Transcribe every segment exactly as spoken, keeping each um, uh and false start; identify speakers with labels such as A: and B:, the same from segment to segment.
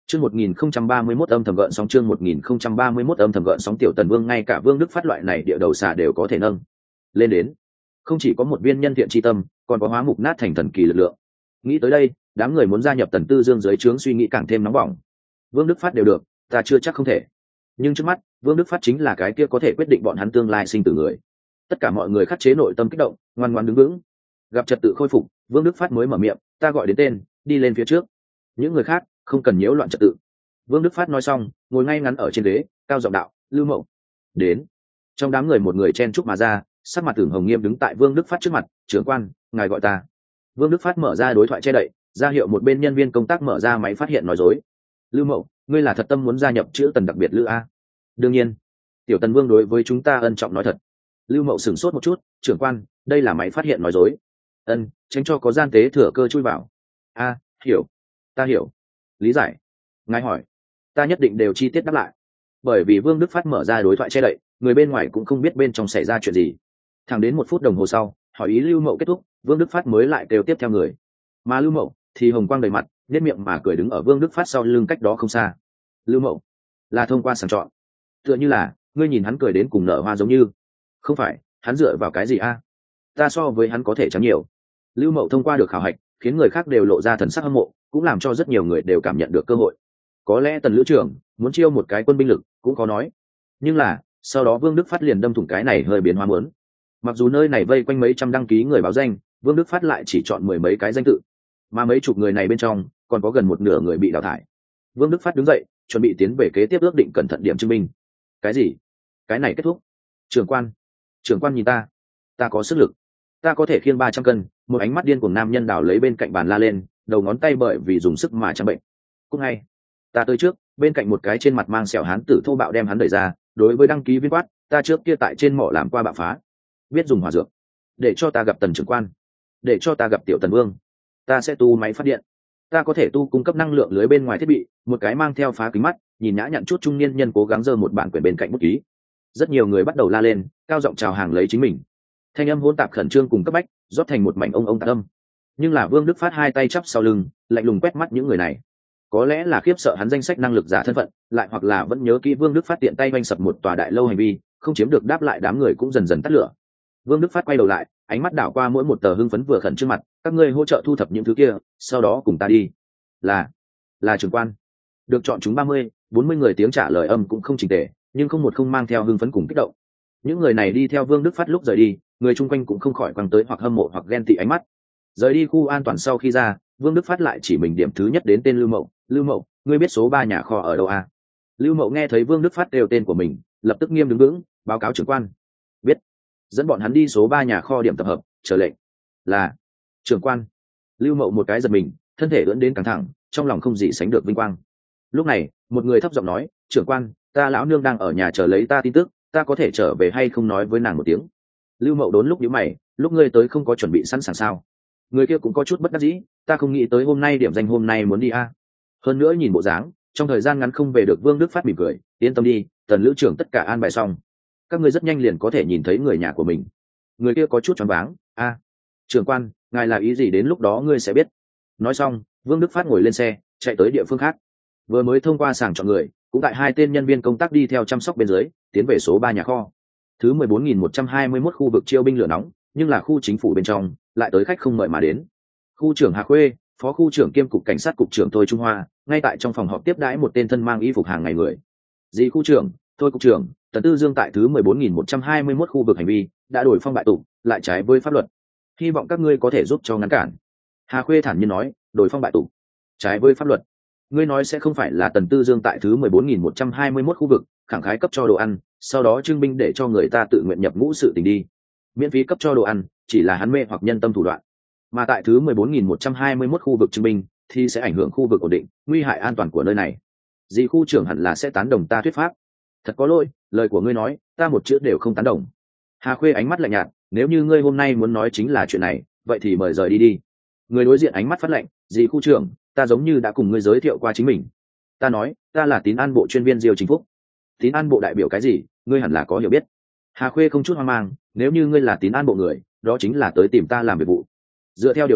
A: Chương một nghìn không trăm ba mươi mốt âm thầm gợn sóng chương một nghìn không trăm ba mươi mốt âm thầm gợn sóng tiểu Tần Vương ngay cả Vương Đức Phát loại này địa đầu xà đều có thể nâng lên đến. Không chỉ có một viên nhân thiện chi tâm, còn có hóa mục nát thành thần kỳ lực lượng. Nghĩ tới đây, đám người muốn gia nhập Tần Tư Dương dưới trướng suy nghĩ càng thêm nóng bỏng. Vương Đức Phát đều được, ta chưa chắc không thể. Nhưng trước mắt, Vương Đức Phát chính là cái kia có thể quyết định bọn hắn tương lai sinh tử người. Tất cả mọi người khắc chế nội tâm kích động, ngoan ngoãn đứng vững. Gặp trật tự khôi phục, Vương Đức Phát mới mở miệng, ta gọi đến tên, đi lên phía trước. Những người khác không cần nhiễu loạn trật tự. Vương Đức Phát nói xong, ngồi ngay ngắn ở trên ghế, cao giọng đạo, Lưu Mậu đến. Trong đám người một người chen chúc mà ra, sắc mặt tưởng hồng nghiêm đứng tại Vương Đức Phát trước mặt, trưởng quan, ngài gọi ta. Vương Đức Phát mở ra đối thoại che đậy, ra hiệu một bên nhân viên công tác mở ra máy phát hiện nói dối. Lưu Mậu, ngươi là thật tâm muốn gia nhập chữ Tần đặc biệt lữ a? Đương nhiên. Tiểu Tần Vương đối với chúng ta ân trọng nói thật. Lưu Mậu sửng sốt một chút, trưởng quan, đây là máy phát hiện nói dối. Ân, tránh cho có gian tế thừa cơ chui vào. A, hiểu. Ta hiểu. Lý giải. Ngài hỏi, ta nhất định đều chi tiết đáp lại. Bởi vì Vương Đức Phát mở ra đối thoại che đậy, người bên ngoài cũng không biết bên trong xảy ra chuyện gì. Thẳng đến một phút đồng hồ sau, hỏi ý Lưu Mậu kết thúc, Vương Đức Phát mới lại kêu tiếp theo người. Mà Lưu Mậu thì hồng quang đầy mặt, nét miệng mà cười đứng ở Vương Đức Phát sau lưng cách đó không xa. Lưu Mậu là thông qua sàng chọn, tựa như là ngươi nhìn hắn cười đến cùng nở hoa giống như. Không phải, hắn dựa vào cái gì a? Ta so với hắn có thể trắng nhiều. Lưu Mậu thông qua được khảo hạch, khiến người khác đều lộ ra thần sắc hâm mộ, cũng làm cho rất nhiều người đều cảm nhận được cơ hội. Có lẽ Tần lữ trưởng muốn chiêu một cái quân binh lực cũng có nói, nhưng là sau đó Vương Đức Phát liền đâm thủng cái này hơi biến hóa muốn. Mặc dù nơi này vây quanh mấy trăm đăng ký người báo danh, Vương Đức Phát lại chỉ chọn mười mấy cái danh tự, mà mấy chục người này bên trong còn có gần một nửa người bị đào thải. Vương Đức Phát đứng dậy, chuẩn bị tiến về kế tiếp ước định cẩn thận điểm chứng minh. Cái gì? Cái này kết thúc? Trưởng quan, trưởng quan nhìn ta, ta có sức lực, ta có thể khiêng ba trăm cân. Một ánh mắt điên của nam nhân đào lấy bên cạnh bàn la lên, đầu ngón tay bởi vì dùng sức mà trắng bệnh. Cũng ngay, ta tới trước, bên cạnh một cái trên mặt mang sẹo hán tử thô bạo đem hắn đẩy ra, đối với đăng ký viên quát, ta trước kia tại trên mỏ làm qua bạo phá, biết dùng hỏa dược. Để cho ta gặp Tần trưởng quan, để cho ta gặp tiểu Tần Vương, ta sẽ tu máy phát điện, ta có thể tu cung cấp năng lượng lưới bên ngoài thiết bị. Một cái mang theo phá kính mắt, nhìn nhã nhặn chút trung niên nhân cố gắng giơ một bản quyển bên cạnh bút ký. Rất nhiều người bắt đầu la lên, cao giọng chào hàng lấy chính mình. Thanh âm hỗn tạp khẩn trương cùng cấp bách, rót thành một mảnh ông ông tạc âm. Nhưng là Vương Đức Phát hai tay chắp sau lưng, lạnh lùng quét mắt những người này. Có lẽ là khiếp sợ hắn danh sách năng lực giả thân phận, lại hoặc là vẫn nhớ kỹ Vương Đức Phát tiện tay oanh sập một tòa đại lâu hành vi, không chiếm được đáp lại, đám người cũng dần dần tắt lửa. Vương Đức Phát quay đầu lại, ánh mắt đảo qua mỗi một tờ hưng phấn vừa khẩn trương mặt, các ngươi hỗ trợ thu thập những thứ kia, sau đó cùng ta đi. Là, là trưởng quan. Được chọn chúng ba mươi, bốn mươi người tiếng trả lời âm cũng không chỉnh tề, nhưng không một không mang theo hưng phấn cùng kích động. Những người này đi theo Vương Đức Phát lúc rời đi, người chung quanh cũng không khỏi quăng tới hoặc hâm mộ hoặc ghen tị ánh mắt. Rời đi khu an toàn sau khi ra, Vương Đức Phát lại chỉ mình điểm thứ nhất đến tên Lưu Mậu. Lưu Mậu, ngươi biết số ba nhà kho ở đâu à? Lưu Mậu nghe thấy Vương Đức Phát đều tên của mình, lập tức nghiêm đứng vững, báo cáo trưởng quan. Biết. Dẫn bọn hắn đi số ba nhà kho điểm tập hợp, chờ lệnh. Là. Trưởng quan. Lưu Mậu một cái giật mình, thân thể ưỡn đến căng thẳng, trong lòng không gì sánh được vinh quang. Lúc này, một người thấp giọng nói, trưởng quan, ta lão nương đang ở nhà chờ lấy ta tin tức, ta có thể trở về hay không nói với nàng một tiếng. Lưu Mậu đốn lúc nhíu mày, lúc ngươi tới không có chuẩn bị sẵn sàng sao? Người kia cũng có chút bất đắc dĩ, ta không nghĩ tới hôm nay điểm danh hôm nay muốn đi a. Hơn nữa nhìn bộ dáng, trong thời gian ngắn không về được. Vương Đức Phát mỉm cười, yên tâm đi, Tần lữ trưởng tất cả an bài xong, các ngươi rất nhanh liền có thể nhìn thấy người nhà của mình. Người kia có chút choáng váng, a, trưởng quan, ngài là ý gì, đến lúc đó ngươi sẽ biết. Nói xong, Vương Đức Phát ngồi lên xe, chạy tới địa phương khác. Vừa mới thông qua sàng chọn người, cũng tại hai tên nhân viên công tác đi theo chăm sóc bên dưới, tiến về số ba nhà kho. Thứ mười bốn nghìn một trăm hai mươi mốt khu vực chiêu binh lửa nóng, nhưng là khu chính phủ bên trong, lại tới khách không mời mà đến. Khu trưởng Hà Khuê, phó khu trưởng kiêm cục cảnh sát cục trưởng Thôi Trung Hoa, ngay tại trong phòng họp tiếp đãi một tên thân mang y phục hàng ngày người. Dì khu trưởng, Thôi cục trưởng, Tần Tư Dương tại thứ mười bốn nghìn một trăm hai mươi mốt khu vực hành vi đã đổi phong bại tục, lại trái với pháp luật. Hy vọng các ngươi có thể giúp cho ngăn cản. Hà Khuê thản nhiên nói, đổi phong bại tục, trái với pháp luật. Ngươi nói sẽ không phải là Tần Tư Dương tại thứ mười bốn nghìn một trăm hai mươi mốt khu vực khẳng khái cấp cho đồ ăn, sau đó trưng binh để cho người ta tự nguyện nhập ngũ sự tình đi. Miễn phí cấp cho đồ ăn chỉ là hắn mê hoặc nhân tâm thủ đoạn, mà tại thứ mười bốn nghìn một trăm hai mươi mốt khu vực trưng binh thì sẽ ảnh hưởng khu vực ổn định, nguy hại an toàn của nơi này. Dì khu trưởng hẳn là sẽ tán đồng ta thuyết pháp. Thật có lỗi, lời của ngươi nói ta một chữ đều không tán đồng. Hà Khuê ánh mắt lạnh nhạt, nếu như ngươi hôm nay muốn nói chính là chuyện này, vậy thì mời rời đi đi. Người đối diện ánh mắt phát lạnh, dì khu trưởng, ta giống như đã cùng ngươi giới thiệu qua chính mình. Ta nói, ta là tín an bộ chuyên viên Diêu Chính Phúc. Tín an bộ đại biểu cái gì, ngươi hẳn là có hiểu biết. Hà Khuê không chút hoang mang, nếu như ngươi là tín an bộ người, đó chính là tới tìm ta làm việc vụ. Dựa theo điều lệ,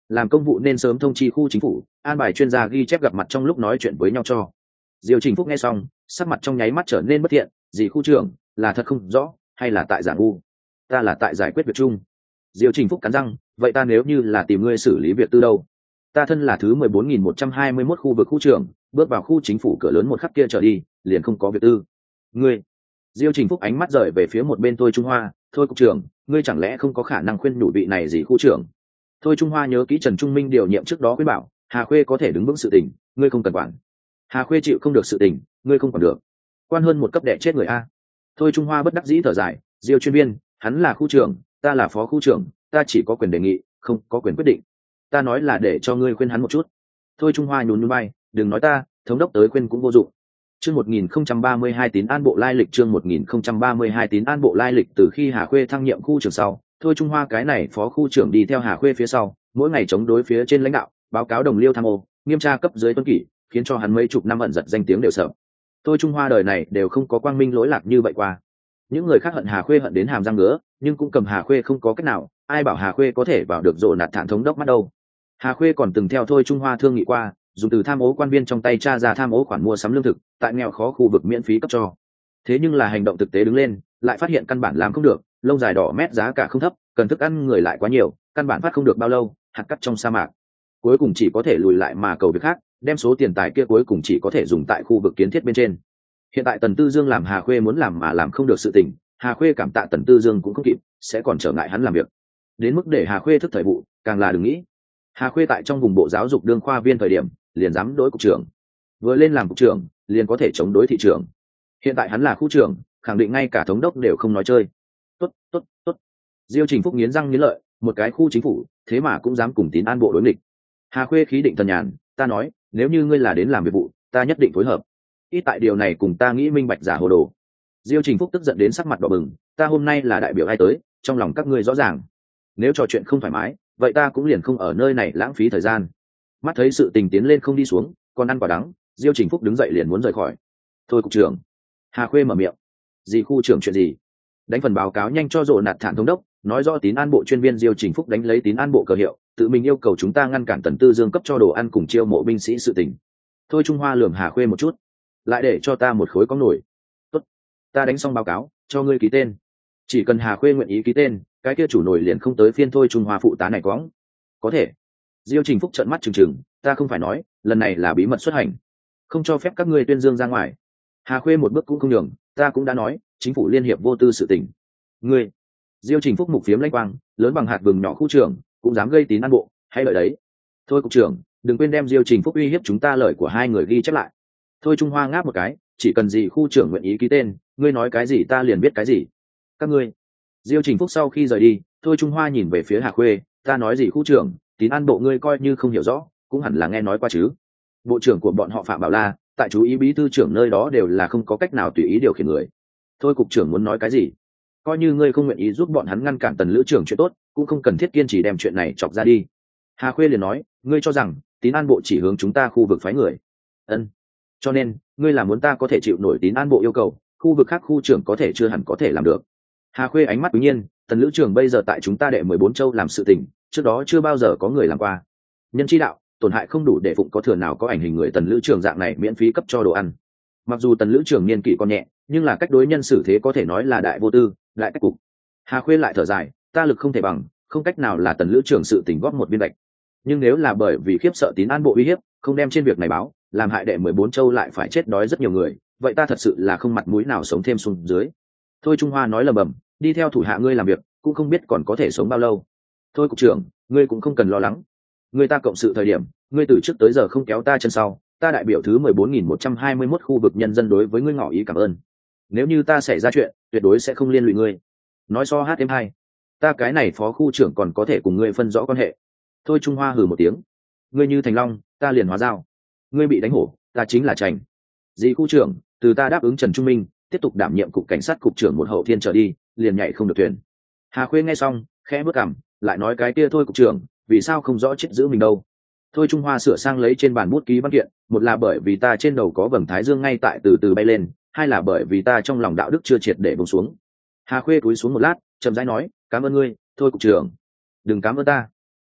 A: làm công vụ nên sớm thông chi khu chính phủ, an bài chuyên gia ghi chép gặp mặt trong lúc nói chuyện với nhau cho. Diêu Trình Phúc nghe xong, sắc mặt trong nháy mắt trở nên bất thiện, gì khu trưởng, là thật không rõ, hay là tại giả ngu? Ta là tại giải quyết việc chung. Diêu Trình Phúc cắn răng, vậy ta nếu như là tìm ngươi xử lý việc tư đâu? Ta thân là thứ mười bốn nghìn một trăm hai mươi mốt khu vực khu trưởng, bước vào khu chính phủ cửa lớn một khắc kia trở đi, liền không có việc tư. Ngươi. Diêu Trình Phúc ánh mắt rời về phía một bên Thôi Trung Hoa, "Thôi cục trưởng, ngươi chẳng lẽ không có khả năng khuyên nhủ vị này gì khu trưởng?" Thôi Trung Hoa nhớ kỹ Trần Trung Minh điều nhiệm trước đó khuyên bảo, Hà Khuê có thể đứng vững sự tình, ngươi không cần quản. Hà Khuê chịu không được sự tình, ngươi không quản được. Quan hơn một cấp đẻ chết người a. Thôi Trung Hoa bất đắc dĩ thở dài, Diêu chuyên viên, hắn là khu trưởng, ta là phó khu trưởng, ta chỉ có quyền đề nghị, không có quyền quyết định. Ta nói là để cho ngươi khuyên hắn một chút. Thôi Trung Hoa nhún nhún vai, đừng nói ta, thống đốc tới khuyên cũng vô dụng. Chương một nghìn không trăm ba mươi hai tín an bộ lai lịch chương một nghìn không trăm ba mươi hai tín an bộ lai lịch từ khi Hà Khuê thăng nhiệm khu trưởng sau, Thôi Trung Hoa cái này phó khu trưởng đi theo Hà Khuê phía sau, mỗi ngày chống đối phía trên lãnh đạo, báo cáo đồng liêu tham ô, nghiêm tra cấp dưới tuân kỷ, khiến cho hắn mấy chục năm ẩn giật danh tiếng đều sợ. Thôi Trung Hoa đời này đều không có quang minh lỗi lạc như vậy qua. Những người khác hận Hà Khuê hận đến hàm răng ngứa, nhưng cũng cầm Hà Khuê không có cách nào, ai bảo Hà Khuê có thể vào được rộ nạt thản thống đốc mắt đâu. Hà Khuê còn từng theo Thôi Trung Hoa thương nghị qua, dùng từ tham ô quan viên trong tay tra ra tham ô khoản mua sắm lương thực, tại nghèo khó khu vực miễn phí cấp cho. Thế nhưng là hành động thực tế đứng lên, lại phát hiện căn bản làm không được, lông dài đỏ mét giá cả không thấp, cần thức ăn người lại quá nhiều, căn bản phát không được bao lâu, hạt cắt trong sa mạc. Cuối cùng chỉ có thể lùi lại mà cầu việc khác, đem số tiền tài kia cuối cùng chỉ có thể dùng tại khu vực kiến thiết bên trên. Hiện tại Tần Tư Dương làm Hà Khuê muốn làm mà làm không được sự tình, Hà Khuê cảm tạ Tần Tư Dương cũng không kịp, sẽ còn trở ngại hắn làm việc. Đến mức để Hà Khuê thức thời vụ, càng là đừng nghĩ. Hà Khuê tại trong vùng bộ giáo dục đương khoa viên thời điểm, liền dám đối cục trưởng. Vừa lên làm cục trưởng, liền có thể chống đối thị trưởng. Hiện tại hắn là khu trưởng, khẳng định ngay cả thống đốc đều không nói chơi. Tốt, tốt, tốt. Diêu Trình Phúc nghiến răng nghiến lợi, một cái khu chính phủ, thế mà cũng dám cùng tín an bộ đối nghịch. Hà Khuê khí định thần nhàn, ta nói, nếu như ngươi là đến làm việc vụ, ta nhất định phối hợp. Ít tại điều này cùng ta nghĩ minh bạch giả hồ đồ. Diêu Trình Phúc tức giận đến sắc mặt đỏ bừng, ta hôm nay là đại biểu ai tới, trong lòng các ngươi rõ ràng. Nếu trò chuyện không thoải mái, vậy ta cũng liền không ở nơi này lãng phí thời gian. Mắt thấy sự tình tiến lên không đi xuống, còn ăn quả đắng, Diêu Trình Phúc đứng dậy liền muốn rời khỏi. Thôi cục trưởng. Hà Khuê mở miệng. Gì khu trưởng chuyện gì? Đánh phần báo cáo nhanh cho rộ nạt thản thống đốc, nói rõ tín an bộ chuyên viên Diêu Trình Phúc đánh lấy tín an bộ cờ hiệu, tự mình yêu cầu chúng ta ngăn cản Tần Tư Dương cấp cho đồ ăn cùng chiêu mộ binh sĩ sự tình. Thôi Trung Hoa lườm Hà Khuê một chút, lại để cho ta một khối có nổi. Tốt, ta đánh xong báo cáo, cho ngươi ký tên. Chỉ cần Hà Khuê nguyện ý ký tên, cái kia chủ nổi liền không tới phiên Thôi Trung Hoa phụ tá này quõng. Có thể. Diêu Trình Phúc trợn mắt trừng trừng, ta không phải nói, lần này là bí mật xuất hành, không cho phép các ngươi tuyên dương ra ngoài. Hà Khuê một bước cũng không nhường, ta cũng đã nói, chính phủ liên hiệp vô tư sự tình. Ngươi. Diêu Trình Phúc mục phiếm lãnh quang, lớn bằng hạt vừng nhỏ khu trưởng, cũng dám gây tín an bộ, hay lợi đấy. Thôi cục trưởng, đừng quên đem Diêu Trình Phúc uy hiếp chúng ta lời của hai người ghi chép lại. Thôi Trung Hoa ngáp một cái, chỉ cần gì khu trưởng nguyện ý ký tên, ngươi nói cái gì ta liền biết cái gì. Các ngươi. Diêu Trình Phúc sau khi rời đi, Thôi Trung Hoa nhìn về phía Hà Khuê, ta nói gì khu trưởng, tín an bộ ngươi coi như không hiểu rõ, cũng hẳn là nghe nói qua chứ. Bộ trưởng của bọn họ Phạm Bảo La, tại chú ý bí thư trưởng nơi đó đều là không có cách nào tùy ý điều khiển người. Thôi cục trưởng muốn nói cái gì? Coi như ngươi không nguyện ý giúp bọn hắn ngăn cản Tần lữ trưởng chuyện tốt, cũng không cần thiết kiên trì đem chuyện này chọc ra đi. Hà Khuê liền nói, ngươi cho rằng tín an bộ chỉ hướng chúng ta khu vực phái người. Ân. Cho nên, ngươi là muốn ta có thể chịu nổi tín an bộ yêu cầu, khu vực khác khu trưởng có thể chưa hẳn có thể làm được. Hà Khuê ánh mắt quý nhiên, Tần lữ trưởng bây giờ tại chúng ta đệ mười bốn châu làm sự tình, trước đó chưa bao giờ có người làm qua. Nhân chi đạo, tổn hại không đủ để phụng có thừa nào có ảnh hình người Tần lữ trưởng dạng này miễn phí cấp cho đồ ăn. Mặc dù Tần lữ trưởng niên kỷ còn nhẹ, nhưng là cách đối nhân xử thế có thể nói là đại vô tư, đại cách cục. Hà Khuê lại thở dài, ta lực không thể bằng, không cách nào là Tần lữ trưởng sự tình góp một viên gạch. Nhưng nếu là bởi vì khiếp sợ tín an bộ uy hiếp, không đem trên việc này báo, làm hại đệ mười bốn châu lại phải chết đói rất nhiều người, vậy ta thật sự là không mặt mũi nào sống thêm xuống dưới. Thôi Trung Hoa nói lầm bầm, đi theo thủ hạ ngươi làm việc, cũng không biết còn có thể sống bao lâu. Thôi cục trưởng, ngươi cũng không cần lo lắng. Người ta cộng sự thời điểm, ngươi từ trước tới giờ không kéo ta chân sau, ta đại biểu thứ mười bốn nghìn một trăm hai mươi mốt khu vực nhân dân đối với ngươi ngỏ ý cảm ơn. Nếu như ta xảy ra chuyện, tuyệt đối sẽ không liên lụy ngươi. Nói so hát em hai, ta cái này phó khu trưởng còn có thể cùng ngươi phân rõ quan hệ. Thôi Trung Hoa hừ một tiếng, ngươi như thành long, ta liền hóa dao. Ngươi bị đánh hổ, ta chính là Trành. Dì khu trưởng, từ ta đáp ứng Trần Trung Minh tiếp tục đảm nhiệm cục cảnh sát cục trưởng một hậu thiên trở đi, liền nhảy không được thuyền. Hà Khuê nghe xong, khẽ bước cằm, lại nói cái kia thôi cục trưởng, vì sao không rõ chết giữ mình đâu. Thôi Trung Hoa sửa sang lấy trên bàn bút ký văn kiện, một là bởi vì ta trên đầu có vầng thái dương ngay tại từ từ bay lên, hai là bởi vì ta trong lòng đạo đức chưa triệt để buông xuống. Hà Khuê cúi xuống một lát, chậm rãi nói, cảm ơn ngươi, thôi cục trưởng. Đừng cảm ơn ta.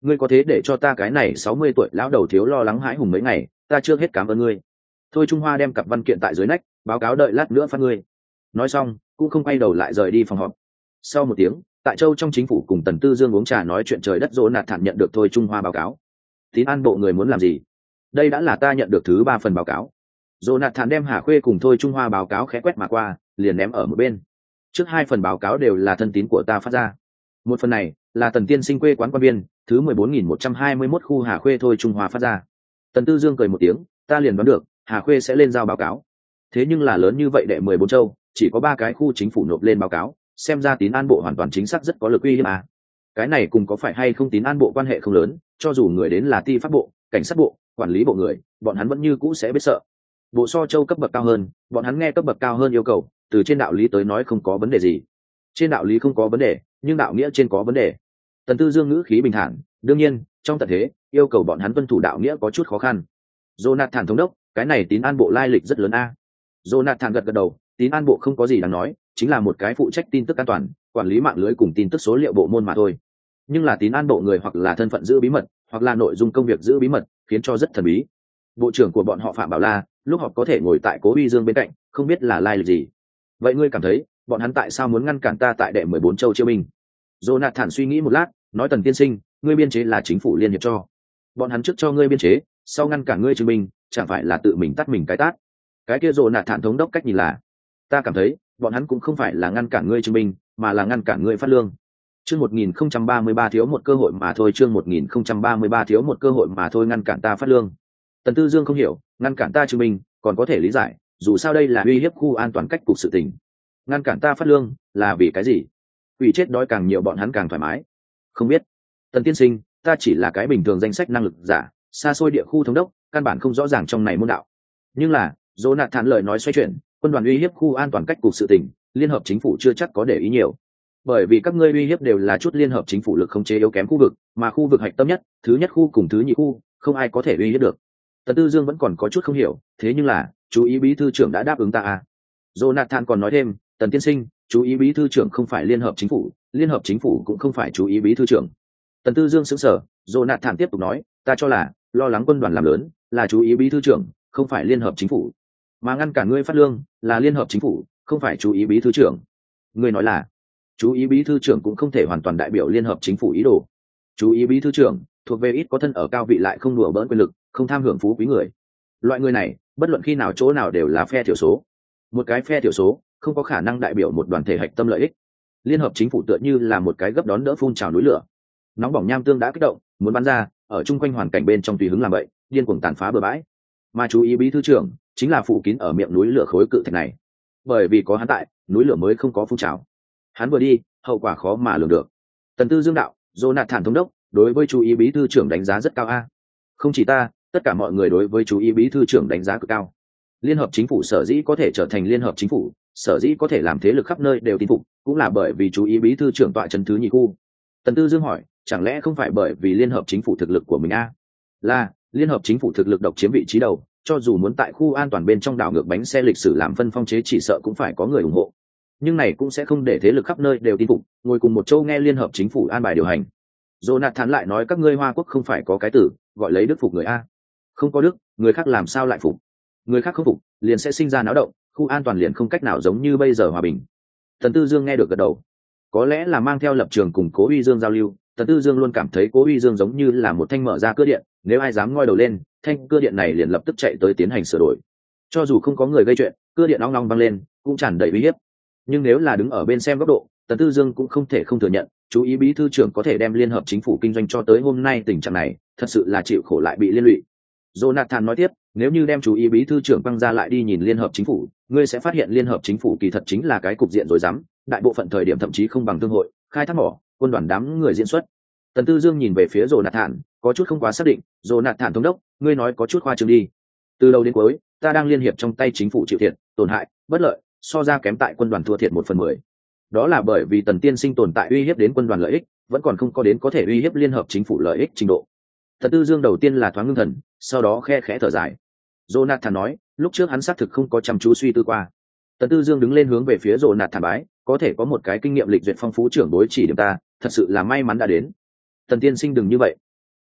A: ngươi có thế để cho ta cái này sáu mươi tuổi lão đầu thiếu lo lắng hãi hùng mấy ngày, ta chưa hết cảm ơn ngươi. Thôi Trung Hoa đem cặp văn kiện tại dưới nách, báo cáo đợi lát nữa phát ngươi. Nói xong cũng không quay đầu lại rời đi phòng họp. Sau một tiếng, tại châu trong chính phủ cùng Tần Tư Dương uống trà nói chuyện trời đất, Dỗ Nạt Thản nhận được Thôi Trung Hoa báo cáo. Tín An bộ người muốn làm gì? Đây đã là ta nhận được thứ ba phần báo cáo. Dỗ Nạt Thản đem Hà Khuê cùng Thôi Trung Hoa báo cáo khẽ quét mà qua, liền ném ở một bên. Trước hai phần báo cáo đều là thân tín của ta phát ra. Một phần này là Tần tiên sinh quê quán quan viên, thứ mười bốn nghìn một trăm hai mươi mốt khu Hà Khuê Thôi Trung Hoa phát ra. Tần Tư Dương cười một tiếng, ta liền đoán được Hà Khuê sẽ lên giao báo cáo. Thế nhưng là lớn như vậy đệ mười bốn châu, chỉ có ba cái khu chính phủ nộp lên báo cáo, xem ra Tín An bộ hoàn toàn chính xác rất có lực uy hiếp à. Cái này cùng có phải hay không Tín An bộ quan hệ không lớn, cho dù người đến là Ti pháp bộ, cảnh sát bộ, quản lý bộ người, bọn hắn vẫn như cũ sẽ biết sợ. Bộ so châu cấp bậc cao hơn, bọn hắn nghe cấp bậc cao hơn yêu cầu, từ trên đạo lý tới nói không có vấn đề gì. Trên đạo lý không có vấn đề, nhưng đạo nghĩa trên có vấn đề. Tần Tư Dương ngữ khí bình thản, đương nhiên trong tận thế yêu cầu bọn hắn tuân thủ đạo nghĩa có chút khó khăn. Jonathan thống đốc, cái này Tín An bộ lai lịch rất lớn a. Jonathan gật gật đầu, Tín An bộ không có gì đáng nói, chính là một cái phụ trách tin tức an toàn, quản lý mạng lưới cùng tin tức số liệu bộ môn mà thôi. Nhưng là Tín An bộ người hoặc là thân phận giữ bí mật, hoặc là nội dung công việc giữ bí mật, khiến cho rất thần bí. Bộ trưởng của bọn họ Phạm Bảo La, lúc họp có thể ngồi tại Cố Uy Dương bên cạnh, không biết là lai lịch gì. Vậy ngươi cảm thấy, bọn hắn tại sao muốn ngăn cản ta tại đệ mười bốn châu chiêu binh? Jonathan suy nghĩ một lát, nói Tần tiên sinh, ngươi biên chế là chính phủ liên hiệp cho. Bọn hắn trước cho ngươi biên chế, sau ngăn cản ngươi chứng minh, chẳng phải là tự mình tắt mình cái tát. Cái kia Jonathan thống đốc cách nhìn là, ta cảm thấy, bọn hắn cũng không phải là ngăn cản ngươi chứng minh, mà là ngăn cản ngươi phát lương. Chương một nghìn không trăm ba mươi ba thiếu một cơ hội mà thôi, chương một nghìn không trăm ba mươi ba thiếu một cơ hội mà thôi, ngăn cản ta phát lương. Tần Tư Dương không hiểu, ngăn cản ta chứng minh, còn có thể lý giải, dù sao đây là uy hiếp khu an toàn cách cục sự tình. Ngăn cản ta phát lương, là vì cái gì? Ủy chết đói càng nhiều bọn hắn càng thoải mái. Không biết. Tần tiên sinh, ta chỉ là cái bình thường danh sách năng lực giả, xa xôi địa khu thống đốc, căn bản không rõ ràng trong này môn đạo. Nhưng là, Jonathan lời nói xoay chuyển, quân đoàn uy hiếp khu an toàn cách cục sự tình, liên hợp chính phủ chưa chắc có để ý nhiều. Bởi vì các ngươi uy hiếp đều là chút liên hợp chính phủ lực khống chế yếu kém khu vực, mà khu vực hạch tâm nhất, thứ nhất khu cùng thứ nhị khu, không ai có thể uy hiếp được. Tần Tư Dương vẫn còn có chút không hiểu, thế nhưng là, chú ý bí thư trưởng đã đáp ứng ta à? Jonathan còn nói thêm, Tần tiên sinh, chú ý bí thư trưởng không phải liên hợp chính phủ, liên hợp chính phủ cũng không phải chú ý bí thư trưởng. Tần Tư Dương sững sờ, Jonathan tiếp tục nói, ta cho là lo lắng quân đoàn làm lớn là chú ý bí thư trưởng, không phải liên hợp chính phủ, mà ngăn cản ngươi phát lương là liên hợp chính phủ, không phải chú ý bí thư trưởng. Ngươi nói là chú ý bí thư trưởng cũng không thể hoàn toàn đại biểu liên hợp chính phủ ý đồ. Chú ý bí thư trưởng thuộc về ít có thân ở cao vị lại không đùa bỡn quyền lực, không tham hưởng phú quý người. Loại người này bất luận khi nào chỗ nào đều là phe thiểu số. Một cái phe thiểu số không có khả năng đại biểu một đoàn thể hạch tâm lợi ích. Liên hợp chính phủ tựa như là một cái gấp đón đỡ phun trào núi lửa, nóng bỏng nham tương đã kích động, muốn bắn ra, ở chung quanh hoàn cảnh bên trong tùy hứng làm vậy, điên cuồng tàn phá bừa bãi. Mà chú ý bí thư trưởng chính là phủ kín ở miệng núi lửa khối cự thạch này. Bởi vì có hắn tại, núi lửa mới không có phun trào. Hắn vừa đi, hậu quả khó mà lường được. Tần Tư Dương đạo, Jonathan thống đốc đối với chú ý bí thư trưởng đánh giá rất cao a. Không chỉ ta, tất cả mọi người đối với chú ý bí thư trưởng đánh giá cực cao. Liên hợp chính phủ sở dĩ có thể trở thành liên hợp chính phủ, sở dĩ có thể làm thế lực khắp nơi đều tin phục, cũng là bởi vì chú ý bí thư trưởng tọa trấn thứ nhị khu. Tần Tư Dương hỏi, chẳng lẽ không phải bởi vì liên hợp chính phủ thực lực của mình a? Là, liên hợp chính phủ thực lực độc chiếm vị trí đầu, cho dù muốn tại khu an toàn bên trong đảo ngược bánh xe lịch sử làm phân phong chế chỉ sợ cũng phải có người ủng hộ. Nhưng này cũng sẽ không để thế lực khắp nơi đều tin phục, ngồi cùng một châu nghe liên hợp chính phủ an bài điều hành. Jonathan lại nói các ngươi Hoa Quốc không phải có cái tử gọi lấy đức phục người a? Không có đức, người khác làm sao lại phục? Người khác không phục, liền sẽ sinh ra náo động, khu an toàn liền không cách nào giống như bây giờ hòa bình. Tần Tư Dương nghe được gật đầu. Có lẽ là mang theo lập trường cùng Cố Uy Dương giao lưu, Tần Tư Dương luôn cảm thấy Cố Uy Dương giống như là một thanh mở ra cưa điện, nếu ai dám ngoi đầu lên, thanh cưa điện này liền lập tức chạy tới tiến hành sửa đổi. Cho dù không có người gây chuyện, cưa điện ong ong vang lên, cũng tràn đầy uy hiếp. Nhưng nếu là đứng ở bên xem góc độ, Tần Tư Dương cũng không thể không thừa nhận, chú ý bí thư trưởng có thể đem liên hợp chính phủ kinh doanh cho tới hôm nay tình trạng này, thật sự là chịu khổ lại bị liên lụy. Jonathan nói tiếp, nếu như đem chú ý bí thư trưởng băng ra lại đi nhìn liên hợp chính phủ, ngươi sẽ phát hiện liên hợp chính phủ kỳ thật chính là cái cục diện rối rắm, đại bộ phận thời điểm thậm chí không bằng thương hội, khai thác mỏ, quân đoàn đám người diễn xuất. Tần Tư Dương nhìn về phía Jonathan, có chút không quá xác định, Jonathan thống đốc, ngươi nói có chút khoa trương đi. Từ đầu đến cuối, ta đang liên hiệp trong tay chính phủ chịu thiệt, tổn hại, bất lợi, so ra kém tại quân đoàn thua thiệt một phần mười. Đó là bởi vì Tần tiên sinh tồn tại uy hiếp đến quân đoàn lợi ích, vẫn còn không có đến có thể uy hiếp liên hợp chính phủ lợi ích trình độ. Tần Tư Dương đầu tiên là thoáng ngưng thần, sau đó khe khẽ thở dài. Jonathan nói, lúc trước hắn xác thực không có chăm chú suy tư qua. Tần Tư Dương đứng lên hướng về phía Jonathan bái, có thể có một cái kinh nghiệm lịch duyệt phong phú trưởng đối chỉ điểm ta, thật sự là may mắn đã đến. Tần tiên sinh đừng như vậy.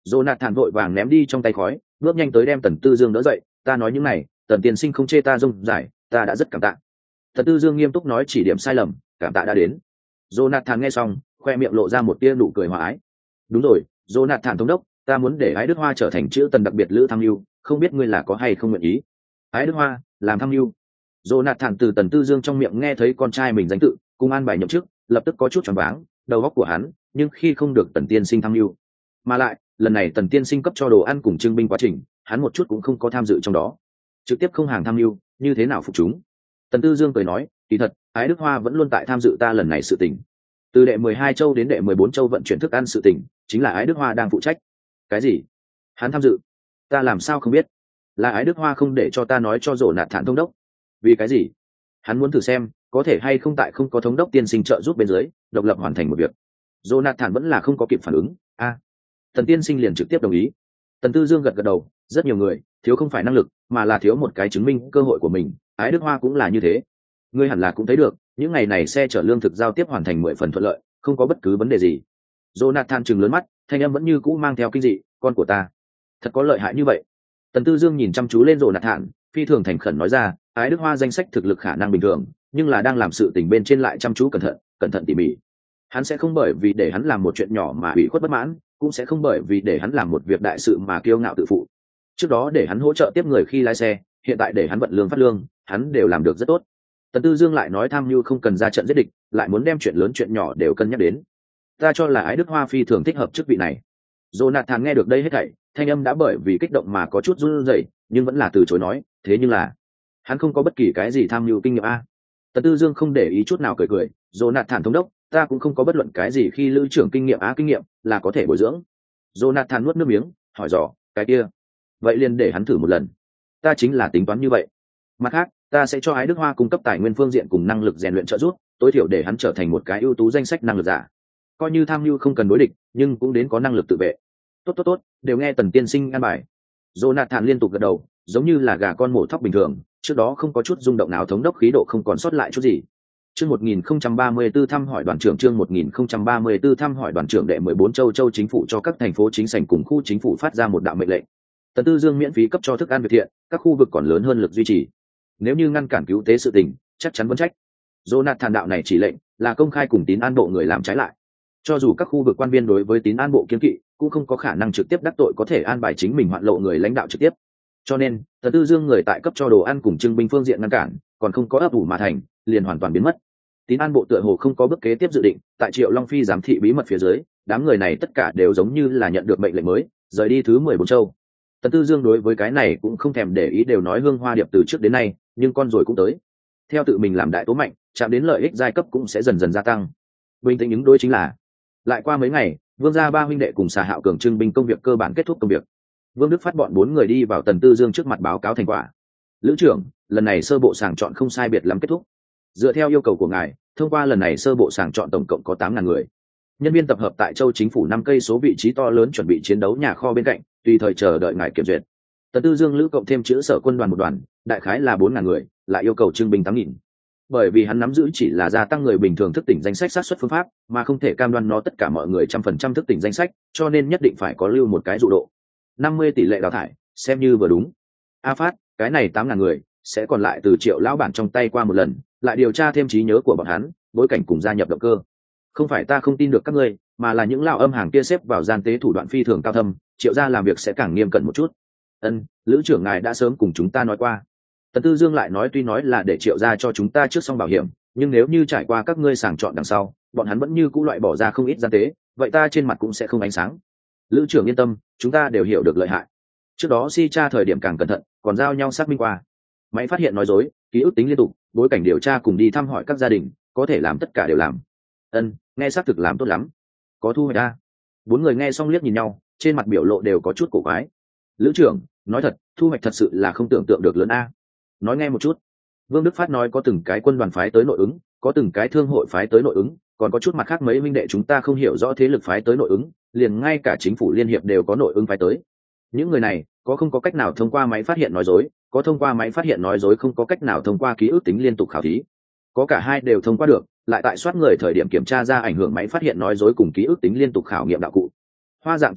A: Jonathan vội vàng ném đi trong tay khói, bước nhanh tới đem Tần Tư Dương đỡ dậy. Ta nói những này, Tần tiên sinh không chê ta rông dài, ta đã rất cảm tạ. Tần Tư Dương nghiêm túc nói chỉ điểm sai lầm, cảm tạ đã đến. Jonathan nghe xong, khoe miệng lộ ra một tia nụ cười hòa ái. Đúng rồi, Jonathan thống đốc, ta muốn để Ái Đức Hoa trở thành chữ Tần đặc biệt lữ tham mưu, không biết ngươi là có hay không nguyện ý. Ái Đức Hoa làm tham mưu. Jonathan từ Tần Tư Dương trong miệng nghe thấy con trai mình danh tự, cùng an bài nhậm chức, lập tức có chút choáng váng, đầu óc của hắn, nhưng khi không được Tần tiên sinh tham mưu, mà lại lần này Tần tiên sinh cấp cho đồ ăn cùng trưng binh quá trình, hắn một chút cũng không có tham dự trong đó, trực tiếp không hàng tham mưu, như thế nào phục chúng. Tần Tư Dương cười nói, kỳ thật, Ái Đức Hoa vẫn luôn tại tham dự ta lần này sự tình. Từ đệ mười hai châu đến đệ mười bốn châu vận chuyển thức ăn sự tình, chính là Ái Đức Hoa đang phụ trách. Cái gì? Hắn tham dự? Ta làm sao không biết? Là Ái Đức Hoa không để cho ta nói cho Rổ Nạt Thản thống đốc. Vì cái gì? Hắn muốn thử xem, có thể hay không tại không có thống đốc tiên sinh trợ giúp bên dưới, độc lập hoàn thành một việc. Rổ Nạt Thản vẫn là không có kịp phản ứng. A, à, Tần tiên sinh liền trực tiếp đồng ý. Tần Tư Dương gật gật đầu, rất nhiều người, thiếu không phải năng lực, mà là thiếu một cái chứng minh cơ hội của mình. Ái Đức Hoa cũng là như thế. Ngươi hẳn là cũng thấy được, những ngày này xe chở lương thực giao tiếp hoàn thành mười phần thuận lợi, không có bất cứ vấn đề gì. Jonathan trừng lớn mắt, thanh âm vẫn như cũ mang theo kinh dị, con của ta, thật có lợi hại như vậy. Tần Tư Dương nhìn chăm chú lên Jonathan, phi thường thành khẩn nói ra, Ái Đức Hoa danh sách thực lực khả năng bình thường, nhưng là đang làm sự tình bên trên lại chăm chú cẩn thận, cẩn thận tỉ mỉ. Hắn sẽ không bởi vì để hắn làm một chuyện nhỏ mà ủy khuất bất mãn, cũng sẽ không bởi vì để hắn làm một việc đại sự mà kiêu ngạo tự phụ. Trước đó để hắn hỗ trợ tiếp người khi lái xe, hiện tại để hắn vận lương phát lương, hắn đều làm được rất tốt. Tần Tư Dương lại nói tham mưu không cần ra trận giết địch, lại muốn đem chuyện lớn chuyện nhỏ đều cân nhắc đến. Ta cho là Ái Đức Hoa phi thường thích hợp chức vị này. Jonathan nghe được đây hết thảy, thanh âm đã bởi vì kích động mà có chút run rẩy, nhưng vẫn là từ chối nói, thế nhưng là hắn không có bất kỳ cái gì tham mưu kinh nghiệm a. Tần Tư Dương không để ý chút nào cười cười, Jonathan thống đốc, ta cũng không có bất luận cái gì khi lữ trưởng kinh nghiệm á kinh nghiệm là có thể bồi dưỡng. Jonathan nuốt nước miếng, hỏi dò, cái kia, vậy liền để hắn thử một lần. Ta chính là tính toán như vậy. Mặt khác, ta sẽ cho Ái Đức Hoa cung cấp tài nguyên phương diện cùng năng lực rèn luyện trợ giúp, tối thiểu để hắn trở thành một cái ưu tú danh sách năng lực giả. Coi như tham mưu không cần đối địch, nhưng cũng đến có năng lực tự vệ. Tốt tốt tốt, đều nghe Tần tiên sinh an bài. Jonathan liên tục gật đầu, giống như là gà con mổ thóc bình thường, trước đó không có chút rung động nào, thống đốc khí độ không còn sót lại chút gì. Chương một nghìn không trăm ba mươi tư thăm hỏi đoàn trưởng, chương một nghìn không trăm ba mươi tư thăm hỏi đoàn trưởng đệ mười bốn châu châu chính phủ cho các thành phố chính sảnh cùng khu chính phủ phát ra một đạo mệnh lệnh. Tần Tư Dương miễn phí cấp cho thức ăn việc thiện, các khu vực còn lớn hơn lực duy trì. Nếu như ngăn cản cứu tế sự tình, chắc chắn vấn trách. Jonathan đạo này chỉ lệnh là công khai cùng Tín An bộ người làm trái lại. Cho dù các khu vực quan viên đối với Tín An bộ kiên kỵ, cũng không có khả năng trực tiếp đắc tội có thể an bài chính mình hoạn lộ người lãnh đạo trực tiếp. Cho nên, Tần Tư Dương người tại cấp cho đồ ăn cùng trưng binh phương diện ngăn cản, còn không có ấp ủ mà thành, liền hoàn toàn biến mất. Tín An bộ tựa hồ không có bước kế tiếp dự định, tại Triệu Long Phi giám thị bí mật phía dưới, đám người này tất cả đều giống như là nhận được mệnh lệnh mới, rời đi thứ mười bốn châu. Tần Tư Dương đối với cái này cũng không thèm để ý, đều nói hương hoa điệp từ trước đến nay, nhưng con rồi cũng tới. Theo tự mình làm đại tố mạnh, chạm đến lợi ích giai cấp cũng sẽ dần dần gia tăng. Bình tĩnh ứng đối chính là, lại qua mấy ngày, Vương gia ba huynh đệ cùng Xà Hạo cường trưng binh công việc cơ bản kết thúc công việc. Vương Đức Phát bọn bốn người đi vào Tần Tư Dương trước mặt báo cáo thành quả. Lữ trưởng, lần này sơ bộ sàng chọn không sai biệt lắm kết thúc. Dựa theo yêu cầu của ngài, thông qua lần này sơ bộ sàng chọn tổng cộng có tám ngàn người. Nhân viên tập hợp tại châu chính phủ năm cây số vị trí to lớn chuẩn bị chiến đấu nhà kho bên cạnh, tùy thời chờ đợi ngài kiểm duyệt. Tần Tư Dương lữ cộng thêm chữ sở quân đoàn một đoàn, đại khái là bốn ngàn người, lại yêu cầu trưng binh tám nghìn. Bởi vì hắn nắm giữ chỉ là gia tăng người bình thường thức tỉnh danh sách sát xuất phương pháp, mà không thể cam đoan nó tất cả mọi người trăm phần trăm thức tỉnh danh sách, cho nên nhất định phải có lưu một cái dụ độ. năm mươi tỷ lệ đào thải, xem như vừa đúng. A Phát, cái này tám ngàn người sẽ còn lại từ Triệu lão bản trong tay qua một lần, lại điều tra thêm trí nhớ của bọn hắn, bối cảnh cùng gia nhập động cơ. Không phải ta không tin được các ngươi, mà là những lão âm hàng kia xếp vào gian tế thủ đoạn phi thường cao thâm, Triệu gia làm việc sẽ càng nghiêm cẩn một chút. Ân, lữ trưởng ngài đã sớm cùng chúng ta nói qua. Tần Tư Dương lại nói, tuy nói là để Triệu gia cho chúng ta trước xong bảo hiểm, nhưng nếu như trải qua các ngươi sàng chọn đằng sau, bọn hắn vẫn như cũ loại bỏ ra không ít gian tế, vậy ta trên mặt cũng sẽ không ánh sáng. Lữ trưởng yên tâm, chúng ta đều hiểu được lợi hại. Trước đó si tra thời điểm càng cẩn thận, còn giao nhau xác minh qua. Máy phát hiện nói dối, ký ức tính liên tục, bối cảnh điều tra cùng đi thăm hỏi các gia đình, có thể làm tất cả đều làm. Ân, nghe xác thực làm tốt lắm. Có thu hoạch a. Bốn người nghe xong liếc nhìn nhau, trên mặt biểu lộ đều có chút cổ quái. Lữ trưởng, nói thật, thu hoạch thật sự là không tưởng tượng được lớn a. Nói nghe một chút. Vương Đức Phát nói có từng cái quân đoàn phái tới nội ứng, có từng cái thương hội phái tới nội ứng, còn có chút mặt khác mấy huynh đệ chúng ta không hiểu rõ thế lực phái tới nội ứng, liền ngay cả chính phủ liên hiệp đều có nội ứng phái tới. Những người này có không có cách nào thông qua máy phát hiện nói dối, có thông qua máy phát hiện nói dối không có cách nào thông qua ký ức tính liên tục khảo thí, có cả hai đều thông qua được, lại tại soát người thời điểm kiểm tra ra ảnh hưởng máy phát hiện nói dối cùng ký ức tính liên tục khảo nghiệm đạo cụ. Hoa dạng chống chất,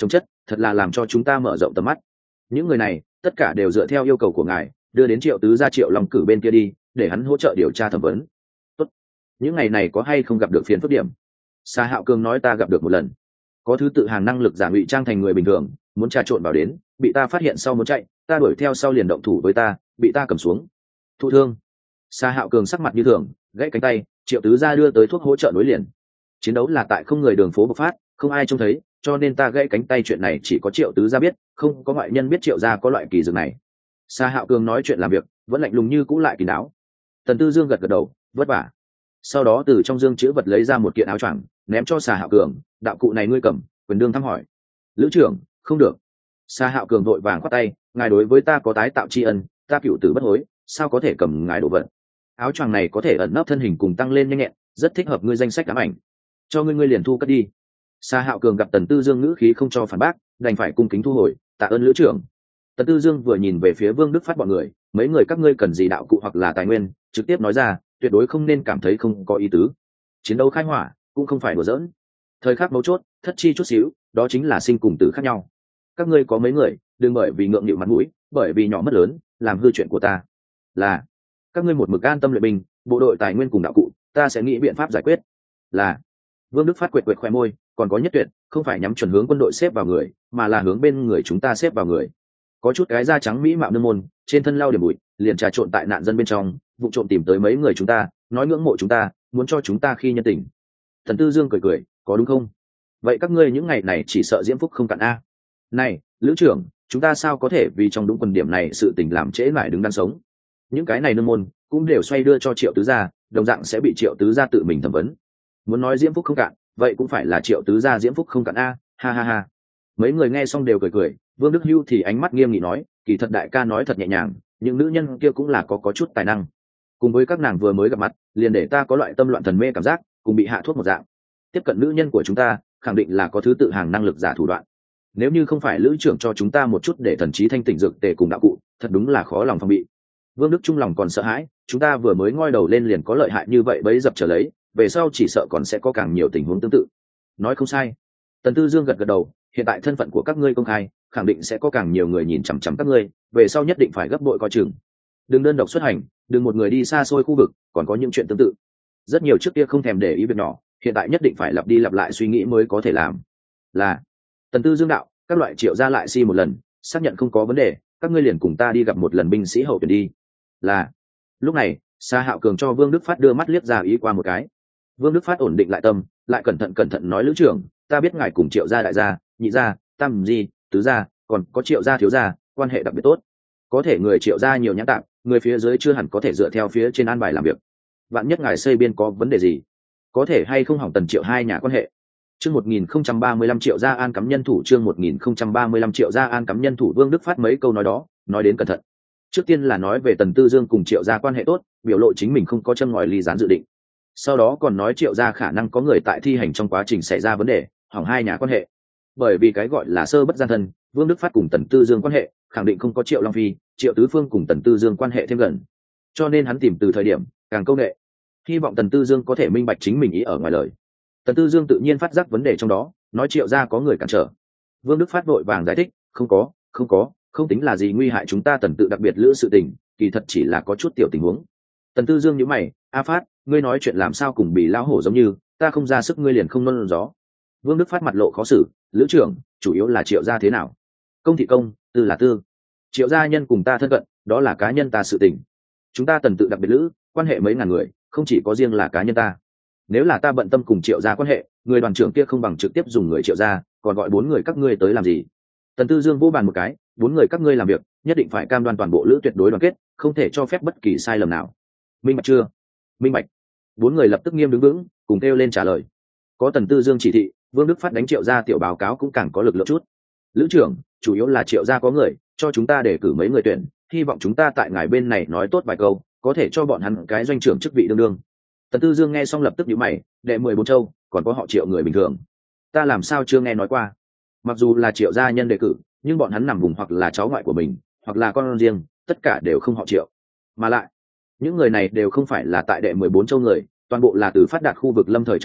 A: thật là làm cho chúng ta mở rộng tầm mắt. Những người này tất cả đều dựa theo yêu cầu của ngài đưa đến Triệu tứ gia Triệu Long Cử bên kia đi, để hắn hỗ trợ điều tra thẩm vấn. Tốt. Những ngày này có hay không gặp được phiền phức điểm? Sa Hạo Cường nói ta gặp được một lần, có thứ tự hàng năng lực giả ngụy trang thành người bình thường, muốn trà trộn vào đến, bị ta phát hiện sau muốn chạy, ta đuổi theo sau liền động thủ với ta, bị ta cầm xuống. Thụ thương. Sa Hạo Cường sắc mặt như thường, gãy cánh tay, Triệu tứ gia đưa tới thuốc hỗ trợ nối liền. Chiến đấu là tại không người đường phố bộc phát, không ai trông thấy, cho nên ta gãy cánh tay chuyện này chỉ có Triệu tứ gia biết, không có ngoại nhân biết Triệu gia có loại kỳ dược này. Sa Hạo Cường nói chuyện làm việc vẫn lạnh lùng như cũ lại kín đáo. Tần Tư Dương gật gật đầu, vất vả. Sau đó từ trong dương chữ vật lấy ra một kiện áo choàng, ném cho Sa Hạo Cường, đạo cụ này ngươi cầm, quyền đương thăm hỏi. Lữ trưởng, không được. Sa Hạo Cường vội vàng khoát tay, ngài đối với ta có tái tạo tri ân, ta cựu tử bất hối, sao có thể cầm ngài đồ vật. Áo choàng này có thể ẩn nấp thân hình cùng tăng lên nhanh nhẹn, rất thích hợp ngươi danh sách ám ảnh. Cho ngươi ngươi liền thu cất đi. Sa Hạo Cường gặp Tần Tư Dương ngữ khí không cho phản bác, đành phải cung kính thu hồi, tạ ơn lữ trưởng. Tần Tư Dương vừa nhìn về phía Vương Đức Phát bọn người, mấy người các ngươi cần gì đạo cụ hoặc là tài nguyên, trực tiếp nói ra, tuyệt đối không nên cảm thấy không có ý tứ. Chiến đấu khai hỏa cũng không phải đùa giỡn. Thời khắc mấu chốt, thất chi chút xíu, đó chính là sinh cùng tử khác nhau. Các ngươi có mấy người, đừng bởi vì ngượng nghịu mặt mũi, bởi vì nhỏ mất lớn, làm hư chuyện của ta. Là, các ngươi một mực an tâm luyện binh, bộ đội tài nguyên cùng đạo cụ, ta sẽ nghĩ biện pháp giải quyết. Là. Vương Đức Phát quệt quệt khoe môi, còn có nhất tuyệt, không phải nhắm chuẩn hướng quân đội xếp vào người, mà là hướng bên người chúng ta xếp vào người. Có chút cái da trắng mỹ mạo nương môn, trên thân lau điểm bụi, liền trà trộn tại nạn dân bên trong, vụ trộm tìm tới mấy người chúng ta, nói ngưỡng mộ chúng ta, muốn cho chúng ta khi nhân tình. Thần Tư Dương cười cười, có đúng không? Vậy các ngươi những ngày này chỉ sợ diễm phúc không cạn a. Này, lữ trưởng, chúng ta sao có thể vì trong đúng quần điểm này sự tình làm trễ lại đứng đắn sống? Những cái này nương môn cũng đều xoay đưa cho Triệu tứ gia, đồng dạng sẽ bị Triệu tứ gia tự mình thẩm vấn. Muốn nói diễm phúc không cạn, vậy cũng phải là Triệu tứ gia diễm phúc không cạn a, ha ha ha. Mấy người nghe xong đều cười cười, Vương Đức Hưu thì ánh mắt nghiêm nghị nói, kỳ thật đại ca nói thật nhẹ nhàng, những nữ nhân kia cũng là có có chút tài năng. Cùng với các nàng vừa mới gặp mặt, liền để ta có loại tâm loạn thần mê cảm giác, cùng bị hạ thuốc một dạng. Tiếp cận nữ nhân của chúng ta, khẳng định là có thứ tự hàng năng lực giả thủ đoạn. Nếu như không phải lữ trưởng cho chúng ta một chút để thần trí thanh tỉnh dược tề cùng đạo cụ, thật đúng là khó lòng phòng bị. Vương Đức trung lòng còn sợ hãi, chúng ta vừa mới ngoi đầu lên liền có lợi hại như vậy bấy dập trở lấy, về sau chỉ sợ còn sẽ có càng nhiều tình huống tương tự. Nói không sai. Tần Tư Dương gật gật đầu, hiện tại thân phận của các ngươi công khai, khẳng định sẽ có càng nhiều người nhìn chằm chằm các ngươi, về sau nhất định phải gấp bội coi chừng. Đừng đơn độc xuất hành, đừng một người đi xa xôi khu vực, còn có những chuyện tương tự. Rất nhiều trước kia không thèm để ý việc nhỏ, hiện tại nhất định phải lặp đi lặp lại suy nghĩ mới có thể làm. Là. Tần Tư Dương đạo, các loại Triệu ra lại si một lần, xác nhận không có vấn đề, các ngươi liền cùng ta đi gặp một lần binh sĩ hậu tuyển đi. Là. Lúc này, Sa Hạo Cường cho Vương Đức Phát đưa mắt liếc ra ý qua một cái. Vương Đức Phát ổn định lại tâm, lại cẩn thận cẩn thận nói lữ trưởng, ta biết ngài cùng Triệu gia đại gia, nhị gia, tam di, tứ gia, còn có Triệu gia thiếu gia, quan hệ đặc biệt tốt. Có thể người Triệu gia nhiều nhãn tạm, người phía dưới chưa hẳn có thể dựa theo phía trên an bài làm việc. Vạn nhất ngài xây biên có vấn đề gì, có thể hay không hỏng Tần Triệu hai nhà quan hệ. Chương một nghìn không trăm ba mươi lăm Triệu gia an cắm nhân thủ, chương một nghìn không trăm ba mươi lăm Triệu gia an cắm nhân thủ. Vương Đức Phát mấy câu nói đó, nói đến cẩn thận. Trước tiên là nói về Tần Tư Dương cùng Triệu gia quan hệ tốt, biểu lộ chính mình không có châm ngòi ly gián dự định. Sau đó còn nói Triệu gia khả năng có người tại thi hành trong quá trình xảy ra vấn đề, hỏng hai nhà quan hệ. Bởi vì cái gọi là sơ bất gian thân, Vương Đức Phát cùng Tần Tư Dương quan hệ khẳng định không có Triệu Long Phi, Triệu Tứ Phương cùng Tần Tư Dương quan hệ thêm gần, cho nên hắn tìm từ thời điểm càng công nghệ, hy vọng Tần Tư Dương có thể minh bạch chính mình ý ở ngoài lời. Tần Tư Dương tự nhiên phát giác vấn đề trong đó, nói Triệu gia có người cản trở. Vương Đức Phát vội vàng giải thích, không có, không có, không tính là gì nguy hại chúng ta Tần tự đặc biệt lữ sự tình, kỳ thật chỉ là có chút tiểu tình huống. Tần Tư Dương nhíu mày, A Phát, ngươi nói chuyện làm sao cùng bị lão hổ giống như, ta không ra sức ngươi liền không nôn gió. Vương Đức Phát mặt lộ khó xử, lữ trưởng, chủ yếu là Triệu gia thế nào? Công thị công, tư là tư. Triệu gia nhân cùng ta thân cận, đó là cá nhân ta sự tình. Chúng ta Tần tự đặc biệt lữ, quan hệ mấy ngàn người, không chỉ có riêng là cá nhân ta. Nếu là ta bận tâm cùng Triệu gia quan hệ, người đoàn trưởng kia không bằng trực tiếp dùng người Triệu gia, còn gọi bốn người các ngươi tới làm gì? Tần Tư Dương vỗ bàn một cái, bốn người các ngươi làm việc, nhất định phải cam đoan toàn bộ lữ tuyệt đối đoàn kết, không thể cho phép bất kỳ sai lầm nào. Minh bạch chưa? Minh bạch. Bốn người lập tức nghiêm đứng vững, cùng kêu lên trả lời. Có Tần Tư Dương chỉ thị, Vương Đức Phát đánh Triệu gia tiểu báo cáo cũng càng có lực lượng chút. Lữ trưởng, chủ yếu là Triệu gia có người, cho chúng ta để cử mấy người tuyển, hy vọng chúng ta tại ngài bên này nói tốt vài câu, có thể cho bọn hắn cái doanh trưởng chức vị đương đương. Tần Tư Dương nghe xong lập tức nhíu mày, đệ mười bốn châu, còn có họ Triệu người bình thường, ta làm sao chưa nghe nói qua? Mặc dù là Triệu gia nhân đề cử, nhưng bọn hắn nằm vùng hoặc là cháu ngoại của mình, hoặc là con riêng, tất cả đều không họ Triệu. Mà lại, những người này đều không phải là tại đệ mười bốn châu người, toàn bộ là từ phát đạt khu vực lâm thời chạy tới,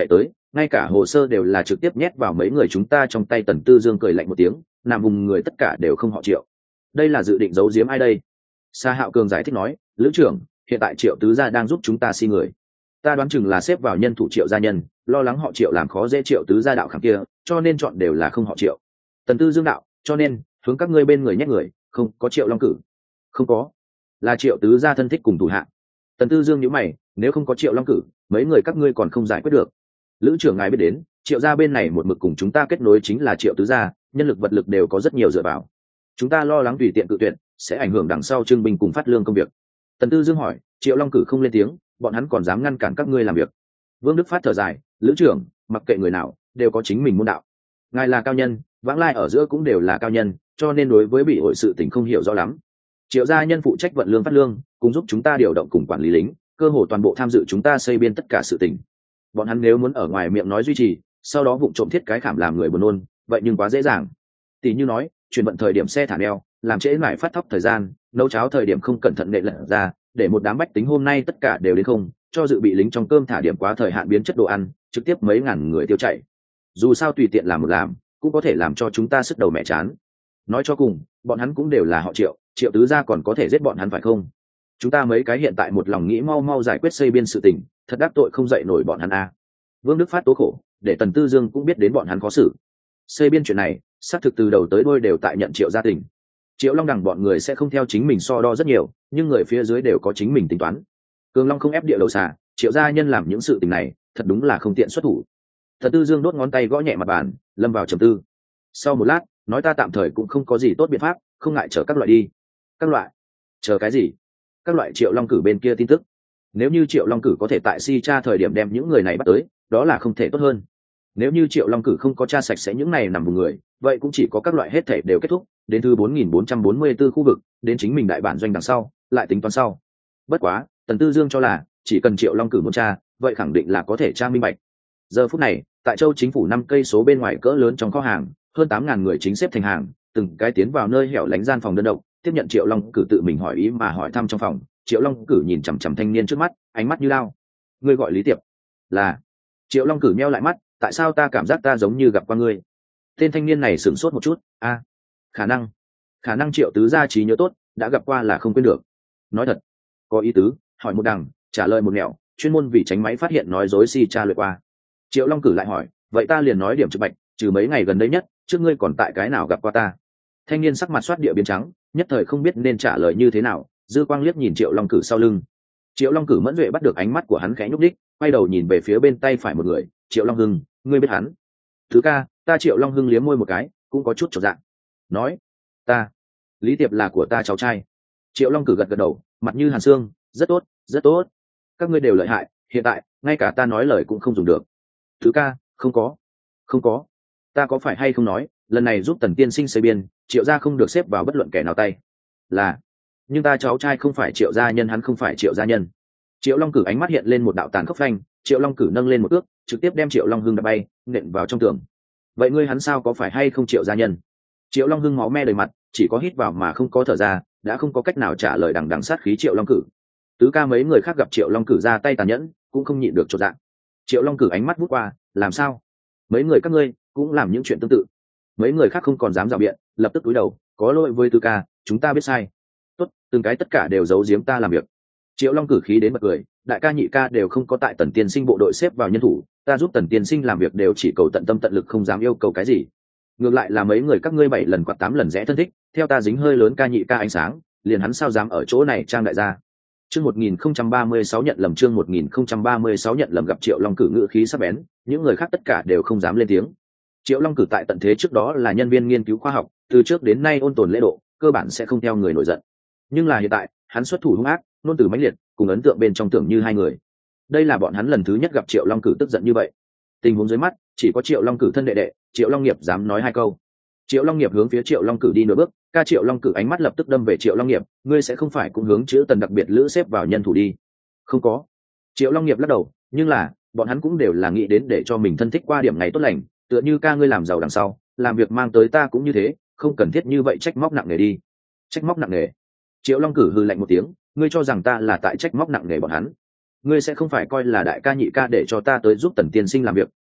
A: ngay cả hồ sơ đều là trực tiếp nhét vào mấy người chúng ta trong tay. Tần Tư Dương cười lạnh một tiếng, nằm vùng người tất cả đều không họ Triệu. Đây là dự định giấu giếm ai đây? Sa Hạo Cường giải thích nói, lữ trưởng, hiện tại Triệu tứ gia đang giúp chúng ta si người, ta đoán chừng là xếp vào nhân thủ Triệu gia nhân, lo lắng họ Triệu làm khó dễ Triệu tứ gia đạo khảm kia, cho nên chọn đều là không họ Triệu. Tần Tư Dương đạo, cho nên hướng các ngươi bên người nhét người, không có Triệu Long Cử. Không có, là Triệu tứ gia thân thích cùng thủ hạ. Tần Tư Dương nhíu mày, nếu không có Triệu Long Cử, mấy người các ngươi còn không giải quyết được. Lữ trưởng ngài biết đến, Triệu gia bên này một mực cùng chúng ta kết nối chính là Triệu tứ gia, nhân lực vật lực đều có rất nhiều dựa vào. Chúng ta lo lắng tùy tiện cự tuyệt sẽ ảnh hưởng đằng sau trưng binh cùng phát lương công việc. Tần Tư Dương hỏi, Triệu Long Cử không lên tiếng, bọn hắn còn dám ngăn cản các ngươi làm việc? Vương Đức Phát thở dài, lữ trưởng, mặc kệ người nào đều có chính mình môn đạo, ngài là cao nhân, vãng lai ở giữa cũng đều là cao nhân, cho nên đối với bị hội sự tình không hiểu rõ lắm. Triệu gia nhân phụ trách vận lương phát lương, cùng giúp chúng ta điều động cùng quản lý lính, cơ hồ toàn bộ tham dự chúng ta xây biên tất cả sự tình. Bọn hắn nếu muốn ở ngoài miệng nói duy trì, sau đó vụng trộm thiết cái khảm làm người buồn nôn, vậy nhưng quá dễ dàng. Tỷ như nói, chuyển vận thời điểm xe thả neo, làm trễ mải phát thóc thời gian, nấu cháo thời điểm không cẩn thận nệ lật ra, để một đám bách tính hôm nay tất cả đều đến không, cho dự bị lính trong cơm thả điểm quá thời hạn biến chất đồ ăn, trực tiếp mấy ngàn người tiêu chảy. Dù sao tùy tiện làm một làm, cũng có thể làm cho chúng ta sức đầu mẹ chán. Nói cho cùng, bọn hắn cũng đều là họ Triệu, Triệu tứ gia còn có thể giết bọn hắn phải không? Chúng ta mấy cái hiện tại một lòng nghĩ mau mau giải quyết xây biên sự tình, thật đắc tội không dậy nổi bọn hắn a. Vương Đức Phát tố khổ, để Tần Tư Dương cũng biết đến bọn hắn khó xử. Xây biên chuyện này, xác thực từ đầu tới đuôi đều tại nhận Triệu gia tình. Triệu Long đẳng bọn người sẽ không theo chính mình so đo rất nhiều, nhưng người phía dưới đều có chính mình tính toán. Cường Long không ép địa đầu xà, Triệu gia nhân làm những sự tình này, thật đúng là không tiện xuất thủ. Tần Tư Dương đốt ngón tay gõ nhẹ mặt bàn, lâm vào trầm tư. Sau một lát, nói ta tạm thời cũng không có gì tốt biện pháp, không ngại chờ các loại đi. Các loại? Chờ cái gì? Các loại Triệu Long Cử bên kia tin tức. Nếu như Triệu Long Cử có thể tại si tra thời điểm đem những người này bắt tới, đó là không thể tốt hơn. Nếu như Triệu Long Cử không có tra sạch sẽ những này nằm vùng người, vậy cũng chỉ có các loại hết thể đều kết thúc, đến thứ bốn nghìn bốn trăm bốn mươi tư khu vực, đến chính mình đại bản doanh đằng sau, lại tính toán sau. Bất quá, Tần Tư Dương cho là, chỉ cần Triệu Long Cử muốn tra, vậy khẳng định là có thể tra minh bạch. Giờ phút này, tại châu chính phủ năm cây số bên ngoài cỡ lớn trong kho hàng, hơn tám ngàn người chính xếp thành hàng, từng cái tiến vào nơi hẻo lánh gian phòng đơn độc, tiếp nhận Triệu Long Cử tự mình hỏi ý mà hỏi thăm trong phòng. Triệu Long Cử nhìn chằm chằm thanh niên trước mắt, ánh mắt như lao. Ngươi gọi Lý Tiệp? Là. Triệu Long Cử nheo lại mắt, tại sao ta cảm giác ta giống như gặp qua ngươi? Tên thanh niên này sửng sốt một chút, a, à, khả năng, khả năng Triệu tứ gia trí nhớ tốt, đã gặp qua là không quên được. Nói thật, có ý tứ, hỏi một đằng, trả lời một nẻo, chuyên môn vì tránh máy phát hiện nói dối si tra luyện qua. Triệu Long Cử lại hỏi, vậy ta liền nói điểm trực bạch, trừ mấy ngày gần đây nhất, trước ngươi còn tại cái nào gặp qua ta? Thanh niên sắc mặt soát địa biến trắng, nhất thời không biết nên trả lời như thế nào, dư quang liếc nhìn Triệu Long Cử sau lưng. Triệu Long Cử mẫn duệ bắt được ánh mắt của hắn khẽ nhúc đích, quay đầu nhìn về phía bên tay phải một người, Triệu Long Hưng, ngươi biết hắn? Thứ ca, ta Triệu Long Hưng liếm môi một cái, cũng có chút chột dạ. Nói, ta, Lý Tiệp là của ta cháu trai. Triệu Long Cử gật gật đầu, mặt như hàn xương, rất tốt, rất tốt. Các ngươi đều lợi hại, hiện tại, ngay cả ta nói lời cũng không dùng được. Thứ ca, không có, không có. Ta có phải hay không nói, lần này giúp Tần tiên sinh xây biên, Triệu gia không được xếp vào bất luận kẻ nào tay. Là, nhưng ta cháu trai không phải Triệu gia nhân, hắn không phải Triệu gia nhân. Triệu Long Cử ánh mắt hiện lên một đạo tàn khốc phanh, Triệu Long Cử nâng lên một ước, trực tiếp đem Triệu Long Hưng đập bay, nện vào trong tường. Vậy ngươi hắn sao có phải hay không Triệu gia nhân? Triệu Long Hưng máu me đầy mặt, chỉ có hít vào mà không có thở ra, đã không có cách nào trả lời đằng đằng sát khí Triệu Long Cử. Tứ ca mấy người khác gặp Triệu Long Cử ra tay tàn nhẫn, cũng không nhịn được chột dạ. Triệu Long Cử ánh mắt vút qua, làm sao? Mấy người các ngươi cũng làm những chuyện tương tự. Mấy người khác không còn dám rào biện, lập tức cúi đầu, có lỗi với Tứ ca, chúng ta biết sai. Tốt, từng cái tất cả đều giấu giếm ta làm việc. Triệu Long Cử khí đến bật cười, đại ca nhị ca đều không có tại Tần tiên sinh bộ đội xếp vào nhân thủ, ta giúp Tần tiên sinh làm việc đều chỉ cầu tận tâm tận lực, không dám yêu cầu cái gì. Ngược lại là mấy người các ngươi bảy lần quạt tám lần rẽ thân thích, theo ta dính hơi lớn ca nhị ca ánh sáng, liền hắn sao dám ở chỗ này trang đại gia. Chương một nghìn không trăm ba mươi sáu nhận lầm, chương một nghìn không trăm ba mươi sáu nhận lầm. Gặp Triệu Long Cử ngữ khí sắc bén, những người khác tất cả đều không dám lên tiếng. Triệu Long Cử tại tận thế trước đó là nhân viên nghiên cứu khoa học, từ trước đến nay ôn tồn lễ độ, cơ bản sẽ không theo người nổi giận. Nhưng là hiện tại, hắn xuất thủ hung ác, nôn từ mãnh liệt, cùng ấn tượng bên trong tưởng như hai người. Đây là bọn hắn lần thứ nhất gặp Triệu Long Cử tức giận như vậy. Tình huống dưới mắt, chỉ có Triệu Long Cử thân đệ đệ, Triệu Long Nghiệp dám nói hai câu. Triệu Long Nghiệp hướng phía Triệu Long Cử đi nửa bước, ca Triệu Long Cử ánh mắt lập tức đâm về Triệu Long Nghiệp, ngươi sẽ không phải cũng hướng chữ Tần đặc biệt lữ xếp vào nhân thủ đi? Không có. Triệu Long Nghiệp lắc đầu, nhưng là, bọn hắn cũng đều là nghĩ đến để cho mình thân thích qua điểm ngày tốt lành, tựa như ca ngươi làm giàu đằng sau, làm việc mang tới ta cũng như thế, không cần thiết như vậy trách móc nặng nề đi. Trách móc nặng nề? Triệu Long Cử hừ lạnh một tiếng, ngươi cho rằng ta là tại trách móc nặng nề bọn hắn? Ngươi sẽ không phải coi là đại ca nhị ca để cho ta tới giúp Tần tiên sinh làm việc,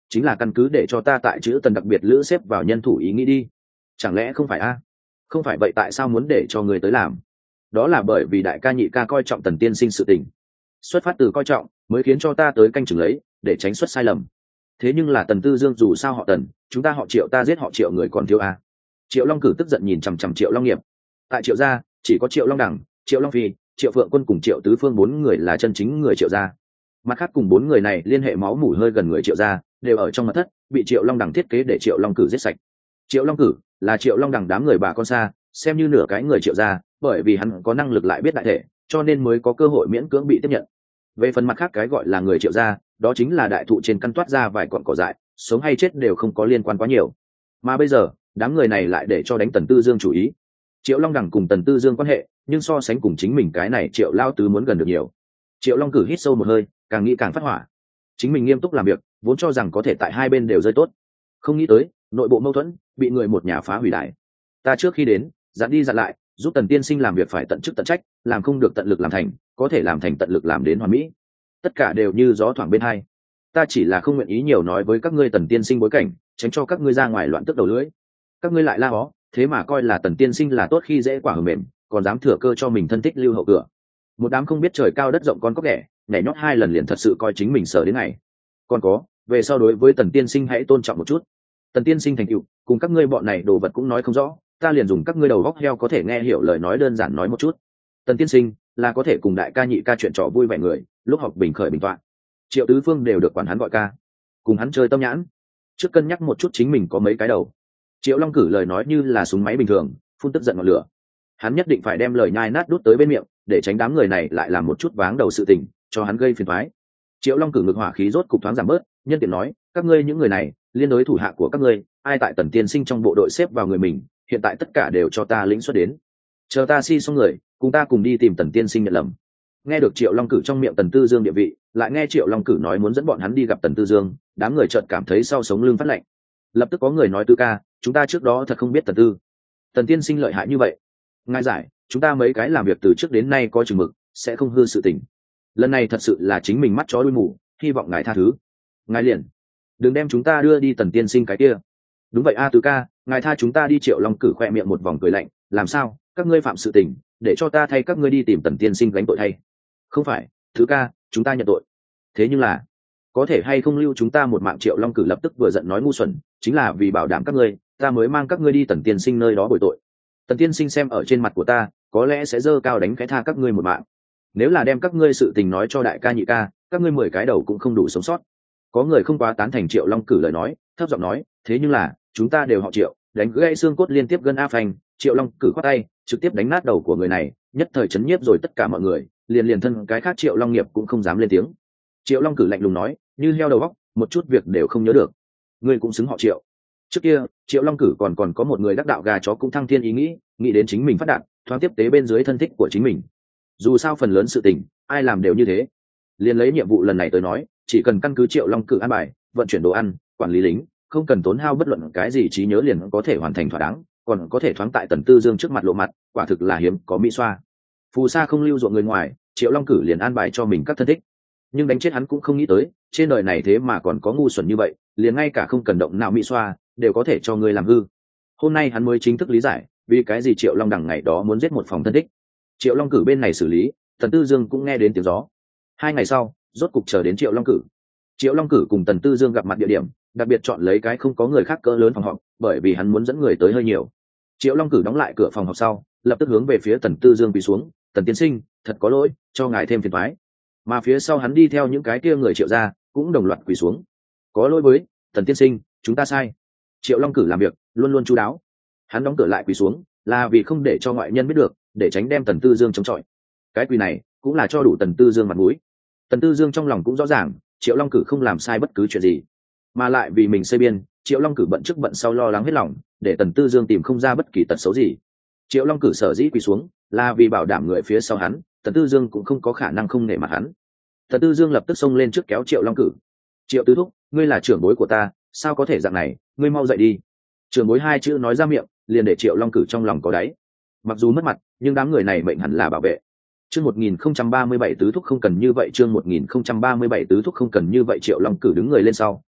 A: chính là căn cứ để cho ta tại chữ Tần đặc biệt lữ xếp vào nhân thủ ý nghĩ đi. Chẳng lẽ không phải a? Không phải vậy tại sao muốn để cho người tới làm? Đó là bởi vì đại ca nhị ca coi trọng Tần tiên sinh sự tình, xuất phát từ coi trọng mới khiến cho ta tới canh chừng lấy, để tránh xuất sai lầm. Thế nhưng là Tần Tư Dương dù sao họ Tần, chúng ta họ Triệu, ta giết họ Triệu người còn thiếu a. Triệu Long Cử tức giận nhìn chằm chằm Triệu Long Nghiệp. Tại Triệu gia chỉ có Triệu Long Đẳng, Triệu Long Phi, Triệu Phượng Quân cùng Triệu Tứ Phương bốn người là chân chính người Triệu gia. Mặt khác cùng bốn người này liên hệ máu mủ hơi gần người Triệu gia, đều ở trong mật thất bị Triệu Long Đẳng thiết kế để Triệu Long Cử giết sạch. Triệu Long Cử là Triệu Long Đẳng đám người bà con xa, xem như nửa cái người Triệu gia, bởi vì hắn có năng lực lại biết đại thể, cho nên mới có cơ hội miễn cưỡng bị tiếp nhận. Về phần mặt khác cái gọi là người Triệu gia, đó chính là đại thụ trên căn toát ra vài cọn cỏ dại, sống hay chết đều không có liên quan quá nhiều. Mà bây giờ đám người này lại để cho đánh Tần Tư Dương chủ ý. Triệu Long Đẳng cùng Tần Tư Dương quan hệ, nhưng so sánh cùng chính mình cái này Triệu lao tứ muốn gần được nhiều. Triệu Long Cử hít sâu một hơi, càng nghĩ càng phát hỏa. Chính mình nghiêm túc làm việc, vốn cho rằng có thể tại hai bên đều rơi tốt, không nghĩ tới nội bộ mâu thuẫn bị người một nhà phá hủy đại. Ta trước khi đến dặn đi dặn lại, giúp Tần tiên sinh làm việc phải tận chức tận trách, làm không được tận lực làm thành, có thể làm thành tận lực làm đến hoàn mỹ. Tất cả đều như gió thoảng bên hai. Ta chỉ là không nguyện ý nhiều nói với các ngươi Tần tiên sinh bối cảnh, tránh cho các ngươi ra ngoài loạn tức đầu lưỡi. Các ngươi lại la hó, thế mà coi là Tần tiên sinh là tốt khi dễ quả hờ mềm, còn dám thừa cơ cho mình thân thích lưu hậu cửa. Một đám không biết trời cao đất rộng con cóc ghẻ, nhảy nhót hai lần liền thật sự coi chính mình sợ đến ngày. Còn có, về sau đối với Tần tiên sinh hãy tôn trọng một chút. Tần tiên sinh thành tựu, cùng các ngươi bọn này đồ vật cũng nói không rõ, ta liền dùng các ngươi đầu góc heo có thể nghe hiểu lời nói đơn giản nói một chút. Tần tiên sinh là có thể cùng đại ca nhị ca chuyện trò vui vẻ người, lúc học bình khởi bình toạn. Triệu Tứ Phương đều được quản hắn gọi ca, cùng hắn chơi tâm nhãn. Trước cân nhắc một chút chính mình có mấy cái đầu. Triệu Long Cử lời nói như là súng máy bình thường, phun tức giận ngọn lửa. Hắn nhất định phải đem lời nhai nát đút tới bên miệng, để tránh đám người này lại làm một chút váng đầu sự tình, cho hắn gây phiền toái. Triệu Long Cử ngực hỏa khí rốt cục thoáng giảm bớt, nhân tiện nói, các ngươi những người này, liên đối thủ hạ của các ngươi, ai tại Tần tiên sinh trong bộ đội xếp vào người mình, hiện tại tất cả đều cho ta lĩnh xuất đến. Chờ ta si xong người, cùng ta cùng đi tìm Tần tiên sinh nhận lầm. Nghe được Triệu Long Cử trong miệng Tần Tư Dương địa vị, lại nghe Triệu Long Cử nói muốn dẫn bọn hắn đi gặp Tần Tư Dương, đám người chợt cảm thấy sau sống lưng phát lạnh. Lập tức có người nói, Tư ca, chúng ta trước đó thật không biết Tần Tư Tần tiên sinh lợi hại như vậy. Ngài giải, chúng ta mấy cái làm việc từ trước đến nay có chừng mực, sẽ không hư sự tình. Lần này thật sự là chính mình mắt chó đuôi mù, hy vọng ngài tha thứ. Ngài liền đừng đem chúng ta đưa đi Tần tiên sinh cái kia. Đúng vậy a Tứ ca, ngài tha chúng ta đi. Triệu Long Cử khoe miệng một vòng cười lạnh, làm sao, các ngươi phạm sự tình, để cho ta thay các ngươi đi tìm Tần tiên sinh gánh tội thay? Không phải, Tứ ca, chúng ta nhận tội. Thế nhưng là, có thể hay không lưu chúng ta một mạng? Triệu Long Cử lập tức vừa giận nói, ngu xuẩn, chính là vì bảo đảm các ngươi, ta mới mang các ngươi đi Tần tiên sinh nơi đó bồi tội. Tần tiên sinh xem ở trên mặt của ta, có lẽ sẽ dơ cao đánh cái tha các ngươi một mạng. Nếu là đem các ngươi sự tình nói cho đại ca nhị ca, các ngươi mười cái đầu cũng không đủ sống sót. Có người không quá tán thành Triệu Long Cử lời nói, thấp giọng nói, thế nhưng là chúng ta đều họ Triệu, đánh gãy xương cốt liên tiếp gân a phanh. Triệu Long Cử khoát tay, trực tiếp đánh nát đầu của người này, nhất thời chấn nhiếp rồi tất cả mọi người, liền liền thân cái khác Triệu Long Nghiệp cũng không dám lên tiếng. Triệu Long Cử lạnh lùng nói, như heo đầu góc, một chút việc đều không nhớ được. Ngươi cũng xứng họ Triệu. Trước kia Triệu Long Cử còn còn có một người đắc đạo gà chó cũng thăng thiên ý nghĩ, nghĩ đến chính mình phát đạt, thoáng tiếp tế bên dưới thân thích của chính mình. Dù sao phần lớn sự tình ai làm đều như thế. Liền lấy nhiệm vụ lần này tới nói, chỉ cần căn cứ Triệu Long Cử an bài, vận chuyển đồ ăn, quản lý lính, không cần tốn hao bất luận cái gì trí nhớ liền có thể hoàn thành thỏa đáng, còn có thể thoáng tại Tần Tư Dương trước mặt lộ mặt, quả thực là hiếm có mỹ xoa. Phù sa không lưu ruộng người ngoài, Triệu Long Cử liền an bài cho mình các thân thích. Nhưng đánh chết hắn cũng không nghĩ tới, trên đời này thế mà còn có ngu xuẩn như vậy, liền ngay cả không cần động nào mỹ xoa đều có thể cho người làm hư. Hôm nay hắn mới chính thức lý giải vì cái gì Triệu Long Đằng ngày đó muốn giết một phòng thân thích. Triệu Long Cử bên này xử lý, Tần Tư Dương cũng nghe đến tiếng gió. Hai ngày sau, rốt cục chờ đến Triệu Long Cử. Triệu Long Cử cùng Tần Tư Dương gặp mặt địa điểm, đặc biệt chọn lấy cái không có người khác cỡ lớn phòng họp, bởi vì hắn muốn dẫn người tới hơi nhiều. Triệu Long Cử đóng lại cửa phòng họp sau, lập tức hướng về phía Tần Tư Dương quỳ xuống, "Tần tiên sinh, thật có lỗi, cho ngài thêm phiền toái." Mà phía sau hắn đi theo những cái kia người Triệu gia, cũng đồng loạt quỳ xuống. "Có lỗi với Tần tiên sinh, chúng ta sai." Triệu Long Cử làm việc luôn luôn chu đáo. Hắn đóng cửa lại quỳ xuống, là vì không để cho ngoại nhân biết được, để tránh đem Tần Tư Dương chống chọi. Cái quỳ này cũng là cho đủ Tần Tư Dương mặt mũi. Tần Tư Dương trong lòng cũng rõ ràng, Triệu Long Cử không làm sai bất cứ chuyện gì, mà lại vì mình xây biên, Triệu Long Cử bận trước bận sau lo lắng hết lòng, để Tần Tư Dương tìm không ra bất kỳ tật xấu gì. Triệu Long Cử sở dĩ quỳ xuống, là vì bảo đảm người phía sau hắn, Tần Tư Dương cũng không có khả năng không nể mặt hắn. Tần Tư Dương lập tức xông lên trước kéo Triệu Long Cử. "Triệu tứ thúc, ngươi là trưởng bối của ta, sao có thể dạng này, ngươi mau dậy đi." Trưởng bối hai chữ nói ra miệng, liền để Triệu Long Cử trong lòng có đáy. Mặc dù mất mặt, nhưng đám người này mệnh hẳn là bảo vệ. Chương một nghìn không trăm ba mươi bảy tứ thúc không cần như vậy, chương một nghìn không trăm ba mươi bảy tứ thúc không cần như vậy. Triệu Long Cử đứng người lên sau,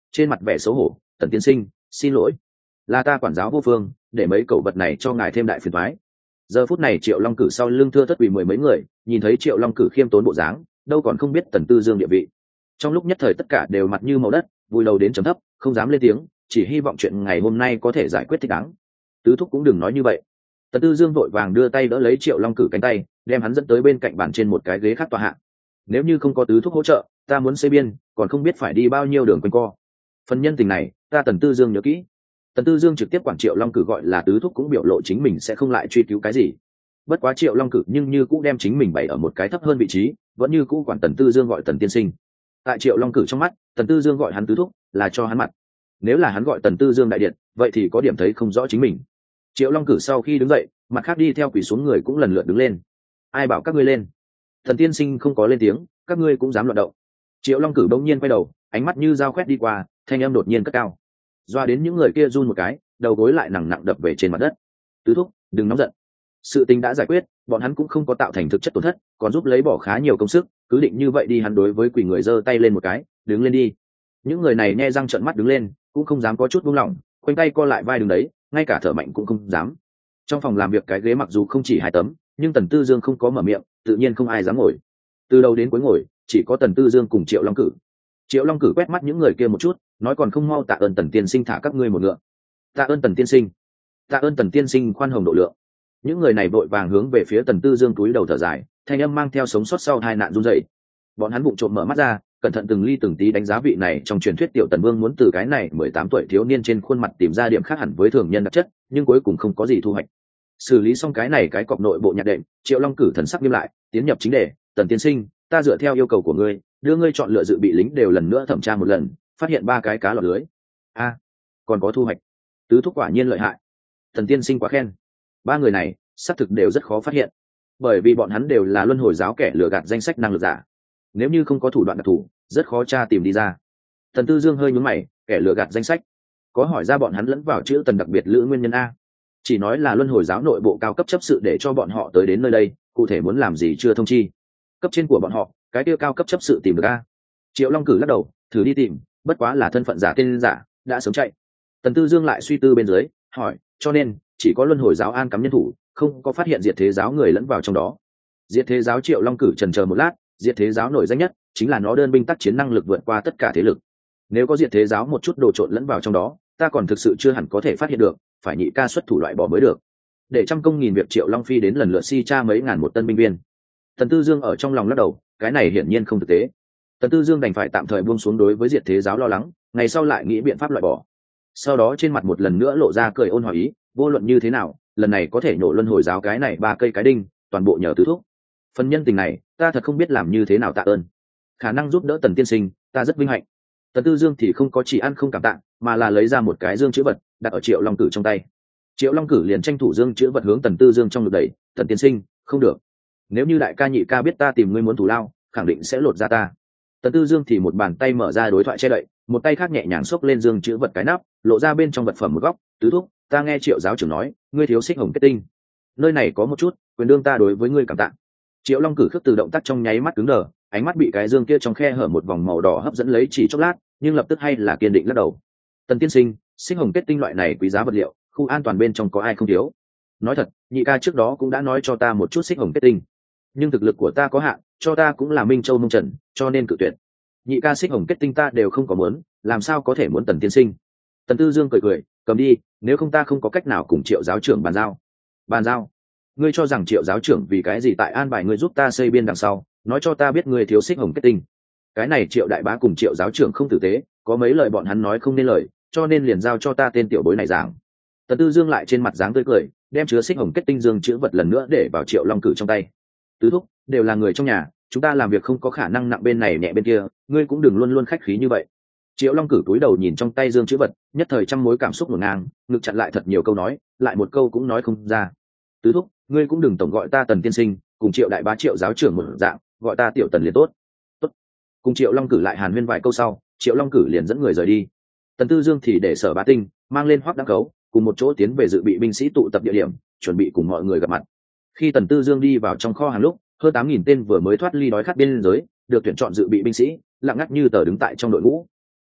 A: trên mặt vẻ xấu hổ. Tần tiên sinh, xin lỗi, là ta quản giáo vô phương, để mấy cẩu vật này cho ngài thêm đại phiền toái. Giờ phút này Triệu Long Cử sau lưng thưa thất quỳ mười mấy người, nhìn thấy Triệu Long Cử khiêm tốn bộ dáng, đâu còn không biết Tần Tư Dương địa vị. Trong lúc nhất thời tất cả đều mặt như màu đất, vùi đầu đến trầm thấp, không dám lên tiếng, chỉ hy vọng chuyện ngày hôm nay có thể giải quyết thích đáng. Tứ thúc cũng đừng nói như vậy. Tần Tư Dương vội vàng đưa tay đỡ lấy Triệu Long Cử cánh tay, đem hắn dẫn tới bên cạnh bàn trên một cái ghế khác tọa hạ. Nếu như không có tứ thúc hỗ trợ, ta muốn xây biên, còn không biết phải đi bao nhiêu đường quanh co. Phần nhân tình này, ta Tần Tư Dương nhớ kỹ. Tần Tư Dương trực tiếp quản Triệu Long Cử gọi là tứ thúc cũng biểu lộ chính mình sẽ không lại truy cứu cái gì. Bất quá Triệu Long Cử nhưng như cũng đem chính mình bày ở một cái thấp hơn vị trí, vẫn như cũ quản Tần Tư Dương gọi Tần tiên sinh. Tại Triệu Long Cử trong mắt, Tần Tư Dương gọi hắn tứ thúc là cho hắn mặt. Nếu là hắn gọi Tần Tư Dương đại điện, vậy thì có điểm thấy không rõ chính mình. Triệu Long Cử sau khi đứng dậy, mặt khác đi theo quỳ xuống người cũng lần lượt đứng lên. Ai bảo các ngươi lên? Tần tiên sinh không có lên tiếng, các ngươi cũng dám loạn động. Triệu Long Cử bỗng nhiên quay đầu, ánh mắt như dao khoét đi qua, thanh âm đột nhiên cất cao. Doa đến những người kia run một cái, đầu gối lại nặng nặng đập về trên mặt đất. Tứ thúc, đừng nóng giận. Sự tình đã giải quyết, bọn hắn cũng không có tạo thành thực chất tổn thất, còn giúp lấy bỏ khá nhiều công sức, cứ định như vậy đi. Hắn đối với quỷ người giơ tay lên một cái, đứng lên đi. Những người này nghe răng trợn mắt đứng lên, cũng không dám có chút buông lỏng, khoanh tay co lại vai đứng đấy, ngay cả thở mạnh cũng không dám. Trong phòng làm việc cái ghế mặc dù không chỉ hai tấm, nhưng Tần Tư Dương không có mở miệng, tự nhiên không ai dám ngồi. Từ đầu đến cuối ngồi, chỉ có Tần Tư Dương cùng Triệu Long Cử. Triệu Long Cử quét mắt những người kia một chút, nói còn không mau tạ ơn Tần tiên sinh thả các ngươi một ngựa. Tạ ơn Tần tiên sinh, tạ ơn Tần tiên sinh khoan hồng độ lượng. Những người này vội vàng hướng về phía Tần Tư Dương túi đầu thở dài, thanh âm mang theo sống sót sau hai nạn run rẩy. Bọn hắn vụng trộm mở mắt ra, cẩn thận từng ly từng tí đánh giá vị này trong truyền thuyết tiểu Tần Vương, muốn từ cái này mười tám tuổi thiếu niên trên khuôn mặt tìm ra điểm khác hẳn với thường nhân đặc chất, nhưng cuối cùng không có gì thu hoạch. Xử lý xong cái này cái cọp nội bộ nhạc đệm, Triệu Long Cử thần sắc nghiêm lại, tiến nhập chính đề. Tần tiên sinh, ta dựa theo yêu cầu của ngươi, đưa ngươi chọn lựa dự bị lính đều lần nữa thẩm tra một lần, phát hiện ba cái cá lọt lưới. A, còn có thu hoạch. Tứ thúc quả nhiên lợi hại. Tần tiên sinh quá khen. Ba người này xác thực đều rất khó phát hiện, bởi vì bọn hắn đều là luân hồi giáo kẻ lừa gạt danh sách năng lực giả. Nếu như không có thủ đoạn đặc thù, rất khó tra tìm đi ra. Tần Tư Dương hơi nhún mày, kẻ lừa gạt danh sách, có hỏi ra bọn hắn lẫn vào chữ Tần đặc biệt lữ nguyên nhân a? Chỉ nói là luân hồi giáo nội bộ cao cấp chấp sự để cho bọn họ tới đến nơi đây, cụ thể muốn làm gì chưa thông chi. Cấp trên của bọn họ, cái kia cao cấp chấp sự tìm được a? Triệu Long Cử lắc đầu, thử đi tìm, bất quá là thân phận giả tên giả, đã sớm chạy. Tần Tư Dương lại suy tư bên dưới, hỏi, cho nên chỉ có luân hồi giáo an cắm nhân thủ, không có phát hiện diệt thế giáo người lẫn vào trong đó. Diệt thế giáo Triệu Long Cử chần chờ một lát, diệt thế giáo nổi danh nhất chính là nó đơn binh tác chiến năng lực vượt qua tất cả thế lực. Nếu có diệt thế giáo một chút đồ trộn lẫn vào trong đó, ta còn thực sự chưa hẳn có thể phát hiện được, phải nhị ca xuất thủ loại bỏ mới được. Để trăm công nghìn việc Triệu Long Phi đến lần lượt si tra mấy ngàn một tân binh viên. Tần Tư Dương ở trong lòng lắc đầu, cái này hiển nhiên không thực tế. Tần Tư Dương đành phải tạm thời buông xuống đối với diệt thế giáo lo lắng, ngày sau lại nghĩ biện pháp loại bỏ. Sau đó trên mặt một lần nữa lộ ra cười ôn hòa ý, vô luận như thế nào, lần này có thể nổ luân hồi giáo cái này ba cây cái đinh, toàn bộ nhờ tứ thúc. Phần nhân tình này, ta thật không biết làm như thế nào tạ ơn. Khả năng giúp đỡ Tần tiên sinh, ta rất vinh hạnh. Tần Tư Dương thì không có chỉ ăn không cảm tạ, mà là lấy ra một cái dương chữ vật, đặt ở Triệu Long Cử trong tay. Triệu Long Cử liền tranh thủ dương chữ vật hướng Tần Tư Dương trong ngực đẩy, Tần tiên sinh, không được. Nếu như đại ca nhị ca biết ta tìm ngươi muốn thù lao, khẳng định sẽ lột ra ta. Tần Tư Dương thì một bàn tay mở ra đối thoại che đậy, một tay khác nhẹ nhàng xốc lên dương chữ vật cái nắp, lộ ra bên trong vật phẩm một góc. Tứ thúc, ta nghe Triệu giáo trưởng nói, ngươi thiếu xích hồng kết tinh. Nơi này có một chút, quyền đương ta đối với ngươi cảm tạ. Triệu Long Cử khước từ động tác trong nháy mắt cứng đờ, ánh mắt bị cái dương kia trong khe hở một vòng màu đỏ hấp dẫn lấy chỉ chốc lát, nhưng lập tức hay là kiên định lắc đầu. Tần tiên sinh, xích hồng kết tinh loại này quý giá vật liệu, khu an toàn bên trong có ai không thiếu. Nói thật, nhị ca trước đó cũng đã nói cho ta một chút xích hồng kết tinh, nhưng thực lực của ta có hạn, cho ta cũng là minh châu mông trần, cho nên cự tuyệt. Nhị ca xích hồng kết tinh ta đều không có muốn, làm sao có thể muốn Tần tiên sinh. Tần Tư Dương cười cười, cầm đi, nếu không ta không có cách nào cùng Triệu giáo trưởng bàn giao. Bàn giao? Ngươi cho rằng Triệu giáo trưởng vì cái gì tại an bài ngươi giúp ta xây biên đằng sau, nói cho ta biết ngươi thiếu xích hồng kết tinh. Cái này Triệu đại bá cùng Triệu giáo trưởng không tử tế, có mấy lời bọn hắn nói không nên lời, cho nên liền giao cho ta tên tiểu bối này giảng. Tần Tư Dương lại trên mặt dáng tươi cười, đem chứa xích hồng kết tinh dương chữ vật lần nữa để vào Triệu Long Cử trong tay. Tứ thúc, đều là người trong nhà, chúng ta làm việc không có khả năng nặng bên này nhẹ bên kia, ngươi cũng đừng luôn luôn khách khí như vậy. Triệu Long Cử túi đầu nhìn trong tay dương chữ vật, nhất thời trăm mối cảm xúc ngổn ngang, ngực chặn lại thật nhiều câu nói, lại một câu cũng nói không ra. Tứ thúc, ngươi cũng đừng tổng gọi ta Tần tiên sinh, cùng Triệu đại bá Triệu giáo trưởng một dạng, gọi ta tiểu Tần liền tốt. Tốt. Cùng Triệu Long Cử lại hàn huyên vài câu sau, Triệu Long Cử liền dẫn người rời đi. Tần Tư Dương thì để Sở Bá Tinh mang lên Hoắc Đăng Cấu, cùng một chỗ tiến về dự bị binh sĩ tụ tập địa điểm, chuẩn bị cùng mọi người gặp mặt. Khi Tần Tư Dương đi vào trong kho hàng lúc, hơn tám nghìn tên vừa mới thoát ly đói khát biên giới, được tuyển chọn dự bị binh sĩ, lặng ngắt như tờ đứng tại trong đội ngũ.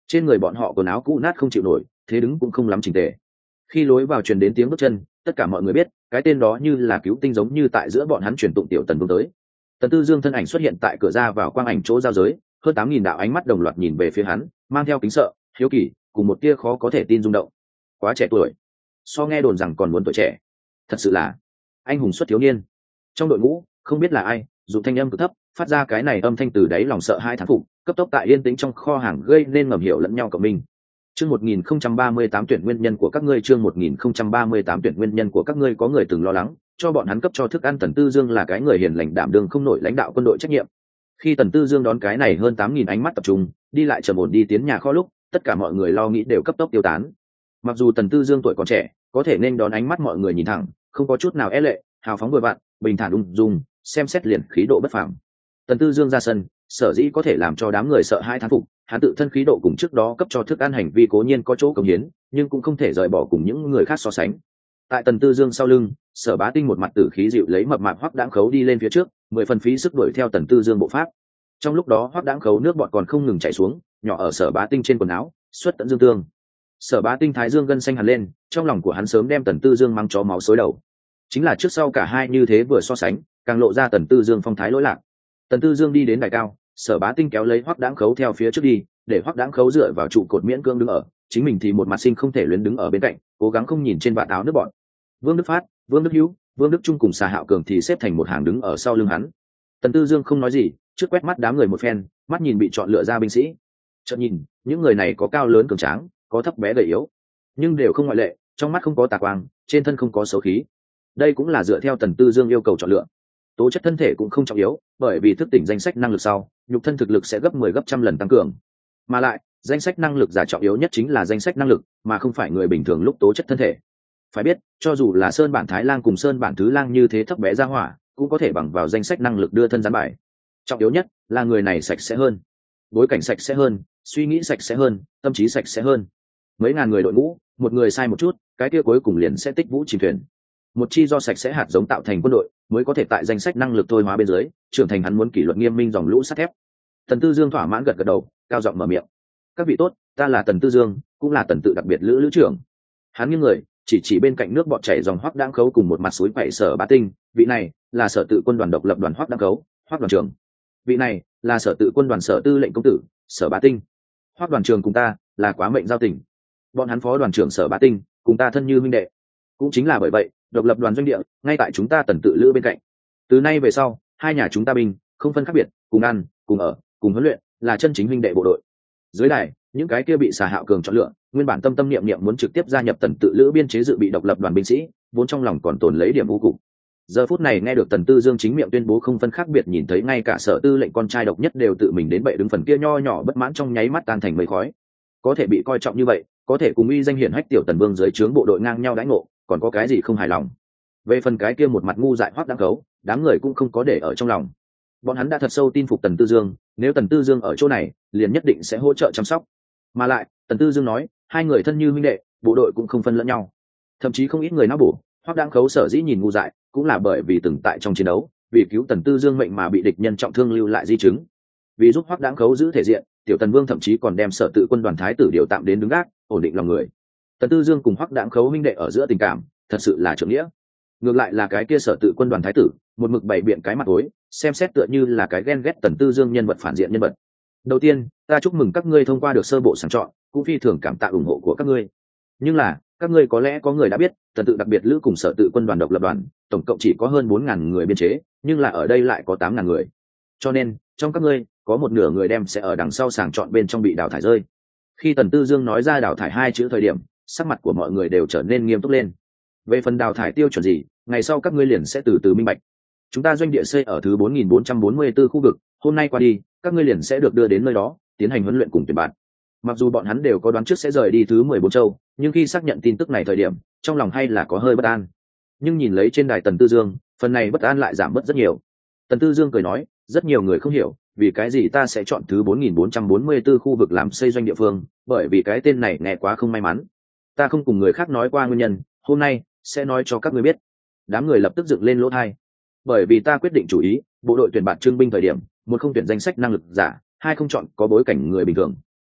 A: trên người bọn họ quần áo cũ nát không chịu nổi, thế đứng cũng không lắm chỉnh tề. Khi lối vào truyền đến tiếng bước chân, tất cả mọi người biết cái tên đó như là cứu tinh, giống như tại giữa bọn hắn truyền tụng tiểu tần vương tới. Tần Tư Dương thân ảnh xuất hiện tại cửa ra vào quang ảnh chỗ giao giới, hơn tám nghìn đạo ánh mắt đồng loạt nhìn về phía hắn, mang theo kính sợ, hiếu kỳ, cùng một tia khó có thể tin rung động. Quá trẻ tuổi, so nghe đồn rằng còn muốn tuổi trẻ, thật sự là anh hùng xuất thiếu niên. Trong đội ngũ không biết là ai dùng thanh âm cực thấp phát ra cái này, âm thanh từ đáy lòng sợ hai thán phục, cấp tốc tại yên tĩnh trong kho hàng gây nên ngầm hiểu lẫn nhau cộng minh. Chương một nghìn không trăm ba mươi tám tuyển nguyên nhân của các ngươi, chương một nghìn không trăm ba mươi tám tuyển nguyên nhân của các ngươi. Có người từng lo lắng cho bọn hắn cấp cho thức ăn Tần Tư Dương là cái người hiền lành đảm đương không nổi lãnh đạo quân đội trách nhiệm. Khi Tần Tư Dương đón cái này hơn tám nghìn ánh mắt tập trung đi lại trầm ổn đi tiến nhà kho lúc, tất cả mọi người lo nghĩ đều cấp tốc tiêu tán. Mặc dù Tần Tư Dương tuổi còn trẻ, có thể nên đón ánh mắt mọi người nhìn thẳng, không có chút nào e lệ, hào phóng vừa vặn, bình thản ung dung, xem xét liền khí độ bất phàm. Tần Tư Dương ra sân, sở dĩ có thể làm cho đám người sợ hãi thán phục, hắn tự thân khí độ cùng trước đó cấp cho thức ăn hành vi cố nhiên có chỗ cống hiến, nhưng cũng không thể rời bỏ cùng những người khác so sánh. Tại Tần Tư Dương sau lưng, Sở Bá Tinh một mặt tử khí dịu lấy mập mạp Hoắc Đãng Khấu đi lên phía trước, mười phần phí sức đuổi theo Tần Tư Dương bộ pháp. Trong lúc đó Hoắc Đãng Khấu nước bọt còn không ngừng chảy xuống, nhỏ ở Sở Bá Tinh trên quần áo, xuất tận dương tương. Sở Bá Tinh thái dương gân xanh hẳn lên, trong lòng của hắn sớm đem Tần Tư Dương mắng chó máu xối đầu. Chính là trước sau cả hai như thế vừa so sánh, càng lộ ra Tần Tư Dương phong thái lỗi lạc. Tần Tư Dương đi đến đài cao, Sở Bá Tinh kéo lấy Hoắc Đãng Khấu theo phía trước đi, để Hoắc Đãng Khấu dựa vào trụ cột miễn cưỡng đứng ở, chính mình thì một mặt sinh không thể luyến đứng ở bên cạnh, cố gắng không nhìn trên vạt áo nước bọn. Vương Đức Phát, Vương Đức Hữu, Vương Đức Trung cùng Xà Hạo Cường thì xếp thành một hàng đứng ở sau lưng hắn. Tần Tư Dương không nói gì, trước quét mắt đám người một phen, mắt nhìn bị chọn lựa ra binh sĩ. Chợt nhìn, những người này có cao lớn cường tráng, có thấp bé gầy yếu, nhưng đều không ngoại lệ, trong mắt không có tà quang, trên thân không có xấu khí. Đây cũng là dựa theo Tần Tư Dương yêu cầu chọn lựa. Tố chất thân thể cũng không trọng yếu, bởi vì thức tỉnh danh sách năng lực sau, nhục thân thực lực sẽ gấp mười gấp trăm lần tăng cường. Mà lại, danh sách năng lực giả trọng yếu nhất chính là danh sách năng lực, mà không phải người bình thường lúc tố chất thân thể. Phải biết, cho dù là Sơn Bản Thái Lang cùng Sơn Bản Thứ Lang như thế thấp bé ra hỏa, cũng có thể bằng vào danh sách năng lực đưa thân gián bài. Trọng yếu nhất là người này sạch sẽ hơn, bối cảnh sạch sẽ hơn, suy nghĩ sạch sẽ hơn, tâm trí sạch sẽ hơn. Mấy ngàn người đội ngũ, một người sai một chút, cái kia cuối cùng liền sẽ tích vũ chìm thuyền. Một chi do sạch sẽ hạt giống tạo thành quân đội, mới có thể tại danh sách năng lực thôi hóa bên dưới, trưởng thành hắn muốn kỷ luật nghiêm minh dòng lũ sắt thép. Tần Tư Dương thỏa mãn gật gật đầu, cao giọng mở miệng: "Các vị tốt, ta là Tần Tư Dương, cũng là Tần tự đặc biệt lữ lữ trưởng." Hắn nghiêng người, chỉ chỉ bên cạnh nước bọt chảy dòng Hoắc Đãng Khấu cùng một mặt suối quậy Sở Bá Tinh, vị này là Sở tự quân đoàn độc lập đoàn Hoắc Đãng Khấu, Hoắc đoàn trưởng. Vị này là Sở tự quân đoàn Sở tư lệnh công tử, Sở Bá Tinh. Hoắc đoàn trưởng cùng ta là quá mệnh giao tình. Bọn hắn phó đoàn trưởng Sở Bá Tinh, cùng ta thân như huynh đệ. Cũng chính là bởi vậy, độc lập đoàn doanh địa ngay tại chúng ta Tần tự lữ bên cạnh. Từ nay về sau, hai nhà chúng ta binh không phân khác biệt, cùng ăn, cùng ở, cùng huấn luyện, là chân chính huynh đệ bộ đội. Dưới đài, những cái kia bị Xà Hạo Cường chọn lựa, nguyên bản tâm tâm niệm niệm muốn trực tiếp gia nhập Tần tự lữ biên chế dự bị độc lập đoàn binh sĩ, vốn trong lòng còn tồn lấy điểm vô cùng. Giờ phút này nghe được Tần Tư Dương chính miệng tuyên bố không phân khác biệt, nhìn thấy ngay cả Sở tư lệnh con trai độc nhất đều tự mình đến bệ đứng, phần kia nho nhỏ bất mãn trong nháy mắt tan thành mây khói. Có thể bị coi trọng như vậy, có thể cùng uy danh hiển hách tiểu Tần Vương dưới trướng bộ đội ngang nhau đãi ngộ, còn có cái gì không hài lòng? Về phần cái kia một mặt ngu dại Hoắc Đãng Khấu, đám người cũng không có để ở trong lòng. Bọn hắn đã thật sâu tin phục Tần Tư Dương, nếu Tần Tư Dương ở chỗ này, liền nhất định sẽ hỗ trợ chăm sóc. Mà lại, Tần Tư Dương nói, hai người thân như huynh đệ, bộ đội cũng không phân lẫn nhau. Thậm chí không ít người não bổ, Hoắc Đãng Khấu sở dĩ nhìn ngu dại, cũng là bởi vì từng tại trong chiến đấu, vì cứu Tần Tư Dương mệnh mà bị địch nhân trọng thương lưu lại di chứng. Vì giúp Hoắc Đãng Khấu giữ thể diện, tiểu Tần Vương thậm chí còn đem Sở tự quân đoàn thái tử điều tạm đến đứng gác, ổn định lòng người. Tần Tư Dương cùng Hoắc Đãng Khấu huynh đệ ở giữa tình cảm, thật sự là trưởng nghĩa. Ngược lại là cái kia Sở tự quân đoàn thái tử, một mực bày biện cái mặt tối, xem xét tựa như là cái ghen ghét Tần Tư Dương nhân vật phản diện nhân vật. Đầu tiên, ta chúc mừng các ngươi thông qua được sơ bộ sàng chọn, cũng phi thường cảm tạ ủng hộ của các ngươi. Nhưng là, các ngươi có lẽ có người đã biết, Tần tự đặc biệt lữ cùng Sở tự quân đoàn độc lập đoàn, tổng cộng chỉ có hơn bốn ngàn người biên chế, nhưng là ở đây lại có tám ngàn người. Cho nên, trong các ngươi, có một nửa người đem sẽ ở đằng sau sàng chọn bên trong bị đào thải rơi. Khi Tần Tư Dương nói ra đào thải hai chữ thời điểm, sắc mặt của mọi người đều trở nên nghiêm túc lên. Về phần đào thải tiêu chuẩn gì, ngày sau các ngươi liền sẽ từ từ minh bạch. Chúng ta doanh địa xây ở thứ bốn nghìn bốn trăm bốn mươi tư khu vực, hôm nay qua đi, các ngươi liền sẽ được đưa đến nơi đó, tiến hành huấn luyện cùng tuyển bạn. Mặc dù bọn hắn đều có đoán trước sẽ rời đi thứ mười bốn châu, nhưng khi xác nhận tin tức này thời điểm, trong lòng hay là có hơi bất an. Nhưng nhìn lấy trên đài Tần Tư Dương, phần này bất an lại giảm bớt rất nhiều. Tần Tư Dương cười nói, rất nhiều người không hiểu, vì cái gì ta sẽ chọn thứ bốn nghìn bốn trăm bốn mươi tư khu vực làm xây doanh địa phương, bởi vì cái tên này nghe quá không may mắn. Ta không cùng người khác nói qua nguyên nhân, hôm nay sẽ nói cho các ngươi biết. Đám người lập tức dựng lên lỗ tai. Bởi vì ta quyết định chủ ý, bộ đội tuyển bạn trưng binh thời điểm, một không tuyển danh sách năng lực giả, hai không chọn có bối cảnh người bình thường.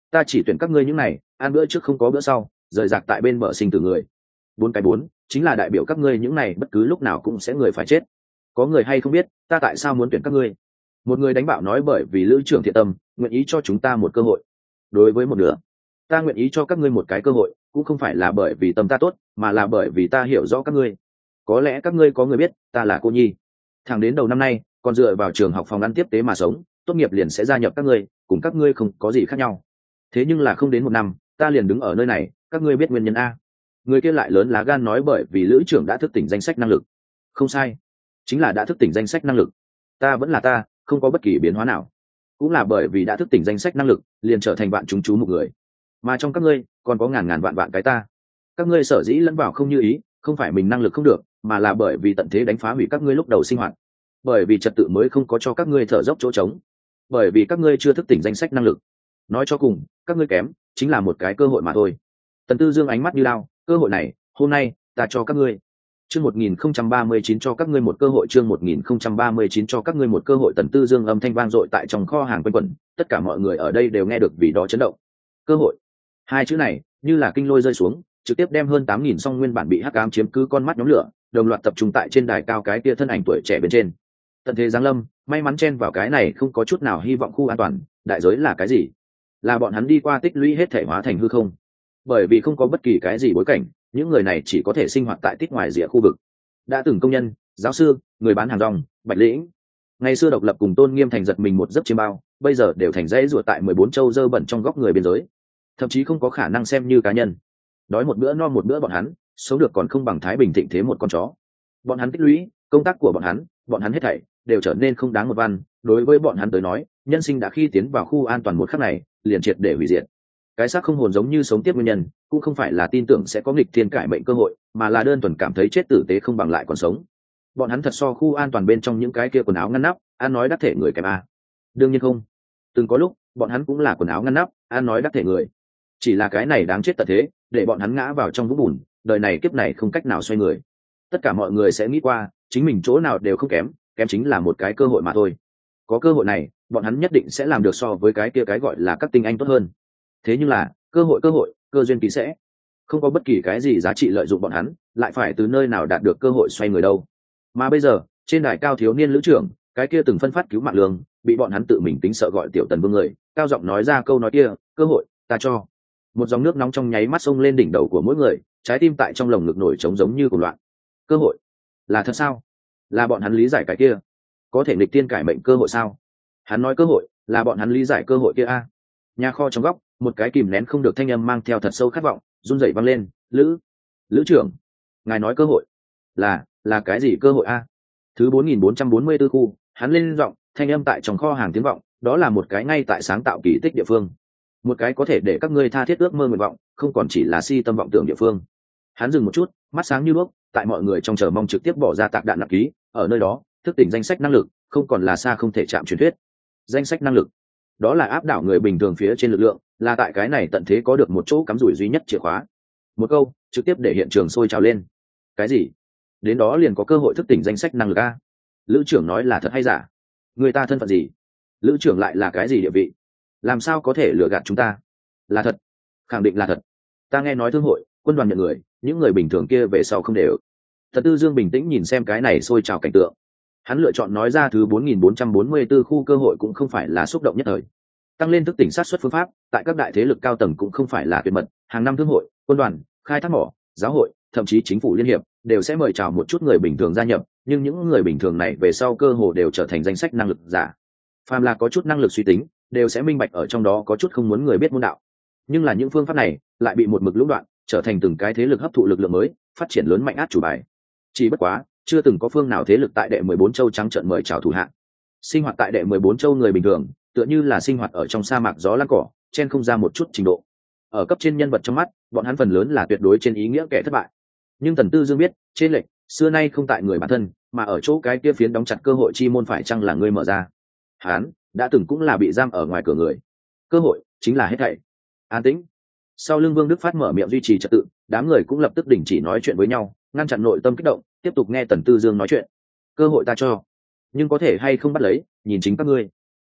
A: ta chỉ tuyển các ngươi những này ăn bữa trước không có bữa sau rời rạc tại bên bờ sinh tử người. Bốn cái bốn chính là đại biểu các ngươi những này bất cứ lúc nào cũng sẽ người phải chết. Có người hay không biết ta tại sao muốn tuyển các ngươi? Một người đánh bạo nói bởi vì lữ trưởng thiện tâm nguyện ý cho chúng ta một cơ hội. Đối với một nửa, ta nguyện ý cho các ngươi một cái cơ hội, cũng không phải là bởi vì tâm ta tốt, mà là bởi vì ta hiểu rõ các ngươi. Có lẽ các ngươi có người biết ta là cô nhi, thẳng đến đầu năm nay còn dựa vào trường học phòng ăn tiếp tế mà sống, tốt nghiệp liền sẽ gia nhập các ngươi, cùng các ngươi không có gì khác nhau. Thế nhưng là không đến một năm ta liền đứng ở nơi này, các ngươi biết nguyên nhân a? Người kia lại lớn lá gan nói bởi vì lữ trưởng đã thức tỉnh danh sách năng lực. Không sai, chính là đã thức tỉnh danh sách năng lực. Ta vẫn là ta, không có bất kỳ biến hóa nào. Cũng là bởi vì đã thức tỉnh danh sách năng lực liền trở thành bạn chúng chú một người, mà trong các ngươi còn có ngàn ngàn vạn vạn cái ta. Các ngươi sở dĩ lẫn vào không như ý, không phải mình năng lực không được, mà là bởi vì tận thế đánh phá hủy các ngươi lúc đầu sinh hoạt, bởi vì trật tự mới không có cho các ngươi thở dốc chỗ trống, bởi vì các ngươi chưa thức tỉnh danh sách năng lực. Nói cho cùng các ngươi kém chính là một cái cơ hội mà thôi. Tần Tư Dương ánh mắt như lao, cơ hội này hôm nay ta cho các ngươi. Chương một nghìn không trăm ba mươi chín cho các ngươi một cơ hội, chương một nghìn không trăm ba mươi chín cho các ngươi một cơ hội. Tần Tư Dương âm thanh vang dội tại trong kho hàng quanh quẩn, tất cả mọi người ở đây đều nghe được vì đó chấn động. Cơ hội, hai chữ này như là kinh lôi rơi xuống, trực tiếp đem hơn tám nghìn song nguyên bản bị hắc ám chiếm cứ con mắt nhóm lửa, đồng loạt tập trung tại trên đài cao cái kia thân ảnh tuổi trẻ bên trên. Tận thế giáng lâm, may mắn chen vào cái này không có chút nào hy vọng khu an toàn, đại giới là cái gì? Là bọn hắn đi qua tích lũy hết thể hóa thành hư không. Bởi vì không có bất kỳ cái gì bối cảnh, những người này chỉ có thể sinh hoạt tại tích ngoài rìa khu vực. Đã từng công nhân, giáo sư, người bán hàng rong, bạch lĩnh, ngày xưa độc lập cùng tôn nghiêm thành giật mình một giấc chiêm bao, bây giờ đều thành dãy ruột tại mười bốn châu dơ bẩn trong góc người biên giới, thậm chí không có khả năng xem như cá nhân. Đói một bữa no một bữa, bọn hắn sống được còn không bằng thái bình thịnh thế một con chó. Bọn hắn tích lũy, công tác của bọn hắn, bọn hắn hết thảy đều trở nên không đáng một văn. Đối với bọn hắn tới nói, nhân sinh đã khi tiến vào khu an toàn một khắc này liền triệt để hủy diệt. Cái xác không hồn giống như sống tiếp nguyên nhân cũng không phải là tin tưởng sẽ có nghịch thiên cải mệnh cơ hội, mà là đơn thuần cảm thấy chết tử tế không bằng lại còn sống. Bọn hắn thật so khu an toàn bên trong những cái kia quần áo ngăn nắp ăn nói đắc thể người kém a? Đương nhiên không. Từng có lúc bọn hắn cũng là quần áo ngăn nắp ăn nói đắc thể người, chỉ là cái này đáng chết tật thế để bọn hắn ngã vào trong vũng bùn, đời này kiếp này không cách nào xoay người. Tất cả mọi người sẽ nghĩ qua chính mình chỗ nào đều không kém, kém chính là một cái cơ hội mà thôi. Có cơ hội này bọn hắn nhất định sẽ làm được so với cái kia cái gọi là các tinh anh tốt hơn. Thế nhưng là cơ hội cơ hội cơ duyên ký sẽ không có bất kỳ cái gì giá trị lợi dụng, bọn hắn lại phải từ nơi nào đạt được cơ hội xoay người đâu. Mà bây giờ trên đài cao thiếu niên lữ trưởng cái kia từng phân phát cứu mạng lương bị bọn hắn tự mình tính sợ gọi tiểu Tần Vương người cao giọng nói ra câu nói kia, cơ hội ta cho. Một dòng nước nóng trong nháy mắt xông lên đỉnh đầu của mỗi người, trái tim tại trong lồng ngực nổi trống giống như cuồng loạn. Cơ hội là thật sao? Là bọn hắn lý giải cái kia có thể nghịch tiên cải mệnh cơ hội sao? Hắn nói cơ hội là bọn hắn lý giải cơ hội kia a? Nhà kho trong góc một cái kìm nén không được thanh âm mang theo thật sâu khát vọng run rẩy vang lên, lữ lữ trưởng, ngài nói cơ hội là là cái gì cơ hội a? Thứ bốn nghìn bốn trăm bốn mươi tư khu, hắn lên giọng, thanh âm tại trong kho hàng tiếng vọng, đó là một cái ngay tại sáng tạo kỳ tích địa phương, một cái có thể để các ngươi tha thiết ước mơ nguyện vọng không còn chỉ là si tâm vọng tưởng địa phương. Hắn dừng một chút, mắt sáng như đuốc, tại mọi người trong chờ mong trực tiếp bỏ ra tạc đạn nặng ký, ở nơi đó thức tỉnh danh sách năng lực không còn là xa không thể chạm truyền thuyết. Danh sách năng lực đó là áp đảo người bình thường phía trên lực lượng, là tại cái này tận thế có được một chỗ cắm rủi duy nhất chìa khóa. Một câu trực tiếp để hiện trường sôi trào lên. Cái gì? Đến đó liền có cơ hội thức tỉnh danh sách năng lực a? Lữ trưởng nói là thật hay giả? Người ta thân phận gì? Lữ trưởng lại là cái gì địa vị? Làm sao có thể lừa gạt chúng ta? Là thật, khẳng định là thật. Ta nghe nói thương hội, quân đoàn nhận người, những người bình thường kia về sau không đều. Thật Tư Dương bình tĩnh nhìn xem cái này sôi trào cảnh tượng. Hắn lựa chọn nói ra thứ bốn nghìn bốn trăm bốn mươi tư khu cơ hội cũng không phải là xúc động nhất thời. Tăng lên thức tỉnh sát xuất phương pháp tại các đại thế lực cao tầng cũng không phải là tuyệt mật, hàng năm thương hội, quân đoàn, khai thác mỏ, giáo hội, thậm chí chính phủ liên hiệp đều sẽ mời chào một chút người bình thường gia nhập, nhưng những người bình thường này về sau cơ hồ đều trở thành danh sách năng lực giả. Phàm là có chút năng lực suy tính, đều sẽ minh bạch ở trong đó có chút không muốn người biết môn đạo. Nhưng là những phương pháp này lại bị một mực lũng đoạn, trở thành từng cái thế lực hấp thụ lực lượng mới, phát triển lớn mạnh át chủ bài. Chỉ bất quá, chưa từng có phương nào thế lực tại đệ mười bốn châu trắng trợn mời chào thủ hạng. Sinh hoạt tại đệ mười bốn châu người bình thường, tựa như là sinh hoạt ở trong sa mạc gió lan cỏ, chen không ra một chút trình độ. Ở cấp trên nhân vật trong mắt, bọn hắn phần lớn là tuyệt đối trên ý nghĩa kẻ thất bại. Nhưng Tần Tư Dương biết, trên lệnh xưa nay không tại người bản thân, mà ở chỗ cái kia phiến đóng chặt cơ hội chi môn phải chăng là người mở ra. Hắn đã từng cũng là bị giam ở ngoài cửa người. Cơ hội chính là hết thảy. An tĩnh. Sau lưng Vương Đức Phát mở miệng duy trì trật tự, đám người cũng lập tức đình chỉ nói chuyện với nhau, ngăn chặn nội tâm kích động, tiếp tục nghe Tần Tư Dương nói chuyện. Cơ hội ta cho, nhưng có thể hay không bắt lấy, nhìn chính các ngươi.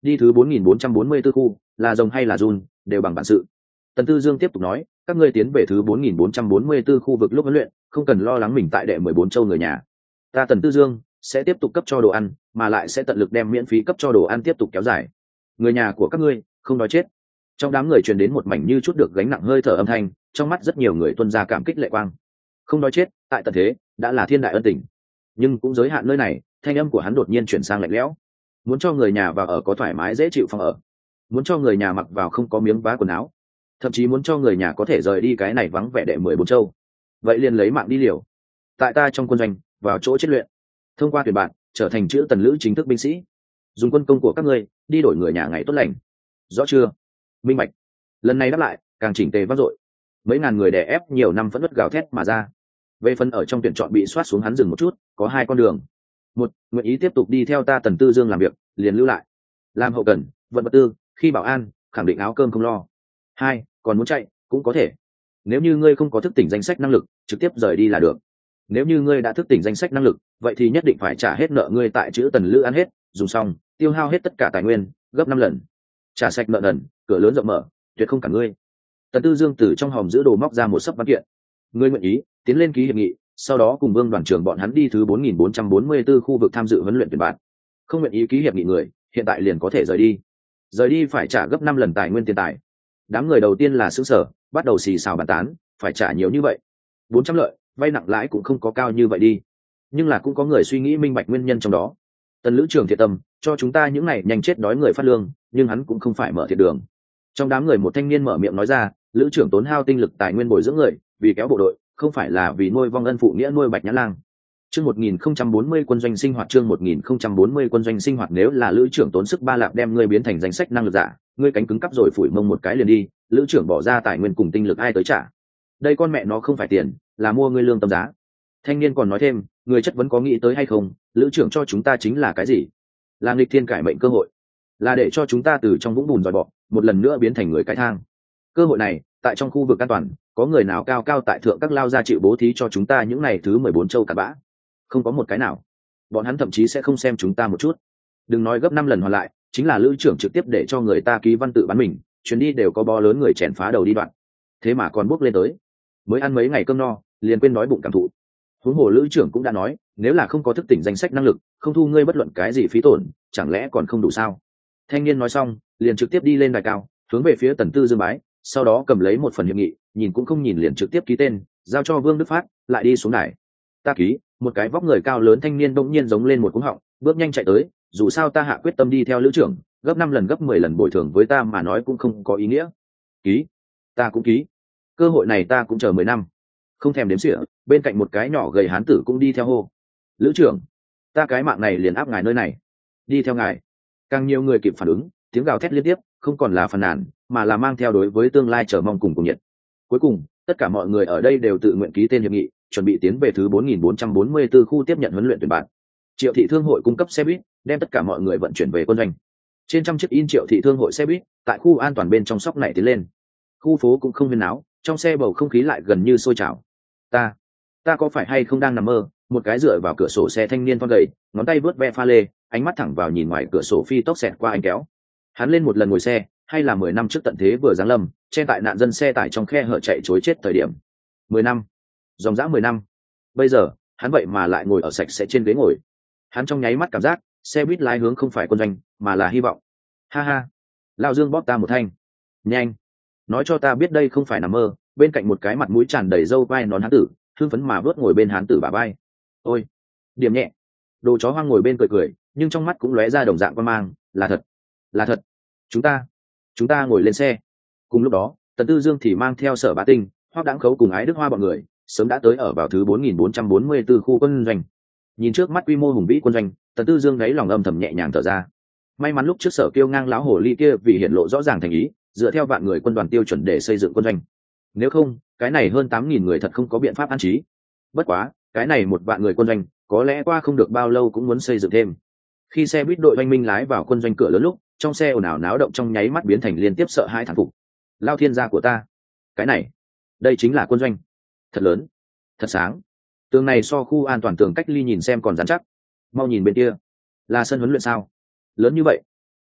A: đi thứ bốn nghìn bốn trăm bốn mươi 444 khu là rồng hay là run đều bằng bản sự. Tần Tư Dương tiếp tục nói, các ngươi tiến về thứ bốn nghìn bốn trăm bốn mươi 444 khu vực lúc huấn luyện không cần lo lắng mình tại đệ mười bốn châu người nhà, ta Tần Tư Dương sẽ tiếp tục cấp cho đồ ăn, mà lại sẽ tận lực đem miễn phí cấp cho đồ ăn tiếp tục kéo dài. Người nhà của các ngươi không đói chết. Trong đám người truyền đến một mảnh như chút được gánh nặng hơi thở âm thanh, trong mắt rất nhiều người tuôn ra cảm kích lệ quang. Không đói chết tại tận thế đã là thiên đại ân tình, nhưng cũng giới hạn nơi này. Thanh âm của hắn đột nhiên chuyển sang lạnh lẽo. Muốn cho người nhà vào ở có thoải mái dễ chịu phòng ở, muốn cho người nhà mặc vào không có miếng vá quần áo, thậm chí muốn cho người nhà có thể rời đi cái này vắng vẻ đệ mười bốn châu, vậy liền lấy mạng đi liều tại ta trong quân doanh, vào chỗ chết luyện, thông qua tuyển bạn trở thành chữ Tần Lữ chính thức binh sĩ, dùng quân công của các ngươi đi đổi người nhà ngày tốt lành. Rõ chưa? Minh bạch. Lần này đáp lại càng chỉnh tề vang dội, mấy ngàn người đè ép nhiều năm phẫn nộ gào thét mà ra. Về phần ở trong tuyển chọn bị soát xuống hắn dừng một chút, có hai con đường. Một, nguyện ý tiếp tục đi theo ta Tần Tư Dương làm việc, liền lưu lại, làm hậu cần, vận vật tư, khi bảo an, khẳng định áo cơm không lo. Hai, còn muốn chạy cũng có thể. Nếu như ngươi không có thức tỉnh danh sách năng lực, trực tiếp rời đi là được. Nếu như ngươi đã thức tỉnh danh sách năng lực, vậy thì nhất định phải trả hết nợ ngươi tại chữ Tần Lữ ăn hết, dùng xong, tiêu hao hết tất cả tài nguyên, gấp năm lần. Trả sạch nợ nần, cửa lớn rộng mở, tuyệt không cả ngươi. Tần Tư Dương từ trong hòm giữ đồ móc ra một sấp văn kiện. Ngươi nguyện ý tiến lên ký hiệp nghị, sau đó cùng Vương đoàn trưởng bọn hắn đi thứ bốn nghìn bốn trăm bốn mươi 444 khu vực tham dự huấn luyện tuyển bạn. Không nguyện ý ký hiệp nghị người, hiện tại liền có thể rời đi. Rời đi phải trả gấp năm lần tài nguyên tiền tài. Đám người đầu tiên là sững sờ, bắt đầu xì xào bàn tán, phải trả nhiều như vậy? bốn trăm lợi, vay nặng lãi cũng không có cao như vậy đi. Nhưng là cũng có người suy nghĩ minh bạch nguyên nhân trong đó. Tần Lữ trưởng thiệt tâm, cho chúng ta những này nhanh chết đói người phát lương, nhưng hắn cũng không phải mở thiệt đường. Trong đám người một thanh niên mở miệng nói ra, Lữ trưởng tốn hao tinh lực tài nguyên bồi dưỡng người, vì kéo bộ đội, không phải là vì nuôi vong ân phụ nghĩa nuôi Bạch Nhã Lang. Chương một nghìn không trăm bốn mươi quân doanh sinh hoạt, chương một nghìn không trăm bốn mươi quân doanh sinh hoạt, nếu là Lữ trưởng tốn sức ba lạp đem ngươi biến thành danh sách năng lực giả, ngươi cánh cứng cắp rồi phủi mông một cái liền đi, Lữ trưởng bỏ ra tài nguyên cùng tinh lực ai tới trả? Đây con mẹ nó không phải tiền, là mua ngươi lương tâm giá. Thanh niên còn nói thêm, người chất vấn có nghĩ tới hay không, Lữ trưởng cho chúng ta chính là cái gì? Là nghịch thiên cải mệnh cơ hội, là để cho chúng ta từ trong vũng bùn dòi bọ, một lần nữa biến thành người cái thang. Cơ hội này, tại trong khu vực an toàn, có người nào cao cao tại thượng các lao ra chịu bố thí cho chúng ta những này thứ mười bốn châu cặn bã? Không có một cái nào. Bọn hắn thậm chí sẽ không xem chúng ta một chút. Đừng nói gấp năm lần hoàn lại, chính là Lữ trưởng trực tiếp để cho người ta ký văn tự bán mình, chuyến đi đều có bó lớn người chèn phá đầu đi đoạn. Thế mà còn bước lên tới, mới ăn mấy ngày cơm no, liền quên đói bụng cảm thụ. Huống hồ Lữ trưởng cũng đã nói, nếu là không có thức tỉnh danh sách năng lực, không thu ngươi bất luận cái gì phí tổn, chẳng lẽ còn không đủ sao? Thanh niên nói xong, liền trực tiếp đi lên đài cao, hướng về phía Tần Tư Dương bái, sau đó cầm lấy một phần hiệp nghị, nhìn cũng không nhìn liền trực tiếp ký tên, giao cho Vương Đức Phát, lại đi xuống đài. Ta ký. Một cái vóc người cao lớn thanh niên bỗng nhiên giống lên một cú họng, bước nhanh chạy tới, dù sao ta hạ quyết tâm đi theo Lữ trưởng, gấp năm lần gấp mười lần bồi thường với ta mà nói cũng không có ý nghĩa. Ký. Ta cũng ký. Cơ hội này ta cũng chờ mười năm. Không thèm đếm xỉa, bên cạnh một cái nhỏ gầy hán tử cũng đi theo hô. Lữ trưởng, ta cái mạng này liền áp ngài nơi này. Đi theo ngài. Càng nhiều người kịp phản ứng, tiếng gào thét liên tiếp, không còn là phàn nàn, mà là mang theo đối với tương lai chờ mong cùng cùng nhiệt. Cuối cùng, tất cả mọi người ở đây đều tự nguyện ký tên hiệp nghị, chuẩn bị tiến về thứ bốn nghìn bốn trăm bốn mươi 444 khu tiếp nhận huấn luyện tuyển bạn. Triệu thị thương hội cung cấp xe buýt, đem tất cả mọi người vận chuyển về quân doanh. Trên trăm chiếc in Triệu thị thương hội xe buýt, tại khu an toàn bên trong sóc này tiến lên. Khu phố cũng không huyên náo, trong xe bầu không khí lại gần như sôi trào. Ta, ta có phải hay không đang nằm mơ? Một cái dựa vào cửa sổ xe thanh niên thon gầy, ngón tay vớt ve pha lê, ánh mắt thẳng vào nhìn ngoài cửa sổ phi tốc xẹt qua anh kéo. Hắn lên một lần ngồi xe, hay là mười năm trước tận thế vừa giáng lâm, trên tại nạn dân xe tải trong khe hở chạy chối chết thời điểm. Mười năm, dòng dã mười năm. Bây giờ, hắn vậy mà lại ngồi ở sạch sẽ trên ghế ngồi. Hắn trong nháy mắt cảm giác, xe buýt lái hướng không phải quân doanh, mà là hy vọng. Ha ha, Lão Dương bóp ta một thanh. Nhanh, nói cho ta biết đây không phải nằm mơ. Bên cạnh một cái mặt mũi tràn đầy râu vai nón hán tử, hưng phấn mà vớt ngồi bên hán tử bả vai. Ôi, điểm nhẹ. Đồ chó hoang ngồi bên cười cười, nhưng trong mắt cũng lóe ra đồng dạng quan mang, là thật, là thật. Chúng ta, chúng ta ngồi lên xe. Cùng lúc đó, Tần Tư Dương thì mang theo Sở Bá Tinh, Hoắc Đãng Khấu cùng Ái Đức Hoa bọn người, sớm đã tới ở vào thứ bốn nghìn bốn trăm bốn mươi 444 khu quân doanh. Nhìn trước mắt quy mô hùng vĩ quân doanh, Tần Tư Dương đáy lòng âm thầm nhẹ nhàng thở ra. May mắn lúc trước Sở Kiêu ngang lão hồ ly kia vì hiện lộ rõ ràng thành ý, dựa theo vạn người quân đoàn tiêu chuẩn để xây dựng quân doanh. Nếu không, cái này hơn tám nghìn người thật không có biện pháp an trí. Bất quá, cái này một vạn người quân doanh, có lẽ qua không được bao lâu cũng muốn xây dựng thêm. Khi xe buýt đội oanh minh lái vào quân doanh cửa lớn lúc, trong xe ồn ào náo động trong nháy mắt biến thành liên tiếp sợ hãi thán phục. Lao thiên gia của ta, cái này, đây chính là quân doanh. Thật lớn, thật sáng. Tường này so khu an toàn tường cách ly nhìn xem còn rắn chắc. Mau nhìn bên kia, là sân huấn luyện sao? Lớn như vậy.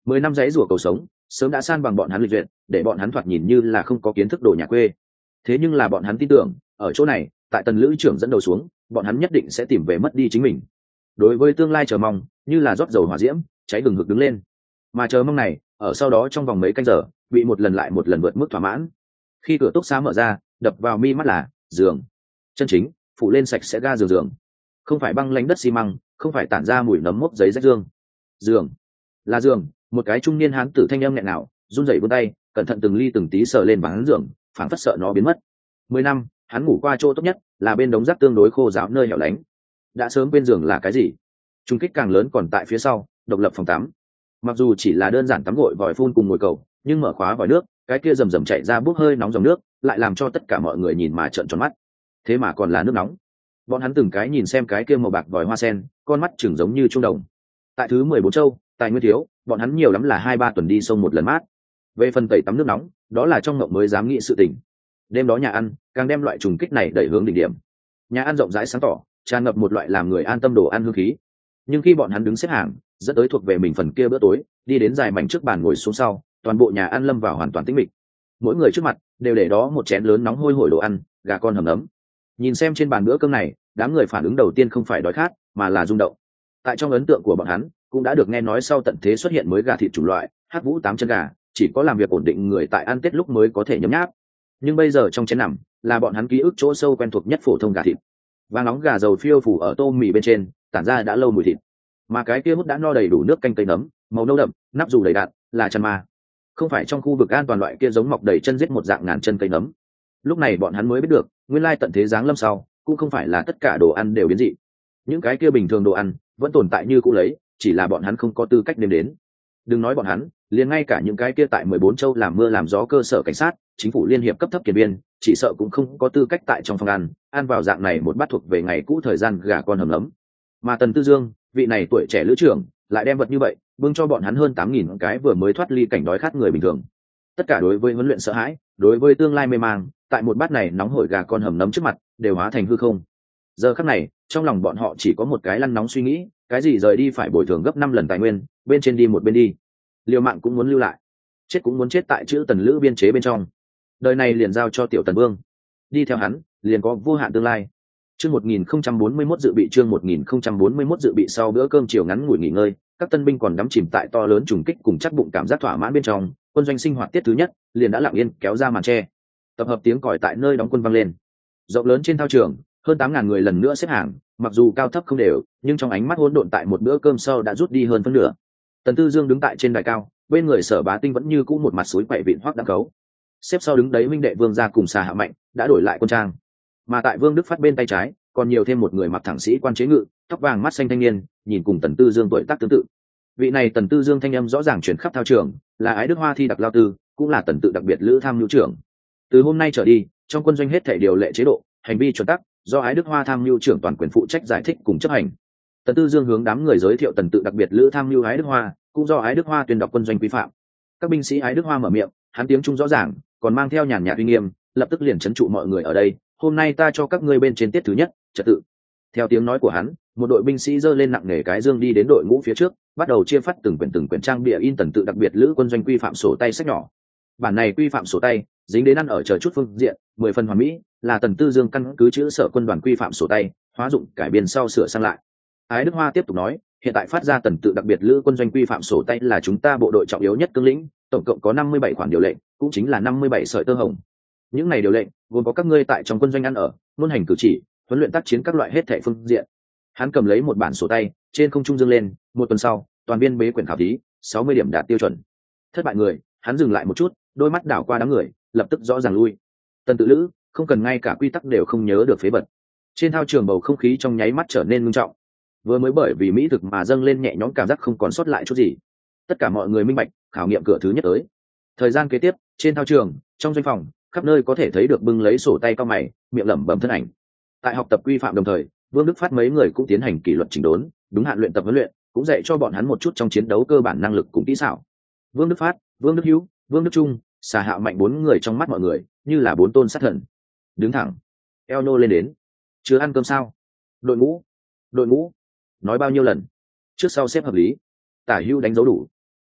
A: mười năm giấy rủa cầu sống sớm đã san bằng bọn hắn lịch duyệt, để bọn hắn thoạt nhìn như là không có kiến thức đồ nhà quê. Thế nhưng là bọn hắn tin tưởng ở chỗ này, tại tần lữ trưởng dẫn đầu xuống, bọn hắn nhất định sẽ tìm về mất đi chính mình. Đối với tương lai chờ mong như là rót dầu hỏa diễm, cháy hừng hực đứng lên. Mà chờ mong này ở sau đó trong vòng mấy canh giờ bị một lần lại một lần vượt mức thỏa mãn. Khi cửa túc xá mở ra, đập vào mi mắt là giường chân chính phủ lên sạch sẽ ga giường giường, không phải băng lánh đất xi măng, không phải tản ra mùi nấm mốc giấy rách dương. Giường là giường. Một cái trung niên hán tử thanh âm nghẹn nào run rẩy vươn tay cẩn thận từng ly từng tí sờ lên ván giường, phảng phất sợ nó biến mất. Mười năm hắn ngủ qua chỗ tốt nhất là bên đống rác tương đối khô ráo nơi hẻo lánh, đã sớm bên giường là cái gì. Trung kích càng lớn còn tại phía sau độc lập phòng tắm. Mặc dù chỉ là đơn giản tắm gội vòi phun cùng ngồi cầu, nhưng mở khóa vòi nước, cái kia rầm rầm chạy ra bốc hơi nóng dòng nước lại làm cho tất cả mọi người nhìn mà trợn tròn mắt. Thế mà còn là nước nóng. Bọn hắn từng cái nhìn xem cái kia màu bạc vòi hoa sen, con mắt chừng giống như trung đồng. Tại thứ mười bốn châu tài nguyên thiếu, bọn hắn nhiều lắm là hai ba tuần đi sông một lần mát. Về phần tẩy tắm nước nóng, đó là trong mộng mới dám nghĩ sự tình. Đêm đó nhà ăn càng đem loại trùng kích này đẩy hướng đỉnh điểm. Nhà ăn rộng rãi sáng tỏ, tràn ngập một loại làm người an tâm đồ ăn hương khí. Nhưng khi bọn hắn đứng xếp hàng dẫn tới thuộc về mình phần kia bữa tối, đi đến dài mảnh trước bàn ngồi xuống sau, toàn bộ nhà ăn lâm vào hoàn toàn tĩnh mịch. Mỗi người trước mặt đều để đó một chén lớn nóng hôi hổi đồ ăn, gà con hầm ấm. Nhìn xem trên bàn bữa cơm này, đám người phản ứng đầu tiên không phải đói khát mà là rung động. Tại trong ấn tượng của bọn hắn cũng đã được nghe nói sau tận thế xuất hiện mới gà thịt chủng loại hắc vũ tám chân gà, chỉ có làm việc ổn định người tại ăn tết lúc mới có thể nhấm nháp. Nhưng bây giờ trong chén nằm là bọn hắn ký ức chỗ sâu quen thuộc nhất phổ thông gà thịt. Vàng nóng gà dầu phiêu phủ ở tô mì bên trên, tản ra đã lâu mùi thịt. Mà cái kia hút đã no đầy đủ nước canh cây nấm, màu nâu đậm, nắp dù đầy đạn, là chăn ma. Không phải trong khu vực an toàn loại kia giống mọc đầy chân giết một dạng ngàn chân cây nấm. Lúc này bọn hắn mới biết được, nguyên lai tận thế giáng lâm sau, cũng không phải là tất cả đồ ăn đều biến dị. Những cái kia bình thường đồ ăn vẫn tồn tại như cũ lấy, chỉ là bọn hắn không có tư cách nếm đến. Đừng nói bọn hắn, liền ngay cả những cái kia tại mười bốn châu làm mưa làm gió cơ sở cảnh sát, chính phủ liên hiệp cấp thấp kiền biên, chỉ sợ cũng không có tư cách tại trong phòng ăn, ăn vào dạng này một bát thuộc về ngày cũ thời gian gà con hầm ấm. Mà Tần Tư Dương, vị này tuổi trẻ lữ trưởng, lại đem vật như vậy bưng cho bọn hắn hơn tám nghìn cái vừa mới thoát ly cảnh đói khát người bình thường. Tất cả đối với huấn luyện sợ hãi, đối với tương lai mê mang, tại một bát này nóng hổi gà con hầm nấm trước mặt đều hóa thành hư không. Giờ khắc này trong lòng bọn họ chỉ có một cái lăn nóng suy nghĩ, cái gì rời đi phải bồi thường gấp năm lần tài nguyên, bên trên đi một bên đi, liều mạng cũng muốn lưu lại, chết cũng muốn chết tại chữ Tần Lữ biên chế bên trong. Đời này liền giao cho tiểu Tần Vương, đi theo hắn liền có vô hạn tương lai. Chương một nghìn không trăm bốn mươi mốt dự bị chương một nghìn không trăm bốn mươi mốt dự bị sau bữa cơm chiều ngắn ngủi nghỉ ngơi, các tân binh còn đắm chìm tại to lớn trùng kích cùng chắc bụng cảm giác thỏa mãn bên trong, quân doanh sinh hoạt tiết thứ nhất liền đã lặng yên kéo ra màn che. Tập hợp tiếng còi tại nơi đóng quân vang lên. Rộng lớn trên thao trường, hơn tám ngàn người lần nữa xếp hàng, mặc dù cao thấp không đều, nhưng trong ánh mắt hỗn độn tại một bữa cơm sau đã rút đi hơn phân nửa. Tần Tư Dương đứng tại trên đài cao, bên người Sở Bá Tinh vẫn như cũ một mặt suối quậy vịn hoắc đắng cấu. Xếp sau đứng đấy minh đệ Vương gia cùng Xà Hạ Mạnh đã đổi lại quân trang. Mà tại Vương Đức Phát bên tay trái, còn nhiều thêm một người mặc thẳng sĩ quan chế ngự, tóc vàng mắt xanh thanh niên, nhìn cùng Tần Tư Dương tuổi tác tương tự. Vị này Tần Tư Dương thanh âm rõ ràng truyền khắp thao trường, là Ái Đức Hoa thi đặc lao tư, cũng là Tần tự đặc biệt lữ tham nhu trưởng. Từ hôm nay trở đi, trong quân doanh hết thảy điều lệ chế độ, hành vi chuẩn tắc, do Ái Đức Hoa tham mưu trưởng toàn quyền phụ trách giải thích cùng chấp hành. Tần Tư Dương hướng đám người giới thiệu Tần tự đặc biệt lữ tham mưu Ái Đức Hoa, cũng do Ái Đức Hoa tuyên đọc quân doanh quy phạm. Các binh sĩ Ái Đức Hoa mở miệng, hắn tiếng Trung rõ ràng, còn mang theo nhàn nhạt uy nghiêm, lập tức liền trấn trụ mọi người ở đây. Hôm nay ta cho các ngươi bên trên tiết thứ nhất, trật tự. Theo tiếng nói của hắn, một đội binh sĩ giơ lên nặng nề cái dương đi đến đội ngũ phía trước, bắt đầu chia phát từng quyển từng quyển trang bìa in Tần tự đặc biệt lữ quân doanh quy phạm sổ tay sách nhỏ. Bản này quy phạm sổ tay dính đến ăn ở chờ chút phương diện, mười phần hoàn mỹ, là Tần Tư Dương căn cứ chữ sở quân đoàn quy phạm sổ tay, hóa dụng cải biên sau sửa sang lại. Ái Đức Hoa tiếp tục nói, hiện tại phát ra Tần tự đặc biệt lữ quân doanh quy phạm sổ tay là chúng ta bộ đội trọng yếu nhất cương lĩnh, tổng cộng có năm mươi bảy khoản điều lệnh, cũng chính là năm mươi bảy sợi tơ hồng. Những này điều lệnh gồm có các ngươi tại trong quân doanh ăn ở, ngôn hành cử chỉ, huấn luyện tác chiến các loại hết thảy phương diện. Hắn cầm lấy một bản sổ tay, trên không trung dương lên, một tuần sau, toàn viên bế quyển khảo thí, sáu mươi điểm đạt tiêu chuẩn. Thất bại người, hắn dừng lại một chút, đôi mắt đảo qua đám người, lập tức rõ ràng lui. Tần tự lữ, không cần ngay cả quy tắc đều không nhớ được phế vật. Trên thao trường bầu không khí trong nháy mắt trở nên nghiêm trọng. Vừa mới bởi vì mỹ thực mà dâng lên nhẹ nhõm cảm giác không còn sót lại chút gì. Tất cả mọi người minh bạch, khảo nghiệm cửa thứ nhất tới. Thời gian kế tiếp, trên thao trường, trong doanh phòng, khắp nơi có thể thấy được bưng lấy sổ tay cao mày, miệng lẩm bẩm thân ảnh. Tại học tập quy phạm đồng thời, Vương Đức Phát mấy người cũng tiến hành kỷ luật chỉnh đốn, đúng hạn luyện tập huấn luyện, cũng dạy cho bọn hắn một chút trong chiến đấu cơ bản năng lực cùng kỹ xảo. Vương Đức Phát, Vương Đức Hữu, Vương Đức Trung, Xà Hạ Mạnh bốn người trong mắt mọi người như là bốn tôn sát thần. Đứng thẳng, eo nô lên đến. Chưa ăn cơm sao? Đội ngũ, đội ngũ. Nói bao nhiêu lần? Trước sau xếp hợp lý. Tả hữu đánh dấu đủ.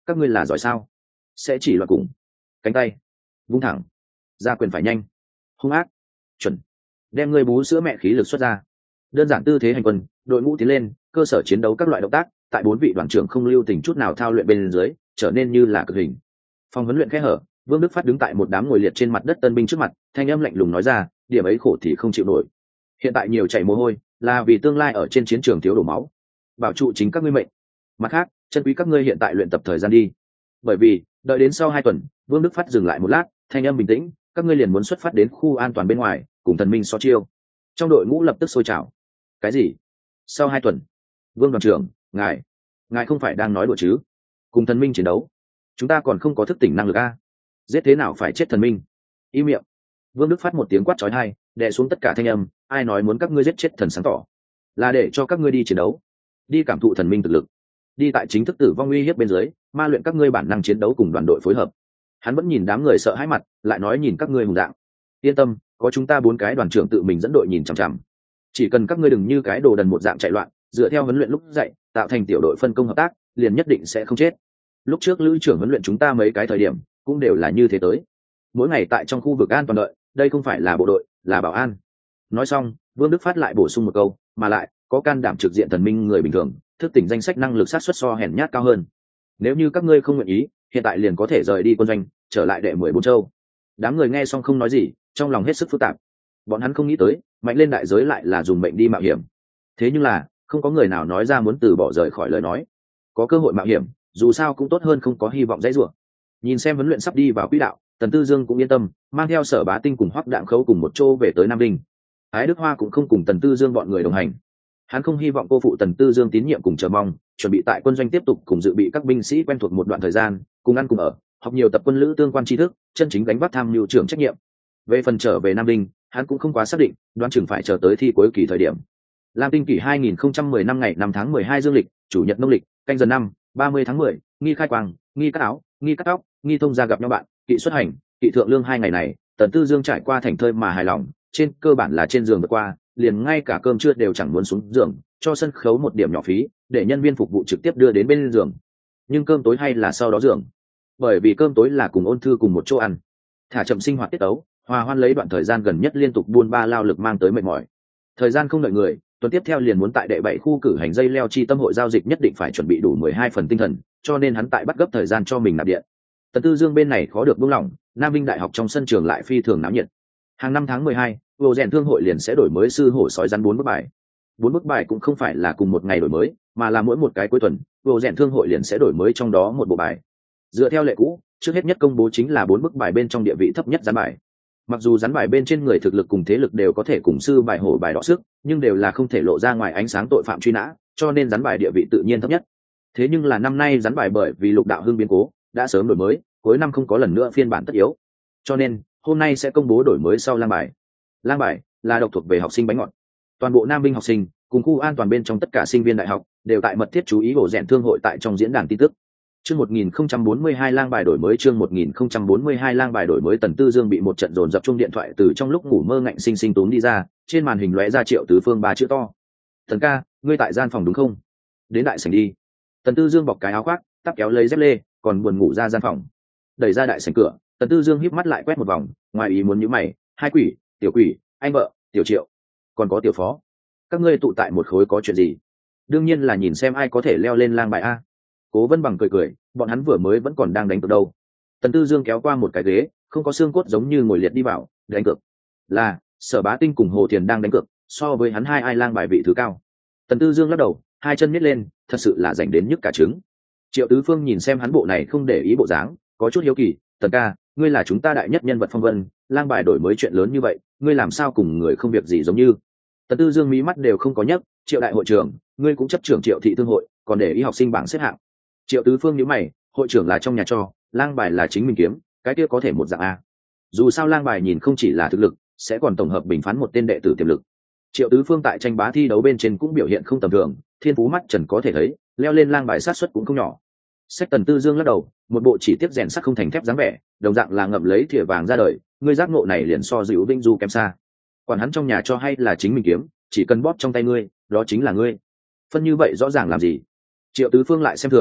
A: các ngươi là giỏi sao? Sẽ chỉ loạt cùng cánh tay vung thẳng, ra quyền phải nhanh, hung ác, chuẩn, đem ngươi bú sữa mẹ khí lực xuất ra. Đơn giản tư thế hành quân, đội ngũ tiến lên, cơ sở chiến đấu các loại động tác tại bốn vị đoàn trưởng không lưu tình chút nào thao luyện bên dưới, trở nên như là cực hình. Phòng huấn luyện khẽ hở, Vương Đức Phát đứng tại một đám ngồi liệt trên mặt đất tân binh trước mặt, thanh âm lạnh lùng nói ra, điểm ấy khổ thì không chịu nổi. Hiện tại nhiều chảy mồ hôi, là vì tương lai ở trên chiến trường thiếu đổ máu. Bảo trụ chính các ngươi mệnh. Mặt khác, chân quý các ngươi hiện tại luyện tập thời gian đi. Bởi vì, đợi đến sau hai tuần, Vương Đức Phát dừng lại một lát, thanh âm bình tĩnh, các ngươi liền muốn xuất phát đến khu an toàn bên ngoài, cùng thần minh so chiêu. Trong đội ngũ lập tức sôi trào. Cái gì? Sau hai tuần? Vương đoàn trưởng, ngài, ngài không phải đang nói đùa chứ? Cùng thần minh chiến đấu, chúng ta còn không có thức tỉnh năng lực a. Giết thế nào phải chết thần minh? Im miệng. Vương Đức Phát một tiếng quát chói tai, đè xuống tất cả thanh âm, ai nói muốn các ngươi giết chết thần sáng tỏ, là để cho các ngươi đi chiến đấu, đi cảm thụ thần minh thực lực, đi tại chính thức tử vong uy hiếp bên dưới, ma luyện các ngươi bản năng chiến đấu cùng đoàn đội phối hợp. Hắn vẫn nhìn đám người sợ hãi mặt, lại nói nhìn các ngươi hùng dạng. Yên tâm, có chúng ta bốn cái đoàn trưởng tự mình dẫn đội nhìn chằm chằm. Chỉ cần các ngươi đừng như cái đồ đần một dạng chạy loạn, dựa theo huấn luyện lúc dạy, tạo thành tiểu đội phân công hợp tác, liền nhất định sẽ không chết. Lúc trước lữ trưởng huấn luyện chúng ta mấy cái thời điểm, cũng đều là như thế tới. Mỗi ngày tại trong khu vực an toàn đợi, đây không phải là bộ đội, là bảo an. Nói xong, Vương Đức Phát lại bổ sung một câu, mà lại có can đảm trực diện thần minh người bình thường, thức tỉnh danh sách năng lực sát xuất so hèn nhát cao hơn. Nếu như các ngươi không nguyện ý, hiện tại liền có thể rời đi quân doanh, trở lại đệ mười bốn châu. Đám người nghe xong không nói gì, trong lòng hết sức phức tạp. Bọn hắn không nghĩ tới, mạnh lên đại giới lại là dùng mệnh đi mạo hiểm. Thế nhưng là, không có người nào nói ra muốn từ bỏ rời khỏi lời nói. Có cơ hội mạo hiểm, dù sao cũng tốt hơn không có hy vọng dãy rủa. Nhìn xem huấn luyện sắp đi vào quỹ đạo, Tần Tư Dương cũng yên tâm, mang theo Sở Bá Tinh cùng Hoắc Đạm Khấu cùng một chỗ về tới Nam Đinh. Ái Đức Hoa cũng không cùng Tần Tư Dương bọn người đồng hành. Hắn không hy vọng cô phụ Tần Tư Dương tín nhiệm cùng chờ mong, chuẩn bị tại quân doanh tiếp tục cùng dự bị các binh sĩ quen thuộc một đoạn thời gian, cùng ăn cùng ở, học nhiều tập quân lữ tương quan tri thức, chân chính gánh vác tham mưu trưởng trách nhiệm. Về phần trở về Nam Đinh, hắn cũng không quá xác định, đoán chừng phải chờ tới thi cuối kỳ thời điểm. Lam Tinh kỷ hai nghìn không trăm mười năm ngày năm tháng mười hai dương lịch, chủ nhật nông lịch, canh giờ năm, ba mươi tháng mười, nghi khai quang, nghi cắt áo, nghi cắt tóc, nghi thông gia gặp nhau bạn, kỵ xuất hành, kỵ thượng lương hai ngày này, Tần Tư Dương trải qua thành thơi mà hài lòng, trên cơ bản là trên giường vượt qua, liền ngay cả cơm trưa đều chẳng muốn xuống giường, cho sân khấu một điểm nhỏ phí, để nhân viên phục vụ trực tiếp đưa đến bên giường. Nhưng cơm tối hay là sau đó giường, bởi vì cơm tối là cùng Ôn Thư cùng một chỗ ăn, thả chậm sinh hoạt tiết tấu, hòa hoan lấy đoạn thời gian gần nhất liên tục buôn ba lao lực mang tới mệt mỏi. Thời gian không đợi người, tuần tiếp theo liền muốn tại đệ bảy khu cử hành dây leo chi tâm hội giao dịch, nhất định phải chuẩn bị đủ mười hai phần tinh thần, cho nên hắn tại bắt gấp thời gian cho mình nạp điện. Tần Tư Dương bên này khó được buông lỏng, Nam Vinh Đại học trong sân trường lại phi thường náo nhiệt. Hàng năm tháng mười hai, Vô Rèn Thương hội liền sẽ đổi mới sư hổ sói rắn bốn bức bài. Bốn bức bài cũng không phải là cùng một ngày đổi mới, mà là mỗi một cái cuối tuần, Vô Rèn Thương hội liền sẽ đổi mới trong đó một bộ bài. Dựa theo lệ cũ, trước hết nhất công bố chính là bốn bức bài bên trong địa vị thấp nhất rắn bài. Mặc dù rắn bài bên trên người thực lực cùng thế lực đều có thể cùng sư bài hổ bài đọ sức, nhưng đều là không thể lộ ra ngoài ánh sáng tội phạm truy nã, cho nên rắn bài địa vị tự nhiên thấp nhất. Thế nhưng là năm nay rắn bài bởi vì Lục Đạo Hưng biến cố đã sớm đổi mới, cuối năm không có lần nữa phiên bản tất yếu, cho nên hôm nay sẽ công bố đổi mới sau lang bài. Lang bài là độc thuộc về học sinh bánh ngọt. Toàn bộ Nam Vinh học sinh cùng khu an toàn bên trong tất cả sinh viên đại học đều tại mật thiết chú ý Vô Rèn Thương hội tại trong diễn đàn tin tức. Chương một nghìn không trăm bốn mươi hai lang bài đổi mới, chương một nghìn không trăm bốn mươi hai lang bài đổi mới. Tần Tư Dương bị một trận dồn dập chung điện thoại từ trong lúc ngủ mơ ngạnh sinh sinh túm đi ra, trên màn hình lóe ra Triệu Tứ Phương ba chữ to. "Thần ca, ngươi tại gian phòng đúng không? Đến đại sảnh đi." Tần Tư Dương bọc cái áo khoác, tắp kéo lấy dép lê, còn buồn ngủ ra gian phòng. Đẩy ra đại sảnh cửa, Tần Tư Dương híp mắt lại quét một vòng, ngoài ý muốn nhíu mày, "Hai quỷ, tiểu quỷ, anh vợ, tiểu Triệu, còn có tiểu phó, các ngươi tụ tại một khối có chuyện gì?" "Đương nhiên là nhìn xem ai có thể leo lên lang bài a." Cố Vân Bằng cười cười, bọn hắn vừa mới vẫn còn đang đánh cược đâu. Tần Tư Dương kéo qua một cái ghế, không có xương cốt giống như ngồi liệt đi vào, đánh cược. Là Sở Bá Tinh cùng Hồ Thiền đang đánh cược, so với hắn hai ai lang bài vị thứ cao. Tần Tư Dương lắc đầu, hai chân nhếch lên, thật sự là rảnh đến nhức cả trứng. Triệu Tứ Phương nhìn xem hắn bộ này không để ý bộ dáng, có chút hiếu kỳ, "Tần ca, ngươi là chúng ta đại nhất nhân vật phong vân, lang bài đổi mới chuyện lớn như vậy, ngươi làm sao cùng người không việc gì giống như?" Tần Tư Dương mí mắt đều không có nhấc, "Triệu đại hội trưởng, ngươi cũng chấp trưởng Triệu thị thương hội, còn để ý học sinh bảng xếp hạng." Triệu Tứ Phương nhíu mày, "Hội trưởng là trong nhà cho, lang bài là chính mình kiếm, cái kia có thể một dạng a. Dù sao lang bài nhìn không chỉ là thực lực, sẽ còn tổng hợp bình phán một tên đệ tử tiềm lực." Triệu Tứ Phương tại tranh bá thi đấu bên trên cũng biểu hiện không tầm thường, thiên phú mắt trần có thể thấy, leo lên lang bài sát suất cũng không nhỏ. Sách Tần Tư Dương lắc đầu, một bộ chỉ tiếp rèn sắt không thành thép dáng vẻ, đồng dạng là ngậm lấy thìa vàng ra đời, ngươi giác ngộ này liền so Dữu Vinh Du kém xa. Quản hắn trong nhà cho hay là chính mình kiếm, chỉ cần bóp trong tay ngươi, đó chính là ngươi. Phân như vậy rõ ràng làm gì? Triệu Tứ Phương lại xem thường,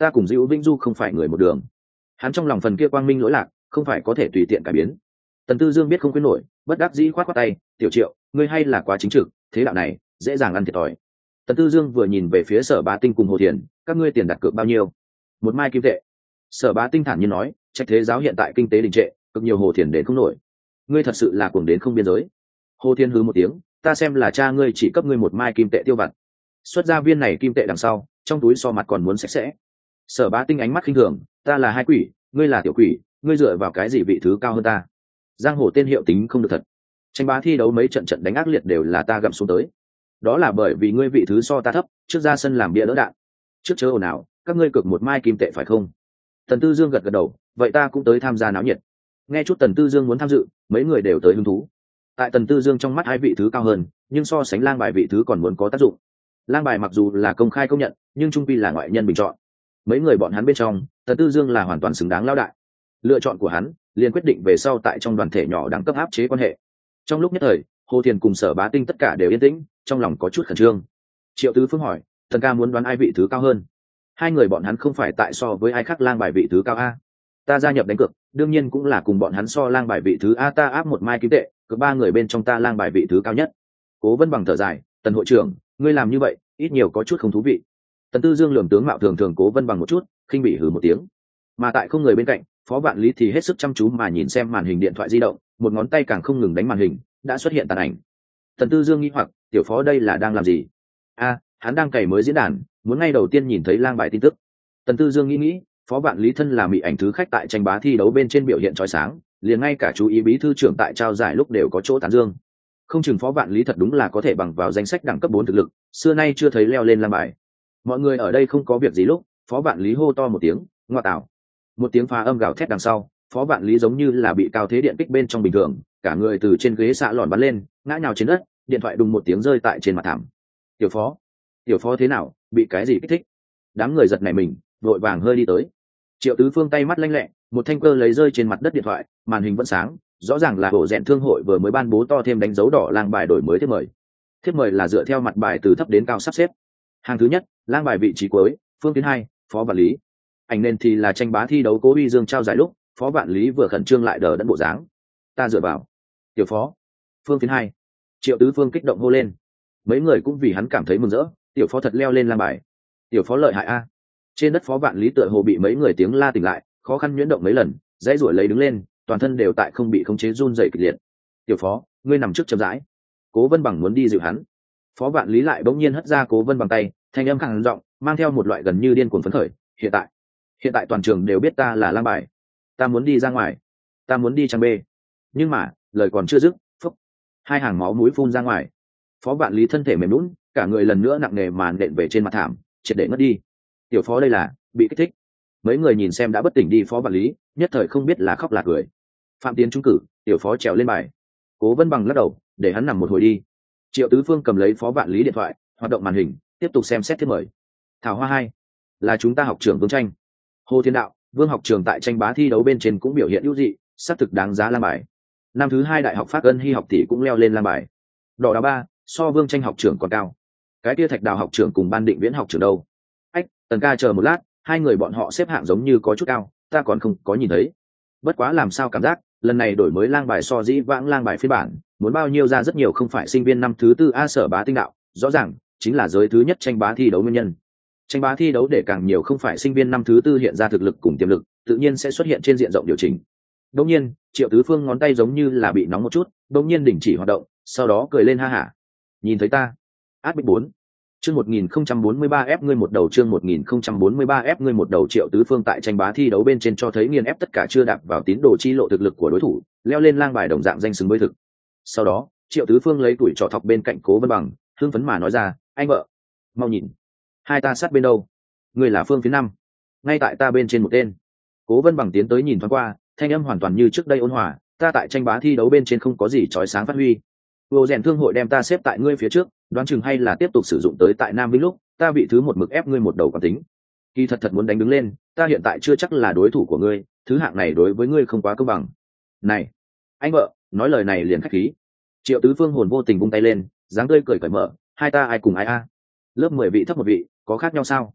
A: ta cùng Dữu Vĩnh Du không phải người một đường. Hắn trong lòng phần kia quang minh lỗi lạc không phải có thể tùy tiện cải biến. Tần Tư Dương biết không khuyên nổi, bất đắc dĩ khoát khoát tay, tiểu Triệu, ngươi hay là quá chính trực, thế đạo này dễ dàng ăn thiệt thòi. Tần Tư Dương vừa nhìn về phía Sở Bá Tinh cùng Hồ Thiền, các ngươi tiền đặt cược bao nhiêu? Một mai kim tệ. Sở Bá Tinh thản nhiên nói, trách thế giáo hiện tại kinh tế đình trệ, cực nhiều Hồ Thiền đến không nổi. Ngươi thật sự là cuồng đến không biên giới. Hồ Thiên hứ một tiếng, ta xem là cha ngươi chỉ cấp ngươi một mai kim tệ tiêu vặt. Xuất ra viên này kim tệ đằng sau, trong túi so mặt còn muốn sạch sẽ. Sở Bá Tinh ánh mắt khinh thường, ta là hai quỷ, ngươi là tiểu quỷ, ngươi dựa vào cái gì vị thứ cao hơn ta? Giang hồ tên hiệu tính không được thật. Tranh bá thi đấu mấy trận trận đánh ác liệt đều là ta gặm xuống tới. Đó là bởi vì ngươi vị thứ so ta thấp, trước ra sân làm bia đỡ đạn. Trước chớ ồn ào, các ngươi cực một mai kim tệ phải không? Tần Tư Dương gật gật đầu, vậy ta cũng tới tham gia náo nhiệt. Nghe chút Tần Tư Dương muốn tham dự, mấy người đều tới hứng thú. Tại Tần Tư Dương trong mắt hai vị thứ cao hơn, nhưng so sánh lang bài vị thứ còn muốn có tác dụng. Lang bài mặc dù là công khai công nhận, nhưng trung pi là ngoại nhân bình chọn. Mấy người bọn hắn bên trong, Tần Tư Dương là hoàn toàn xứng đáng lão đại. Lựa chọn của hắn liền quyết định về sau tại trong đoàn thể nhỏ đẳng cấp áp chế quan hệ. Trong lúc nhất thời, Hồ Thiền cùng Sở Bá Tinh tất cả đều yên tĩnh, trong lòng có chút khẩn trương. Triệu Tứ Phương hỏi, Tần ca muốn đoán ai vị thứ cao hơn? Hai người bọn hắn không phải tại so với ai khác lang bài vị thứ cao a? Ta gia nhập đánh cược, đương nhiên cũng là cùng bọn hắn so lang bài vị thứ a, ta áp một mai kim tệ, cứ ba người bên trong ta lang bài vị thứ cao nhất. Cố Vân Bằng thở dài, Tần hội trưởng, ngươi làm như vậy, ít nhiều có chút không thú vị. Tần Tư Dương lườm tướng mạo thường thường Cố Vân Bằng một chút, khinh bị hừ một tiếng. Mà tại không người bên cạnh, Phó Vạn Lý thì hết sức chăm chú mà nhìn xem màn hình điện thoại di động, một ngón tay càng không ngừng đánh màn hình, đã xuất hiện tàn ảnh. Tần Tư Dương nghi hoặc, tiểu Phó đây là đang làm gì? A, hắn đang cày mới diễn đàn, muốn ngay đầu tiên nhìn thấy lang bài tin tức. Tần Tư Dương nghĩ nghĩ, Phó Vạn Lý thân là mỹ ảnh thứ khách tại tranh bá thi đấu bên trên biểu hiện chói sáng, liền ngay cả chú ý bí thư trưởng tại trao giải lúc đều có chỗ tán dương. Không chừng Phó Vạn Lý thật đúng là có thể bằng vào danh sách đẳng cấp bốn thực lực, xưa nay chưa thấy leo lên lang bài. Mọi người ở đây không có việc gì lúc, Phó Vạn Lý hô to một tiếng, ngoa tạo. Một tiếng phá âm gào thét đằng sau, Phó Vạn Lý giống như là bị cao thế điện kích bên trong bình thường, cả người từ trên ghế xạ lòn bắn lên, ngã nhào trên đất, điện thoại đùng một tiếng rơi tại trên mặt thảm. Tiểu Phó, tiểu Phó thế nào, bị cái gì kích thích? Đám người giật nảy mình, vội vàng hơi đi tới. Triệu Tứ Phương tay mắt lanh lẹ, một thanh cơ lấy rơi trên mặt đất điện thoại, màn hình vẫn sáng, rõ ràng là bộ rèn thương hội vừa mới ban bố to thêm đánh dấu đỏ lang bài đổi mới thiếp mời. Thiếp mời là dựa theo mặt bài từ thấp đến cao sắp xếp. Hàng thứ nhất, lang bài vị trí cuối, Phương Tiến hai, Phó Vạn Lý. Ảnh nên thì là tranh bá thi đấu Cố Uy Dương trao giải lúc, Phó Vạn Lý vừa khẩn trương lại đờ đẫn bộ dáng. Ta dựa vào. Tiểu Phó. Phương Tiến hai. Triệu Tứ Phương kích động hô lên. Mấy người cũng vì hắn cảm thấy mừng rỡ, tiểu Phó thật leo lên lang bài. Tiểu Phó lợi hại a. Trên đất Phó Vạn Lý tựa hồ bị mấy người tiếng la tỉnh lại, khó khăn nhuyễn động mấy lần, dãy ruổi lấy đứng lên, toàn thân đều tại không bị khống chế run rẩy kịch liệt. Tiểu Phó, ngươi nằm trước chậm rãi. Cố Vân Bằng muốn đi dịu hắn. Phó Vạn Lý lại bỗng nhiên hất ra Cố Vân Bằng tay, thanh âm khàn giọng, mang theo một loại gần như điên cuồng phấn khởi. Hiện tại, hiện tại toàn trường đều biết ta là lang bài. Ta muốn đi ra ngoài, ta muốn đi trang b. Nhưng mà, lời còn chưa dứt, phốc, hai hàng máu mũi phun ra ngoài. Phó Vạn Lý thân thể mềm nhũn, cả người lần nữa nặng nề màn nện về trên mặt thảm, triệt để ngất đi. Tiểu Phó đây là bị kích thích. Mấy người nhìn xem đã bất tỉnh đi Phó Vạn Lý, nhất thời không biết là khóc là cười. Phạm Tiến trúng cử, tiểu Phó trèo lên bài. Cố Vân Bằng lắc đầu, để hắn nằm một hồi đi. Triệu Tứ Phương cầm lấy Phó Vạn Lý điện thoại, hoạt động màn hình, tiếp tục xem xét thiết mời. Thảo Hoa hai, là chúng ta học trưởng Vương Tranh. Hồ Thiên Đạo, Vương học trường tại tranh bá thi đấu bên trên cũng biểu hiện ưu dị, xác thực đáng giá lang bài. Năm thứ hai đại học Pháp Ân Hy học tỷ cũng leo lên lang bài. Đỏ đào ba, so Vương Tranh học trưởng còn cao. Cái kia Thạch Đào học trưởng cùng Ban Định Viễn học trưởng đâu? Ách, Tần ca chờ một lát, hai người bọn họ xếp hạng giống như có chút cao, ta còn không có nhìn thấy. Bất quá làm sao cảm giác, lần này đổi mới lang bài so dĩ vãng lang bài phiên bản, muốn bao nhiêu ra rất nhiều không phải sinh viên năm thứ tư a Sở Bá Tinh đạo, rõ ràng chính là giới thứ nhất tranh bá thi đấu nguyên nhân. Tranh bá thi đấu để càng nhiều không phải sinh viên năm thứ tư hiện ra thực lực cùng tiềm lực, tự nhiên sẽ xuất hiện trên diện rộng điều chỉnh. Đột nhiên, Triệu Tứ Phương ngón tay giống như là bị nóng một chút, đột nhiên đình chỉ hoạt động, sau đó cười lên ha hả. Nhìn thấy ta? Át bích bốn. Chương một nghìn không trăm bốn mươi ba ép ngươi một đầu chương một nghìn không trăm bốn mươi ba ép ngươi một đầu Triệu Tứ Phương tại tranh bá thi đấu bên trên cho thấy nghiền ép tất cả chưa đạp vào tín đồ chi lộ thực lực của đối thủ, leo lên lang bài đồng dạng danh xứng với thực. Sau đó, Triệu Tứ Phương lấy tuổi trò thọc bên cạnh Cố Vân Bằng, hưng phấn mà nói ra, anh vợ, mau nhìn, hai ta sát bên đâu? Người là Phương phía năm, ngay tại ta bên trên một tên. Cố Vân Bằng tiến tới nhìn thoáng qua, thanh âm hoàn toàn như trước đây ôn hòa, ta tại tranh bá thi đấu bên trên không có gì chói sáng phát huy. Vô rèn thương hội đem ta xếp tại ngươi phía trước, đoán chừng hay là tiếp tục sử dụng tới tại Nam Vinh lúc, ta vị thứ một mực ép ngươi một đầu quán tính. Kỳ thật thật muốn đánh đứng lên, ta hiện tại chưa chắc là đối thủ của ngươi, thứ hạng này đối với ngươi không quá công bằng. Này, anh vợ, nói lời này liền khách khí. Triệu Tứ Phương hồn vô tình vung tay lên, dáng tươi cười cởi mở, hai ta ai cùng ai a? Lớp mười vị thấp một vị, có khác nhau sao?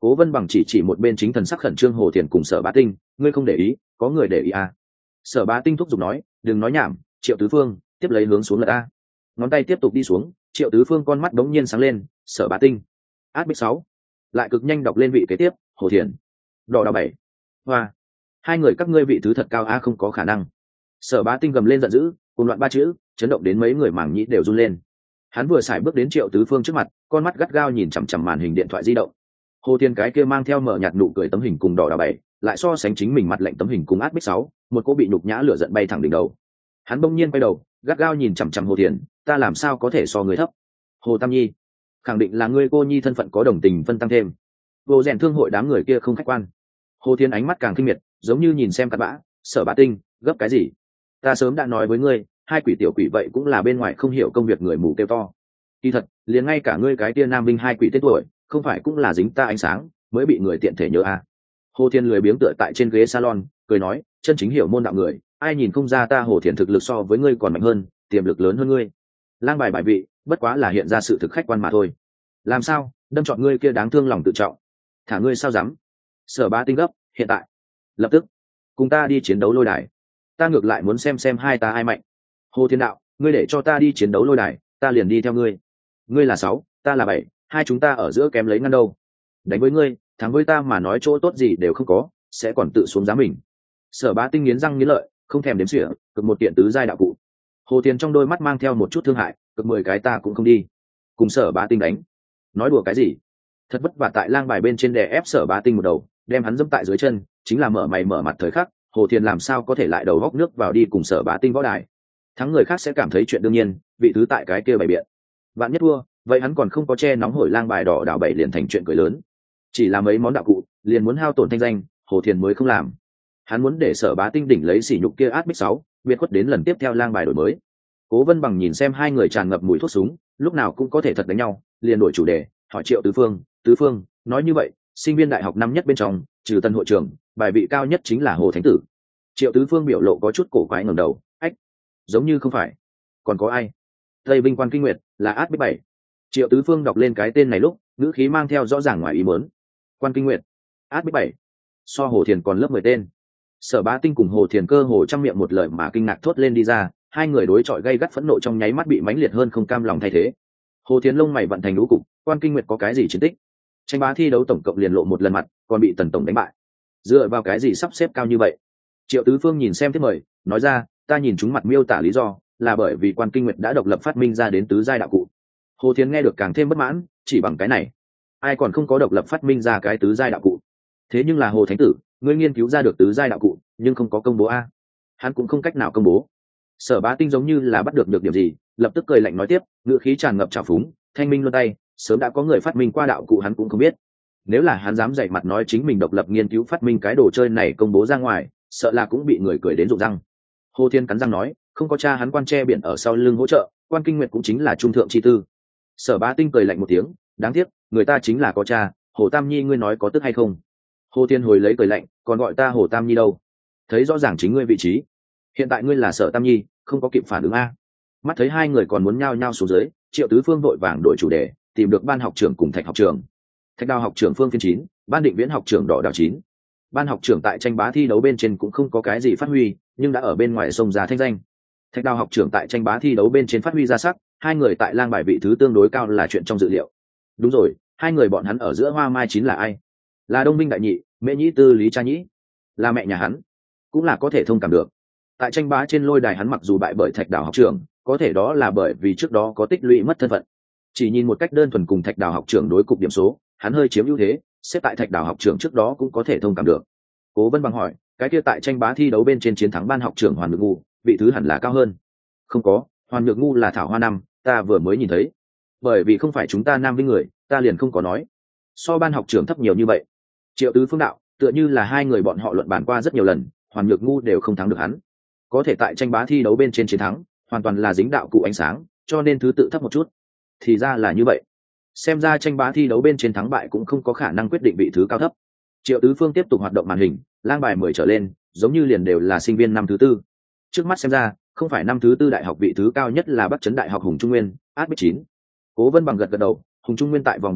A: Cố Vân Bằng chỉ chỉ một bên chính thần sắc khẩn trương Hồ Thiền cùng Sở Bá Tinh, ngươi không để ý, có người để ý à? Sở Bá Tinh thúc giục nói, đừng nói nhảm, Triệu Tứ Phương, tiếp lấy hướng xuống lật a. Ngón tay tiếp tục đi xuống, Triệu Tứ Phương con mắt đống nhiên sáng lên, Sở Bá Tinh, át bích sáu, lại cực nhanh đọc lên vị kế tiếp, Hồ Thiền, đỏ đào bảy, hoa, hai người các ngươi vị thứ thật cao a, không có khả năng. Sở Bá Tinh gầm lên giận dữ, cùng loạn ba chữ, chấn động đến mấy người mảng nhĩ đều run lên. Hắn vừa xài bước đến Triệu Tứ Phương trước mặt, con mắt gắt gao nhìn chằm chằm màn hình điện thoại di động. Hồ Thiên cái kia mang theo mở nhạt nụ cười tấm hình cùng đỏ đào bảy, lại so sánh chính mình mặt lệnh tấm hình cùng át bích sáu, một cô bị nhục nhã lửa giận bay thẳng đỉnh đầu. Hắn bỗng nhiên quay đầu, gắt gao nhìn chằm chằm Hồ Thiên, ta làm sao có thể so người thấp? Hồ Tam Nhi, khẳng định là ngươi cô nhi thân phận có đồng tình phân tăng thêm. Vô rèn thương hội đám người kia không khách quan. Hồ Thiên ánh mắt càng kinh miệt, giống như nhìn xem cặn bã, Sở Bá Tinh, gấp cái gì? Ta sớm đã nói với ngươi, hai quỷ tiểu quỷ vậy cũng là bên ngoài không hiểu công việc người mù kêu to. Kỳ thật, liền ngay cả ngươi cái tia nam vinh hai quỷ tên tuổi, không phải cũng là dính ta ánh sáng, mới bị người tiện thể nhớ à. Hồ Thiên lười biếng tựa tại trên ghế salon, cười nói, chân chính hiểu môn đạo người, ai nhìn không ra ta Hồ Thiên thực lực so với ngươi còn mạnh hơn, tiềm lực lớn hơn ngươi. Lang bài bài vị, bất quá là hiện ra sự thực khách quan mà thôi. Làm sao, đâm chọn ngươi kia đáng thương lòng tự trọng. Thả ngươi sao dám? Sở Bá Tinh gấp, hiện tại, lập tức, cùng ta đi chiến đấu lôi đài. Ta ngược lại muốn xem xem hai ta ai mạnh. Hồ Thiên đạo, ngươi để cho ta đi chiến đấu lôi đài, ta liền đi theo ngươi. Ngươi là sáu, ta là bảy, hai chúng ta ở giữa kém lấy ngăn đâu. Đánh với ngươi, thắng với ta mà nói chỗ tốt gì đều không có, sẽ còn tự xuống giá mình. Sở Bá Tinh nghiến răng nghiến lợi, không thèm đếm xỉa, cực một kiện tứ giai đạo cụ. Hồ Thiên trong đôi mắt mang theo một chút thương hại, cực mười cái ta cũng không đi. Cùng Sở Bá Tinh đánh. Nói đùa cái gì? Thật vất vả tại lang bài bên trên đè ép Sở Bá Tinh một đầu, đem hắn dẫm tại dưới chân, chính là mở mày mở mặt thời khắc, Hồ Thiên làm sao có thể lại đầu góc nước vào đi cùng Sở Bá Tinh võ đài. Thắng người khác sẽ cảm thấy chuyện đương nhiên, vị thứ tại cái kia bày biện. Bạn nhất thua, vậy hắn còn không có che nóng hổi lang bài đỏ đảo bảy liền thành chuyện cười lớn. Chỉ là mấy món đạo cụ, liền muốn hao tổn thanh danh, Hồ Thiên mới không làm. Hắn muốn để Sở Bá Tinh đỉnh lấy sỉ nhục kia át bích sáu, biệt khuất đến lần tiếp theo lang bài đổi mới. Cố Vân Bằng nhìn xem hai người tràn ngập mùi thuốc súng, lúc nào cũng có thể thật đánh nhau, liền đổi chủ đề, hỏi Triệu Tứ Phương, Tứ Phương, nói như vậy, sinh viên đại học năm nhất bên trong, trừ Tân hội trưởng, bài vị cao nhất chính là Hồ Thánh Tử. Triệu Tứ Phương biểu lộ có chút cổ quái ngẩng đầu, ách, giống như không phải. Còn có ai? Tây Vinh Quan Kinh Nguyệt, là át bích bảy. Triệu Tứ Phương đọc lên cái tên này lúc, ngữ khí mang theo rõ ràng ngoài ý muốn. Quan Kinh Nguyệt, át bích bảy, so Hồ Thiền còn lớp mười tên. Sở Bá Tinh cùng Hồ Thiền cơ hồ trăm miệng một lời mà kinh ngạc thốt lên đi ra, hai người đối chọi gay gắt phẫn nộ trong nháy mắt bị mãnh liệt hơn không cam lòng thay thế. Hồ Thiền lông mày vận thành lũ cục, Quan Kinh Nguyệt có cái gì chiến tích? Tranh bá thi đấu tổng cộng liền lộ một lần mặt, còn bị Tần tổng đánh bại. Dựa vào cái gì sắp xếp cao như vậy? Triệu Tứ Phương nhìn xem thiết mời, nói ra, ta nhìn chúng mặt miêu tả lý do, là bởi vì Quan Kinh Nguyệt đã độc lập phát minh ra đến tứ giai đạo cụ. Hồ Thiến nghe được càng thêm bất mãn, chỉ bằng cái này, ai còn không có độc lập phát minh ra cái tứ giai đạo cụ? Thế nhưng là Hồ Thánh Tử, ngươi nghiên cứu ra được tứ giai đạo cụ, nhưng không có công bố a. Hắn cũng không cách nào công bố. Sở Bá Tinh giống như là bắt được được điểm gì, lập tức cười lạnh nói tiếp, ngữ khí tràn ngập trào phúng, thanh minh luôn tay, sớm đã có người phát minh qua đạo cụ hắn cũng không biết. Nếu là hắn dám dạy mặt nói chính mình độc lập nghiên cứu phát minh cái đồ chơi này công bố ra ngoài, sợ là cũng bị người cười đến rụng răng. Hồ Thiên cắn răng nói, không có cha hắn Quan Tre Biển ở sau lưng hỗ trợ, Quan Kinh Nguyệt cũng chính là trung thượng chi tư. Sở Bá Tinh cười lạnh một tiếng, đáng tiếc, người ta chính là có cha, Hồ Tam Nhi ngươi nói có tức hay không? Hồ Thiên hồi lấy cười lạnh, còn gọi ta Hồ Tam Nhi đâu? Thấy rõ ràng chính ngươi vị trí. Hiện tại ngươi là Sở Tam Nhi, không có kịp phản ứng a. Mắt thấy hai người còn muốn nhao nhao xuống dưới, Triệu Tứ Phương vội vàng đổi chủ đề, tìm được ban học trưởng cùng Thạch học trưởng. Thạch Đào học trưởng Phương Phiên chín, ban Định Viễn học trưởng Đỏ Đào chín. Ban học trưởng tại tranh bá thi đấu bên trên cũng không có cái gì phát huy, nhưng đã ở bên ngoài sông ra thanh danh. Thạch Đào học trưởng tại tranh bá thi đấu bên trên phát huy ra sắc, hai người tại lang bài vị thứ tương đối cao là chuyện trong dự liệu. Đúng rồi, hai người bọn hắn ở giữa hoa mai chín là ai? Là Đông Minh đại nhị, Mễ Nhĩ Tư Lý Cha Nhĩ, là mẹ nhà hắn, cũng là có thể thông cảm được. Tại tranh bá trên lôi đài hắn mặc dù bại bởi Thạch Đào học trưởng, có thể đó là bởi vì trước đó có tích lũy mất thân phận. Chỉ nhìn một cách đơn thuần cùng Thạch Đào học trưởng đối cục điểm số, hắn hơi chiếm ưu thế, xếp tại Thạch Đào học trưởng trước đó cũng có thể thông cảm được. Cố Vân Bằng hỏi, cái kia tại tranh bá thi đấu bên trên chiến thắng ban học trưởng Hoàn Nhược Ngu, vị thứ hẳn là cao hơn? Không có, Hoàn Nhược Ngu là thảo hoa năm, ta vừa mới nhìn thấy. Bởi vì không phải chúng ta Nam Vinh người, ta liền không có nói. So ban học trưởng thấp nhiều như vậy. Triệu Tứ Phương đạo, tựa như là hai người bọn họ luận bàn qua rất nhiều lần, Hoàn Nhược Ngu đều không thắng được hắn. Có thể tại tranh bá thi đấu bên trên chiến thắng, hoàn toàn là dính đạo cụ ánh sáng, cho nên thứ tự thấp một chút. Thì ra là như vậy. Xem ra tranh bá thi đấu bên trên thắng bại cũng không có khả năng quyết định vị thứ cao thấp. Triệu Tứ Phương tiếp tục hoạt động màn hình, lang bài mười trở lên, giống như liền đều là sinh viên năm thứ tư. Trước mắt xem ra, không phải năm thứ tư đại học vị thứ cao nhất là Bắc Trấn Đại học Hùng Trung Nguyên, át bích chín. Cố Vân Bằng gật gật đầu, Hùng Trung Nguyên tại vòng bán kết,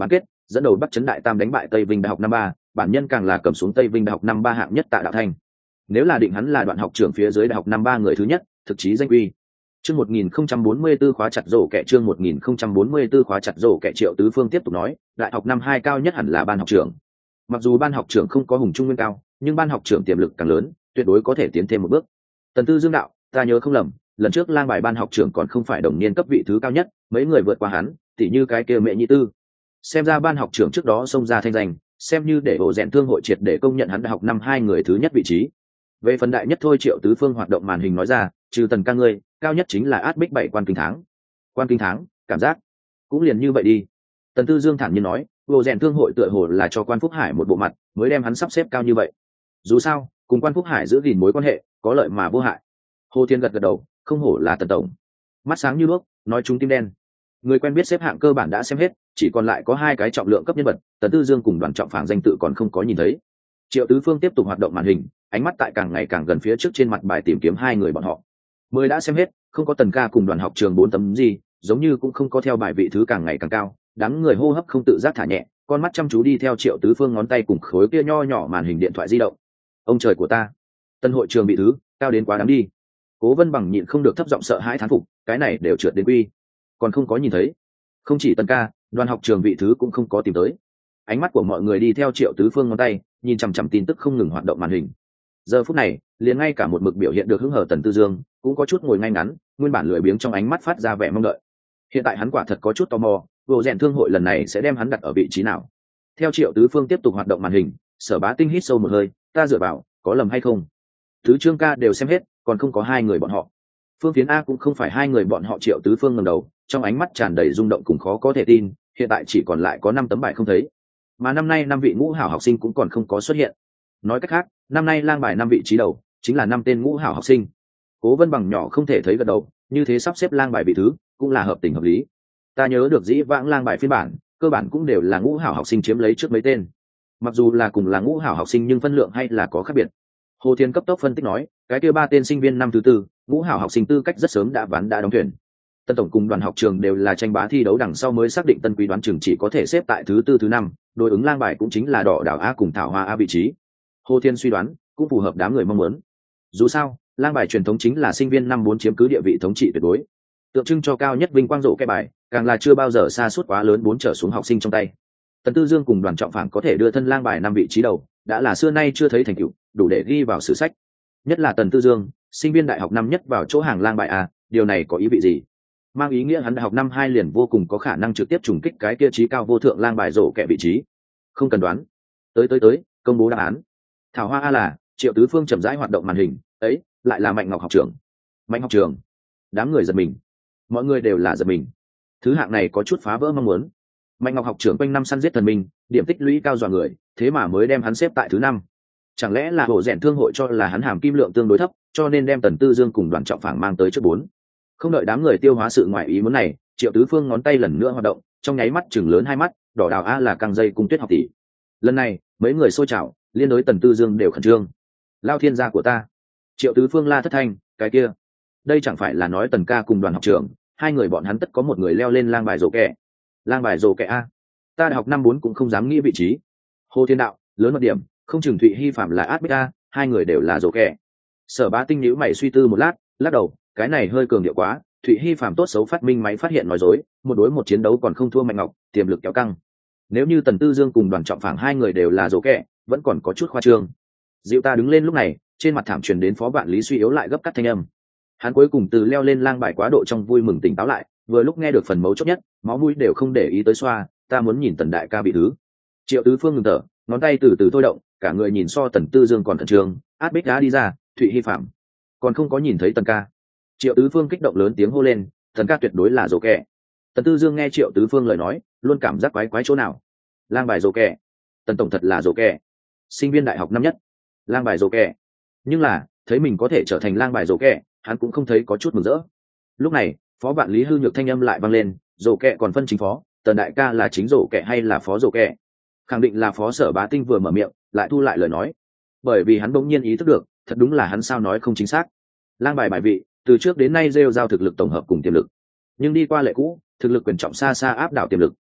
A: dẫn đầu Bắc Trấn Đại Tam đánh bại Tây Vinh Đại học năm ba, bản nhân càng là cầm xuống Tây Vinh Đại học năm ba hạng nhất Tạ Đạo Thanh. Nếu là định hắn là đoạn học trưởng phía dưới Đại học năm ba người thứ nhất, thực chí danh uy. Chương một nghìn không trăm bốn mươi tư khóa chặt rổ kẻ chương một nghìn không trăm bốn mươi tư khóa chặt rổ kẻ Triệu Tứ Phương tiếp tục nói, đại học năm hai cao nhất hẳn là ban học trưởng. Mặc dù ban học trưởng không có hùng trung nguyên cao, nhưng ban học trưởng tiềm lực càng lớn, tuyệt đối có thể tiến thêm một bước. Tần Tư Dương đạo, ta nhớ không lầm, lần trước lang bài ban học trưởng còn không phải đồng niên cấp vị thứ cao nhất, mấy người vượt qua hắn, tỉ như cái kia Mẹ Nhị Tư. Xem ra ban học trưởng trước đó xông ra thanh danh, xem như để bộ rèn thương hội triệt để công nhận hắn đại học năm hai người thứ nhất vị trí. Về phần đại nhất thôi, Triệu Tứ Phương hoạt động màn hình nói ra, trừ Tần ca ngươi, cao nhất chính là át bích bảy quan kinh tháng. Quan kinh tháng, cảm giác cũng liền như vậy đi. Tần Tư Dương thản nhiên nói, bộ rèn thương hội tựa hồ là cho Quan Phúc Hải một bộ mặt, mới đem hắn sắp xếp cao như vậy. Dù sao, cùng Quan Phúc Hải giữ gìn mối quan hệ, có lợi mà vô hại. Hồ Thiên gật gật đầu, không hổ là Tần tổng, mắt sáng như đuốc, nói chúng tim đen. Người quen biết xếp hạng cơ bản đã xem hết, chỉ còn lại có hai cái trọng lượng cấp nhân vật, Tần Tư Dương cùng Đoàn Trọng Phảng danh tự còn không có nhìn thấy. Triệu Tứ Phương tiếp tục hoạt động màn hình, ánh mắt tại càng ngày càng gần phía trước trên mặt bài tìm kiếm hai người bọn họ. Mười đã xem hết, không có Tần ca cùng Đoàn học trường bốn tấm gì, giống như cũng không có theo bài vị thứ càng ngày càng cao. Đám người hô hấp không tự giác thả nhẹ, con mắt chăm chú đi theo Triệu Tứ Phương ngón tay cùng khối kia nho nhỏ màn hình điện thoại di động. Ông trời của ta, Tân hội trường bị thứ cao đến quá đáng đi. Cố Vân Bằng nhịn không được thấp giọng sợ hãi thán phục, cái này đều trượt đến quy, còn không có nhìn thấy. Không chỉ Tần ca, Đoàn học trường vị thứ cũng không có tìm tới. Ánh mắt của mọi người đi theo Triệu Tứ Phương ngón tay, nhìn chằm chằm tin tức không ngừng hoạt động màn hình. Giờ phút này, liền ngay cả một mực biểu hiện được hứng hở Tần Tư Dương cũng có chút ngồi ngay ngắn, nguyên bản lười biếng trong ánh mắt phát ra vẻ mong đợi. Hiện tại hắn quả thật có chút tò mò, bộ rèn thương hội lần này sẽ đem hắn đặt ở vị trí nào. Theo Triệu Tứ Phương tiếp tục hoạt động màn hình, Sở Bá Tinh hít sâu một hơi, ta dựa vào, có lầm hay không? Thứ Trương ca đều xem hết, còn không có hai người bọn họ. Phương Phiến A cũng không phải hai người bọn họ. Triệu Tứ Phương ngẩng đầu, trong ánh mắt tràn đầy rung động cùng khó có thể tin, hiện tại chỉ còn lại có năm tấm bài không thấy, mà năm nay năm vị ngũ hảo học sinh cũng còn không có xuất hiện. Nói cách khác, năm nay lang bài năm vị trí đầu chính là năm tên ngũ hảo học sinh. Cố Vân Bằng nhỏ không thể thấy gật đầu, như thế sắp xếp lang bài vị thứ cũng là hợp tình hợp lý. Ta nhớ được dĩ vãng lang bài phiên bản cơ bản cũng đều là ngũ hảo học sinh chiếm lấy trước mấy tên, mặc dù là cùng là ngũ hảo học sinh nhưng phân lượng hay là có khác biệt. Hồ Thiên cấp tốc phân tích nói, cái kia ba tên sinh viên năm thứ tư ngũ hảo học sinh tư cách rất sớm đã ván đã đóng thuyền. Tân tổng cùng Đoàn học trường đều là tranh bá thi đấu đằng sau mới xác định Tân quý đoán trường chỉ có thể xếp tại thứ tư thứ năm, đối ứng lang bài cũng chính là đỏ đảo A cùng thảo hoa A vị trí. Hồ Thiên suy đoán cũng phù hợp đám người mong muốn. Dù sao, lang bài truyền thống chính là sinh viên năm bốn chiếm cứ địa vị thống trị tuyệt đối, tượng trưng cho cao nhất vinh quang rộ cái bài, càng là chưa bao giờ xa suốt quá lớn bốn trở xuống học sinh trong tay. Tần Tư Dương cùng Đoàn Trọng Phảng có thể đưa thân lang bài năm vị trí đầu, đã là xưa nay chưa thấy thành tựu, đủ để ghi vào sử sách. Nhất là Tần Tư Dương, sinh viên đại học năm nhất vào chỗ hàng lang bài A, điều này có ý vị gì? Mang ý nghĩa hắn đại học năm hai liền vô cùng có khả năng trực tiếp trùng kích cái kia trí cao vô thượng lang bài rổ kẹ vị trí. Không cần đoán, tới tới tới, công bố đáp án. Thảo hoa A là Triệu Tứ Phương chậm rãi hoạt động màn hình, ấy lại là Mạnh Ngọc học trưởng. Mạnh học trưởng, đám người giật mình, mọi người đều là giật mình. Thứ hạng này có chút phá vỡ mong muốn. Mạnh Ngọc học trưởng quanh năm săn giết thần minh, điểm tích lũy cao dọa người, thế mà mới đem hắn xếp tại thứ năm. Chẳng lẽ là bộ rèn thương hội cho là hắn hàm kim lượng tương đối thấp, cho nên đem Tần Tư Dương cùng Đoàn Trọng Phảng mang tới trước bốn. Không đợi đám người tiêu hóa sự ngoại ý muốn này, Triệu Tứ Phương ngón tay lần nữa hoạt động, trong nháy mắt chừng lớn hai mắt, đỏ đào A là căng dây cung tuyết học tỷ. Lần này, mấy người xôi trào, liên đối Tần Tư Dương đều khẩn trương. Lao thiên gia của ta! Triệu Tứ Phương la thất thanh, cái kia, đây chẳng phải là nói Tần ca cùng Đoàn học trưởng, hai người bọn hắn tất có một người leo lên lang bài rổ kẹ. Lang bài rổ kẹ A, ta đại học năm bốn cũng không dám nghĩ vị trí. Hồ Thiên đạo, lớn một điểm, không chừng Thụy Hy Phạm là át bích A, hai người đều là rổ kẹ. Sở Bá Tinh nhíu mày suy tư một lát, lắc đầu, cái này hơi cường điệu quá. Thụy Hy Phạm tốt xấu phát minh máy phát hiện nói dối, một đối một chiến đấu còn không thua Mạnh Ngọc, tiềm lực kéo căng. Nếu như Tần Tư Dương cùng Đoàn Trọng Phảng hai người đều là rổ kẹ, vẫn còn có chút khoa trương. Diệu ta đứng lên lúc này, trên mặt thảm truyền đến Phó Vạn Lý suy yếu lại gấp cắt thanh âm. Hắn cuối cùng từ leo lên lang bài quá độ trong vui mừng tỉnh táo lại, vừa lúc nghe được phần mấu chốt nhất, máu mũi đều không để ý tới xoa, ta muốn nhìn Tần đại ca bị thứ. Triệu Tứ Phương ngừng thở, ngón tay từ từ thôi động, cả người nhìn so Tần Tư Dương còn khẩn trương, át bích đá đi ra, Thụy Hy Phạm còn không có nhìn thấy Tần ca. Triệu Tứ Phương kích động lớn tiếng hô lên, Tần ca tuyệt đối là rổ kẹ. Tần Tư Dương nghe Triệu Tứ Phương lời nói, luôn cảm giác quái quái chỗ nào. Lang bài rổ kẹ, Tần tổng thật là rổ kẹ. Sinh viên đại học năm nhất, lang bài rổ kẹ. Nhưng là, thấy mình có thể trở thành lang bài rổ kẹ, hắn cũng không thấy có chút mừng rỡ. Lúc này, Phó Vạn Lý hư nhược thanh âm lại vang lên, rổ kẹ còn phân chính phó, Tần đại ca là chính rổ kẹ hay là phó rổ kẹ? Khẳng định là Phó Sở Bá Tinh vừa mở miệng, lại thu lại lời nói, bởi vì hắn bỗng nhiên ý thức được, thật đúng là hắn sao nói không chính xác. Lang bài bài vị, từ trước đến nay rêu giao thực lực tổng hợp cùng tiềm lực, nhưng đi qua lệ cũ, thực lực quyền trọng xa xa áp đảo tiềm lực.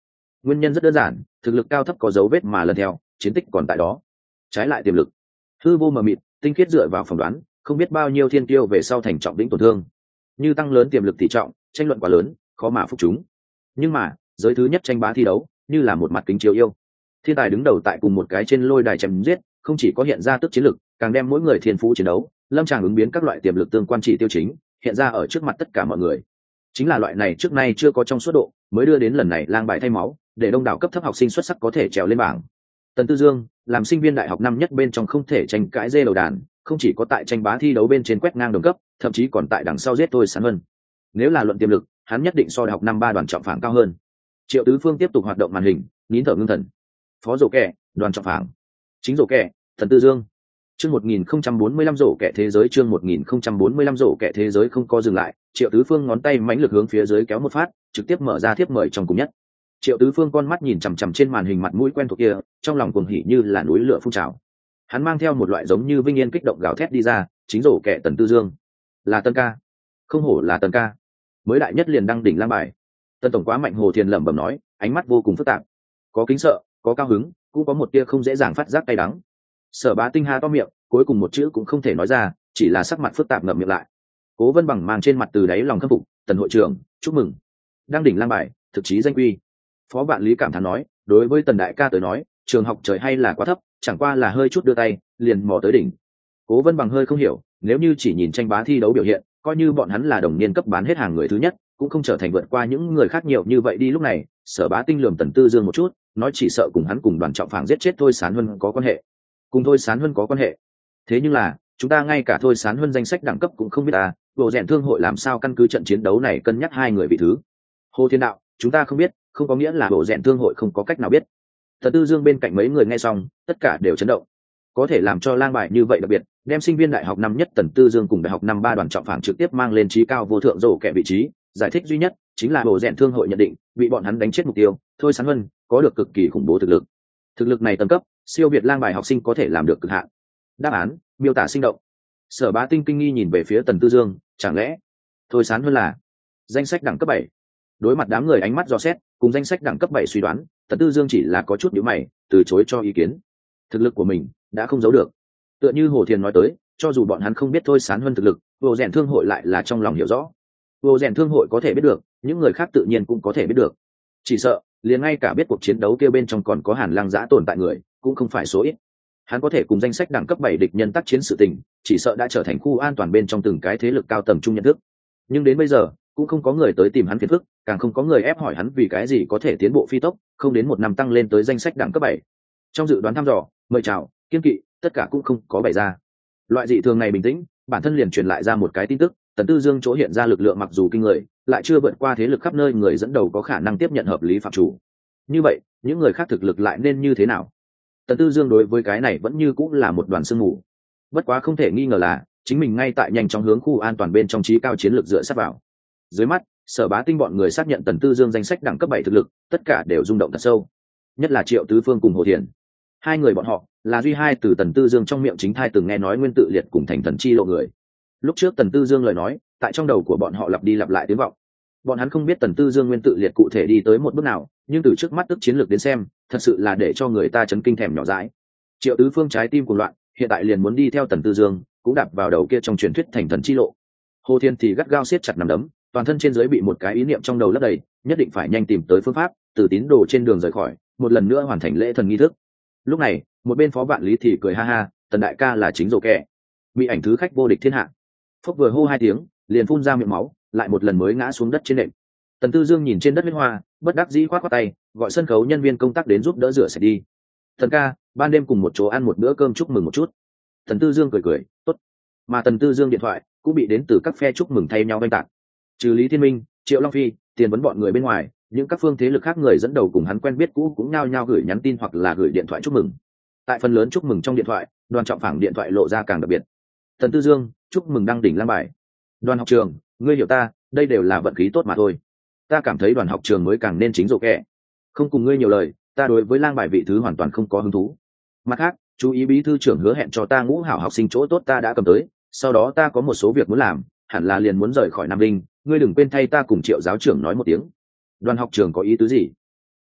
A: Nguyên nhân rất đơn giản, thực lực cao thấp có dấu vết mà lần theo, chiến tích còn tại đó. Trái lại tiềm lực, hư vô mờ mịt, tinh khiết dựa vào phỏng đoán, không biết bao nhiêu thiên tiêu về sau thành trọng đỉnh tổn thương. Như tăng lớn tiềm lực tỷ trọng, tranh luận quá lớn, khó mà phục chúng. Nhưng mà, giới thứ nhất tranh bá thi đấu, như là một mặt kính chiếu yêu. Thiên tài đứng đầu tại cùng một cái trên lôi đài chém giết, không chỉ có hiện ra tức chiến lực, càng đem mỗi người thiên phú chiến đấu, lâm tràng ứng biến các loại tiềm lực tương quan trị tiêu chính, hiện ra ở trước mặt tất cả mọi người. Chính là loại này trước nay chưa có trong suốt độ, mới đưa đến lần này lang bài thay máu, để đông đảo cấp thấp học sinh xuất sắc có thể trèo lên bảng. Tần Tư Dương, làm sinh viên đại học năm nhất bên trong không thể tranh cãi dê đầu đàn, không chỉ có tại tranh bá thi đấu bên trên quét ngang đồng cấp, thậm chí còn tại đằng sau giết Thôi Sán Huân. Nếu là luận tiềm lực, hắn nhất định so đại học năm ba đoàn trọng phảng cao hơn. Triệu Tứ Phương tiếp tục hoạt động màn hình, nín thở ngưng thần. Phó rổ kẻ, đoàn trọng phảng. Chính rổ kẻ, Tần Tư Dương. Chương một nghìn không trăm bốn mươi lăm rổ kẻ thế giới chương một nghìn không trăm bốn mươi lăm rổ kẻ thế giới không có dừng lại, Triệu Tứ Phương ngón tay mãnh lực hướng phía dưới kéo một phát, trực tiếp mở ra thiếp mời trong cùng nhất. Triệu Tứ Phương con mắt nhìn chằm chằm trên màn hình mặt mũi quen thuộc kia, trong lòng cuồng hỉ như là núi lửa phun trào. Hắn mang theo một loại giống như vinh yên kích động gào thét đi ra, chính rổ kẻ Tần Tư Dương. Là Tần ca. Không hổ là Tần ca. Mới đại nhất liền đăng đỉnh lang bài. Tần tổng quá mạnh, Hồ Thiền lẩm bẩm nói, ánh mắt vô cùng phức tạp. Có kính sợ, có cao hứng, cũng có một tia không dễ dàng phát giác cay đắng. Sở Bá Tinh ha to miệng, cuối cùng một chữ cũng không thể nói ra, chỉ là sắc mặt phức tạp ngậm miệng lại. Cố Vân Bằng mang trên mặt từ đáy lòng khâm phục, Tần hội trưởng, chúc mừng. Đăng đỉnh lang bài, thực chí danh quy. Phó Vạn Lý cảm thán nói, đối với Tần đại ca tới nói, trường học trời hay là quá thấp, chẳng qua là hơi chút đưa tay, liền mò tới đỉnh. Cố Vân Bằng hơi không hiểu, nếu như chỉ nhìn tranh bá thi đấu biểu hiện, coi như bọn hắn là đồng niên cấp bán hết hàng người thứ nhất, cũng không trở thành vượt qua những người khác nhiều như vậy đi. Lúc này, Sở Bá Tinh lườm Tần Tư Dương một chút, nói chỉ sợ cùng hắn cùng đoàn trọng phảng giết chết Thôi Sán Huân có quan hệ. Cùng Thôi Sán Huân có quan hệ. Thế nhưng là, chúng ta ngay cả Thôi Sán Huân danh sách đẳng cấp cũng không biết à, bộ rèn thương hội làm sao căn cứ trận chiến đấu này cân nhắc hai người vị thứ. Hồ Thiên Đạo, chúng ta không biết, không có nghĩa là bộ rèn thương hội không có cách nào biết. Tần Tư Dương bên cạnh mấy người nghe xong, tất cả đều chấn động. Có thể làm cho lang bài như vậy đặc biệt, đem sinh viên đại học năm nhất Tần Tư Dương cùng đại học năm ba đoàn trọng phảng trực tiếp mang lên trí cao vô thượng rổ kẻ vị trí, giải thích duy nhất chính là bộ rèn thương hội nhận định, bị bọn hắn đánh chết mục tiêu, Thôi Sán Huân có được cực kỳ khủng bố thực lực. Thực lực này tầng cấp, siêu việt lang bài học sinh có thể làm được cực hạn. Đáp án, miêu tả sinh động. Sở Bá Tinh kinh nghi nhìn về phía Tần Tư Dương, chẳng lẽ Thôi Sán Huân là danh sách đẳng cấp bảy? Đối mặt đám người ánh mắt dò xét, cùng danh sách đẳng cấp bảy suy đoán, Tần Tư Dương chỉ là có chút nhíu mày, từ chối cho ý kiến. Thực lực của mình đã không giấu được. Tựa như Hồ Thiền nói tới, cho dù bọn hắn không biết Thôi Sán Huân thực lực, Vô Rèn Thương hội lại là trong lòng hiểu rõ. Vô Rèn Thương hội có thể biết được, những người khác tự nhiên cũng có thể biết được. Chỉ sợ, liền ngay cả biết cuộc chiến đấu kia bên trong còn có Hàn Lang Dã tồn tại người, cũng không phải số ít. Hắn có thể cùng danh sách đẳng cấp bảy địch nhân tác chiến sự tình, chỉ sợ đã trở thành khu an toàn bên trong từng cái thế lực cao tầng chung nhận thức. Nhưng đến bây giờ, cũng không có người tới tìm hắn phiền phức, càng không có người ép hỏi hắn vì cái gì có thể tiến bộ phi tốc, không đến một năm tăng lên tới danh sách đẳng cấp bảy. Trong dự đoán thăm dò, mời chào, kiên kỵ, tất cả cũng không có bày ra. Loại dị thường này bình tĩnh, bản thân liền truyền lại ra một cái tin tức, Tần Tư Dương chỗ hiện ra lực lượng mặc dù kinh người, lại chưa vượt qua thế lực khắp nơi người dẫn đầu có khả năng tiếp nhận hợp lý phạm chủ. Như vậy, những người khác thực lực lại nên như thế nào? Tần Tư Dương đối với cái này vẫn như cũng là một đoàn sương mù. Bất quá không thể nghi ngờ là, chính mình ngay tại nhanh chóng hướng khu an toàn bên trong trí cao chiến lược dựa sát vào. Dưới mắt, Sở Bá Tinh bọn người xác nhận Tần Tư Dương danh sách đẳng cấp bảy thực lực, tất cả đều rung động thật sâu. Nhất là Triệu Tứ Phương cùng Hồ Thiền. Hai người bọn họ là duy hai từ Tần Tư Dương trong miệng chính thai từng nghe nói nguyên tự liệt cùng thành thần chi lộ người. Lúc trước Tần Tư Dương lời nói, tại trong đầu của bọn họ lặp đi lặp lại tiếng vọng. Bọn hắn không biết Tần Tư Dương nguyên tự liệt cụ thể đi tới một bước nào, nhưng từ trước mắt tức chiến lược đến xem, thật sự là để cho người ta chấn kinh thèm nhỏ dãi. Triệu Tứ Phương trái tim cuồng loạn, hiện tại liền muốn đi theo Tần Tư Dương, cũng đạp vào đầu kia trong truyền thuyết thành thần chi lộ. Hồ Thiên thì gắt gao siết chặt nắm đấm, toàn thân trên dưới bị một cái ý niệm trong đầu lấp đầy, nhất định phải nhanh tìm tới phương pháp, từ tín đồ trên đường rời khỏi, một lần nữa hoàn thành lễ thần nghi thức. Lúc này, một bên Phó Vạn Lý thì cười ha ha, Tần đại ca là chính rồ kẻ, bị ảnh thứ khách vô địch thiên hạ. Phốc vừa hô hai tiếng, liền phun ra miệng máu, lại một lần mới ngã xuống đất trên nệm. Tần Tư Dương nhìn trên đất huyết hoa, bất đắc dĩ khoát khoát tay, gọi sân khấu nhân viên công tác đến giúp đỡ rửa sạch đi. Tần ca, ban đêm cùng một chỗ ăn một bữa cơm chúc mừng một chút. Tần Tư Dương cười cười, tốt. Mà Tần Tư Dương điện thoại cũng bị đến từ các phe chúc mừng thay nhau oanh tạc. Trừ Lý Thiên Minh, Triệu Long Phi, Tiền Vấn bọn người bên ngoài, những các phương thế lực khác người dẫn đầu cùng hắn quen biết cũ cũng nhao nhao gửi nhắn tin hoặc là gửi điện thoại chúc mừng. Tại phần lớn chúc mừng trong điện thoại, Đoàn Trọng Phảng điện thoại lộ ra càng đặc biệt. Tần Tư Dương, chúc mừng đăng đỉnh lang bài. Đoàn học trường, ngươi hiểu ta, đây đều là vận khí tốt mà thôi. Ta cảm thấy đoàn học trường mới càng nên chính rồ kẻ. Không cùng ngươi nhiều lời, ta đối với lang bài vị thứ hoàn toàn không có hứng thú. Mặt khác, chú ý bí thư trưởng hứa hẹn cho ta ngũ hảo học sinh chỗ tốt ta đã cầm tới, sau đó ta có một số việc muốn làm, hẳn là liền muốn rời khỏi Nam Linh, ngươi đừng quên thay ta cùng Triệu giáo trưởng nói một tiếng. Đoàn học trường có ý tứ gì?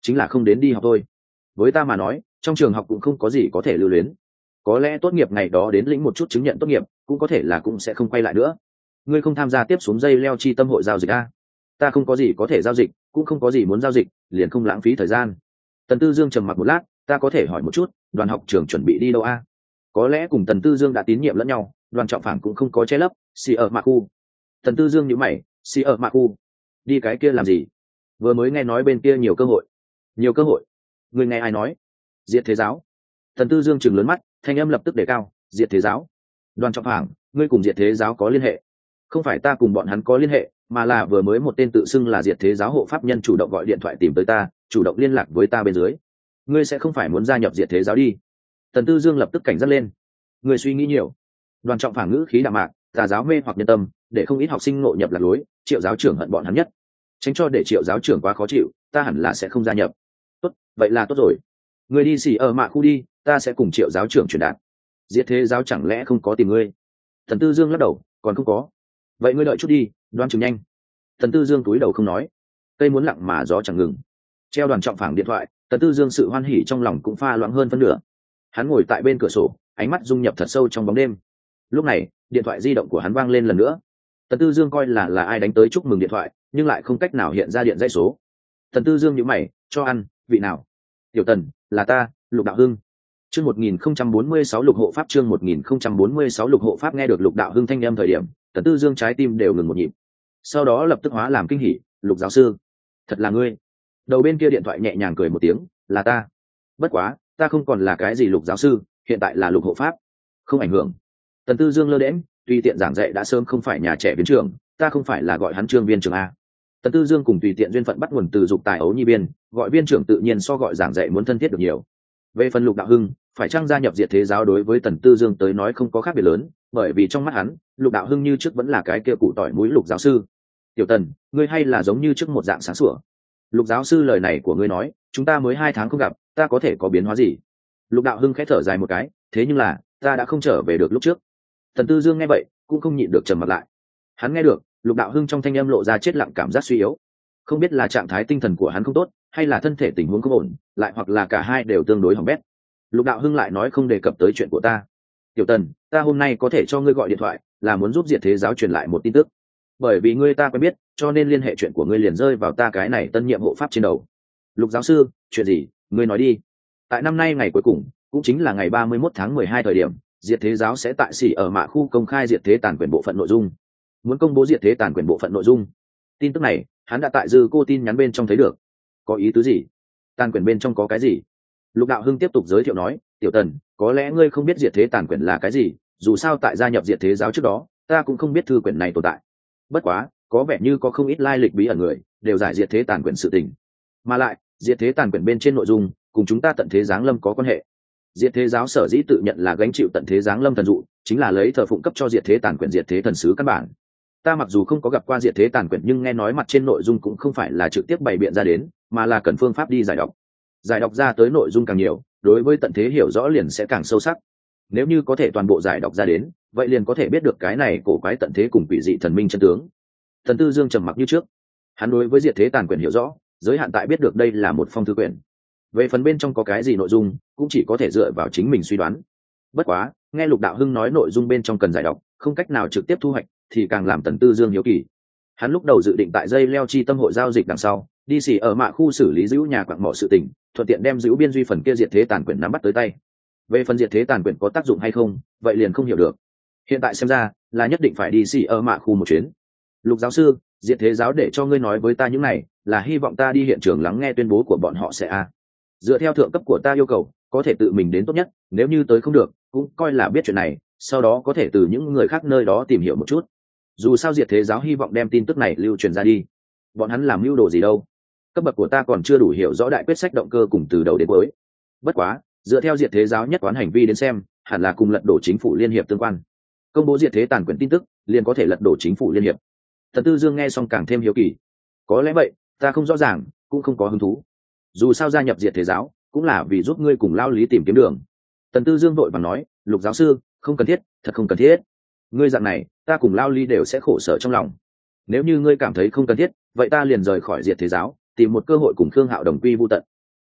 A: chính là không đến đi học thôi. Với ta mà nói, trong trường học cũng không có gì có thể lưu luyến. Có lẽ tốt nghiệp ngày đó đến lĩnh một chút chứng nhận tốt nghiệp, cũng có thể là cũng sẽ không quay lại nữa. Ngươi không tham gia tiếp xuống dây leo chi tâm hội giao dịch a? Ta không có gì có thể giao dịch, cũng không có gì muốn giao dịch, liền không lãng phí thời gian. Tần Tư Dương trầm mặc một lát, ta có thể hỏi một chút, đoàn học trường chuẩn bị đi đâu a? Có lẽ cùng Tần Tư Dương đã tín nhiệm lẫn nhau, Đoàn Trọng Phảng cũng không có che lấp, xì ở mạc khu. Tần Tư Dương nhíu mày, xì ở mạc khu, đi cái kia làm gì? Vừa mới nghe nói bên kia nhiều cơ hội. Nhiều cơ hội? Người nghe ai nói? Diệt Thế Giáo. Tần Tư Dương trừng lớn mắt, thanh âm lập tức đề cao, Diệt Thế Giáo. Đoàn Trọng Phảng, ngươi cùng Diệt Thế Giáo có liên hệ? Không phải ta cùng bọn hắn có liên hệ, mà là vừa mới một tên tự xưng là Diệt Thế Giáo hộ pháp nhân chủ động gọi điện thoại tìm tới ta, chủ động liên lạc với ta bên dưới. Ngươi sẽ không phải muốn gia nhập Diệt Thế Giáo đi? Tần Tư Dương lập tức cảnh giác lên. Ngươi suy nghĩ nhiều. Đoàn Trọng Phảng ngữ khí đạm mạc, tà giáo mê hoặc nhân tâm, để không ít học sinh ngộ nhập lạc lối, Triệu giáo trưởng hận bọn hắn nhất. Tránh cho để Triệu giáo trưởng quá khó chịu, ta hẳn là sẽ không gia nhập. Tốt, vậy là tốt rồi. Ngươi đi xỉ ở mạ khu đi, ta sẽ cùng Triệu giáo trưởng truyền đạt. Diệt Thế Giáo chẳng lẽ không có tìm ngươi? Tần Tư Dương lắc đầu, còn không có. Vậy ngươi đợi chút đi, Đoan Trường nhanh. Tần Tư Dương túi đầu không nói. Cây muốn lặng mà gió chẳng ngừng. Treo Đoàn Trọng Phảng điện thoại, Tần Tư Dương sự hoan hỉ trong lòng cũng pha loãng hơn phân nửa. Hắn ngồi tại bên cửa sổ, ánh mắt dung nhập thật sâu trong bóng đêm. Lúc này, điện thoại di động của hắn vang lên lần nữa. Tần Tư Dương coi là là ai đánh tới chúc mừng điện thoại, nhưng lại không cách nào hiện ra điện dãy số. Tần Tư Dương nhíu mày, cho ăn, vị nào? Tiểu Tần, là ta, Lục Đạo Hưng. Chương một nghìn không trăm bốn mươi sáu Lục Hộ Pháp chương một nghìn không trăm bốn mươi sáu Lục Hộ Pháp nghe được Lục Đạo Hưng thanh âm thời điểm, Tần Tư Dương trái tim đều ngừng một nhịp. Sau đó lập tức hóa làm kinh hỉ, Lục giáo sư, thật là ngươi. Đầu bên kia điện thoại nhẹ nhàng cười một tiếng, là ta. Bất quá, ta không còn là cái gì Lục giáo sư, hiện tại là Lục Hộ Pháp. Không ảnh hưởng. Tần Tư Dương lơ đễnh, tùy tiện giảng dạy đã sớm không phải nhà trẻ viên trưởng, ta không phải là gọi hắn trương viên trưởng a. Tần Tư Dương cùng tùy tiện duyên phận bắt nguồn từ dục tài ấu nhi biên, gọi viên trưởng tự nhiên so gọi giảng dạy muốn thân thiết được nhiều. Về phần Lục Đạo Hưng, phải chăng gia nhập Diệt Thế Giáo đối với Tần Tư Dương tới nói không có khác biệt lớn, bởi vì trong mắt hắn, Lục Đạo Hưng như trước vẫn là cái kia cụ tỏi mũi Lục giáo sư. Tiểu Tần, ngươi hay là giống như trước một dạng sáng sủa. Lục giáo sư lời này của ngươi nói, chúng ta mới hai tháng không gặp, ta có thể có biến hóa gì? Lục Đạo Hưng khẽ thở dài một cái, thế nhưng là, ta đã không trở về được lúc trước. Tần Tư Dương nghe vậy, cũng không nhịn được trầm mặt lại. Hắn nghe được, Lục Đạo Hưng trong thanh âm lộ ra chết lặng cảm giác suy yếu. Không biết là trạng thái tinh thần của hắn không tốt, hay là thân thể tình huống không ổn, lại hoặc là cả hai đều tương đối hỏng bét. Lục Đạo Hưng lại nói không đề cập tới chuyện của ta. Tiểu Tần, ta hôm nay có thể cho ngươi gọi điện thoại, là muốn giúp Diệt Thế Giáo truyền lại một tin tức. Bởi vì ngươi ta quen biết, cho nên liên hệ chuyện của ngươi liền rơi vào ta cái này tân nhiệm hộ pháp trên đầu. Lục giáo sư, chuyện gì, ngươi nói đi. Tại năm nay ngày cuối cùng, cũng chính là ngày ba mươi mốt tháng mười hai thời điểm, Diệt Thế Giáo sẽ tại xỉ ở mạ khu công khai Diệt Thế Tàn Quyền bộ phận nội dung. Muốn công bố Diệt Thế Tàn Quyền bộ phận nội dung. Tin tức này, hắn đã tại dư cô tin nhắn bên trong thấy được. Có ý tứ gì? Tàn quyền bên trong có cái gì? Lục Đạo Hưng tiếp tục giới thiệu nói, Tiểu Tần, có lẽ ngươi không biết Diệt Thế Tàn Quyền là cái gì, dù sao tại gia nhập Diệt Thế Giáo trước đó, ta cũng không biết thư quyển này tồn tại. Bất quá, có vẻ như có không ít lai lịch bí ẩn người, đều giải Diệt Thế Tàn Quyền sự tình. Mà lại, Diệt Thế Tàn Quyền bên trên nội dung, cùng chúng ta tận thế giáng lâm có quan hệ. Diệt Thế Giáo sở dĩ tự nhận là gánh chịu tận thế giáng lâm thần dụ, chính là lấy thờ phụng cấp cho Diệt Thế Tàn Quyền Diệt Thế thần sứ căn bản. Ta mặc dù không có gặp qua Diệt Thế Tàn Quyền, nhưng nghe nói mặt trên nội dung cũng không phải là trực tiếp bày biện ra đến, mà là cần phương pháp đi giải đọc. Giải đọc ra tới nội dung càng nhiều, đối với tận thế hiểu rõ liền sẽ càng sâu sắc. Nếu như có thể toàn bộ giải đọc ra đến, vậy liền có thể biết được cái này cổ quái tận thế cùng quỷ dị thần minh chân tướng. Thần Tư Dương trầm mặc như trước. Hắn đối với Diệt Thế Tàn Quyền hiểu rõ, giới hạn tại biết được đây là một phong thư quyển. Về phần bên trong có cái gì nội dung, cũng chỉ có thể dựa vào chính mình suy đoán. Bất quá, nghe Lục Đạo Hưng nói nội dung bên trong cần giải đọc, không cách nào trực tiếp thu hoạch, thì càng làm Tần Tư Dương hiếu kỳ. Hắn lúc đầu dự định tại dây leo chi tâm hội giao dịch đằng sau, đi xỉ ở mạ khu xử lý dữ nhà quặng mỏ sự tình, thuận tiện đem dữ biên duy phần kia Diệt Thế Tàn Quyền nắm bắt tới tay. Về phần Diệt Thế Tàn Quyền có tác dụng hay không, vậy liền không hiểu được. Hiện tại xem ra, là nhất định phải đi xỉ ở mạ khu một chuyến. Lục giáo sư, Diệt Thế Giáo để cho ngươi nói với ta những này, là hy vọng ta đi hiện trường lắng nghe tuyên bố của bọn họ sẽ a. Dựa theo thượng cấp của ta yêu cầu, có thể tự mình đến tốt nhất, nếu như tới không được, cũng coi là biết chuyện này, sau đó có thể từ những người khác nơi đó tìm hiểu một chút. Dù sao Diệt Thế Giáo hy vọng đem tin tức này lưu truyền ra đi. Bọn hắn làm mưu đồ gì đâu? Cấp bậc của ta còn chưa đủ hiểu rõ đại quyết sách động cơ cùng từ đầu đến cuối. Bất quá, dựa theo Diệt Thế Giáo nhất toán hành vi đến xem, hẳn là cùng lật đổ chính phủ liên hiệp tương quan. Công bố Diệt Thế Tàn Quyền tin tức, liền có thể lật đổ chính phủ liên hiệp. Thần Tư Dương nghe xong càng thêm hiếu kỳ. Có lẽ vậy, ta không rõ ràng, cũng không có hứng thú. Dù sao gia nhập Diệt Thế Giáo, cũng là vì giúp ngươi cùng Lao Lý tìm kiếm đường. Tần Tư Dương vội vàng nói, Lục giáo sư, không cần thiết, thật không cần thiết. Ngươi dạng này, ta cùng Lao Lý đều sẽ khổ sở trong lòng. Nếu như ngươi cảm thấy không cần thiết, vậy ta liền rời khỏi Diệt Thế Giáo, tìm một cơ hội cùng Khương Hạo đồng quy vu tận,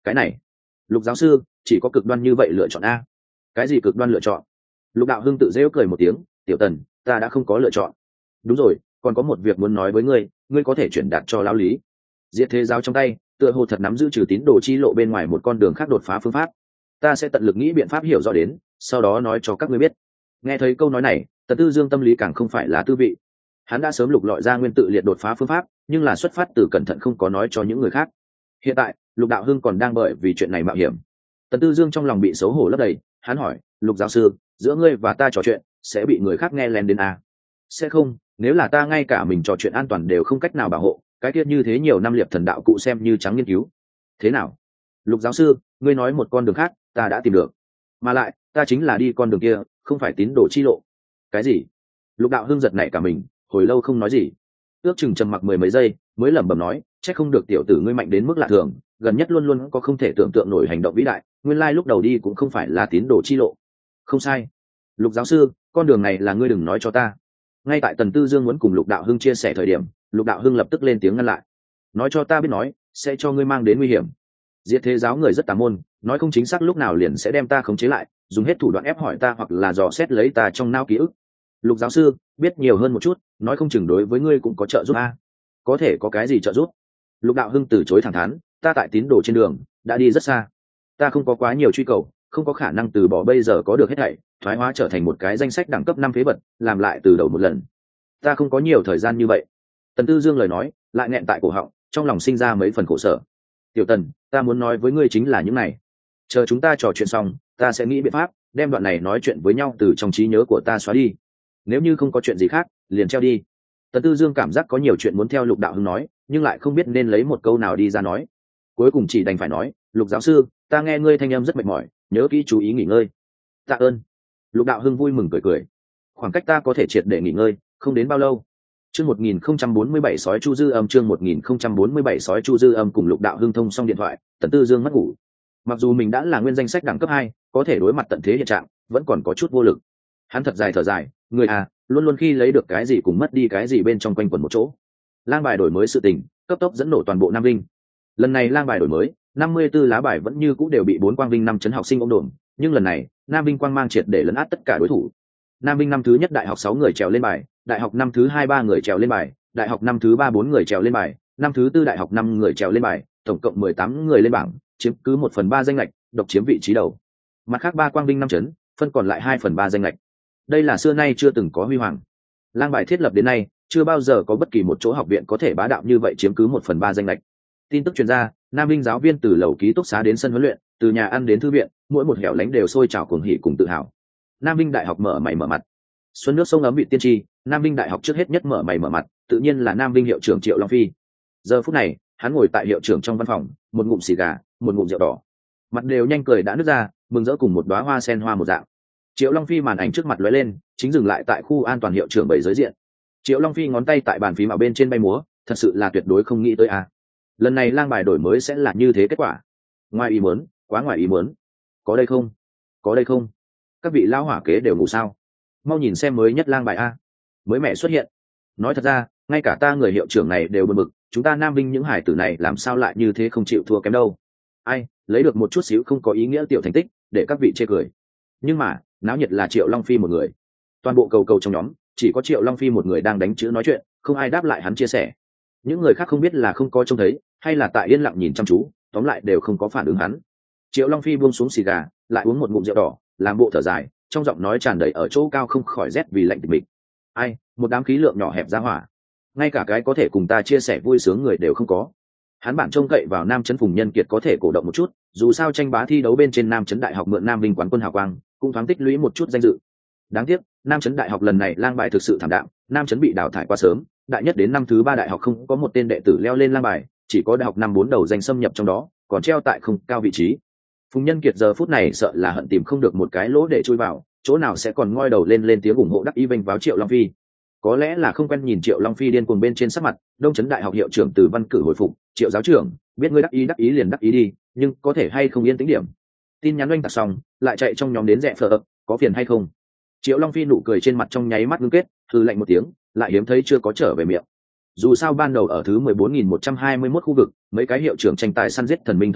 A: Cái này, Lục giáo sư, chỉ có cực đoan như vậy lựa chọn a? Cái gì cực đoan lựa chọn? Lục Đạo Hưng tự giễu cười một tiếng, tiểu Tần, ta đã không có lựa chọn. Đúng rồi, còn có một việc muốn nói với ngươi, ngươi có thể chuyển đạt cho lão lý. Diệt thế giáo trong tay, tựa hồ thật nắm giữ trừ tín đồ chi lộ bên ngoài một con đường khác đột phá phương pháp. Ta sẽ tận lực nghĩ biện pháp hiểu rõ đến, sau đó nói cho các ngươi biết. Nghe thấy câu nói này, Tần Tư Dương tâm lý càng không phải là tư vị. Hắn đã sớm lục lọi ra nguyên tự liệt đột phá phương pháp, nhưng là xuất phát từ cẩn thận không có nói cho những người khác. Hiện tại, Lục Đạo Hưng còn đang bởi vì chuyện này mạo hiểm. Tần Tư Dương trong lòng bị xấu hổ lấp đầy, hắn hỏi, Lục giáo sư, giữa ngươi và ta trò chuyện sẽ bị người khác nghe lén đến à? Sẽ không, nếu là ta ngay cả mình trò chuyện an toàn đều không cách nào bảo hộ, cái tiết như thế nhiều năm liệp thần đạo cụ xem như trắng nghiên cứu. Thế nào? Lục giáo sư, ngươi nói một con đường khác, ta đã tìm được. Mà lại, ta chính là đi con đường kia, không phải tín đồ chi lộ. Cái gì? Lục Đạo Hưng giật nảy cả mình, hồi lâu không nói gì. Ước chừng trầm mặc mười mấy giây, mới lẩm bẩm nói, chắc không được tiểu tử ngươi mạnh đến mức lạ thường, gần nhất luôn luôn có không thể tưởng tượng nổi hành động vĩ đại, nguyên lai lúc đầu đi cũng không phải là tín đồ chi lộ. Không sai. Lục giáo sư, con đường này là ngươi đừng nói cho ta. Ngay tại Tần Tư Dương muốn cùng Lục Đạo Hưng chia sẻ thời điểm, Lục Đạo Hưng lập tức lên tiếng ngăn lại. Nói cho ta biết nói, sẽ cho ngươi mang đến nguy hiểm. Diệt thế giáo người rất tà môn, nói không chính xác lúc nào liền sẽ đem ta khống chế lại, dùng hết thủ đoạn ép hỏi ta hoặc là dò xét lấy ta trong não ký ức. Lục giáo sư, biết nhiều hơn một chút, nói không chừng đối với ngươi cũng có trợ giúp a. Có thể có cái gì trợ giúp? Lục Đạo Hưng từ chối thẳng thắn, ta tại tín đồ trên đường đã đi rất xa, ta không có quá nhiều truy cầu, không có khả năng từ bỏ bây giờ có được hết thảy, thoái hóa trở thành một cái danh sách đẳng cấp năm phế vật, làm lại từ đầu một lần. Ta không có nhiều thời gian như vậy. Tần Tư Dương lời nói lại nghẹn tại cổ họng, trong lòng sinh ra mấy phần khổ sở. Tiểu Tần, ta muốn nói với ngươi chính là những này. Chờ chúng ta trò chuyện xong, ta sẽ nghĩ biện pháp đem đoạn này nói chuyện với nhau từ trong trí nhớ của ta xóa đi. Nếu như không có chuyện gì khác, liền treo đi. Tần Tư Dương cảm giác có nhiều chuyện muốn theo Lục Đạo Hưng nói, nhưng lại không biết nên lấy một câu nào đi ra nói. Cuối cùng chỉ đành phải nói, Lục giáo sư, ta nghe ngươi thanh âm rất mệt mỏi, nhớ kỹ chú ý nghỉ ngơi. Tạ ơn. Lục Đạo Hưng vui mừng cười cười. Khoảng cách ta có thể triệt để nghỉ ngơi, không đến bao lâu. Chương một nghìn không trăm bốn mươi bảy sói chu dư âm chương một nghìn không trăm bốn mươi bảy sói chu dư âm cùng Lục Đạo Hưng thông xong điện thoại, Tần Tư Dương mất ngủ. Mặc dù mình đã là nguyên danh sách đẳng cấp hai, có thể đối mặt tận thế hiện trạng, vẫn còn có chút vô lực. Hắn thật dài thở dài, người à, luôn luôn khi lấy được cái gì cùng mất đi cái gì bên trong quanh quẩn một chỗ. Lang bài đổi mới sự tình, cấp tốc dẫn nổ toàn bộ Nam Vinh. Lần này lang bài đổi mới, năm mươi 54 lá bài vẫn như cũ đều bị bốn quang vinh năm chấn học sinh ôm đồn, nhưng lần này, Nam Vinh quang mang triệt để lấn át tất cả đối thủ. Nam Vinh năm thứ nhất đại học sáu người trèo lên bài, đại học năm thứ hai ba người trèo lên bài, đại học năm thứ ba bốn người trèo lên bài, năm thứ tư đại học năm người trèo lên bài, tổng cộng mười tám người lên bảng, chiếm cứ một phần ba danh lệch, độc chiếm vị trí đầu. Mặt khác ba quang vinh năm chấn, phân còn lại hai phần ba danh lệch. Đây là xưa nay chưa từng có huy hoàng. Lang bài thiết lập đến nay, chưa bao giờ có bất kỳ một chỗ học viện có thể bá đạo như vậy chiếm cứ một phần ba danh lệch. Tin tức truyền ra, Nam Vinh giáo viên từ lầu ký túc xá đến sân huấn luyện, từ nhà ăn đến thư viện, mỗi một hẻo lánh đều sôi trào cuồng hỉ cùng tự hào. Nam Vinh đại học mở mày mở mặt. Xuân nước sông ấm bị tiên tri, Nam Vinh đại học trước hết nhất mở mày mở mặt, tự nhiên là Nam Vinh hiệu trưởng Triệu Long Phi. Giờ phút này, hắn ngồi tại hiệu trưởng trong văn phòng, một ngụm xì gà, một ngụm rượu đỏ, mặt đều nhanh cười đã nứt ra, mừng rỡ cùng một đóa hoa sen hoa một dạng. Triệu Long Phi màn ảnh trước mặt lóe lên, chính dừng lại tại khu an toàn hiệu trưởng bảy giới diện. Triệu Long Phi ngón tay tại bàn phím ở bên trên bay múa, thật sự là tuyệt đối không nghĩ tới à. Lần này lang bài đổi mới sẽ là như thế kết quả. Ngoài ý muốn, quá ngoài ý muốn. Có đây không? Có đây không? Các vị lão hỏa kế đều ngủ sao? Mau nhìn xem mới nhất lang bài a. Mới mẹ xuất hiện. Nói thật ra, ngay cả ta người hiệu trưởng này đều bực bực, chúng ta Nam Vinh những hải tử này làm sao lại như thế không chịu thua kém đâu. Ai, lấy được một chút xíu không có ý nghĩa tiểu thành tích, để các vị chê cười. Nhưng mà, náo nhiệt là Triệu Long Phi một người. Toàn bộ cầu cầu trong nhóm, chỉ có Triệu Long Phi một người đang đánh chữ nói chuyện, không ai đáp lại hắn chia sẻ. Những người khác không biết là không có trông thấy, hay là tại yên lặng nhìn chăm chú, tóm lại đều không có phản ứng hắn. Triệu Long Phi buông xuống xì gà, lại uống một ngụm rượu đỏ, làm bộ thở dài, trong giọng nói tràn đầy ở chỗ cao không khỏi rét vì lạnh tịch mịch. Ai, một đám khí lượng nhỏ hẹp ra hỏa, ngay cả cái có thể cùng ta chia sẻ vui sướng người đều không có. Hắn bản trông cậy vào Nam Chấn Phùng Nhân Kiệt có thể cổ động một chút, dù sao tranh bá thi đấu bên trên Nam Chấn Đại học mượn Nam Vinh quán quân hào quang, cũng thoáng tích lũy một chút danh dự. Đáng tiếc, Nam Chấn Đại học lần này lang bài thực sự thảm đạm, Nam Chấn bị đào thải quá sớm, đại nhất đến năm thứ ba đại học không có một tên đệ tử leo lên lang bài, chỉ có đại học năm bốn đầu danh xâm nhập trong đó, còn treo tại không cao vị trí. Phùng Nhân Kiệt giờ phút này sợ là hận tìm không được một cái lỗ để chui vào, chỗ nào sẽ còn ngoi đầu lên lên tiếng ủng hộ đắc ý vênh vào Triệu Long Phi. Có lẽ là không quen nhìn Triệu Long Phi điên cuồng bên trên sắc mặt, Đông Chấn Đại học hiệu trưởng Từ Văn cử hồi phục, Triệu giáo trưởng, biết ngươi đắc ý đắc ý liền đắc ý đi, nhưng có thể hay không yên tĩnh điểm. Tin nhắn oanh tạc xong, lại chạy trong nhóm đến rẽ phở, có phiền hay không? Triệu Long Phi nụ cười trên mặt trong nháy mắt ngưng kết, hừ lạnh một tiếng, lại hiếm thấy chưa có trở về miệng. Dù sao ban đầu ở thứ mười bốn nghìn một trăm hai mươi mốt khu vực, mấy cái hiệu trưởng tranh tài săn giết thần minh thời điểm,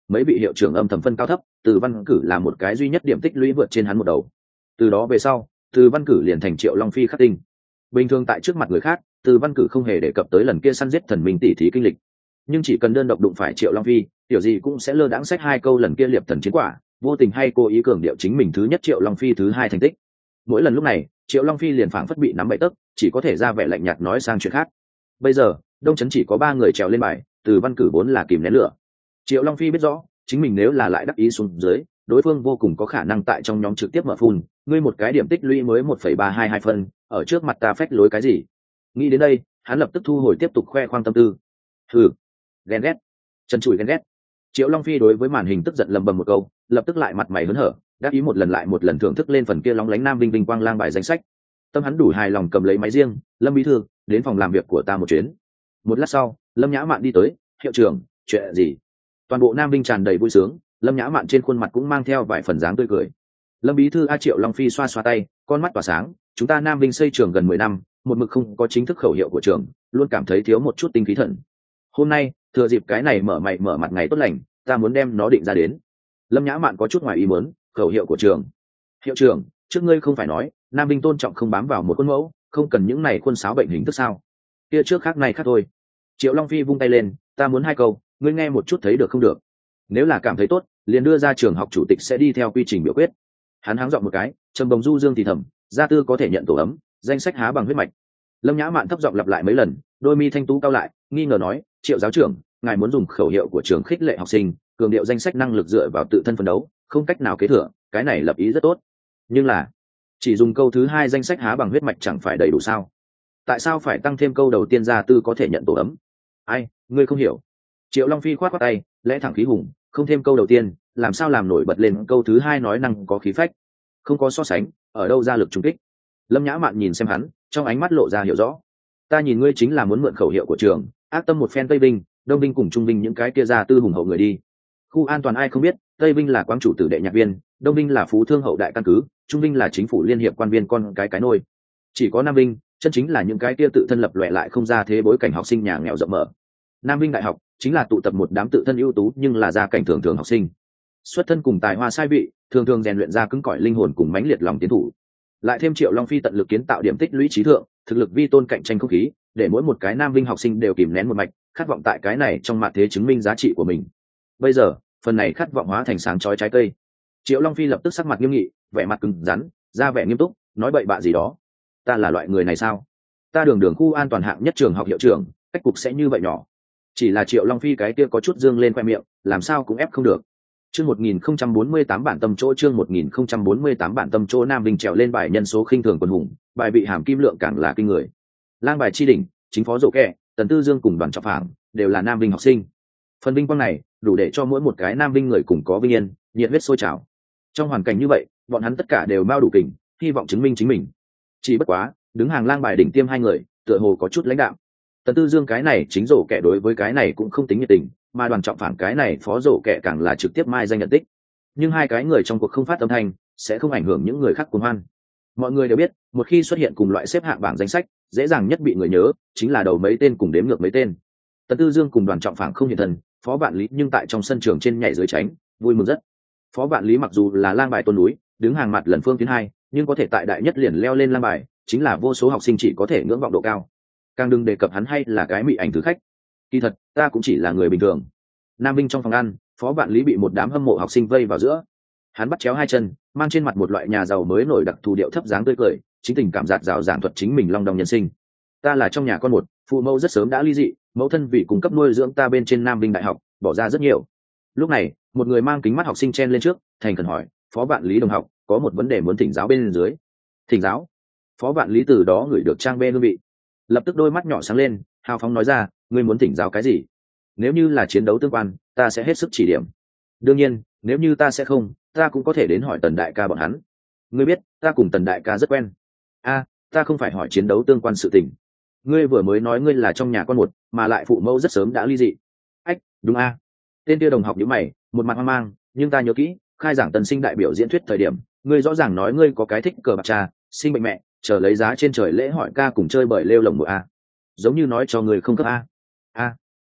A: mấy vị hiệu trưởng âm thầm phân cao thấp, từ văn cử là một cái duy nhất điểm tích lũy vượt trên hắn một đầu. Từ đó về sau, từ văn cử liền thành Triệu Long Phi khắc tinh. Bình thường tại trước mặt người khác, từ văn cử không hề đề cập tới lần kia săn giết thần minh tỷ thí kinh lịch, nhưng chỉ cần đơn độc đụng phải Triệu Long Phi, tiểu gì cũng sẽ lơ đãng sách hai câu lần kia liệp thần chiến quả, vô tình hay cố ý cường điệu chính mình thứ nhất, Triệu Long Phi thứ hai thành tích. Mỗi lần lúc này, Triệu Long Phi liền phảng phất bị nắm bậy tấc, chỉ có thể ra vẻ lạnh nhạt nói sang chuyện khác. Bây giờ đông trấn chỉ có ba người trèo lên bài, từ văn cử vốn là kìm nén lửa. Triệu Long Phi biết rõ chính mình nếu là lại đắc ý xuống dưới, đối phương vô cùng có khả năng tại trong nhóm trực tiếp mở phun, ngươi một cái điểm tích lũy mới một phẩy ba hai hai phân, ở trước mặt ta phách lối cái gì. Nghĩ đến đây, hắn lập tức thu hồi tiếp tục khoe khoang tâm tư. Hừ, ghen ghét, chân chùi ghen ghét. Triệu Long Phi đối với màn hình tức giận lầm bầm một câu, lập tức lại mặt mày hớn hở, đáp ý một lần lại một lần thưởng thức lên phần kia lóng lánh nam vinh vinh quang lang bài danh sách. Tâm hắn đủ hài lòng cầm lấy máy riêng, Lâm bí thư, đến phòng làm việc của ta một chuyến. Một lát sau, Lâm Nhã Mạn đi tới. Hiệu trưởng, chuyện gì? Toàn bộ nam vinh tràn đầy vui sướng, Lâm Nhã Mạn trên khuôn mặt cũng mang theo vài phần dáng tươi cười. Lâm bí thư a. Triệu Long Phi xoa xoa tay, con mắt tỏa sáng, chúng ta nam vinh xây trường gần mười năm, một mực không có chính thức khẩu hiệu của trường, luôn cảm thấy thiếu một chút tinh khí thần. Hôm nay thừa dịp cái này mở mày mở mặt ngày tốt lành, ta muốn đem nó định ra đến. Lâm Nhã Mạn có chút ngoài ý muốn, khẩu hiệu của trường. Hiệu trưởng, trước ngươi không phải nói nam vinh tôn trọng không bám vào một khuôn mẫu, không cần những này khuôn sáo bệnh hình thức sao? Kia trước khác này khác thôi. Triệu Long Phi vung tay lên, ta muốn hai câu, ngươi nghe một chút thấy được không được? Nếu là cảm thấy tốt, liền đưa ra trường học chủ tịch sẽ đi theo quy trình biểu quyết. Hắn háng giọng một cái, trầm bồng du dương thì thầm, gia tư có thể nhận tổ ấm, danh sách há bằng huyết mạch. Lâm Nhã Mạn thấp giọng lặp lại mấy lần, đôi mi thanh tú cao lại, nghi ngờ nói, Triệu giáo trưởng, ngài muốn dùng khẩu hiệu của trường khích lệ học sinh, cường điệu danh sách năng lực dựa vào tự thân phấn đấu, không cách nào kế thừa, cái này lập ý rất tốt. Nhưng là, chỉ dùng câu thứ hai danh sách há bằng huyết mạch chẳng phải đầy đủ sao? Tại sao phải tăng thêm câu đầu tiên gia tư có thể nhận tổ ấm? Ai, ngươi không hiểu. Triệu Long Phi khoát khoát tay, lẽ thẳng khí hùng, không thêm câu đầu tiên, làm sao làm nổi bật lên câu thứ hai nói năng có khí phách. Không có so sánh, ở đâu ra lực trùng kích? Lâm Nhã Mạn nhìn xem hắn, trong ánh mắt lộ ra hiểu rõ. Ta nhìn ngươi chính là muốn mượn khẩu hiệu của trường, ác tâm một phen Tây Vinh, Đông Vinh cùng Trung Vinh những cái kia gia tư hùng hậu người đi. Khu an toàn ai không biết, Tây Vinh là quang chủ tử đệ nhạc viên, Đông Vinh là phú thương hậu đại căn cứ, Trung Vinh là chính phủ liên hiệp quan viên con cái cái nôi. Chỉ có Nam Vinh, chân chính là những cái kia tự thân lập loè lại không ra thế bối cảnh học sinh nhà nghèo rộng mở. Nam Vinh đại học chính là tụ tập một đám tự thân ưu tú nhưng là gia cảnh thường thường học sinh, xuất thân cùng tài hoa sai vị, thường thường rèn luyện ra cứng cỏi linh hồn cùng mãnh liệt lòng tiến thủ. Lại thêm Triệu Long Phi tận lực kiến tạo điểm tích lũy trí thượng, thực lực vi tôn cạnh tranh không khí, để mỗi một cái Nam Vinh học sinh đều kìm nén một mạch, khát vọng tại cái này trong mặt thế chứng minh giá trị của mình. Bây giờ, phần này khát vọng hóa thành sáng chói trái cây. Triệu Long Phi lập tức sắc mặt nghiêm nghị, vẻ mặt cứng rắn, ra vẻ nghiêm túc, nói bậy bạ gì đó. Ta là loại người này sao? Ta đường đường khu an toàn hạng nhất trường học hiệu trưởng, cách cục sẽ như vậy nhỏ. Chỉ là Triệu Long Phi cái kia có chút dương lên khoe miệng, làm sao cũng ép không được. Chương một nghìn không trăm bốn mươi tám bản tâm chỗ chương một nghìn không trăm bốn mươi tám bản tâm chỗ Nam Vinh trèo lên bài nhân số khinh thường quần hùng, bài bị hàm kim lượng càng là kinh người. Lang bài chi đỉnh, chính phó Dỗ Kẹ, Tần Tư Dương cùng Đoàn Trọng Phảng đều là Nam Vinh học sinh. Phần vinh quang này đủ để cho mỗi một cái Nam Vinh người cùng có vinh yên, nhiệt huyết sôi trào. Trong hoàn cảnh như vậy, bọn hắn tất cả đều bao đủ kình, hy vọng chứng minh chính mình. Chỉ bất quá, đứng hàng lang bài đỉnh tiêm hai người, tựa hồ có chút lãnh đạm. Tần Tư Dương cái này chính Dỗ Kẹ đối với cái này cũng không tính nhiệt tình, mà Đoàn Trọng Phảng cái này phó Dỗ Kẹ càng là trực tiếp mai danh nhận tích. Nhưng hai cái người trong cuộc không phát âm thanh, sẽ không ảnh hưởng những người khác cuồng hoan. Mọi người đều biết, một khi xuất hiện cùng loại xếp hạng bảng danh sách, dễ dàng nhất bị người nhớ chính là đầu mấy tên cùng đếm ngược mấy tên. Tần Tư Dương cùng Đoàn Trọng Phảng không hiện thân, phó Vạn Lý nhưng tại trong sân trường trên nhảy dưới tránh, vui mừng rất. Phó Vạn Lý mặc dù là lang bài tôn núi, đứng hàng mặt lần phương tiến hai, nhưng có thể tại đại nhất liền leo lên lang bài, chính là vô số học sinh chỉ có thể ngưỡng vọng độ cao. Càng đừng đề cập hắn hay là cái mị ảnh thứ khách. Kỳ thật, ta cũng chỉ là người bình thường. Nam Vinh trong phòng ăn, phó Vạn Lý bị một đám hâm mộ học sinh vây vào giữa. Hắn bắt chéo hai chân, mang trên mặt một loại nhà giàu mới nổi đặc thù điệu thấp dáng tươi cười, chính tình cảm giạt rào giảng thuật chính mình long đong nhân sinh. Ta là trong nhà con một, phụ mẫu rất sớm đã ly dị, mẫu thân vì cung cấp nuôi dưỡng ta bên trên Nam Vinh đại học, bỏ ra rất nhiều. Lúc này, một người mang kính mắt học sinh chen lên trước, thành khẩn hỏi, phó Vạn Lý đồng học, có một vấn đề muốn thỉnh giáo bên dưới. Thỉnh giáo? Phó Vạn Lý từ đó gửi được trang bê hương vị, lập tức đôi mắt nhỏ sáng lên, hào phóng nói ra, ngươi muốn thỉnh giáo cái gì? Nếu như là chiến đấu tương quan, ta sẽ hết sức chỉ điểm. Đương nhiên, nếu như ta sẽ không, ta cũng có thể đến hỏi Tần đại ca bọn hắn. Ngươi biết, ta cùng Tần đại ca rất quen. A, ta không phải hỏi chiến đấu tương quan sự tình. Ngươi vừa mới nói ngươi là trong nhà con một, mà lại phụ mẫu rất sớm đã ly dị. Ách, đúng a. Tên kia đồng học nhíu mày, một mặt hoang mang, nhưng ta nhớ kỹ, khai giảng tân sinh đại biểu diễn thuyết thời điểm, ngươi rõ ràng nói ngươi có cái thích cờ bạc trà, sinh bệnh mẹ, chờ lấy giá trên trời lễ hỏi ca cùng chơi bời lêu lồng của a. Giống như nói cho ngươi không cấp a. A.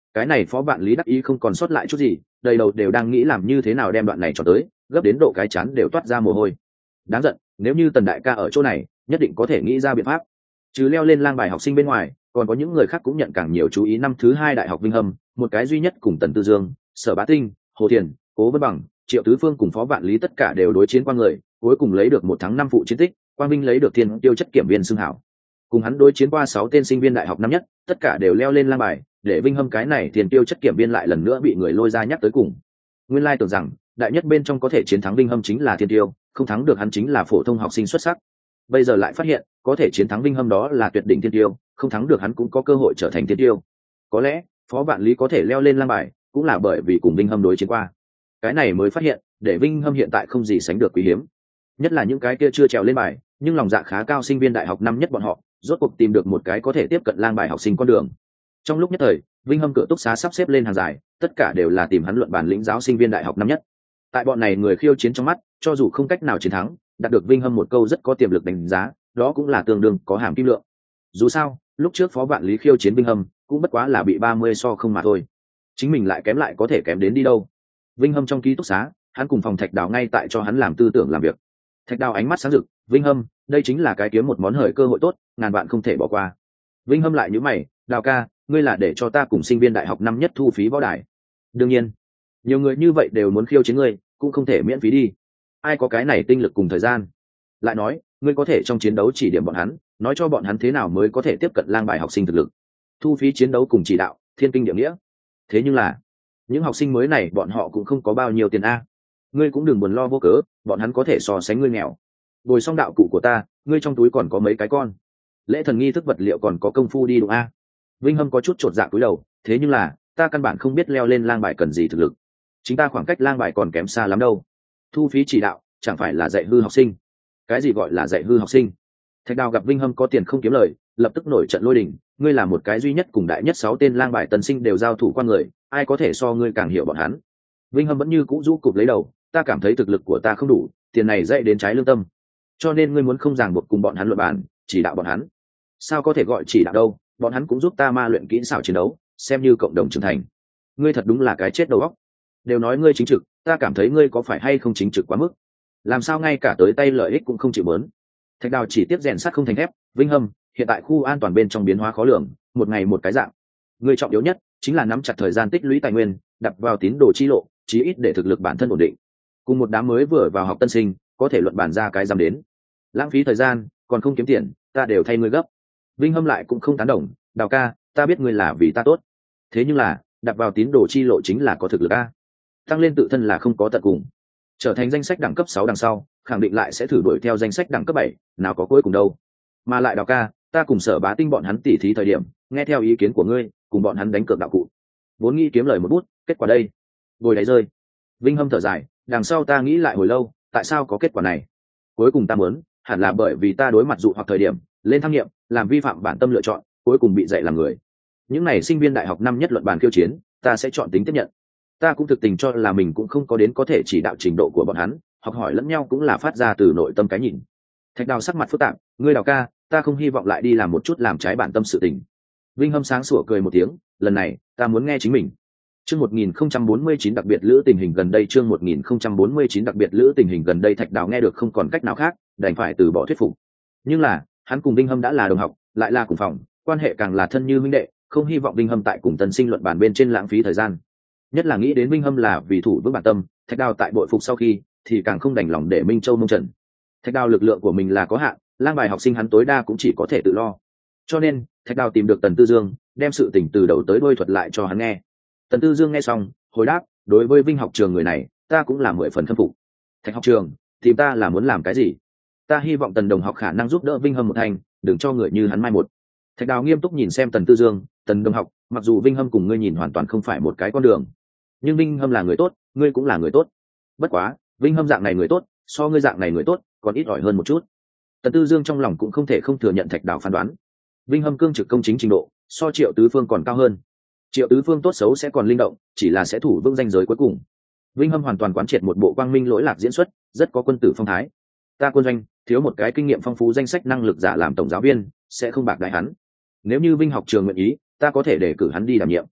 A: Cái này Phó Vạn Lý đắc ý không còn sót lại chút gì, đầy đầu đều đang nghĩ làm như thế nào đem đoạn này cho tới, gấp đến độ cái chán đều toát ra mồ hôi. Đáng giận, nếu như Tần đại ca ở chỗ này, nhất định có thể nghĩ ra biện pháp. Chứ leo lên lang bài học sinh bên ngoài, còn có những người khác cũng nhận càng nhiều chú ý. Năm thứ hai đại học Vinh Hâm, một cái duy nhất cùng Tần Tư Dương, Sở Bá Tinh, Hồ Thiền, Cố Vân Bằng, Triệu Tứ Phương cùng Phó Vạn Lý tất cả đều đối chiến qua người, cuối cùng lấy được một thắng năm phụ chiến tích, Quang Vinh lấy được thiên tiêu chất kiểm viên xưng hảo. Cùng hắn đối chiến qua sáu tên sinh viên đại học năm nhất, tất cả đều leo lên lang bài, để Vinh Hâm cái này thiên tiêu chất kiểm viên lại lần nữa bị người lôi ra nhắc tới cùng. Nguyên lai tưởng rằng đại nhất bên trong có thể chiến thắng Vinh Hâm chính là thiên tiêu, không thắng được hắn chính là phổ thông học sinh xuất sắc. Bây giờ lại phát hiện có thể chiến thắng Vinh Hâm đó là tuyệt đỉnh thiên tiêu, không thắng được hắn cũng có cơ hội trở thành thiên tiêu. Có lẽ Phó Vạn Lý có thể leo lên lang bài cũng là bởi vì cùng Vinh Hâm đối chiến qua. Cái này mới phát hiện để Vinh Hâm hiện tại không gì sánh được quý hiếm, nhất là những cái kia chưa trèo lên bài nhưng lòng dạ khá cao sinh viên đại học năm nhất bọn họ rốt cuộc tìm được một cái có thể tiếp cận lang bài học sinh con đường. Trong lúc nhất thời Vinh Hâm cửa túc xá sắp xếp lên hàng dài, tất cả đều là tìm hắn luận bàn lĩnh giáo sinh viên đại học năm nhất. Tại bọn này người khiêu chiến trong mắt, cho dù không cách nào chiến thắng, đạt được Vinh Hâm một câu rất có tiềm lực đánh giá, đó cũng là tương đương có hàm kim lượng. Dù sao lúc trước Phó Vạn Lý khiêu chiến Vinh Hâm cũng bất quá là bị ba mươi so không mà thôi, chính mình lại kém lại có thể kém đến đi đâu. Vinh Hâm trong ký túc xá, hắn cùng phòng Thạch Đào ngay tại cho hắn làm tư tưởng làm việc. Thạch Đào ánh mắt sáng rực, Vinh Hâm, đây chính là cái kiếm một món hời cơ hội tốt, ngàn vạn không thể bỏ qua. Vinh Hâm lại nhíu mày, Đào ca, ngươi là để cho ta cùng sinh viên đại học năm nhất thu phí võ đài? Đương nhiên, nhiều người như vậy đều muốn khiêu chiến ngươi, cũng không thể miễn phí đi. Ai có cái này tinh lực cùng thời gian? Lại nói, ngươi có thể trong chiến đấu chỉ điểm bọn hắn, nói cho bọn hắn thế nào mới có thể tiếp cận lang bài học sinh thực lực. Thu phí chiến đấu cùng chỉ đạo, thiên kinh địa nghĩa. Thế nhưng là, những học sinh mới này bọn họ cũng không có bao nhiêu tiền a. Ngươi cũng đừng buồn lo vô cớ, bọn hắn có thể so sánh ngươi nghèo. Bồi xong đạo cụ của ta, ngươi trong túi còn có mấy cái con. Lễ thần nghi thức vật liệu còn có công phu đi đúng a. Vinh Hâm có chút chột dạ cúi đầu, thế nhưng là, ta căn bản không biết leo lên lang bài cần gì thực lực. Chính ta khoảng cách lang bài còn kém xa lắm đâu. Thu phí chỉ đạo, chẳng phải là dạy hư học sinh. Cái gì gọi là dạy hư học sinh? Thạch Đào gặp Vinh Hâm có tiền không kiếm lời, lập tức nổi trận lôi đình, ngươi là một cái duy nhất cùng đại nhất sáu tên lang bài tân sinh đều giao thủ qua người, ai có thể so ngươi càng hiểu bọn hắn. Vinh Hâm vẫn như cũ rũ cụp lấy đầu, ta cảm thấy thực lực của ta không đủ, tiền này dạy đến trái lương tâm, cho nên ngươi muốn không ràng buộc cùng bọn hắn luận bàn, chỉ đạo bọn hắn. Sao có thể gọi chỉ đạo đâu, bọn hắn cũng giúp ta ma luyện kỹ xảo chiến đấu, xem như cộng đồng trưởng thành. Ngươi thật đúng là cái chết đầu óc. Đều nói ngươi chính trực, ta cảm thấy ngươi có phải hay không chính trực quá mức, làm sao ngay cả tới tay lợi ích cũng không chịu bớn. Thạch Đào chỉ tiếp rèn sắt không thành thép, Vinh Hâm, hiện tại khu an toàn bên trong biến hóa khó lường, một ngày một cái dạng. Ngươi trọng yếu nhất chính là nắm chặt thời gian tích lũy tài nguyên, đặt vào tín đồ chi lộ, chí ít để thực lực bản thân ổn định. Cùng một đám mới vừa vào học tân sinh, có thể luận bàn ra cái dám đến. Lãng phí thời gian, còn không kiếm tiền, ta đều thay ngươi gấp. Vinh Hâm lại cũng không tán đồng, Đào ca, ta biết ngươi là vì ta tốt. Thế nhưng là, đặt vào tín đồ chi lộ chính là có thực lực a. Tăng lên tự thân là không có tận cùng. Trở thành danh sách đẳng cấp sáu đằng sau, khẳng định lại sẽ thử đuổi theo danh sách đẳng cấp bảy, nào có cuối cùng đâu. Mà lại Đào ca, ta cùng Sở Bá Tinh bọn hắn tỉ thí thời điểm, nghe theo ý kiến của ngươi, cùng bọn hắn đánh cược đạo cụ. Vốn nghĩ kiếm lời một bút, kết quả đây, ngồi đáy rơi. Vinh Hâm thở dài, đằng sau ta nghĩ lại hồi lâu, tại sao có kết quả này? Cuối cùng ta muốn, hẳn là bởi vì ta đối mặt dụ hoặc thời điểm, lên tham nghiệm, làm vi phạm bản tâm lựa chọn, cuối cùng bị dạy làm người. Những này sinh viên đại học năm nhất luận bàn khiêu chiến, ta sẽ chọn tính tiếp nhận. Ta cũng thực tình cho là mình cũng không có đến có thể chỉ đạo trình độ của bọn hắn, học hỏi lẫn nhau cũng là phát ra từ nội tâm cái nhìn. Thạch Đào sắc mặt phức tạp, ngươi Đào ca, ta không hy vọng lại đi làm một chút làm trái bản tâm sự tình. Vinh Hâm sáng sủa cười một tiếng, lần này ta muốn nghe chính mình. Chương một nghìn không trăm bốn mươi chín đặc biệt lữ tình hình gần đây, chương một nghìn không trăm bốn mươi chín đặc biệt lữ tình hình gần đây. Thạch Đào nghe được không còn cách nào khác, đành phải từ bỏ thuyết phục. Nhưng là, hắn cùng Vinh Hâm đã là đồng học, lại là cùng phòng, quan hệ càng là thân như huynh đệ, không hy vọng Vinh Hâm tại cùng tân sinh luận bàn bên trên lãng phí thời gian. Nhất là nghĩ đến Vinh Hâm là vì thủ vững bản tâm, Thạch Đào tại bội phục sau khi, thì càng không đành lòng để Minh Châu mông trần. Thạch Đào lực lượng của mình là có hạn, lang bài học sinh hắn tối đa cũng chỉ có thể tự lo. Cho nên, Thạch Đào tìm được Tần Tư Dương, đem sự tình từ đầu tới đuôi thuật lại cho hắn nghe. Tần Tư Dương nghe xong, hồi đáp, đối với Vinh học trường người này, ta cũng là mười phần khâm phục. Thạch học trường, tìm ta là muốn làm cái gì? Ta hy vọng Tần đồng học khả năng giúp đỡ Vinh Hâm một thành, đừng cho người như hắn mai một. Thạch Đào nghiêm túc nhìn xem Tần Tư Dương, Tần đồng học, mặc dù Vinh Hâm cùng ngươi nhìn hoàn toàn không phải một cái con đường, nhưng Vinh Hâm là người tốt, ngươi cũng là người tốt. Bất quá, Vinh Hâm dạng này người tốt, so ngươi dạng này người tốt, còn ít ỏi hơn một chút. Tần Tư Dương trong lòng cũng không thể không thừa nhận Thạch Đào phán đoán. Vinh Hâm cương trực công chính trình độ, so Triệu Tứ Phương còn cao hơn. Triệu Tứ Phương tốt xấu sẽ còn linh động, chỉ là sẽ thủ vững danh giới cuối cùng. Vinh Hâm hoàn toàn quán triệt một bộ quang minh lỗi lạc diễn xuất, rất có quân tử phong thái. Ta quân doanh thiếu một cái kinh nghiệm phong phú danh sách năng lực giả làm tổng giáo viên, sẽ không bạc đại hắn. Nếu như Vinh học trường nguyện ý, ta có thể đề cử hắn đi đảm nhiệm.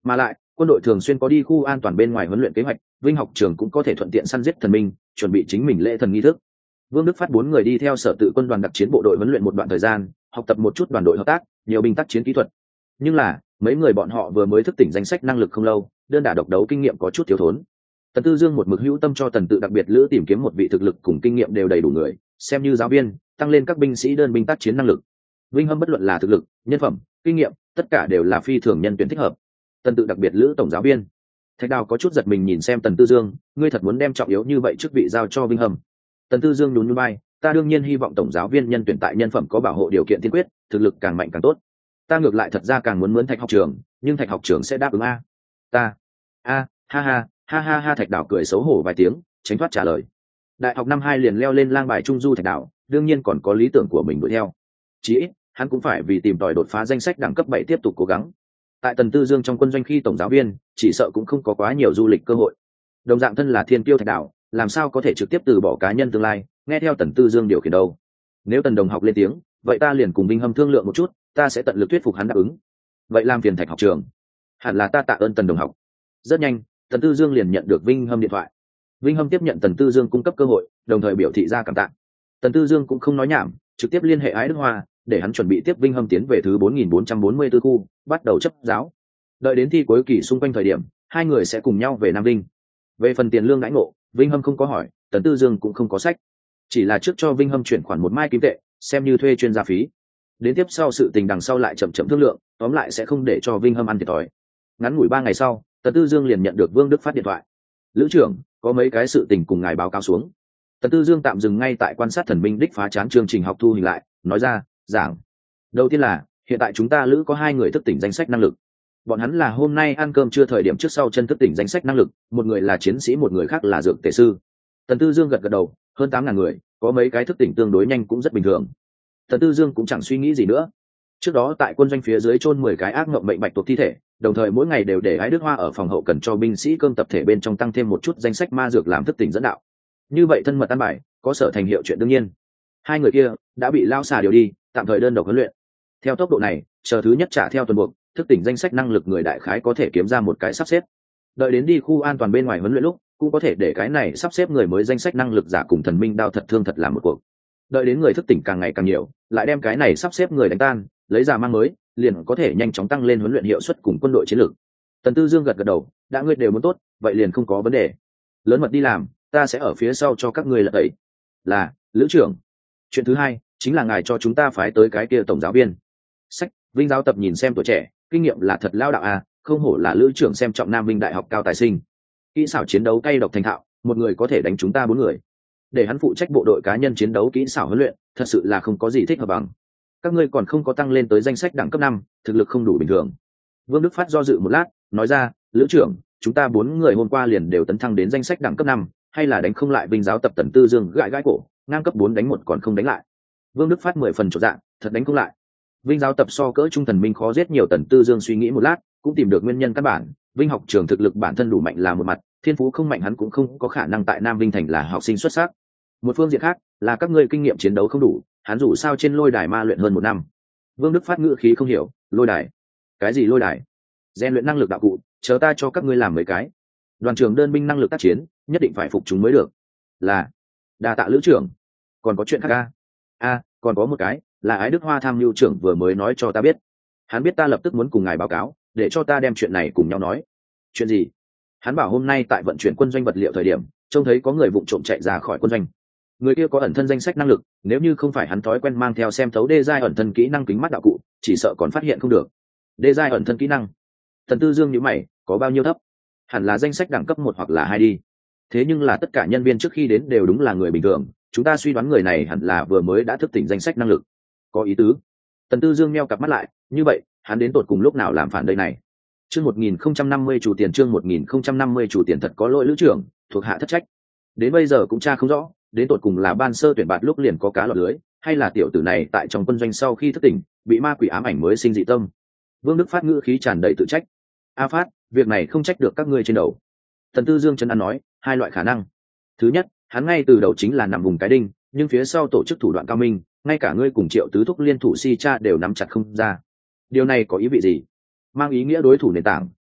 A: Mà lại quân đội thường xuyên có đi khu an toàn bên ngoài huấn luyện kế hoạch, Vinh học trường cũng có thể thuận tiện săn giết thần minh, chuẩn bị chính mình lễ thần nghi thức. Vương Đức Phát bốn người đi theo sở tự quân đoàn đặc chiến bộ đội huấn luyện một đoạn thời gian, học tập một chút đoàn đội hợp tác, nhiều binh tác chiến kỹ thuật. Nhưng là mấy người bọn họ vừa mới thức tỉnh danh sách năng lực không lâu, đơn đả độc đấu kinh nghiệm có chút thiếu thốn. Tần Tư Dương một mực hữu tâm cho Tần Tự đặc biệt lữ tìm kiếm một vị thực lực cùng kinh nghiệm đều đầy đủ người, xem như giáo viên, tăng lên các binh sĩ đơn binh tác chiến năng lực. Vinh Hâm bất luận là thực lực, nhân phẩm, kinh nghiệm, tất cả đều là phi thường nhân tuyển thích hợp. Tần Tự đặc biệt lữ tổng giáo viên. Thạch Đào có chút giật mình nhìn xem Tần Tư Dương, ngươi thật muốn đem trọng yếu như vậy chức vị giao cho Vinh Hâm? Tần Tư Dương nhún nhún vai, ta đương nhiên hy vọng tổng giáo viên nhân tuyển tại nhân phẩm có bảo hộ điều kiện tiên quyết, thực lực càng mạnh càng tốt. Ta ngược lại thật ra càng muốn mướn Thạch học trường, nhưng Thạch học trường sẽ đáp ứng a? Ta a ha ha ha ha ha. Thạch Đào cười xấu hổ vài tiếng, tránh thoát trả lời. Đại học năm hai liền leo lên lang bài trung du Thạch Đào, đương nhiên còn có lý tưởng của mình đuổi theo. Chí ít hắn cũng phải vì tìm tòi đột phá danh sách đẳng cấp bảy tiếp tục cố gắng. Tại Tần Tư Dương trong quân doanh khi tổng giáo viên, chỉ sợ cũng không có quá nhiều du lịch cơ hội. Đồng dạng thân là thiên kiêu Thạch Đào, làm sao có thể trực tiếp từ bỏ cá nhân tương lai, nghe theo Tần Tư Dương điều khiển đâu? Nếu Tần đồng học lên tiếng, vậy ta liền cùng Vinh Hâm thương lượng một chút, ta sẽ tận lực thuyết phục hắn đáp ứng. Vậy làm phiền Thạch học trường. Hẳn là ta tạ ơn Tần đồng học. Rất nhanh, Tần Tư Dương liền nhận được Vinh Hâm điện thoại. Vinh Hâm tiếp nhận Tần Tư Dương cung cấp cơ hội, đồng thời biểu thị ra cảm tạ. Tần Tư Dương cũng không nói nhảm, trực tiếp liên hệ Ái Đức Hoa, để hắn chuẩn bị tiếp Vinh Hâm tiến về thứ bốn nghìn bốn trăm bốn mươi tư khu, bắt đầu chấp giáo. Đợi đến thi cuối kỳ xung quanh thời điểm, hai người sẽ cùng nhau về Nam Vinh. Về phần tiền lương đãi ngộ, Vinh Hâm không có hỏi, Tần Tư Dương cũng không có sách, chỉ là trước cho Vinh Hâm chuyển khoản một mai kim tệ, xem như thuê chuyên gia phí. Đến tiếp sau sự tình đằng sau lại chậm chậm thương lượng, tóm lại sẽ không để cho Vinh Hâm ăn thiệt thòi. Ngắn ngủi ba ngày sau, Tần Tư Dương liền nhận được Vương Đức Phát điện thoại. Lữ trưởng, có mấy cái sự tình cùng ngài báo cáo xuống. Tần Tư Dương tạm dừng ngay tại quan sát thần minh đích phá chán chương trình học thu hình lại, nói ra, giảng. Đầu tiên là, hiện tại chúng ta lữ có hai người thức tỉnh danh sách năng lực. Bọn hắn là hôm nay ăn cơm trưa thời điểm trước sau chân thức tỉnh danh sách năng lực, một người là chiến sĩ, một người khác là dược tề sư. Tần Tư Dương gật gật đầu, hơn tám ngàn người, có mấy cái thức tỉnh tương đối nhanh cũng rất bình thường. Tần Tư Dương cũng chẳng suy nghĩ gì nữa. Trước đó tại quân doanh phía dưới chôn mười cái ác ngộng mệnh bạch tuộc thi thể, đồng thời mỗi ngày đều để Ái Đức Hoa ở phòng hậu cần cho binh sĩ cơm tập thể bên trong tăng thêm một chút danh sách ma dược làm thức tỉnh dẫn đạo. Như vậy thân mật ăn bài, có sở thành hiệu chuyện đương nhiên. Hai người kia đã bị lao xà điều đi, tạm thời đơn độc huấn luyện. Theo tốc độ này, chờ thứ nhất trả theo tuần buộc, thức tỉnh danh sách năng lực người đại khái có thể kiếm ra một cái sắp xếp. Đợi đến đi khu an toàn bên ngoài huấn luyện lúc, cũng có thể để cái này sắp xếp người mới danh sách năng lực giả cùng thần minh đao thật thương thật làm một cuộc. Đợi đến người thức tỉnh càng ngày càng nhiều, lại đem cái này sắp xếp người đánh tan, lấy ra mang mới, liền có thể nhanh chóng tăng lên huấn luyện hiệu suất cùng quân đội chiến lược. Tần Tư Dương gật gật đầu, đã ngươi đều muốn tốt, vậy liền không có vấn đề. Lớn mật đi làm, ta sẽ ở phía sau cho các ngươi lật tẩy. Là, lữ trưởng. Chuyện thứ hai chính là ngài cho chúng ta phái tới cái kia tổng giáo viên. Sách, Vinh giáo tập nhìn xem tuổi trẻ, kinh nghiệm là thật lao đạo à, không hổ là lữ trưởng xem trọng Nam Vinh đại học cao tài sinh. Kỹ xảo chiến đấu cay độc thành thạo, một người có thể đánh chúng ta bốn người. Để hắn phụ trách bộ đội cá nhân chiến đấu kỹ xảo huấn luyện, thật sự là không có gì thích hợp bằng. Các ngươi còn không có tăng lên tới danh sách đẳng cấp năm, thực lực không đủ bình thường. Vương Đức Phát do dự một lát, nói ra, lữ trưởng, chúng ta bốn người hôm qua liền đều tấn thăng đến danh sách đẳng cấp năm, hay là đánh không lại Vinh giáo tập Tần Tư Dương gãi gãi cổ, ngang cấp bốn đánh một còn không đánh lại. Vương Đức Phát mười phần chột dạ, thật đánh không lại. Vinh giáo tập so cỡ trung thần minh khó giết nhiều. Tần Tư Dương suy nghĩ một lát, cũng tìm được nguyên nhân căn bản. Vinh học trường thực lực bản thân đủ mạnh là một mặt, thiên phú không mạnh hắn cũng không có khả năng tại Nam Vinh thành là học sinh xuất sắc. Một phương diện khác là các ngươi kinh nghiệm chiến đấu không đủ, hắn dù sao trên lôi đài ma luyện hơn một năm. Vương Đức Phát ngữ khí không hiểu, lôi đài? Cái gì lôi đài? Rèn luyện năng lực đạo cụ, chờ ta cho các ngươi làm mấy cái. Đoàn trưởng đơn binh năng lực tác chiến, nhất định phải phục chúng mới được. Là, đa tạ lữ trưởng. Còn có chuyện khác a? A, còn có một cái, là Ái Đức Hoa tham mưu trưởng vừa mới nói cho ta biết. Hắn biết ta lập tức muốn cùng ngài báo cáo, để cho ta đem chuyện này cùng nhau nói. Chuyện gì? Hắn bảo hôm nay tại vận chuyển quân doanh vật liệu thời điểm, trông thấy có người vụng trộm chạy ra khỏi quân doanh. Người kia có ẩn thân danh sách năng lực, nếu như không phải hắn thói quen mang theo xem thấu đê giai ẩn thân kỹ năng kính mắt đạo cụ, chỉ sợ còn phát hiện không được. Đê giai ẩn thân kỹ năng. Thần Tư Dương nhíu mày, có bao nhiêu thấp? Hẳn là danh sách đẳng cấp một hoặc là hai đi. Thế nhưng là tất cả nhân viên trước khi đến đều đúng là người bình thường, chúng ta suy đoán người này hẳn là vừa mới đã thức tỉnh danh sách năng lực. Có ý tứ. Tần Tư Dương meo cặp mắt lại, như vậy, hắn đến tột cùng lúc nào làm phản đây này? Chương một nghìn không trăm năm mươi chủ tiền chương một nghìn không trăm năm mươi chủ tiền thật có lỗi lữ trưởng, thuộc hạ thất trách. Đến bây giờ cũng tra không rõ, đến tột cùng là ban sơ tuyển bạt lúc liền có cá lọt lưới, hay là tiểu tử này tại trong quân doanh sau khi thức tỉnh, bị ma quỷ ám ảnh mới sinh dị tâm. Vương Đức Phát ngữ khí tràn đầy tự trách. A Phát, việc này không trách được các ngươi trên đầu. Tần Tư Dương chân ăn nói, hai loại khả năng. Thứ nhất, hắn ngay từ đầu chính là nằm vùng cái đinh, nhưng phía sau tổ chức thủ đoạn cao minh, ngay cả ngươi cùng Triệu Tứ Thúc liên thủ si cha đều nắm chặt không ra. Điều này có ý vị gì? Mang ý nghĩa đối thủ nền tảng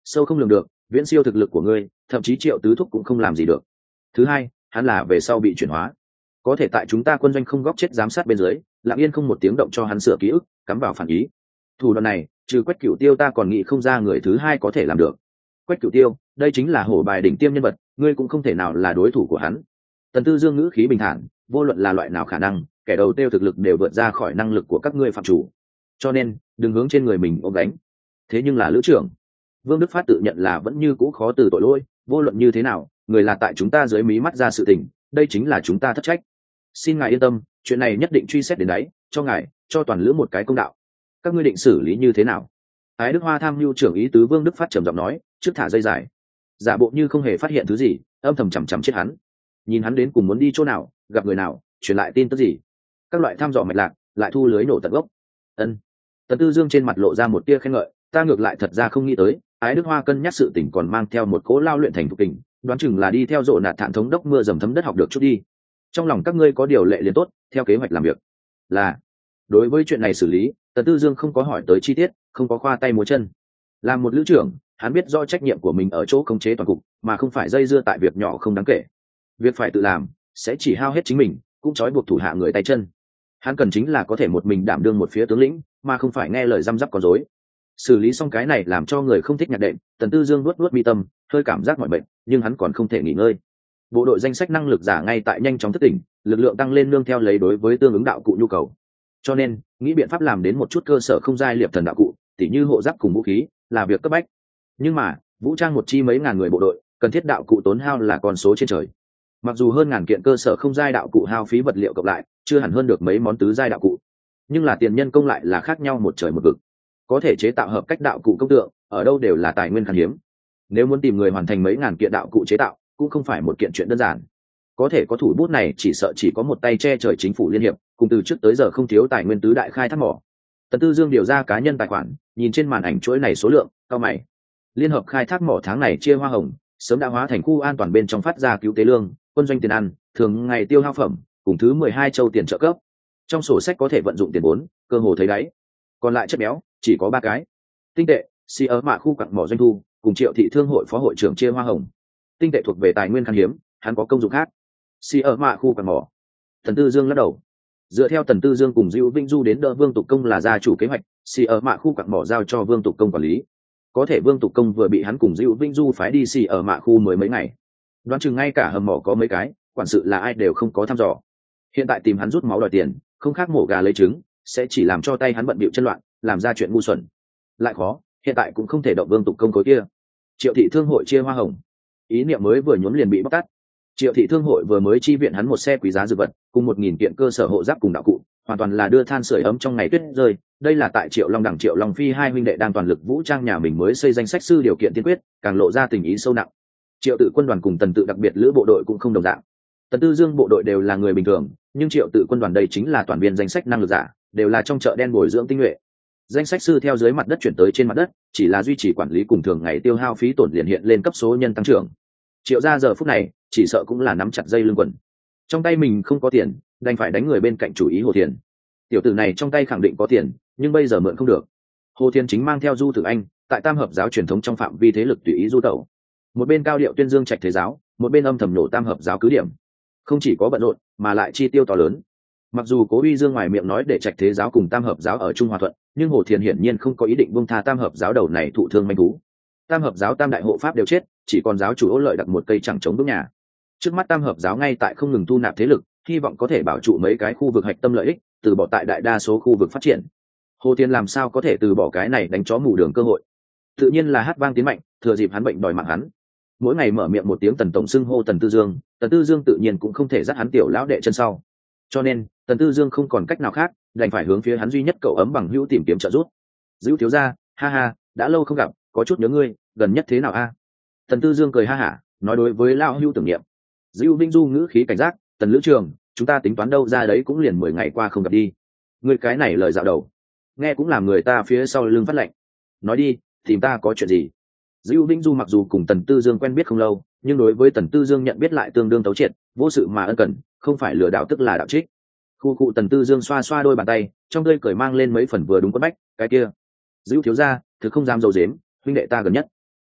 A: sâu không lường được, viễn siêu thực lực của ngươi, thậm chí Triệu Tứ Thúc cũng không làm gì được. Thứ hai, hắn là về sau bị chuyển hóa, có thể tại chúng ta quân doanh không góc chết giám sát bên dưới, lặng yên không một tiếng động cho hắn sửa ký ức, cắm vào phản ý. Thủ đoạn này, trừ Quách Cửu Tiêu ta còn nghĩ không ra người thứ hai có thể làm được. Quách Cửu Tiêu, đây chính là hổ bài đỉnh tiêm nhân vật, ngươi cũng không thể nào là đối thủ của hắn. Tần Tư Dương ngữ khí bình thản, vô luận là loại nào khả năng, kẻ đầu tiêu thực lực đều vượt ra khỏi năng lực của các ngươi phạm chủ, cho nên đừng hướng trên người mình ôm đánh. Thế nhưng là lữ trưởng, Vương Đức Phát tự nhận là vẫn như cũ khó từ tội lỗi, vô luận như thế nào, người là tại chúng ta dưới mí mắt ra sự tình, đây chính là chúng ta thất trách. Xin ngài yên tâm, chuyện này nhất định truy xét đến đáy, cho ngài, cho toàn lữ một cái công đạo. Các ngươi định xử lý như thế nào? Ái Đức Hoa tham mưu trưởng ý tứ Vương Đức Phát trầm giọng nói, trước thả dây dài, giả bộ như không hề phát hiện thứ gì, âm thầm chằm chằm chết hắn. Nhìn hắn đến cùng muốn đi chỗ nào, gặp người nào, truyền lại tin tức gì, các loại thăm dò mạch lạc, lại thu lưới nổ tận gốc. Ân. Tần Tư Dương trên mặt lộ ra một tia khen ngợi, ta ngược lại thật ra không nghĩ tới, Ái Đức Hoa cân nhắc sự tình còn mang theo một cố lao luyện thành thục tình, đoán chừng là đi theo rộ nạt thản thống đốc mưa dầm thấm đất học được chút đi. Trong lòng các ngươi có điều lệ liền tốt, theo kế hoạch làm việc. Là. Đối với chuyện này xử lý, Tần Tư Dương không có hỏi tới chi tiết, không có khoa tay múa chân. Làm một lữ trưởng, hắn biết rõ trách nhiệm của mình ở chỗ khống chế toàn cục, mà không phải dây dưa tại việc nhỏ không đáng kể. Việc phải tự làm, sẽ chỉ hao hết chính mình, cũng trói buộc thủ hạ người tay chân. Hắn cần chính là có thể một mình đảm đương một phía tướng lĩnh, mà không phải nghe lời răm rắp con rối. Xử lý xong cái này làm cho người không thích nhạc đệm, Tần Tư Dương nuốt nuốt mi tâm, hơi cảm giác mỏi mệt, nhưng hắn còn không thể nghỉ ngơi. Bộ đội danh sách năng lực giả ngay tại nhanh chóng thức tỉnh, lực lượng tăng lên nương theo lấy đối với tương ứng đạo cụ nhu cầu. Cho nên, nghĩ biện pháp làm đến một chút cơ sở không giai liệp thần đạo cụ, tỉ như hộ giáp cùng vũ khí, là việc cấp bách. Nhưng mà, vũ trang một chi mấy ngàn người bộ đội, cần thiết đạo cụ tốn hao là con số trên trời. Mặc dù hơn ngàn kiện cơ sở không giai đạo cụ hao phí vật liệu cộng lại, chưa hẳn hơn được mấy món tứ giai đạo cụ, nhưng là tiền nhân công lại là khác nhau một trời một vực. Có thể chế tạo hợp cách đạo cụ công tượng, ở đâu đều là tài nguyên khan hiếm. Nếu muốn tìm người hoàn thành mấy ngàn kiện đạo cụ chế tạo, cũng không phải một kiện chuyện đơn giản. Có thể có thủ bút này chỉ sợ chỉ có một tay che trời chính phủ liên hiệp, cùng từ trước tới giờ không thiếu tài nguyên tứ đại khai thác mỏ. Tần Tư Dương điều ra cá nhân tài khoản, nhìn trên màn ảnh chuỗi này số lượng, cao mày. Liên hợp khai thác mỏ tháng này chia hoa hồng, sớm đã hóa thành khu an toàn bên trong phát ra cứu tế lương, quân doanh tiền ăn, thường ngày tiêu hao phẩm, cùng thứ mười hai châu tiền trợ cấp. Trong sổ sách có thể vận dụng tiền vốn, cơ hồ thấy đáy. Còn lại chất béo, chỉ có ba cái. Tinh tệ, xi ở mạ khu quặng mỏ doanh thu, cùng Triệu thị thương hội phó hội trưởng chia hoa hồng. Tinh tệ thuộc về tài nguyên khan hiếm, hắn có công dụng khác. Xi ở mạ khu quặng mỏ. Tần Tư Dương lắc đầu. Dựa theo Tần Tư Dương cùng Dữu Vinh Du đến đỡ Vương Tục Công là gia chủ kế hoạch, xi ở mạ khu quặng mỏ giao cho Vương Tục Công quản lý. Có thể Vương Tục Công vừa bị hắn cùng Dữu Vinh Du phái đi xi ở mạ khu mới mấy ngày, đoán chừng ngay cả hầm mỏ có mấy cái, quản sự là ai đều không có thăm dò. Hiện tại tìm hắn rút máu đòi tiền, không khác mổ gà lấy trứng, sẽ chỉ làm cho tay hắn bận bịu chân loạn, làm ra chuyện ngu xuẩn. Lại khó, hiện tại cũng không thể động Vương Tục Công khối kia. Triệu thị thương hội chia hoa hồng, ý niệm mới vừa nhuốm liền bị bóc tát. Triệu thị thương hội vừa mới chi viện hắn một xe quý giá dược vật, cùng một nghìn kiện cơ sở hộ giáp cùng đạo cụ, hoàn toàn là đưa than sưởi ấm trong ngày tuyết rơi. Đây là tại Triệu Long đẳng Triệu Long Phi hai huynh đệ đang toàn lực vũ trang nhà mình mới xây danh sách sư điều kiện tiên quyết, càng lộ ra tình ý sâu nặng. Triệu tự quân đoàn cùng Tần tự đặc biệt lữ bộ đội cũng không đồng dạng. Tần Tư Dương bộ đội đều là người bình thường, nhưng Triệu tự quân đoàn đây chính là toàn viên danh sách năng lực giả, đều là trong chợ đen bồi dưỡng tinh nhuệ. Danh sách sư theo dưới mặt đất chuyển tới trên mặt đất, chỉ là duy trì quản lý cùng thường ngày tiêu hao phí tổn liền hiện lên cấp số nhân tăng trưởng. Triệu gia giờ phút này chỉ sợ cũng là nắm chặt dây lưng quần, trong tay mình không có tiền, đành phải đánh người bên cạnh chủ ý Hồ Thiền. Tiểu tử này trong tay khẳng định có tiền, nhưng bây giờ mượn không được. Hồ Thiền chính mang theo Du Tử Anh, tại Tam hợp giáo truyền thống trong phạm vi thế lực tùy ý du tẩu. Một bên cao điệu tuyên dương trạch thế giáo, một bên âm thầm nổ Tam hợp giáo cứ điểm. Không chỉ có bận rộn, mà lại chi tiêu to lớn. Mặc dù Cố Uy Dương ngoài miệng nói để trạch thế giáo cùng Tam hợp giáo ở chung hòa thuận, nhưng Hồ Thiền hiển nhiên không có ý định buông tha Tam hợp giáo đầu này thụ thương manh thú. Tam hợp giáo tam đại hộ pháp đều chết, chỉ còn giáo chủ Ô Lợi đặt một cây chẳng chống bước nhà. Trước mắt Tam hợp giáo ngay tại không ngừng thu nạp thế lực, hy vọng có thể bảo trụ mấy cái khu vực hạch tâm lợi ích, từ bỏ tại đại đa số khu vực phát triển. Hồ Thiên làm sao có thể từ bỏ cái này đánh chó mù đường cơ hội? Tự nhiên là hát vang tiến mạnh, thừa dịp hắn bệnh đòi mạng hắn. Mỗi ngày mở miệng một tiếng Tần tổng xưng hô Tần Tư Dương, Tần Tư Dương tự nhiên cũng không thể dắt hắn tiểu lão đệ chân sau. Cho nên, Tần Tư Dương không còn cách nào khác, đành phải hướng phía hắn duy nhất cậu ấm bằng hữu tìm kiếm trợ giúp. Dữu thiếu gia, ha ha, đã lâu không gặp, có chút nhớ ngươi, gần nhất thế nào a? Tần Tư Dương cười ha hả, nói đối với lão hữu tưởng niệm. Dữu Vinh Du ngữ khí cảnh giác, Tần lữ trường, chúng ta tính toán đâu ra đấy cũng liền mười ngày qua không gặp đi. Ngươi cái này lời dạo đầu, nghe cũng làm người ta phía sau lưng phát lạnh. Nói đi, tìm ta có chuyện gì? Dữu Vinh Du mặc dù cùng Tần Tư Dương quen biết không lâu, nhưng đối với Tần Tư Dương nhận biết lại tương đương thấu triệt, vô sự mà ân cần, không phải lừa đảo tức là đạo trích. Khu cụ Tần Tư Dương xoa xoa đôi bàn tay, trong tươi cười mang lên mấy phần vừa đúng quất bách, cái kia. Dữu thiếu gia, thực không dám dầu dếm, huynh đệ ta gần nhất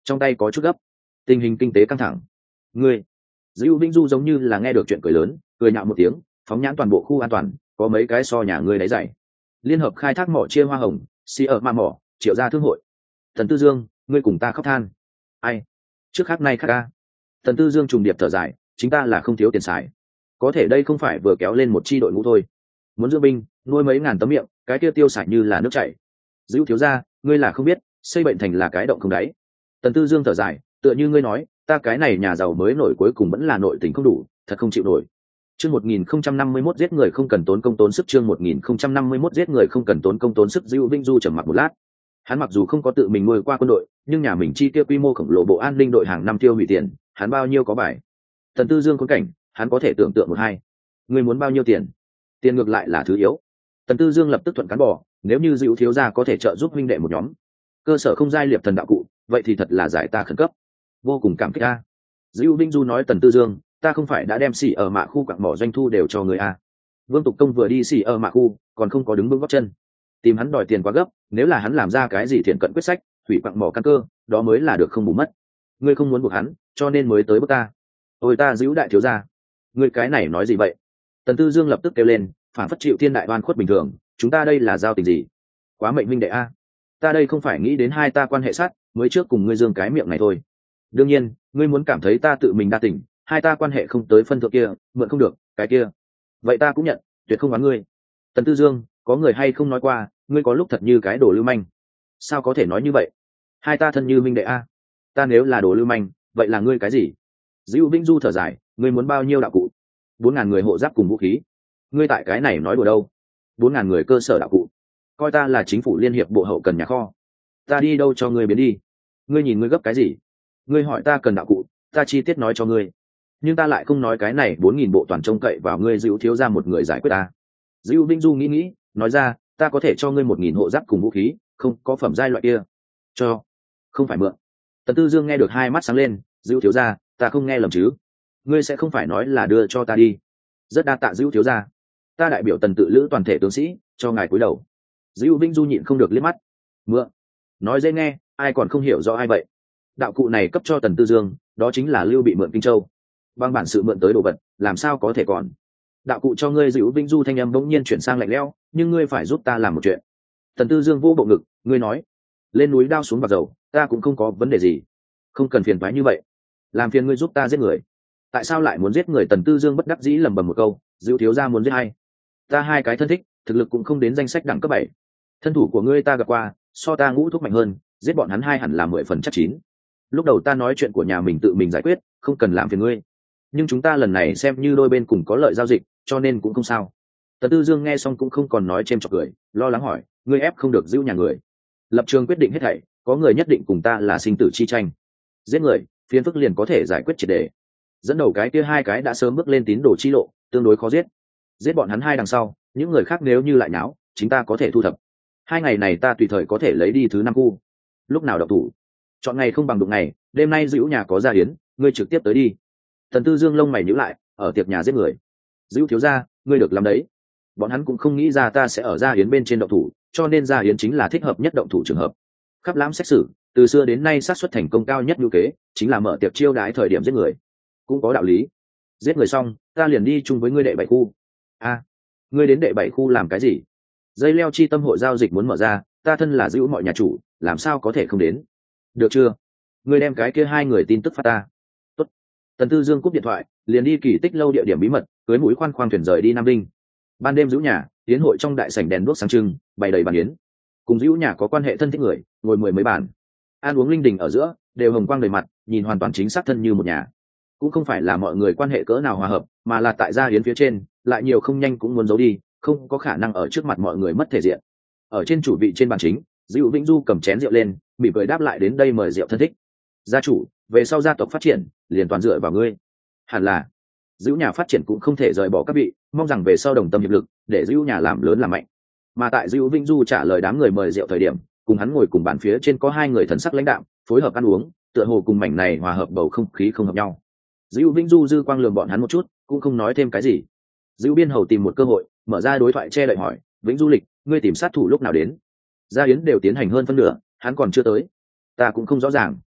A: trong tay có chút gấp. Tình hình kinh tế căng thẳng. Ngươi, Dữu Vĩnh Du giống như là nghe được chuyện cười lớn, cười nhạo một tiếng, phóng nhãn toàn bộ khu an toàn, có mấy cái so nhà ngươi đáy dày. Liên hợp khai thác mỏ chia hoa hồng, xì ở ma mỏ, triệu gia thương hội. Thần Tư Dương, ngươi cùng ta khóc than. Ai? Trước khác nay khác ca. Thần Tư Dương trùng điệp thở dài, chính ta là không thiếu tiền xài. Có thể đây không phải vừa kéo lên một chi đội ngũ thôi. Muốn dưỡng binh, nuôi mấy ngàn tấm miệng, cái kia tiêu xài như là nước chảy. Dữu thiếu gia, ngươi là không biết, xây bệnh thành là cái động không đáy. Tần Tư Dương thở dài, tựa như ngươi nói, ta cái này nhà giàu mới nổi cuối cùng vẫn là nội tình không đủ, thật không chịu nổi. Chương một nghìn không trăm năm mươi mốt giết người không cần tốn công tốn sức, chương một nghìn không trăm năm mươi mốt giết người không cần tốn công tốn sức. Dữu Vĩnh Du trầm mặc một lát. Hắn mặc dù không có tự mình nuôi qua quân đội, nhưng nhà mình chi tiêu quy mô khổng lồ bộ an ninh đội hàng năm tiêu hủy tiền, hắn bao nhiêu có bài. Tần Tư Dương khốn cảnh, hắn có thể tưởng tượng một hai. Ngươi muốn bao nhiêu tiền? Tiền ngược lại là thứ yếu. Tần Tư Dương lập tức thuận cán bỏ, nếu như Dữu thiếu gia có thể trợ giúp huynh đệ một nhóm, cơ sở không giai liệp thần đạo cụ, vậy thì thật là giải ta khẩn cấp. Vô cùng cảm kích a. Dữu Vĩnh Du nói, Tần Tư Dương, ta không phải đã đem xỉ ở mạ khu quặng mỏ doanh thu đều cho người a. Vương Tục Công vừa đi xỉ ở mạ khu, còn không có đứng vững gót chân. Tìm hắn đòi tiền quá gấp, nếu là hắn làm ra cái gì thiện cận quyết sách, hủy quặng mỏ căn cơ, đó mới là được không bù mất. Ngươi không muốn buộc hắn, cho nên mới tới bước ta. Ôi ta Dữu đại thiếu gia, ngươi cái này nói gì vậy? Tần Tư Dương lập tức kêu lên, phản phất chịu thiên đại oan khuất bình thường, chúng ta đây là giao tình gì? Quá mệnh minh đệ a. Ta đây không phải nghĩ đến hai ta quan hệ sát, mới trước cùng ngươi dương cái miệng này thôi. Đương nhiên, ngươi muốn cảm thấy ta tự mình đa tình, hai ta quan hệ không tới phân thượng kia, mượn không được, cái kia. Vậy ta cũng nhận, tuyệt không oán ngươi. Tần Tư Dương, có người hay không nói qua, ngươi có lúc thật như cái đồ lưu manh. Sao có thể nói như vậy? Hai ta thân như minh đệ a. Ta nếu là đồ lưu manh, vậy là ngươi cái gì? Dữu Vĩnh Du thở dài, ngươi muốn bao nhiêu đạo cụ? Bốn ngàn người hộ giáp cùng vũ khí. Ngươi tại cái này nói đùa đâu? Bốn ngàn người cơ sở đạo cụ. Coi ta là chính phủ liên hiệp bộ hậu cần nhà kho. Ta đi đâu cho ngươi biến đi? Ngươi nhìn ngươi gấp cái gì? Ngươi hỏi ta cần đạo cụ, ta chi tiết nói cho ngươi. Nhưng ta lại không nói cái này bốn nghìn bộ toàn trông cậy vào ngươi Dữu thiếu ra một người giải quyết ta. Dữu Vĩnh Du nghĩ nghĩ, nói ra, ta có thể cho ngươi một nghìn hộ giáp cùng vũ khí, không có phẩm giai loại kia. Cho, không phải mượn. Tần Tư Dương nghe được hai mắt sáng lên, Dữu thiếu ra, ta không nghe lầm chứ? Ngươi sẽ không phải nói là đưa cho ta đi? Rất đa tạ Dữu thiếu ra. Ta đại biểu Tần Tự Lữ toàn thể tướng sĩ, cho ngài cúi đầu. Dữu Vĩnh Du nhịn không được liếc mắt. Mượn? Nói dễ nghe, ai còn không hiểu rõ ai vậy? Đạo cụ này cấp cho Tần Tư Dương, đó chính là Lưu bị mượn Kinh Châu. Bằng bản sự mượn tới đồ vật, làm sao có thể còn? Đạo cụ cho ngươi. Dữu Vĩnh Du thanh âm bỗng nhiên chuyển sang lạnh lẽo, nhưng ngươi phải giúp ta làm một chuyện. Tần Tư Dương vô bộ ngực, ngươi nói, lên núi đao xuống bạc dầu, ta cũng không có vấn đề gì. Không cần phiền toái như vậy, làm phiền ngươi giúp ta giết người. Tại sao lại muốn giết người? Tần Tư Dương bất đắc dĩ lẩm bẩm một câu, Dữu thiếu gia muốn giết ai? Ta hai cái thân thích, thực lực cũng không đến danh sách đẳng cấp bảy. Thân thủ của ngươi ta gặp qua, so ta ngũ thúc mạnh hơn, giết bọn hắn hai hẳn là mười phần chắc chín. Lúc đầu ta nói chuyện của nhà mình tự mình giải quyết, không cần làm phiền ngươi. Nhưng chúng ta lần này xem như đôi bên cùng có lợi giao dịch, cho nên cũng không sao. Tần Tư Dương nghe xong cũng không còn nói chêm chọc cười, lo lắng hỏi, ngươi ép không được Dữu nhà người. Lập trường quyết định hết thảy, có người nhất định cùng ta là sinh tử chi tranh. Giết người, phiền phức liền có thể giải quyết triệt để. Dẫn đầu cái kia hai cái đã sớm bước lên tín đồ chi lộ, tương đối khó giết. Giết bọn hắn hai đằng sau, những người khác nếu như lại nháo, chính ta có thể thu thập. Hai ngày này ta tùy thời có thể lấy đi thứ năm khu. Lúc nào độc thủ, chọn ngày không bằng đụng ngày. Đêm nay Dữu nhà có gia hiến, ngươi trực tiếp tới đi. Tần Tư Dương lông mày nhíu lại, ở tiệc nhà giết người. Dữu thiếu gia, ngươi được làm đấy. Bọn hắn cũng không nghĩ ra ta sẽ ở gia hiến bên trên động thủ, cho nên gia hiến chính là thích hợp nhất động thủ trường hợp. Khắp lãm xét xử, từ xưa đến nay xác suất thành công cao nhất như kế, chính là mở tiệc chiêu đãi thời điểm giết người. Cũng có đạo lý. Giết người xong, ta liền đi chung với ngươi đệ bảy khu. A, ngươi đến đệ bảy khu làm cái gì? Dây leo chi tâm hội giao dịch muốn mở ra, ta thân là Dữu mọi nhà chủ, làm sao có thể không đến? Được chưa? Ngươi đem cái kia hai người tin tức phát ta. Tốt. Tần Tư Dương cúp điện thoại, liền đi Kỳ Tích lâu địa điểm bí mật, cưới mũi khoan khoang thuyền rời đi Nam Đinh. Ban đêm Dữu nhà, tiến hội trong đại sảnh đèn đuốc sáng trưng, bày đầy bàn yến. Cùng Dữu nhà có quan hệ thân thích người, ngồi mười mấy bàn. Ăn uống linh đình ở giữa, đều hồng quang đầy mặt, nhìn hoàn toàn chính xác thân như một nhà. Cũng không phải là mọi người quan hệ cỡ nào hòa hợp, mà là tại gia yến phía trên, lại nhiều không nhanh cũng muốn giấu đi, không có khả năng ở trước mặt mọi người mất thể diện. Ở trên chủ vị trên bàn chính, Dữu Vĩnh Du cầm chén rượu lên, mỉm cười đáp lại đến đây mời rượu thân thích. Gia chủ, về sau gia tộc phát triển, liền toàn dựa vào ngươi. Hẳn là Dữu nhà phát triển cũng không thể rời bỏ các vị, mong rằng về sau đồng tâm hiệp lực, để Dữu nhà làm lớn làm mạnh. Mà tại Dữu Vĩnh Du trả lời đám người mời rượu thời điểm, cùng hắn ngồi cùng bàn phía trên có hai người thần sắc lãnh đạm, phối hợp ăn uống, tựa hồ cùng mảnh này hòa hợp bầu không khí không hợp nhau. Dữu Vĩnh Du dư quang lườm bọn hắn một chút, cũng không nói thêm cái gì. Dữu Biên Hầu tìm một cơ hội, mở ra đối thoại che đậy hỏi, Vĩnh Du lịch, ngươi tìm sát thủ lúc nào đến? Gia yến đều tiến hành hơn phân nửa, hắn còn chưa tới. Ta cũng không rõ ràng.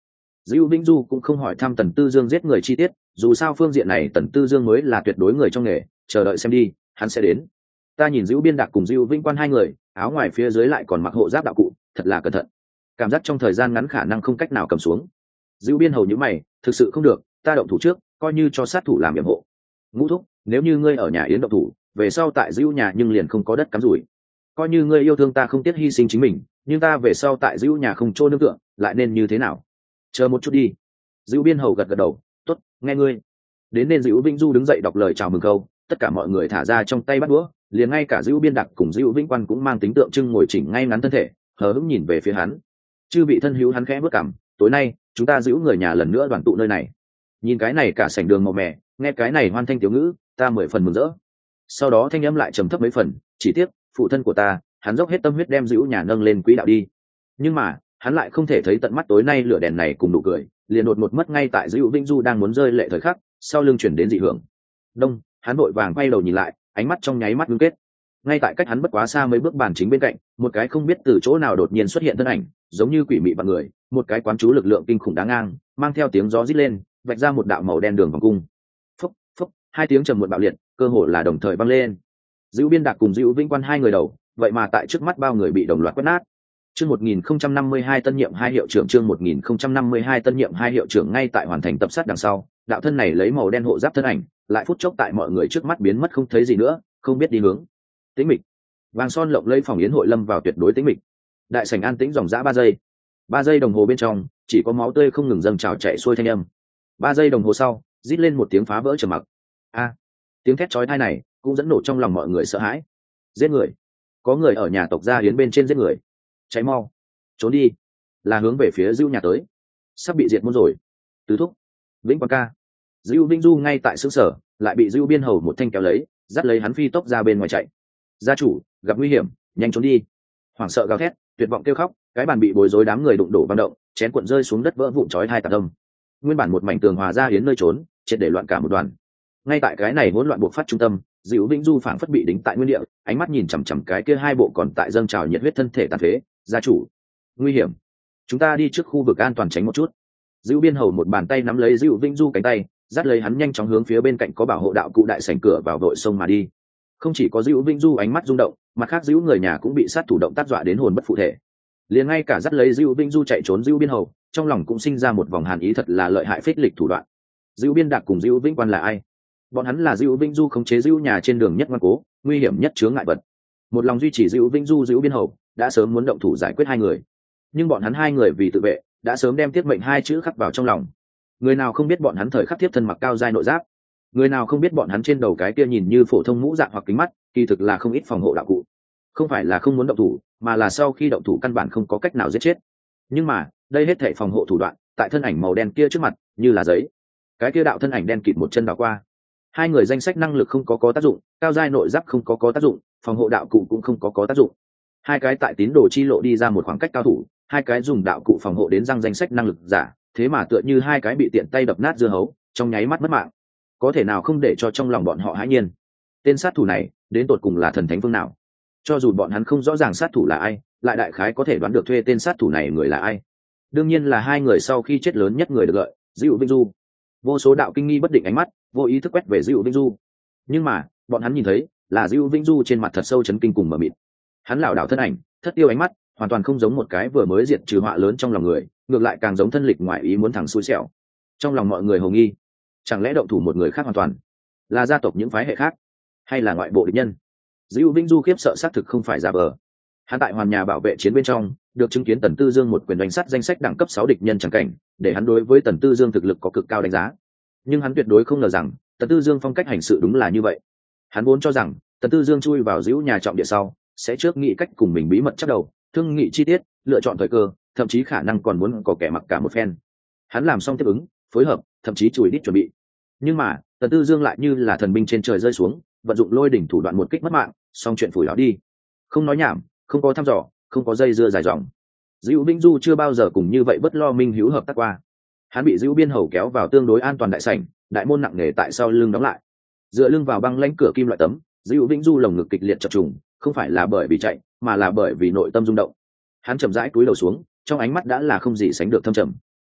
A: Dữu Vĩnh Du cũng không hỏi thăm Tần Tư Dương giết người chi tiết, dù sao phương diện này Tần Tư Dương mới là tuyệt đối người trong nghề, chờ đợi xem đi, hắn sẽ đến. Ta nhìn Dữu Biên Đạc cùng Dữu Vĩnh Quan hai người, áo ngoài phía dưới lại còn mặc hộ giáp đạo cụ, thật là cẩn thận. Cảm giác trong thời gian ngắn khả năng không cách nào cầm xuống. Dữu Biên hầu như mày, thực sự không được, ta động thủ trước, coi như cho sát thủ làm yểm hộ. Ngũ thúc, nếu như ngươi ở nhà Yến động thủ, về sau tại Dữu nhà nhưng liền không có đất cắm rủi. Coi như ngươi yêu thương ta không tiếc hy sinh chính mình, nhưng ta về sau tại Dữu nhà không chỗ nương tựa, lại nên như thế nào? Chờ một chút đi. Dữu Biên hầu gật gật đầu, tốt, nghe ngươi. Đến nên Dữu Vĩnh Du đứng dậy đọc lời chào mừng câu, tất cả mọi người thả ra trong tay bắt đũa, liền ngay cả Dữu Biên Đạc cùng Dữu Vĩnh Quan cũng mang tính tượng trưng ngồi chỉnh ngay ngắn thân thể, hờ hững nhìn về phía hắn. Chư vị thân hữu, hắn khẽ bước cằm, tối nay chúng ta Dữu người nhà lần nữa đoàn tụ nơi này. Nhìn cái này cả sảnh đường màu mè, nghe cái này hoan thanh tiểu ngữ, ta mười phần mừng rỡ. Sau đó thanh âm lại trầm thấp mấy phần, chỉ tiếc phụ thân của ta, hắn dốc hết tâm huyết đem Dữu nhà nâng lên quỹ đạo đi, nhưng mà hắn lại không thể thấy tận mắt tối nay lửa đèn này cùng nụ cười liền đột một mất ngay tại Dữu Vĩnh Du đang muốn rơi lệ thời khắc, sau lưng chuyển đến dị hưởng. Đông, hắn vội vàng quay đầu nhìn lại, ánh mắt trong nháy mắt ngưng kết. Ngay tại cách hắn bất quá xa mấy bước bàn chính bên cạnh, một cái không biết từ chỗ nào đột nhiên xuất hiện thân ảnh, giống như quỷ mị bằng người, một cái quán chú lực lượng kinh khủng đáng ngang, mang theo tiếng gió rít lên, vạch ra một đạo màu đen đường vòng cung. Phốc, phốc, hai tiếng trầm muộn bạo liệt, cơ hồ là đồng thời vang lên. Dữu Biên Đạc cùng Dữu Vĩnh Quan hai người đầu, vậy mà tại trước mắt bao người bị đồng loạt quét nát. Chương một nghìn không trăm năm mươi hai tân nhiệm hai hiệu trưởng chương một nghìn không trăm năm mươi hai tân nhiệm hai hiệu trưởng ngay tại hoàn thành tập sát đằng sau, đạo thân này lấy màu đen hộ giáp thân ảnh, lại phút chốc tại mọi người trước mắt biến mất không thấy gì nữa, không biết đi hướng. Tĩnh mịch. Vàng son lộng lẫy phòng yến hội lâm vào tuyệt đối tĩnh mịch. Đại sảnh an tĩnh dòng dã ba giây. Ba giây đồng hồ bên trong, chỉ có máu tươi không ngừng dâng trào chảy xuôi thanh âm. Ba giây đồng hồ sau, rít lên một tiếng phá vỡ trầm mặc. A, tiếng thét chói tai này cũng dẫn nổ trong lòng mọi người sợ hãi. Giết người. Có người ở nhà tộc gia hiến bên trên giết người. Cháy mau, trốn đi, là hướng về phía Dữu nhà tới, sắp bị diệt môn rồi. Tứ thúc, Vĩnh Quan ca. Dữu Vĩnh Du ngay tại xứ sở, lại bị Dữu Biên hầu một thanh kéo lấy, dắt lấy hắn phi tốc ra bên ngoài chạy. Gia chủ gặp nguy hiểm, nhanh trốn đi. Hoảng sợ gào thét, tuyệt vọng kêu khóc, cái bàn bị bối rối đám người đụng đổ vang động, chén cuộn rơi xuống đất vỡ vụn chói tai tạc âm. Nguyên bản một mảnh tường hòa ra hiến nơi trốn, triệt để loạn cả một đoàn. Ngay tại cái này hỗn loạn buộc phát trung tâm, Dữu Vĩnh Du phảng phất bị đính tại nguyên địa, ánh mắt nhìn chằm chằm cái kia hai bộ còn tại dâng trào nhiệt huyết thân thể tàn phế. Gia chủ, nguy hiểm, chúng ta đi trước khu vực an toàn tránh một chút. Dữu Biên hầu một bàn tay nắm lấy Dữu Vĩnh Du cánh tay, dắt lấy hắn nhanh chóng hướng phía bên cạnh có bảo hộ đạo cụ đại sảnh cửa vào vội sông mà đi. Không chỉ có Dữu Vĩnh Du ánh mắt rung động, mặt khác Dữu người nhà cũng bị sát thủ động tác dọa đến hồn bất phụ thể. Liền ngay cả dắt lấy Dữu Vĩnh Du chạy trốn Dữu Biên hầu, trong lòng cũng sinh ra một vòng hàn ý, thật là lợi hại phích lịch thủ đoạn. Dữu Biên Đạc cùng Dữu Vĩnh Quan là ai? Bọn hắn là Dữu Vĩnh Du khống chế Dữu nhà trên đường nhất ngoan cố, nguy hiểm nhất chướng ngại vật. Một lòng duy trì Dữu Vĩnh Du Dữu Biên hầu đã sớm muốn động thủ giải quyết hai người, nhưng bọn hắn hai người vì tự vệ đã sớm đem tiết mệnh hai chữ khắc vào trong lòng. Người nào không biết bọn hắn thời khắc tiếp thân mặc cao giai nội giáp, người nào không biết bọn hắn trên đầu cái kia nhìn như phổ thông mũ dạng hoặc kính mắt, kỳ thực là không ít phòng hộ đạo cụ. Không phải là không muốn động thủ, mà là sau khi động thủ căn bản không có cách nào giết chết. Nhưng mà đây hết thảy phòng hộ thủ đoạn tại thân ảnh màu đen kia trước mặt như là giấy. Cái kia đạo thân ảnh đen kịt một chân đảo qua, hai người danh sách năng lực không có có tác dụng, cao giai nội giáp không có có tác dụng, phòng hộ đạo cụ cũng không có có tác dụng. Hai cái tại tín đồ chi lộ đi ra một khoảng cách cao thủ, hai cái dùng đạo cụ phòng hộ đến răng danh sách năng lực giả, thế mà tựa như hai cái bị tiện tay đập nát dưa hấu, trong nháy mắt mất mạng. Có thể nào không để cho trong lòng bọn họ hãi nhiên? Tên sát thủ này đến tột cùng là thần thánh phương nào? Cho dù bọn hắn không rõ ràng sát thủ là ai, lại đại khái có thể đoán được thuê tên sát thủ này người là ai. Đương nhiên là hai người sau khi chết lớn nhất người được lợi, Dữu Vĩnh Du. Vô số đạo kinh nghi bất định ánh mắt vô ý thức quét về Dữu Vĩnh Du, nhưng mà bọn hắn nhìn thấy là Dữu Vĩnh Du trên mặt thật sâu chấn kinh cùng mờ mịt. Hắn lảo đảo thân ảnh, thất tiêu ánh mắt, hoàn toàn không giống một cái vừa mới diệt trừ họa lớn trong lòng người, ngược lại càng giống thân lịch ngoại ý muốn thẳng xui xẻo. Trong lòng mọi người hồ nghi, chẳng lẽ động thủ một người khác hoàn toàn là gia tộc những phái hệ khác, hay là ngoại bộ địch nhân? Dữu Vĩnh Du khiếp sợ xác thực không phải giả vờ. Hắn tại hoàn nhà bảo vệ chiến bên trong được chứng kiến Tần Tư Dương một quyền đánh sát danh sách đẳng cấp sáu địch nhân chẳng cảnh, để hắn đối với Tần Tư Dương thực lực có cực cao đánh giá. Nhưng hắn tuyệt đối không ngờ rằng Tần Tư Dương phong cách hành sự đúng là như vậy. Hắn vốn cho rằng Tần Tư Dương chui vào Dữu nhà trọng địa sau sẽ trước nghĩ cách cùng mình bí mật chắc đầu, thương nghị chi tiết, lựa chọn thời cơ, thậm chí khả năng còn muốn có kẻ mặc cả một phen. Hắn làm xong tiếp ứng, phối hợp, thậm chí chùi đít chuẩn bị. Nhưng mà Tần Tư Dương lại như là thần binh trên trời rơi xuống, vận dụng lôi đỉnh thủ đoạn một kích mất mạng, xong chuyện phủi lão đi. Không nói nhảm, không có thăm dò, không có dây dưa dài dòng. Dữu Vĩnh Du chưa bao giờ cùng như vậy bất lo minh hữu hợp tác qua. Hắn bị Dữu Biên hầu kéo vào tương đối an toàn đại sảnh, đại môn nặng nề tại sau lưng đóng lại. Dựa lưng vào băng lãnh cửa kim loại tấm, Dữu Vĩnh Du lồng ngực kịch liệt chập trùng, không phải là bởi vì chạy, mà là bởi vì nội tâm rung động. Hắn chậm rãi cúi đầu xuống, trong ánh mắt đã là không gì sánh được thâm trầm.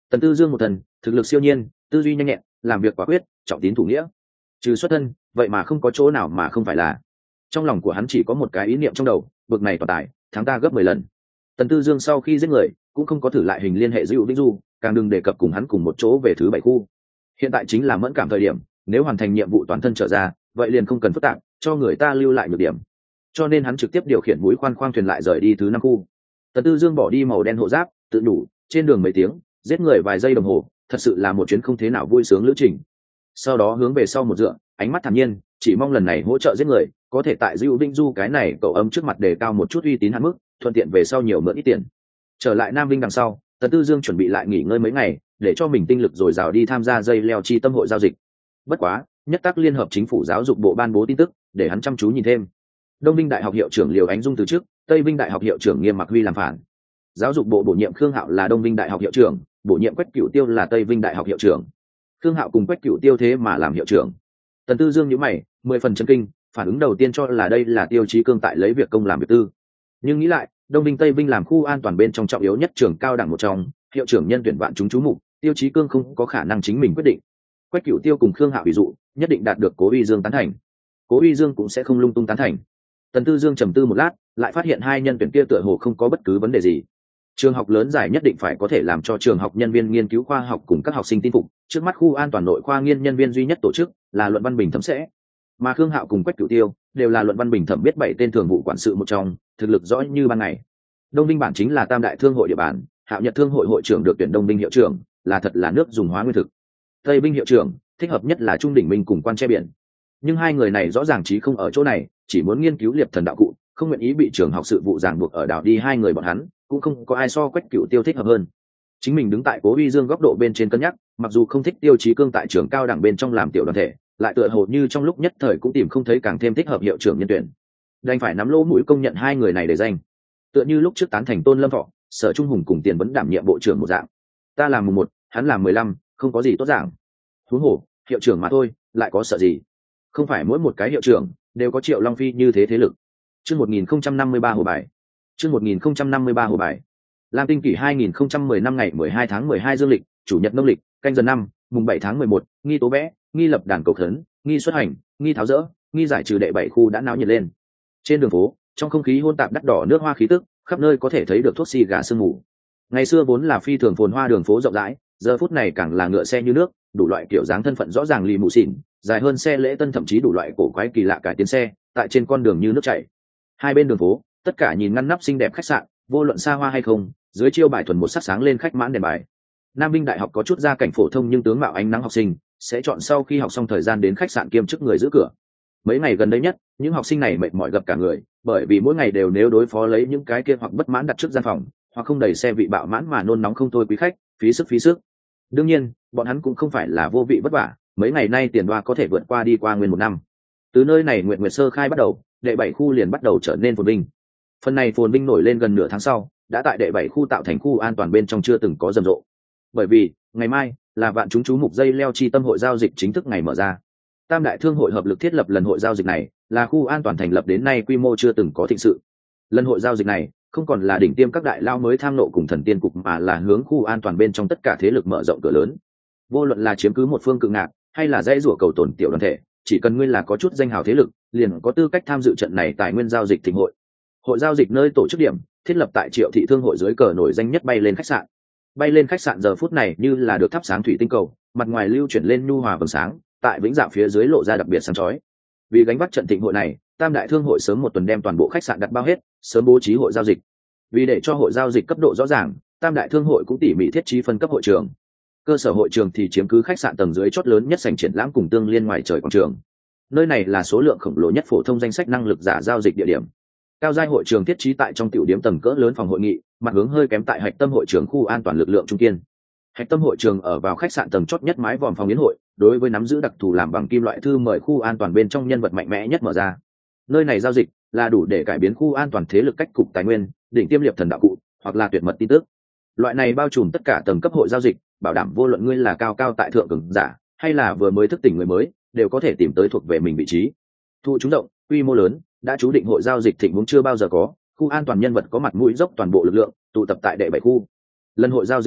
A: Tần Tư Dương một thần, thực lực siêu nhiên, tư duy nhanh nhẹn, làm việc quả quyết, trọng tín thủ nghĩa. Trừ xuất thân, vậy mà không có chỗ nào mà không phải là. Trong lòng của hắn chỉ có một cái ý niệm trong đầu, bực này toàn tài, thắng ta gấp mười lần. Tần Tư Dương sau khi giết người, cũng không có thử lại hình liên hệ Dữu Vĩnh Du, càng đừng đề cập cùng hắn cùng một chỗ về thứ bảy khu. Hiện tại chính là mẫn cảm thời điểm, nếu hoàn thành nhiệm vụ toàn thân trở ra, vậy liền không cần phức tạp, cho người ta lưu lại nhược điểm. Cho nên hắn trực tiếp điều khiển mũi khoan khoang thuyền lại rời đi thứ năm khu. Tần Tư Dương bỏ đi màu đen hộ giáp, tự đủ, trên đường mấy tiếng, giết người vài giây đồng hồ, thật sự là một chuyến không thế nào vui sướng lữ trình. Sau đó hướng về sau một dựa, ánh mắt thản nhiên, chỉ mong lần này hỗ trợ giết người, có thể tại Dữu Vĩnh Du cái này cậu ấm trước mặt đề cao một chút uy tín hạn mức, thuận tiện về sau nhiều mượn ít tiền. Trở lại Nam Vinh đằng sau, Tần Tư Dương chuẩn bị lại nghỉ ngơi mấy ngày, để cho mình tinh lực dồi dào đi tham gia dây leo chi tâm hội giao dịch. Bất quá, nhất tác liên hợp chính phủ giáo dục bộ ban bố tin tức, để hắn chăm chú nhìn thêm. Đông Vinh Đại học hiệu trưởng Liều Ánh Dung từ chức, Tây Vinh Đại học hiệu trưởng Nghiêm Mặc Huy làm phản. Giáo dục bộ bổ nhiệm Khương Hạo là Đông Vinh Đại học hiệu trưởng, bổ nhiệm Quách Cửu Tiêu là Tây Vinh Đại học hiệu trưởng. Khương Hạo cùng Quách Cửu Tiêu thế mà làm hiệu trưởng. Tần Tư Dương nhíu mày, mười phần chấn kinh, phản ứng đầu tiên cho là đây là Tiêu Chí Cương tại lấy việc công làm việc tư. Nhưng nghĩ lại, Đông Vinh Tây Vinh làm khu an toàn bên trong trọng yếu nhất trường cao đẳng một trong, hiệu trưởng nhân tuyển vạn chúng chú mục, Tiêu Chí Cương không có khả năng chính mình quyết định. Quách Cửu Tiêu cùng Khương Hạo ví dụ, nhất định đạt được Cố Uy Dương tán thành. Cố Uy Dương cũng sẽ không lung tung tán thành. Tần Tư Dương trầm tư một lát, lại phát hiện hai nhân tuyển kia tựa hồ không có bất cứ vấn đề gì. Trường học lớn giải nhất định phải có thể làm cho trường học nhân viên nghiên cứu khoa học cùng các học sinh tin phục, trước mắt khu an toàn nội khoa nghiên nhân viên duy nhất tổ chức là luận văn bình thẩm sẽ, mà Khương Hạo cùng Quách Cửu Tiêu đều là luận văn bình thẩm biết bảy tên thường vụ quản sự một trong, thực lực rõ như ban ngày. Đông Vinh bản chính là tam đại thương hội địa bàn, Hạo Nhật thương hội hội trưởng được tuyển Đông Vinh hiệu trưởng, là thật là nước dùng hóa nguyên thực. Tây Vinh hiệu trưởng thích hợp nhất là Trung Đỉnh Minh cùng Quan Che Biển, nhưng hai người này rõ ràng chí không ở chỗ này, chỉ muốn nghiên cứu liệp thần đạo cụ, không nguyện ý bị trường học sự vụ ràng buộc ở đảo đi hai người bọn hắn, cũng không có ai so Quách Cửu Tiêu thích hợp hơn. Chính mình đứng tại Cố Uy Dương góc độ bên trên cân nhắc, mặc dù không thích Tiêu Chí Cương tại trường cao đẳng bên trong làm tiểu đoàn thể, lại tựa hồ như trong lúc nhất thời cũng tìm không thấy càng thêm thích hợp hiệu trưởng nhân tuyển, đành phải nắm lỗ mũi công nhận hai người này để danh. Tựa như lúc trước tán thành Tôn Lâm Thọ, Sở Trung Hùng cùng Tiền Vấn đảm nhiệm bộ trưởng một dạng. Ta làm mùng một, hắn làm mười lăm, không có gì tốt giảng. Huống hồ, hiệu trưởng mà thôi, lại có sợ gì? Không phải mỗi một cái hiệu trưởng đều có Triệu Long Phi như thế thế lực. Chương một nghìn không trăm năm mươi ba hồ bài. Chương một nghìn không trăm năm mươi ba hồ bài. Lam Tinh kỷ hai nghìn không trăm mười năm ngày mười hai tháng mười hai dương lịch, chủ nhật nông lịch, canh giờ năm, mùng bảy tháng mười một, nghi tố vẽ, nghi lập đàn cầu khấn, nghi xuất hành, nghi tháo dỡ, nghi giải trừ đệ bảy khu đã náo nhiệt lên. Trên đường phố, trong không khí hôn tạp đắt đỏ nước hoa khí tức, khắp nơi có thể thấy được thuốc xì gà sương mù. Ngày xưa vốn là phi thường phồn hoa đường phố rộng rãi, giờ phút này càng là ngựa xe như nước, đủ loại kiểu dáng thân phận rõ ràng lì mù xỉn, dài hơn xe lễ tân thậm chí đủ loại cổ quái kỳ lạ cải tiến xe, tại trên con đường như nước chảy. Hai bên đường phố, tất cả nhìn ngăn nắp xinh đẹp khách sạn, vô luận xa hoa hay không, dưới chiêu bài thuần một sắc sáng lên khách mãn đèn bài. Nam Vinh Đại học có chút gia cảnh phổ thông nhưng tướng mạo ánh nắng học sinh, sẽ chọn sau khi học xong thời gian đến khách sạn kiêm chức người giữ cửa. Mấy ngày gần đây nhất, những học sinh này mệt mỏi gặp cả người, bởi vì mỗi ngày đều nếu đối phó lấy những cái kia hoặc bất mãn đặt trước gian phòng, hoặc không đầy xe vị bạo mãn mà nôn nóng không thôi quý khách, phí sức phí sức. Đương nhiên, bọn hắn cũng không phải là vô vị vất vả, mấy ngày nay tiền đoa có thể vượt qua đi qua nguyên một năm. Từ nơi này Nguyệt Nguyệt sơ khai bắt đầu, đệ bảy khu liền bắt đầu trở nên phồn vinh. Phần này phồn vinh nổi lên gần nửa tháng sau, đã tại đệ bảy khu tạo thành khu an toàn bên trong chưa từng có rầm rộ. Bởi vì, ngày mai là vạn chúng chú mục dây leo chi tâm hội giao dịch chính thức ngày mở ra. Tam đại thương hội hợp lực thiết lập lần hội giao dịch này, là khu an toàn thành lập đến nay quy mô chưa từng có thịnh sự. Lần hội giao dịch này không còn là đỉnh tiêm các đại lao mới tham nộ cùng thần tiên cục, mà là hướng khu an toàn bên trong tất cả thế lực mở rộng cửa lớn. Vô luận là chiếm cứ một phương cự ngạc, hay là dãy rủa cầu tồn tiểu đoàn thể, chỉ cần ngươi là có chút danh hào thế lực, liền có tư cách tham dự trận này tại nguyên giao dịch thịnh hội. Hội giao dịch nơi tổ chức điểm thiết lập tại Triệu thị thương hội dưới cờ nổi danh nhất bay lên khách sạn. Bay lên khách sạn giờ phút này như là được thắp sáng thủy tinh cầu, mặt ngoài lưu chuyển lên nhu hòa vầng sáng, tại vĩnh dạ phía dưới lộ ra đặc biệt sáng chói. Vì gánh vác trận thịnh hội này, tam đại thương hội sớm một tuần đem toàn bộ khách sạn đặt bao hết, sớm bố trí hội giao dịch. Vì để cho hội giao dịch cấp độ rõ ràng, tam đại thương hội cũng tỉ mỉ thiết trí phân cấp hội trường. Cơ sở hội trường thì chiếm cứ khách sạn tầng dưới chót lớn nhất sảnh triển lãm cùng tương liên ngoài trời quảng trường. Nơi này là số lượng khổng lồ nhất phổ thông danh sách năng lực giả giao dịch địa điểm. Cao giai hội trường thiết trí tại trong tiểu điểm tầng cỡ lớn phòng hội nghị, mặt hướng hơi kém tại hạch tâm hội trường khu an toàn lực lượng trung kiên. Hạch tâm hội trường ở vào khách sạn tầng chót nhất mái vòm phòng yến hội, đối với nắm giữ đặc thù làm bằng kim loại thư mời khu an toàn bên trong nhân vật mạnh mẽ nhất mở ra. Nơi này giao dịch là đủ để cải biến khu an toàn thế lực cách cục tài nguyên, đỉnh tiêm liệp thần đạo cụ, hoặc là tuyệt mật tin tức. Loại này bao trùm tất cả tầng cấp hội giao dịch, bảo đảm vô luận ngươi là cao cao tại thượng cường giả, hay là vừa mới thức tỉnh người mới, đều có thể tìm tới thuộc về mình vị trí. Thu chúng rộng, quy mô lớn, đã chú định hội giao dịch thịnh vượng chưa bao giờ có, khu an toàn nhân vật có mặt mũi dốc toàn bộ lực lượng, tụ tập tại đệ bảy khu. Lần hội giao dịch này,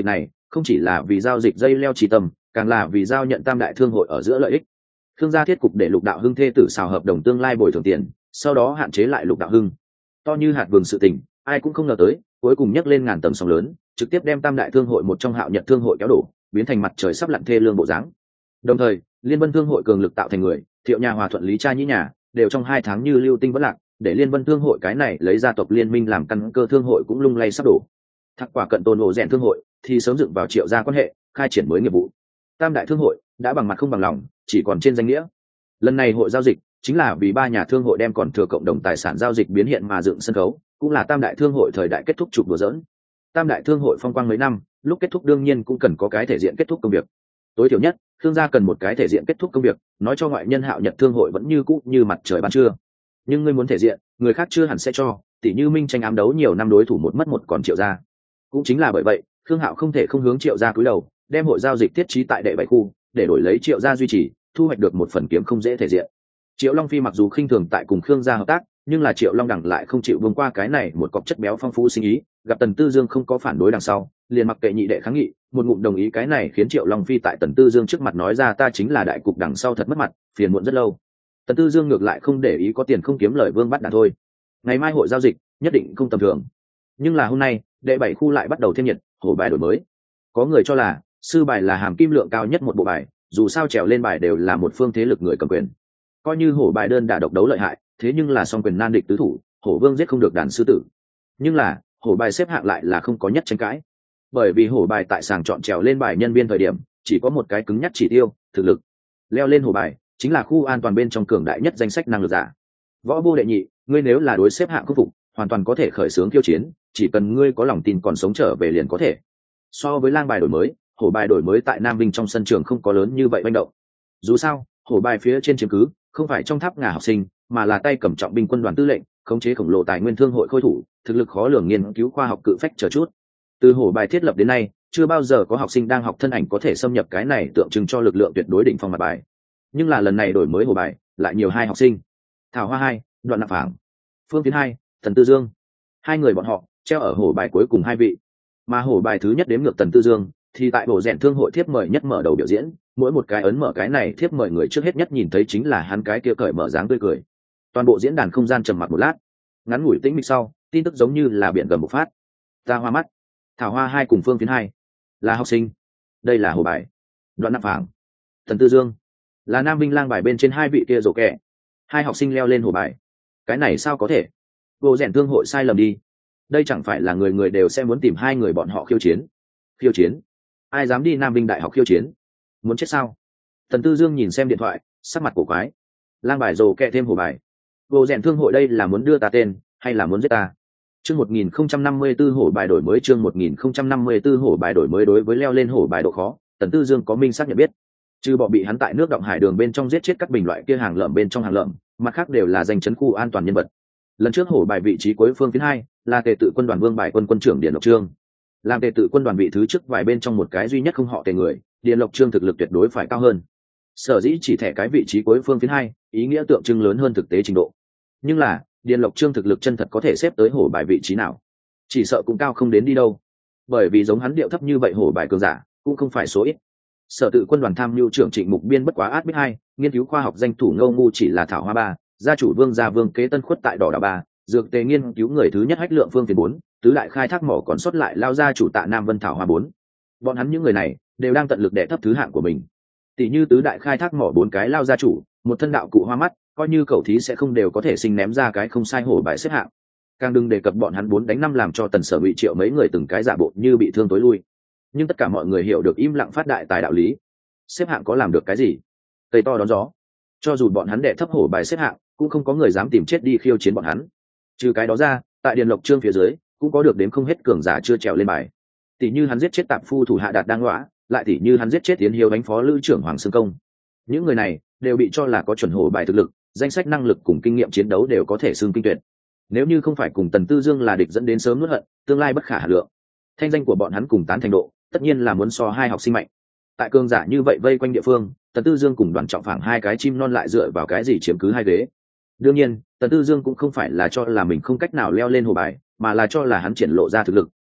A: không chỉ là vì giao dịch dây leo trì tâm, càng là vì giao nhận tam đại thương hội ở giữa lợi ích. Khương gia thiết cục để Lục Đạo Hưng thê tử xào hợp đồng tương lai bồi thường tiền, sau đó hạn chế lại Lục Đạo Hưng. To như hạt vừng sự tình, ai cũng không ngờ tới, cuối cùng nhấc lên ngàn tầng sóng lớn, trực tiếp đem tam đại thương hội một trong Hạo Nhật thương hội kéo đổ, biến thành mặt trời sắp lặn thê lương bộ dáng. Đồng thời, Liên Vân thương hội cường lực tạo thành người, Thiệu nhà Hòa Thuận Lý Cha Nhĩ nhà, đều trong hai tháng như lưu tinh vẫn lạc, để Liên Vân thương hội cái này lấy gia tộc liên minh làm căn cơ thương hội cũng lung lay sắp đổ. Thạc Quả Cận Tôn ổ rèn thương hội thì sớm dựng vào Triệu gia quan hệ, khai triển mới nghiệp vụ. Tam đại thương hội đã bằng mặt không bằng lòng, chỉ còn trên danh nghĩa. Lần này hội giao dịch chính là vì ba nhà thương hội đem còn thừa cộng đồng tài sản giao dịch biến hiện mà dựng sân khấu, cũng là tam đại thương hội thời đại kết thúc trục đùa giỡn. Tam đại thương hội phong quang mấy năm, lúc kết thúc đương nhiên cũng cần có cái thể diện kết thúc công việc. Tối thiểu nhất, thương gia cần một cái thể diện kết thúc công việc, nói cho ngoại nhân Hạo Nhật thương hội vẫn như cũ như mặt trời ban trưa. Nhưng ngươi muốn thể diện, người khác chưa hẳn sẽ cho, tỉ như Minh tranh ám đấu nhiều năm đối thủ một mất một còn Triệu gia. Cũng chính là bởi vậy, Khương Hạo không thể không hướng Triệu gia cúi đầu, đem hội giao dịch thiết trí tại đệ bảy khu, để đổi lấy Triệu gia duy trì, thu hoạch được một phần kiếm không dễ thể diện. Triệu Long Phi mặc dù khinh thường tại cùng Khương gia hợp tác, nhưng là Triệu Long Đằng lại không chịu buông qua cái này một cọc chất béo phong phú sinh ý, gặp Tần Tư Dương không có phản đối đằng sau, liền mặc kệ nhị đệ kháng nghị, một ngụm đồng ý. Cái này khiến Triệu Long Phi tại Tần Tư Dương trước mặt nói ra ta chính là đại cục đằng sau thật mất mặt, phiền muộn rất lâu. Tần Tư Dương ngược lại không để ý, có tiền không kiếm lời vương bắt đàn thôi. Ngày mai hội giao dịch nhất định không tầm thường. Nhưng là hôm nay, đệ bảy khu lại bắt đầu thêm nhiệt, hổ bài đổi mới. Có người cho là sư bài là hàm kim lượng cao nhất một bộ bài, dù sao trèo lên bài đều là một phương thế lực người cầm quyền. Coi như hổ bài đơn đả độc đấu lợi hại, thế nhưng là song quyền nan địch tứ thủ, hổ vương giết không được đàn sư tử. Nhưng là hổ bài xếp hạng lại là không có nhất tranh cãi, bởi vì hổ bài tại sàng chọn trèo lên bài nhân viên thời điểm chỉ có một cái cứng nhắc chỉ tiêu, thực lực. Leo lên hổ bài chính là khu an toàn bên trong cường đại nhất danh sách năng lực giả. Võ vô đệ nhị, ngươi nếu là đối xếp hạng khắc phục, hoàn toàn có thể khởi xướng khiêu chiến, chỉ cần ngươi có lòng tin còn sống trở về liền có thể. So với lang bài đổi mới, hổ bài đổi mới tại Nam Vinh trong sân trường không có lớn như vậy manh động. Dù sao hổ bài phía trên chiếm cứ không phải trong tháp ngà học sinh, mà là tay cầm trọng binh quân đoàn tư lệnh, khống chế khổng lồ tài nguyên thương hội khôi thủ, thực lực khó lường nghiên cứu khoa học cự phách chờ chút. Từ hổ bài thiết lập đến nay, chưa bao giờ có học sinh đang học thân ảnh có thể xâm nhập cái này tượng trưng cho lực lượng tuyệt đối đỉnh phong mặt bài. Nhưng là lần này đổi mới hổ bài, lại nhiều hai học sinh. Thảo Hoa hai, Đoạn Nạp Phảng, Phương Tiến hai, Thần Tư Dương. Hai người bọn họ treo ở hổ bài cuối cùng hai vị. Mà hổ bài thứ nhất đếm ngược Tần Tư Dương thì tại bộ rèn thương hội thiếp mời nhất mở đầu biểu diễn, mỗi một cái ấn mở cái này thiếp mời người trước hết nhất nhìn thấy chính là hắn cái kia cởi mở dáng tươi cười. Toàn bộ diễn đàn không gian trầm mặc một lát, ngắn ngủi tĩnh mịch sau, tin tức giống như là biển gầm bộc phát. Ta hoa mắt. Thảo Hoa hai cùng Phương Tiến hai là học sinh. Đây là hổ bài. Đoạn Nạp Phảng, Thần Tư Dương là Nam Vinh lang bài bên trên hai vị kia rổ kẹ. Hai học sinh leo lên hổ bài, cái này sao có thể? Bộ rèn thương hội sai lầm đi. Đây chẳng phải là người người đều sẽ muốn tìm hai người bọn họ khiêu chiến. Khiêu chiến? Ai dám đi Nam Vinh đại học khiêu chiến? Muốn chết sao? Thần Tư Dương nhìn xem điện thoại, sắc mặt cổ quái. Lang bài rồ kẹ thêm hổ bài, bộ rèn thương hội đây là muốn đưa ta tên hay là muốn giết ta? Chương một nghìn không trăm năm mươi tư hổ bài đổi mới. Chương một nghìn không trăm năm mươi tư hổ bài đổi mới. Đối với leo lên hổ bài độ khó, Tần Tư Dương có minh xác nhận biết. Trừ bỏ bị hắn tại nước động hải đường bên trong giết chết các bình loại kia hàng lợm bên trong hàng lợm, mặt khác đều là danh chấn khu an toàn nhân vật. Lần trước hổ bài vị trí cuối Phương Tiến hai là tề tự quân đoàn vương bài quân quân trưởng Điền Lộc Trương, làm tề tự quân đoàn vị thứ trước vài bên trong một cái duy nhất không họ tề người, Điền Lộc Trương thực lực tuyệt đối phải cao hơn. Sở dĩ chỉ thẻ cái vị trí cuối Phương Tiến hai, ý nghĩa tượng trưng lớn hơn thực tế trình độ. Nhưng là Điền Lộc Trương thực lực chân thật có thể xếp tới hổ bài vị trí nào? Chỉ sợ cũng cao không đến đi đâu, bởi vì giống hắn điệu thấp như vậy hổ bài cường giả cũng không phải số ít. Sở tự quân đoàn tham mưu trưởng Trịnh Mục Biên bất quá át biết hai, nghiên cứu khoa học danh thủ Ngô Ngu chỉ là Thảo Hoa ba, gia chủ Vương gia Vương kế Tân Khuất tại Đỏ Đảo ba, dược tề nghiên cứu người thứ nhất Hách Lượng Phương Tiến bốn, tứ đại khai thác mỏ còn sót lại lao gia chủ Tạ Nam Vân Thảo Hoa bốn. Bọn hắn những người này đều đang tận lực đè thấp thứ hạng của mình. Tỷ như tứ đại khai thác mỏ bốn cái lao gia chủ, một thân đạo cụ hoa mắt, coi như cầu thí sẽ không đều có thể sinh ném ra cái không sai hổ bài xếp hạng. Càng đừng đề cập bọn hắn bốn đánh năm làm cho Tần Sở bị Triệu mấy người từng cái giả bộ như bị thương tối lui. Nhưng tất cả mọi người hiểu được im lặng phát đại tài đạo lý. Xếp hạng có làm được cái gì? Cây to đón gió. Cho dù bọn hắn đệ thấp hổ bài xếp hạng, cũng không có người dám tìm chết đi khiêu chiến bọn hắn. Trừ cái đó ra, tại Điền Lộc Trương phía dưới cũng có được đến không hết cường giả chưa trèo lên bài. Tỷ như hắn giết chết tạp phu thủ hạ Đạt Đang Ngõa, lại tỷ như hắn giết chết Tiến Hiếu đánh phó lữ trưởng Hoàng Sương Công. Những người này đều bị cho là có chuẩn hổ bài thực lực, danh sách năng lực cùng kinh nghiệm chiến đấu đều có thể xưng kinh tuyệt. Nếu như không phải cùng Tần Tư Dương là địch dẫn đến sớm nuốt hận, tương lai bất khả hà lượng. Thanh danh của bọn hắn cùng tán thành độ, tất nhiên là muốn so hai học sinh mạnh. Tại cường giả như vậy vây quanh địa phương, Tần Tư Dương cùng Đoàn Trọng Phảng hai cái chim non lại dựa vào cái gì chiếm cứ hai ghế? Đương nhiên, Tần Tư Dương cũng không phải là cho là mình không cách nào leo lên hổ bài, mà là cho là hắn triển lộ ra thực lực,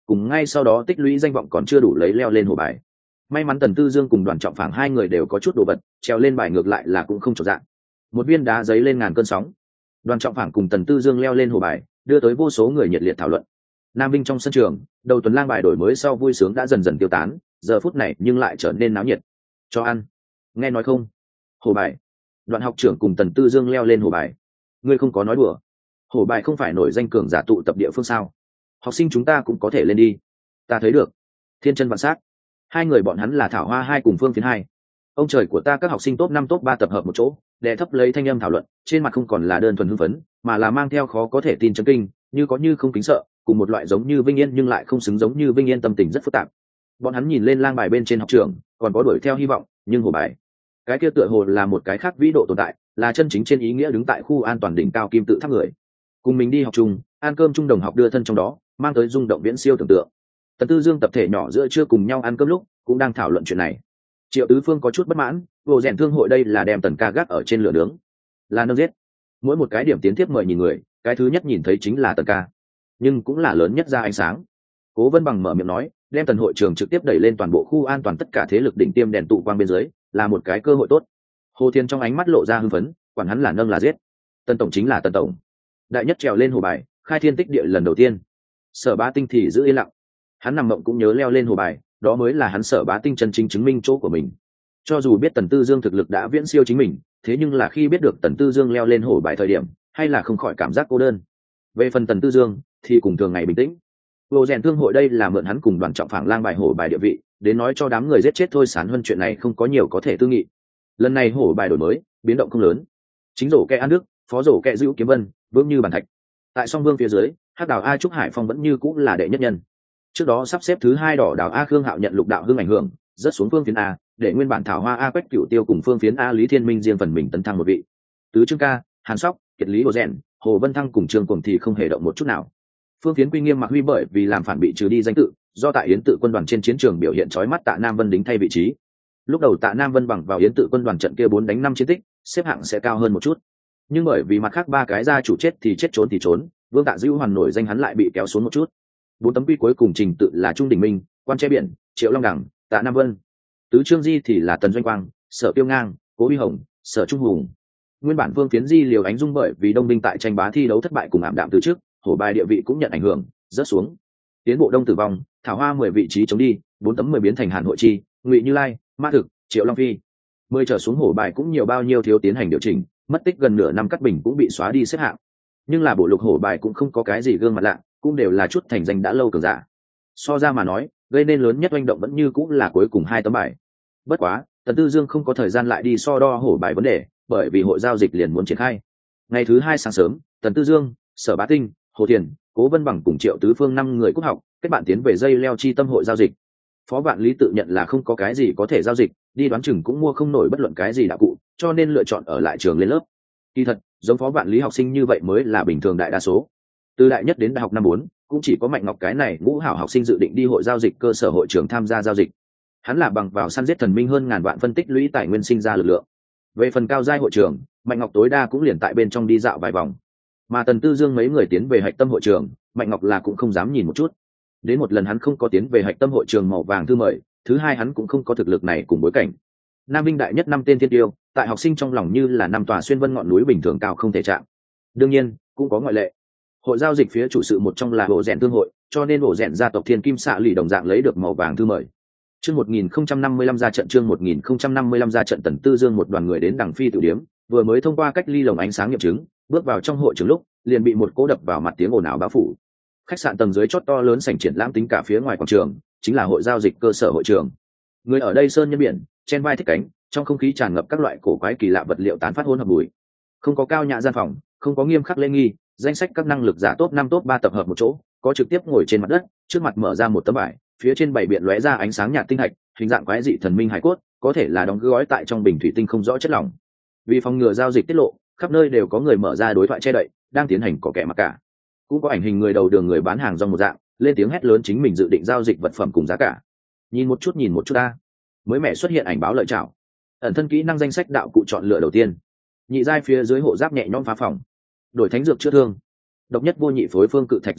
A: cùng ngay sau đó tích lũy danh vọng còn chưa đủ lấy leo lên hồ bài. May mắn Tần Tư Dương cùng Đoàn Trọng Phảng hai người đều có chút đồ vật, trèo lên bài ngược lại là cũng không trọn dạng. Một viên đá giấy lên ngàn cơn sóng. Đoàn Trọng Phảng cùng Tần Tư Dương leo lên hồ bài, đưa tới vô số người nhiệt liệt thảo luận. Nam Vinh trong sân trường, đầu tuần lang bài đổi mới sau vui sướng đã dần dần tiêu tán, giờ phút này nhưng lại trở nên náo nhiệt. Cho ăn. Nghe nói không? Hồ bài. Đoạn học trưởng cùng Tần Tư Dương leo lên hồ bài. Ngươi không có nói đùa. Hồ bài không phải nổi danh cường giả tụ tập địa phương sao? Học sinh chúng ta cũng có thể lên đi. Ta thấy được. Thiên chân vạn sát. Hai người bọn hắn là Thảo Hoa hai cùng Phương Phiến hai. Ông trời của ta, các học sinh top năm top ba tập hợp một chỗ, đè thấp lấy thanh âm thảo luận, trên mặt không còn là đơn thuần hưng phấn, mà là mang theo khó có thể tin chấn kinh, như có như không kính sợ, cùng một loại giống như Vinh Yên nhưng lại không xứng giống như Vinh Yên tâm tình rất phức tạp. Bọn hắn nhìn lên lang bài bên trên học trường, còn có đuổi theo hy vọng, nhưng hồ bài, cái kia tựa hồ là một cái khác vĩ độ tồn tại, là chân chính trên ý nghĩa đứng tại khu an toàn đỉnh cao kim tự tháp người. Cùng mình đi học chung, ăn cơm chung đồng học đưa thân trong đó, mang tới rung động viễn siêu tưởng tượng. Tần Tư Dương tập thể nhỏ giữa trưa cùng nhau ăn cơm lúc, cũng đang thảo luận chuyện này. Triệu Tứ Phương có chút bất mãn, vô rèn thương hội đây là đem Tần ca gác ở trên lửa nướng, là nâng giết. Mỗi một cái điểm tiến tiếp mời nhìn người, cái thứ nhất nhìn thấy chính là Tần ca, nhưng cũng là lớn nhất ra ánh sáng. Cố Vân Bằng mở miệng nói, đem Tần hội trường trực tiếp đẩy lên toàn bộ khu an toàn tất cả thế lực đỉnh tiêm đèn tụ quang bên dưới, là một cái cơ hội tốt. Hồ Thiên trong ánh mắt lộ ra hưng phấn, quản hắn là nâng là giết, Tần tổng chính là Tần tổng. Đại nhất trèo lên hồ bài, khai thiên tích địa lần đầu tiên. Sở Bá Tinh thì giữ yên lặng, hắn nằm mộng cũng nhớ leo lên hồ bài, đó mới là hắn Sở Bá Tinh chân chính chứng minh chỗ của mình. Cho dù biết Tần Tư Dương thực lực đã viễn siêu chính mình, thế nhưng là khi biết được Tần Tư Dương leo lên hồ bài thời điểm, hay là không khỏi cảm giác cô đơn. Về phần Tần Tư Dương thì cùng thường ngày bình tĩnh. Vô rèn thương hội đây là mượn hắn cùng Đoàn Trọng Phảng lang bài hổ bài địa vị, đến nói cho đám người giết chết thôi sán hơn chuyện này không có nhiều có thể tư nghị. Lần này hổ bài đổi mới, biến động không lớn. Chính rổ kẹ An Đức, phó rổ kẹ Dữu Kiếm Vân, vững như bàn thạch. Tại song vương phía dưới, Hắc Đào A Trúc Hải Phong vẫn như cũng là đệ nhất nhân. Trước đó sắp xếp thứ hai đỏ đào A Khương Hạo nhận lục đạo hưng ảnh hưởng, rất xuống phương phiến A, để nguyên bản Thảo Hoa A Quách Cửu Tiêu cùng phương phiến A Lý Thiên Minh riêng phần mình tấn thăng một vị. Tứ Trương Ca, Hàn Sóc, Kiệt Lý Hồ Rèn, Hồ Vân Thăng cùng Trương Cuồng thì không hề động một chút nào. Phương phiến Quy Nghiêm Mạc Huy bởi vì làm phản bị trừ đi danh tự, do tại Yến Tự quân đoàn trên chiến trường biểu hiện chói mắt Tạ Nam Vân đính thay vị trí. Lúc đầu Tạ Nam Vân bằng vào Yến Tự quân đoàn trận kia bốn đánh năm chiến tích, xếp hạng sẽ cao hơn một chút. Nhưng bởi vì mặt khác ba cái gia chủ chết thì chết trốn thì trốn, Vương Tạ Dữu Hoàn nổi danh hắn lại bị kéo xuống một chút. Bốn tấm quy cuối cùng trình tự là Trung Đình Minh, Quan Che Biển, Triệu Long Đẳng, Tạ Nam Vân. Tứ Trương Di thì là Tần Doanh Quang, Sở Tiêu Ngang, Cố Uy Hồng, Sở Trung Hùng. Nguyên bản Vương Phiến Di Liều Ánh Dung bởi vì Đông binh tại tranh bá thi đấu thất bại cùng ảm đạm từ trước, hổ bài địa vị cũng nhận ảnh hưởng, rớt xuống. Tiến bộ Đông tử vong, Thảo Hoa mười vị trí chống đi, bốn tấm mười biến thành Hàn Hội Chi, Ngụy Như Lai, Ma Thực, Triệu Long Phi. Mười trở xuống hổ bài cũng nhiều bao nhiêu thiếu tiến hành điều chỉnh, mất tích gần nửa năm cắt bình cũng bị xóa đi xếp hạng. Nhưng là bộ lục hổ bài cũng không có cái gì gương mặt lạ, cũng đều là chút thành danh đã lâu cường giả. So ra mà nói, gây nên lớn nhất oanh động vẫn như cũng là cuối cùng hai tấm bài. Bất quá, Tần Tư Dương không có thời gian lại đi so đo hổ bài vấn đề, bởi vì hội giao dịch liền muốn triển khai. Ngày thứ hai sáng sớm, Tần Tư Dương, Sở Bá Tinh, Hồ Thiền, Cố Vân Bằng cùng Triệu Tứ Phương năm người cúp học, kết bạn tiến về dây leo chi tâm hội giao dịch. Phó Vạn Lý tự nhận là không có cái gì có thể giao dịch, đi đoán chừng cũng mua không nổi bất luận cái gì đạo cụ, cho nên lựa chọn ở lại trường lên lớp. Kỳ thật, giống Phó Vạn Lý học sinh như vậy mới là bình thường đại đa số. Từ đại nhất đến đại học năm bốn, cũng chỉ có Mạnh Ngọc cái này ngũ hảo học sinh dự định đi hội giao dịch cơ sở hội trưởng tham gia giao dịch. Hắn là bằng vào săn giết thần minh hơn ngàn vạn phân tích lũy tài nguyên sinh ra lực lượng. Về phần cao giai hội trưởng, Mạnh Ngọc tối đa cũng liền tại bên trong đi dạo vài vòng. Mà Tần Tư Dương mấy người tiến về hạch tâm hội trường, Mạnh Ngọc là cũng không dám nhìn một chút. Đến một lần hắn không có tiến về hạch tâm hội trường màu vàng thư mời, thứ hai hắn cũng không có thực lực này cùng bối cảnh. Nam Vinh đại nhất năm tên thiên tiêu, tại học sinh trong lòng như là năm tòa xuyên vân ngọn núi bình thường cao không thể chạm. Đương nhiên, cũng có ngoại lệ. Hội giao dịch phía chủ sự một trong là bộ rèn thương hội, cho nên bộ rèn gia tộc Thiên Kim Xạ Lỷ đồng dạng lấy được màu vàng thư mời. Chương một nghìn không trăm năm mươi lăm ra trận chương một nghìn không trăm năm mươi lăm ra trận Tần Tư Dương một đoàn người đến Đằng Phi tiểu điếm, vừa mới thông qua cách ly lồng ánh sáng nghiệm chứng, bước vào trong hội trường lúc, liền bị một cỗ đập vào mặt tiếng ồn ào bao phủ. Khách sạn tầng dưới chót to lớn sảnh triển lãm tính cả phía ngoài quảng trường, chính là hội giao dịch cơ sở hội trường. Người ở đây sơn nhân biển, trên vai thích cánh, trong không khí tràn ngập các loại cổ quái kỳ lạ vật liệu tán phát hỗn hợp mùi. Không có cao nhã gian phòng, không có nghiêm khắc lễ nghi, danh sách các năng lực giả top năm top ba tập hợp một chỗ, có trực tiếp ngồi trên mặt đất, trước mặt mở ra một tấm bài, phía trên bảy biện lóe ra ánh sáng nhạt tinh hạch, hình dạng quái dị thần minh hải cốt, có thể là đóng gói tại trong bình thủy tinh không rõ chất lỏng. Vì phòng ngừa giao dịch tiết lộ, khắp nơi đều có người mở ra đối thoại che đậy, đang tiến hành có kẻ mặc cả. Cũng có ảnh hình người đầu đường người bán hàng rong một dạng, lên tiếng hét lớn chính mình dự định giao dịch vật phẩm cùng giá cả. Nhìn một chút nhìn một chút ta. Mới mẻ xuất hiện ảnh báo lợi chảo. Ẩn thân kỹ năng danh sách đạo cụ chọn lựa đầu tiên. Nhị giai phía dưới hộ giáp nhẹ nhõm phá phòng. Đổi thánh dược chữa thương. Độc nhất vô nhị phối phương cự thạch dược tề,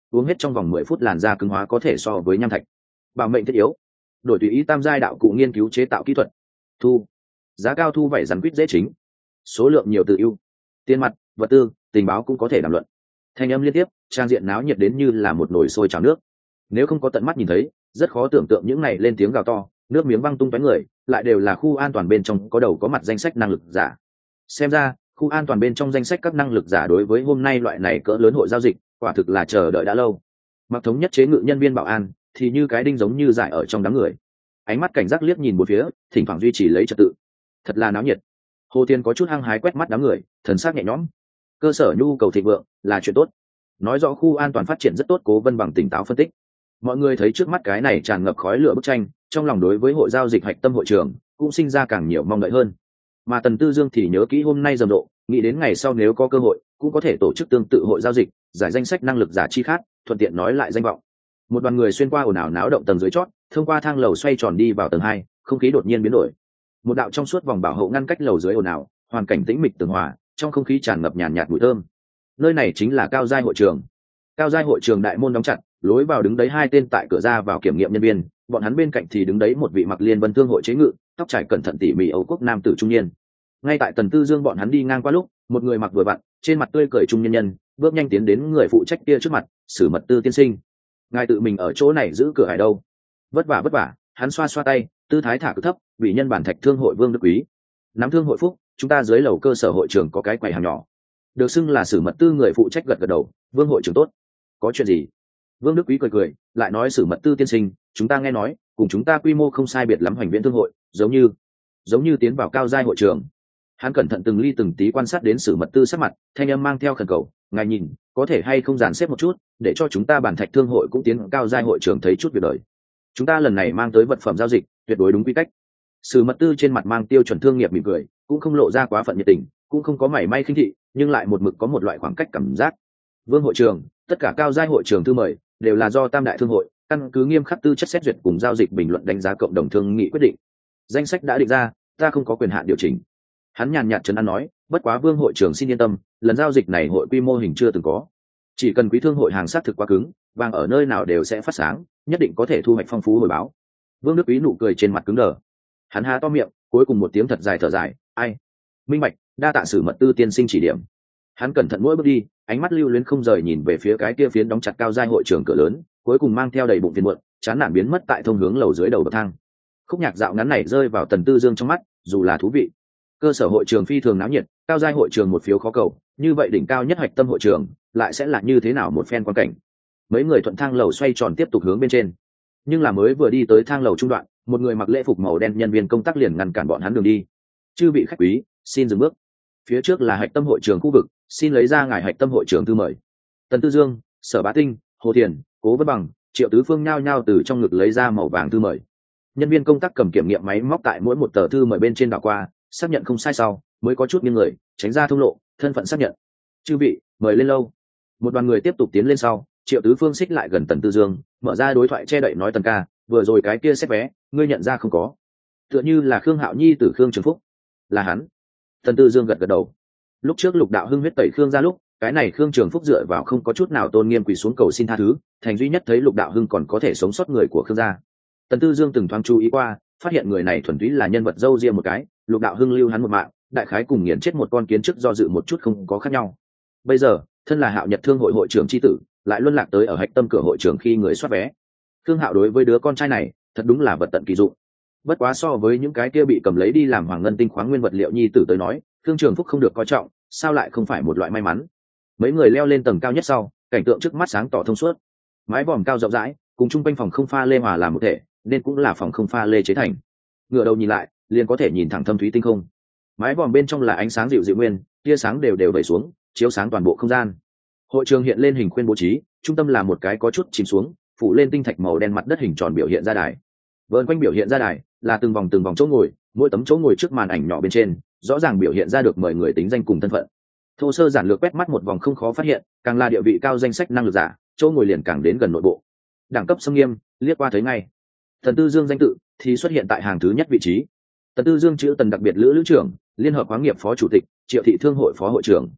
A: uống hết trong vòng mười phút làn da cứng hóa có thể so với nham thạch. Bảo mệnh thiết yếu, đổi tùy ý tam giai đạo cụ nghiên cứu chế tạo kỹ thuật. Thu, giá cao thu vải rắn quýt dễ chính, số lượng nhiều tự ưu, tiền mặt, vật tư, tình báo cũng có thể đàm luận. Thanh âm liên tiếp, trang diện náo nhiệt đến như là một nồi sôi trào nước. Nếu không có tận mắt nhìn thấy, rất khó tưởng tượng những này lên tiếng gào to, nước miếng văng tung tóe người, lại đều là khu an toàn bên trong có đầu có mặt danh sách năng lực giả. Xem ra, khu an toàn bên trong danh sách các năng lực giả đối với hôm nay loại này cỡ lớn hội giao dịch, quả thực là chờ đợi đã lâu. Mặc thống nhất chế ngự nhân viên bảo an, thì như cái đinh giống như dại ở trong đám người. Ánh mắt cảnh giác liếc nhìn bốn phía, thỉnh thoảng duy trì lấy trật tự. Thật là náo nhiệt. Hồ Tiên có chút hăng hái quét mắt đám người, thần sắc nhẹ nhõm. Cơ sở nhu cầu thịnh vượng là chuyện tốt. Nói rõ khu an toàn phát triển rất tốt, Cố Vân bằng tỉnh táo phân tích. Mọi người thấy trước mắt cái này tràn ngập khói lửa bức tranh, trong lòng đối với hội giao dịch hạch tâm hội trường cũng sinh ra càng nhiều mong đợi hơn. Mà Tần Tư Dương thì nhớ kỹ hôm nay rầm rộ, nghĩ đến ngày sau nếu có cơ hội cũng có thể tổ chức tương tự hội giao dịch, giải danh sách năng lực giả chi khác, thuận tiện nói lại danh vọng. Một đoàn người xuyên qua ồn ào náo động tầng dưới chót, thông qua thang lầu xoay tròn đi vào tầng hai, không khí đột nhiên biến đổi. Một đạo trong suốt vòng bảo hộ ngăn cách lầu dưới ồn ào, hoàn cảnh tĩnh mịch tường hòa, trong không khí tràn ngập nhàn nhạt mùi thơm. Nơi này chính là cao giai hội trường. Cao giai hội trường đại môn đóng chặt, lối vào đứng đấy hai tên tại cửa ra vào kiểm nghiệm nhân viên, bọn hắn bên cạnh thì đứng đấy một vị mặc liên vân thương hội chế ngự, tóc trải cẩn thận tỉ mỉ Âu quốc nam tử trung niên. Ngay tại Tần Tư Dương bọn hắn đi ngang qua lúc, một người mặc vừa vặn, trên mặt tươi cười trung nhân nhân, bước nhanh tiến đến người phụ trách kia trước mặt, Sử Mật Tư tiên sinh, ngài tự mình ở chỗ này giữ cửa hải đâu? Vất vả vất vả, hắn xoa xoa tay, tư thái thả cực thấp, vị nhân bản thạch thương hội Vương Đức Quý, nắm thương hội phúc, chúng ta dưới lầu cơ sở hội trường có cái quầy hàng nhỏ. Được xưng là Sử Mật Tư người phụ trách gật gật đầu, Vương hội trưởng tốt. Có chuyện gì? Vương Đức Quý cười cười, lại nói Sử Mật Tư tiên sinh, chúng ta nghe nói, cùng chúng ta quy mô không sai biệt lắm hoành viễn thương hội, giống như, giống như tiến vào cao giai hội trường. Hắn cẩn thận từng ly từng tí quan sát đến Sử Mật Tư sắc mặt, thanh âm mang theo khẩn cầu, ngài nhìn, có thể hay không dàn xếp một chút, để cho chúng ta bản thạch thương hội cũng tiến cao giai hội trường thấy chút việc đời. Chúng ta lần này mang tới vật phẩm giao dịch, tuyệt đối đúng quy cách. Sử Mật Tư trên mặt mang tiêu chuẩn thương nghiệp mỉm cười, cũng không lộ ra quá phận nhiệt tình, cũng không có mảy may khinh thị, nhưng lại một mực có một loại khoảng cách cảm giác. Vương hội trường, tất cả cao giai hội trường thư mời đều là do tam đại thương hội căn cứ nghiêm khắc tư chất xét duyệt cùng giao dịch bình luận đánh giá cộng đồng thương nghị quyết định. Danh sách đã định ra, ta không có quyền hạn điều chỉnh. Hắn nhàn nhạt trấn an nói, bất quá Vương hội trưởng xin yên tâm, lần giao dịch này hội quy mô hình chưa từng có, chỉ cần quý thương hội hàng sát thực quá cứng, vàng ở nơi nào đều sẽ phát sáng, nhất định có thể thu hoạch phong phú hồi báo. Vương Đức Quý nụ cười trên mặt cứng đờ, hắn há to miệng, cuối cùng một tiếng thật dài thở dài, ai, minh bạch, đa tạ Sử Mật Tư tiên sinh chỉ điểm. Hắn cẩn thận mỗi bước đi, ánh mắt lưu luyến không rời nhìn về phía cái kia phiến đóng chặt cao giai hội trường cửa lớn, cuối cùng mang theo đầy bụng phiền muộn, chán nản biến mất tại thông hướng lầu dưới đầu bậc thang. Khúc nhạc dạo ngắn này rơi vào Tần Tư Dương trong mắt, dù là thú vị. Cơ sở hội trường phi thường náo nhiệt, cao giai hội trường một phiếu khó cầu, như vậy đỉnh cao nhất hoạch tâm hội trường lại sẽ là như thế nào một phen quan cảnh. Mấy người thuận thang lầu xoay tròn tiếp tục hướng bên trên, nhưng là mới vừa đi tới thang lầu trung đoạn, một người mặc lễ phục màu đen nhân viên công tác liền ngăn cản bọn hắn đường đi. Chư vị khách quý, xin dừng bước. Phía trước là hạch tâm hội trường khu vực, xin lấy ra ngài hạch tâm hội trưởng thư mời. Tần Tư Dương, Sở Bá Tinh, Hồ Thiền, Cố Vân Bằng, Triệu Tứ Phương nhao nhao từ trong ngực lấy ra màu vàng thư mời. Nhân viên công tác cầm kiểm nghiệm máy móc tại mỗi một tờ thư mời bên trên đảo qua, xác nhận không sai sau, mới có chút nghiêng người, tránh ra thông lộ, thân phận xác nhận. Chư vị, mời lên lâu. Một đoàn người tiếp tục tiến lên sau, Triệu Tứ Phương xích lại gần Tần Tư Dương, mở ra đối thoại che đậy nói, Tần ca, vừa rồi cái kia xét vé, ngươi nhận ra không có? Tựa như là Khương Hạo Nhi từ Khương Trường Phúc. Là hắn. Tần Tư Dương gật gật đầu. Lúc trước Lục Đạo Hưng huyết tẩy Khương ra lúc, cái này Khương Trường Phúc dựa vào không có chút nào tôn nghiêm quỳ xuống cầu xin tha thứ, thành duy nhất thấy Lục Đạo Hưng còn có thể sống sót người của Khương gia. Tần Tư Dương từng thoáng chú ý qua, phát hiện người này thuần túy là nhân vật dâu riêng một cái, Lục Đạo Hưng lưu hắn một mạng, đại khái cùng nghiền chết một con kiến trước do dự một chút không có khác nhau. Bây giờ, thân là Hạo Nhật Thương hội hội trưởng chi tử, lại luân lạc tới ở hạch tâm cửa hội trưởng khi người soát vé. Khương Hạo đối với đứa con trai này, thật đúng là vật tận kỳ dụng. Bất quá so với những cái kia bị cầm lấy đi làm hoàng ngân tinh khoáng nguyên vật liệu nhi tử tới nói, Khương Trường Phúc không được coi trọng, sao lại không phải một loại may mắn. Mấy người leo lên tầng cao nhất sau, cảnh tượng trước mắt sáng tỏ thông suốt. Mái vòm cao rộng rãi, cùng chung quanh phòng không pha lê hòa làm một thể, nên cũng là phòng không pha lê chế thành. Ngửa đầu nhìn lại, liền có thể nhìn thẳng thâm thúy tinh không. Mái vòm bên trong là ánh sáng dịu dịu nguyên, tia sáng đều đều vẩy xuống, chiếu sáng toàn bộ không gian. Hội trường hiện lên hình khuyên bố trí, trung tâm là một cái có chút chìm xuống, phủ lên tinh thạch màu đen mặt đất hình tròn biểu hiện ra đài. Vờn quanh biểu hiện ra đài là từng vòng từng vòng chỗ ngồi, mỗi tấm chỗ ngồi trước màn ảnh nhỏ bên trên, rõ ràng biểu hiện ra được mời người tính danh cùng thân phận. Thô sơ giản lược quét mắt một vòng không khó phát hiện, càng là địa vị cao danh sách năng lực giả, chỗ ngồi liền càng đến gần nội bộ. Đẳng cấp xâm nghiêm, liếc qua thấy ngay. Tần Tư Dương danh tự thì xuất hiện tại hàng thứ nhất vị trí. Tần Tư Dương chữ Tần đặc biệt lữ lữ trưởng, liên hợp khoáng nghiệp phó chủ tịch, Triệu thị thương hội phó hội trưởng.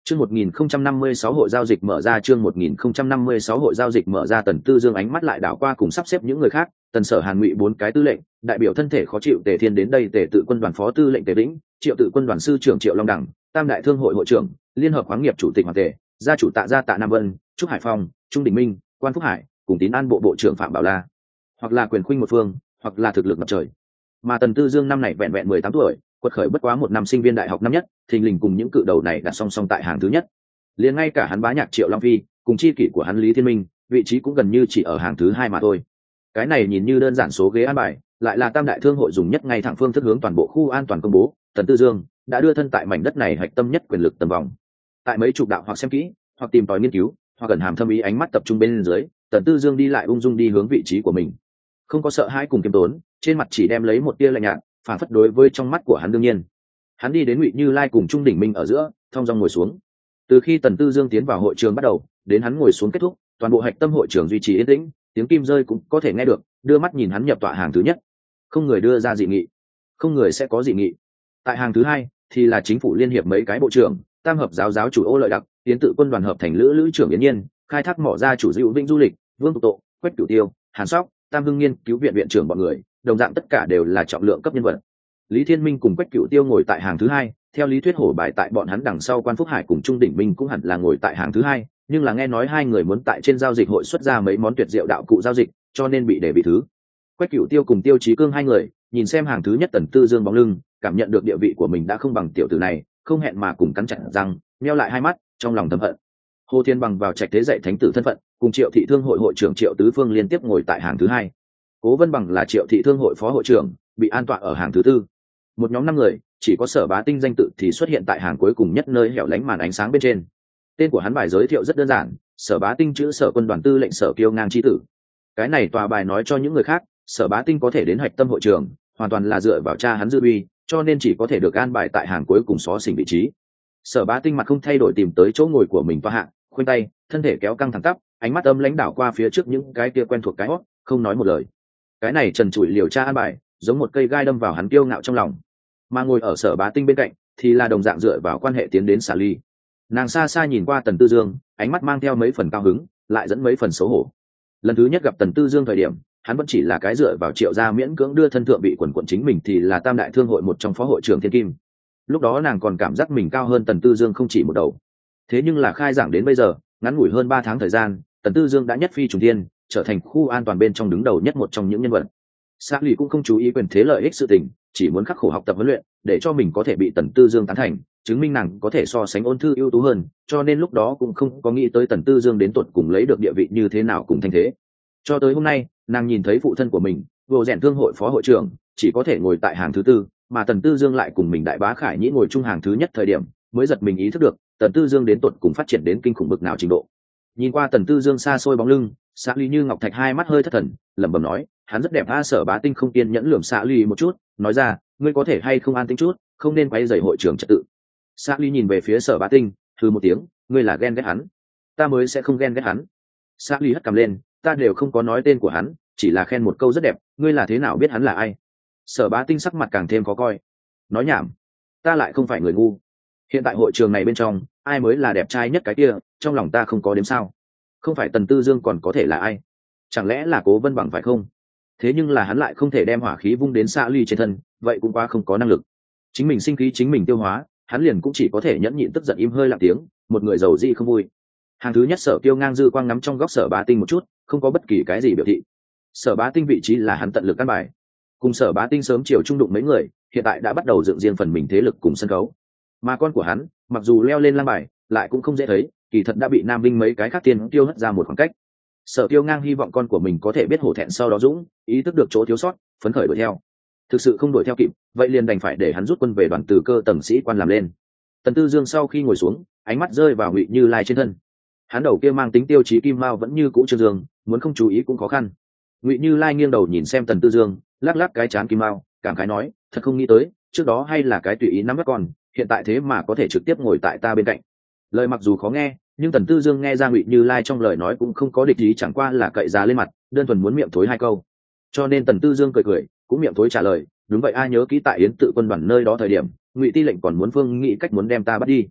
A: Chương một nghìn không trăm năm mươi sáu hội giao dịch mở ra chương một nghìn không trăm năm mươi sáu hội giao dịch mở ra Tần Tư Dương ánh mắt lại đảo qua cùng sắp xếp những người khác, Tần Sở Hàn Ngụy bốn cái tư lệnh, đại biểu thân thể khó chịu Tề Thiên đến đây Tề tự quân đoàn phó tư lệnh Tề Vĩnh, Triệu tự quân đoàn sư trưởng Triệu Long Đẳng, Tam đại thương hội hội trưởng, Liên hợp khoáng nghiệp chủ tịch Hoàng Tề, gia chủ Tạ gia Tạ Nam Vân, Trúc Hải Phong, Trung Đình Minh, Quan Phúc Hải, cùng Tín An bộ bộ trưởng Phạm Bảo La. Hoặc là quyền khuynh một phương, hoặc là thực lực ngập trời. Mà Tần Tư Dương năm này vẹn vẹn mười tám tuổi, quật khởi bất quá một năm sinh viên đại học năm nhất, thình lình cùng những cự đầu này đặt song song tại hàng thứ nhất. Liền ngay cả hắn bá nhạc Triệu Long Phi, cùng chi kỷ của hắn Lý Thiên Minh, vị trí cũng gần như chỉ ở hàng thứ hai mà thôi. Cái này nhìn như đơn giản số ghế an bài, lại là tam đại thương hội dùng nhất ngay thẳng phương thức hướng toàn bộ khu an toàn công bố, Tần Tư Dương đã đưa thân tại mảnh đất này hạch tâm nhất quyền lực tầm vòng. Tại mấy chục đạo hoặc xem kỹ, hoặc tìm tòi nghiên cứu, hoặc gần hàm thâm ý ánh mắt tập trung bên dưới, Tần Tư Dương đi lại ung dung đi hướng vị trí của mình. Không có sợ hãi cùng kiêm tốn, trên mặt chỉ đem lấy một tia lạnh nhạt, phản phất đối với trong mắt của hắn đương nhiên. Hắn đi đến Ngụy Như Lai cùng Trung Đỉnh Minh ở giữa, thong dong ngồi xuống. Từ khi Tần Tư Dương tiến vào hội trường bắt đầu, đến hắn ngồi xuống kết thúc, toàn bộ hạch tâm hội trường duy trì yên tĩnh, tiếng kim rơi cũng có thể nghe được, đưa mắt nhìn hắn nhập tọa hàng thứ nhất. Không người đưa ra dị nghị, không người sẽ có dị nghị. Tại hàng thứ hai thì là chính phủ liên hiệp mấy cái bộ trưởng, tam hợp giáo giáo chủ Ô Lợi Đặc, tiến tự quân đoàn hợp thành lữ lữ trưởng Yến Nhiên, khai thác mỏ ra chủ Dữu Vĩnh du lịch, Vương Tục Tộ, Quách Cửu Tiêu, Hàn Sóc, Tam Hưng Nghiên cứu viện viện trưởng bọn người, đồng dạng tất cả đều là trọng lượng cấp nhân vật. Lý Thiên Minh cùng Quách Cửu Tiêu ngồi tại hàng thứ hai, theo lý thuyết hổ bài tại bọn hắn đằng sau Quan Phúc Hải cùng Trung Đỉnh Minh cũng hẳn là ngồi tại hàng thứ hai, nhưng là nghe nói hai người muốn tại trên giao dịch hội xuất ra mấy món tuyệt diệu đạo cụ giao dịch, cho nên bị để vị thứ. Quách Cửu Tiêu cùng Tiêu Chí Cương hai người, nhìn xem hàng thứ nhất Tần Tư Dương bóng lưng, cảm nhận được địa vị của mình đã không bằng tiểu tử này, không hẹn mà cùng cắn chặt răng, nheo lại hai mắt, trong lòng thầm hận. Hồ Thiên Bằng vào trạch thế dạy thánh tử thân phận, cùng Triệu thị thương hội hội trưởng Triệu Tứ Phương liên tiếp ngồi tại hàng thứ hai. Cố Vân Bằng là Triệu thị thương hội phó hội trưởng, bị an tọa ở hàng thứ tư. Một nhóm năm người, chỉ có Sở Bá Tinh danh tự thì xuất hiện tại hàng cuối cùng nhất nơi hẻo lánh màn ánh sáng bên trên. Tên của hắn bài giới thiệu rất đơn giản, Sở Bá Tinh chữ Sở quân đoàn tư lệnh Sở Kiêu Ngang chi tử. Cái này tòa bài nói cho những người khác, Sở Bá Tinh có thể đến hạch tâm hội trường, hoàn toàn là dựa vào cha hắn dư uy, cho nên chỉ có thể được an bài tại hàng cuối cùng xó xỉnh vị trí. Sở Bá Tinh mặt không thay đổi tìm tới chỗ ngồi của mình toa hạng, khoanh tay, thân thể kéo căng thẳng tắp, ánh mắt âm lãnh đảo qua phía trước những cái kia quen thuộc cái hót, không nói một lời. Cái này trần trụi liều tra an bài, giống một cây gai đâm vào hắn kiêu ngạo trong lòng. Mà ngồi ở Sở Bá Tinh bên cạnh thì là đồng dạng dựa vào quan hệ tiến đến xả ly. Nàng xa xa nhìn qua Tần Tư Dương, ánh mắt mang theo mấy phần cao hứng, lại dẫn mấy phần xấu hổ. Lần thứ nhất gặp Tần Tư Dương thời điểm, hắn vẫn chỉ là cái dựa vào Triệu gia miễn cưỡng đưa thân thượng bị quần quận chính mình thì là tam đại thương hội một trong phó hội trưởng Thiên Kim. Lúc đó nàng còn cảm giác mình cao hơn Tần Tư Dương không chỉ một đầu. Thế nhưng là khai giảng đến bây giờ, ngắn ngủi hơn ba tháng thời gian, Tần Tư Dương đã nhất phi trùng thiên, trở thành khu an toàn bên trong đứng đầu nhất một trong những nhân vật. Xã Lì cũng không chú ý quyền thế lợi ích sự tình, chỉ muốn khắc khổ học tập huấn luyện, để cho mình có thể bị Tần Tư Dương tán thành, chứng minh nàng có thể so sánh ôn thư ưu tú hơn, cho nên lúc đó cũng không có nghĩ tới Tần Tư Dương đến tuột cùng lấy được địa vị như thế nào cùng thanh thế. Cho tới hôm nay, nàng nhìn thấy phụ thân của mình, Vô Rèn Thương hội phó hội trưởng, chỉ có thể ngồi tại hàng thứ tư, mà Tần Tư Dương lại cùng mình đại bá Khải Nhĩ ngồi chung hàng thứ nhất thời điểm, mới giật mình ý thức được, Tần Tư Dương đến tuột cùng phát triển đến kinh khủng bực nào trình độ. Nhìn qua Tần Tư Dương xa xôi bóng lưng, Xã Ly như ngọc thạch hai mắt hơi thất thần, lẩm bẩm nói, hắn rất đẹp a. Sở Bá Tinh không kiên nhẫn lườm Xã Ly một chút, nói ra, ngươi có thể hay không an tĩnh chút, không nên quấy rầy hội trưởng trật tự. Xã Ly nhìn về phía Sở Bá Tinh, hừ một tiếng, ngươi là ghen ghét hắn, ta mới sẽ không ghen ghét hắn. Xã Ly hất cằm lên, ta đều không có nói tên của hắn, chỉ là khen một câu rất đẹp, ngươi là thế nào biết hắn là ai? Sở Bá Tinh sắc mặt càng thêm khó coi, nói nhảm, ta lại không phải người ngu. Hiện tại hội trường này bên trong, ai mới là đẹp trai nhất cái kia, trong lòng ta không có đếm sao? Không phải Tần Tư Dương còn có thể là ai? Chẳng lẽ là Cố Vân Bằng phải không? Thế nhưng là hắn lại không thể đem hỏa khí vung đến Xã Ly trên thân, vậy cũng quá không có năng lực. Chính mình sinh khí chính mình tiêu hóa, hắn liền cũng chỉ có thể nhẫn nhịn tức giận im hơi lặng tiếng, một người giàu dị không vui. Hàng thứ nhất Sở Kiêu Ngang dư quang ngắm trong góc Sở Bá Tinh một chút, không có bất kỳ cái gì biểu thị. Sở Bá Tinh vị trí là hắn tận lực căn bài. Cùng Sở Bá Tinh sớm chiều trung đụng mấy người, hiện tại đã bắt đầu dựng riêng phần mình thế lực cùng sân khấu. Mà con của hắn, mặc dù leo lên lang bài, lại cũng không dễ thấy, kỳ thật đã bị Nam Vinh mấy cái khác tiên tiêu hất ra một khoảng cách. Sở Kiêu Ngang hy vọng con của mình có thể biết hổ thẹn sau đó dũng, ý thức được chỗ thiếu sót, phấn khởi đuổi theo. Thực sự không đuổi theo kịp, vậy liền đành phải để hắn rút quân về đoàn từ cơ tầng sĩ quan làm lên. Tần Tư Dương sau khi ngồi xuống, ánh mắt rơi vào Ngụy Như Lai trên thân. Hắn đầu kia mang tính tiêu chí kim mao vẫn như cũ trương dương, muốn không chú ý cũng khó khăn. Ngụy Như Lai nghiêng đầu nhìn xem Tần Tư Dương, lắc lắc cái trán kim mao, cảm khái nói, thật không nghĩ tới, trước đó hay là cái tùy ý nắm bắt con, hiện tại thế mà có thể trực tiếp ngồi tại ta bên cạnh. Lời mặc dù khó nghe, nhưng Tần Tư Dương nghe ra Ngụy Như Lai trong lời nói cũng không có địch ý, chẳng qua là cậy giá lên mặt, đơn thuần muốn miệng thối hai câu. Cho nên Tần Tư Dương cười cười, cũng miệng thối trả lời, đúng vậy, ai nhớ kỹ tại Yến tự quân đoàn nơi đó thời điểm, Ngụy Ti lệnh còn muốn Phương nghĩ cách muốn đem ta bắt đi.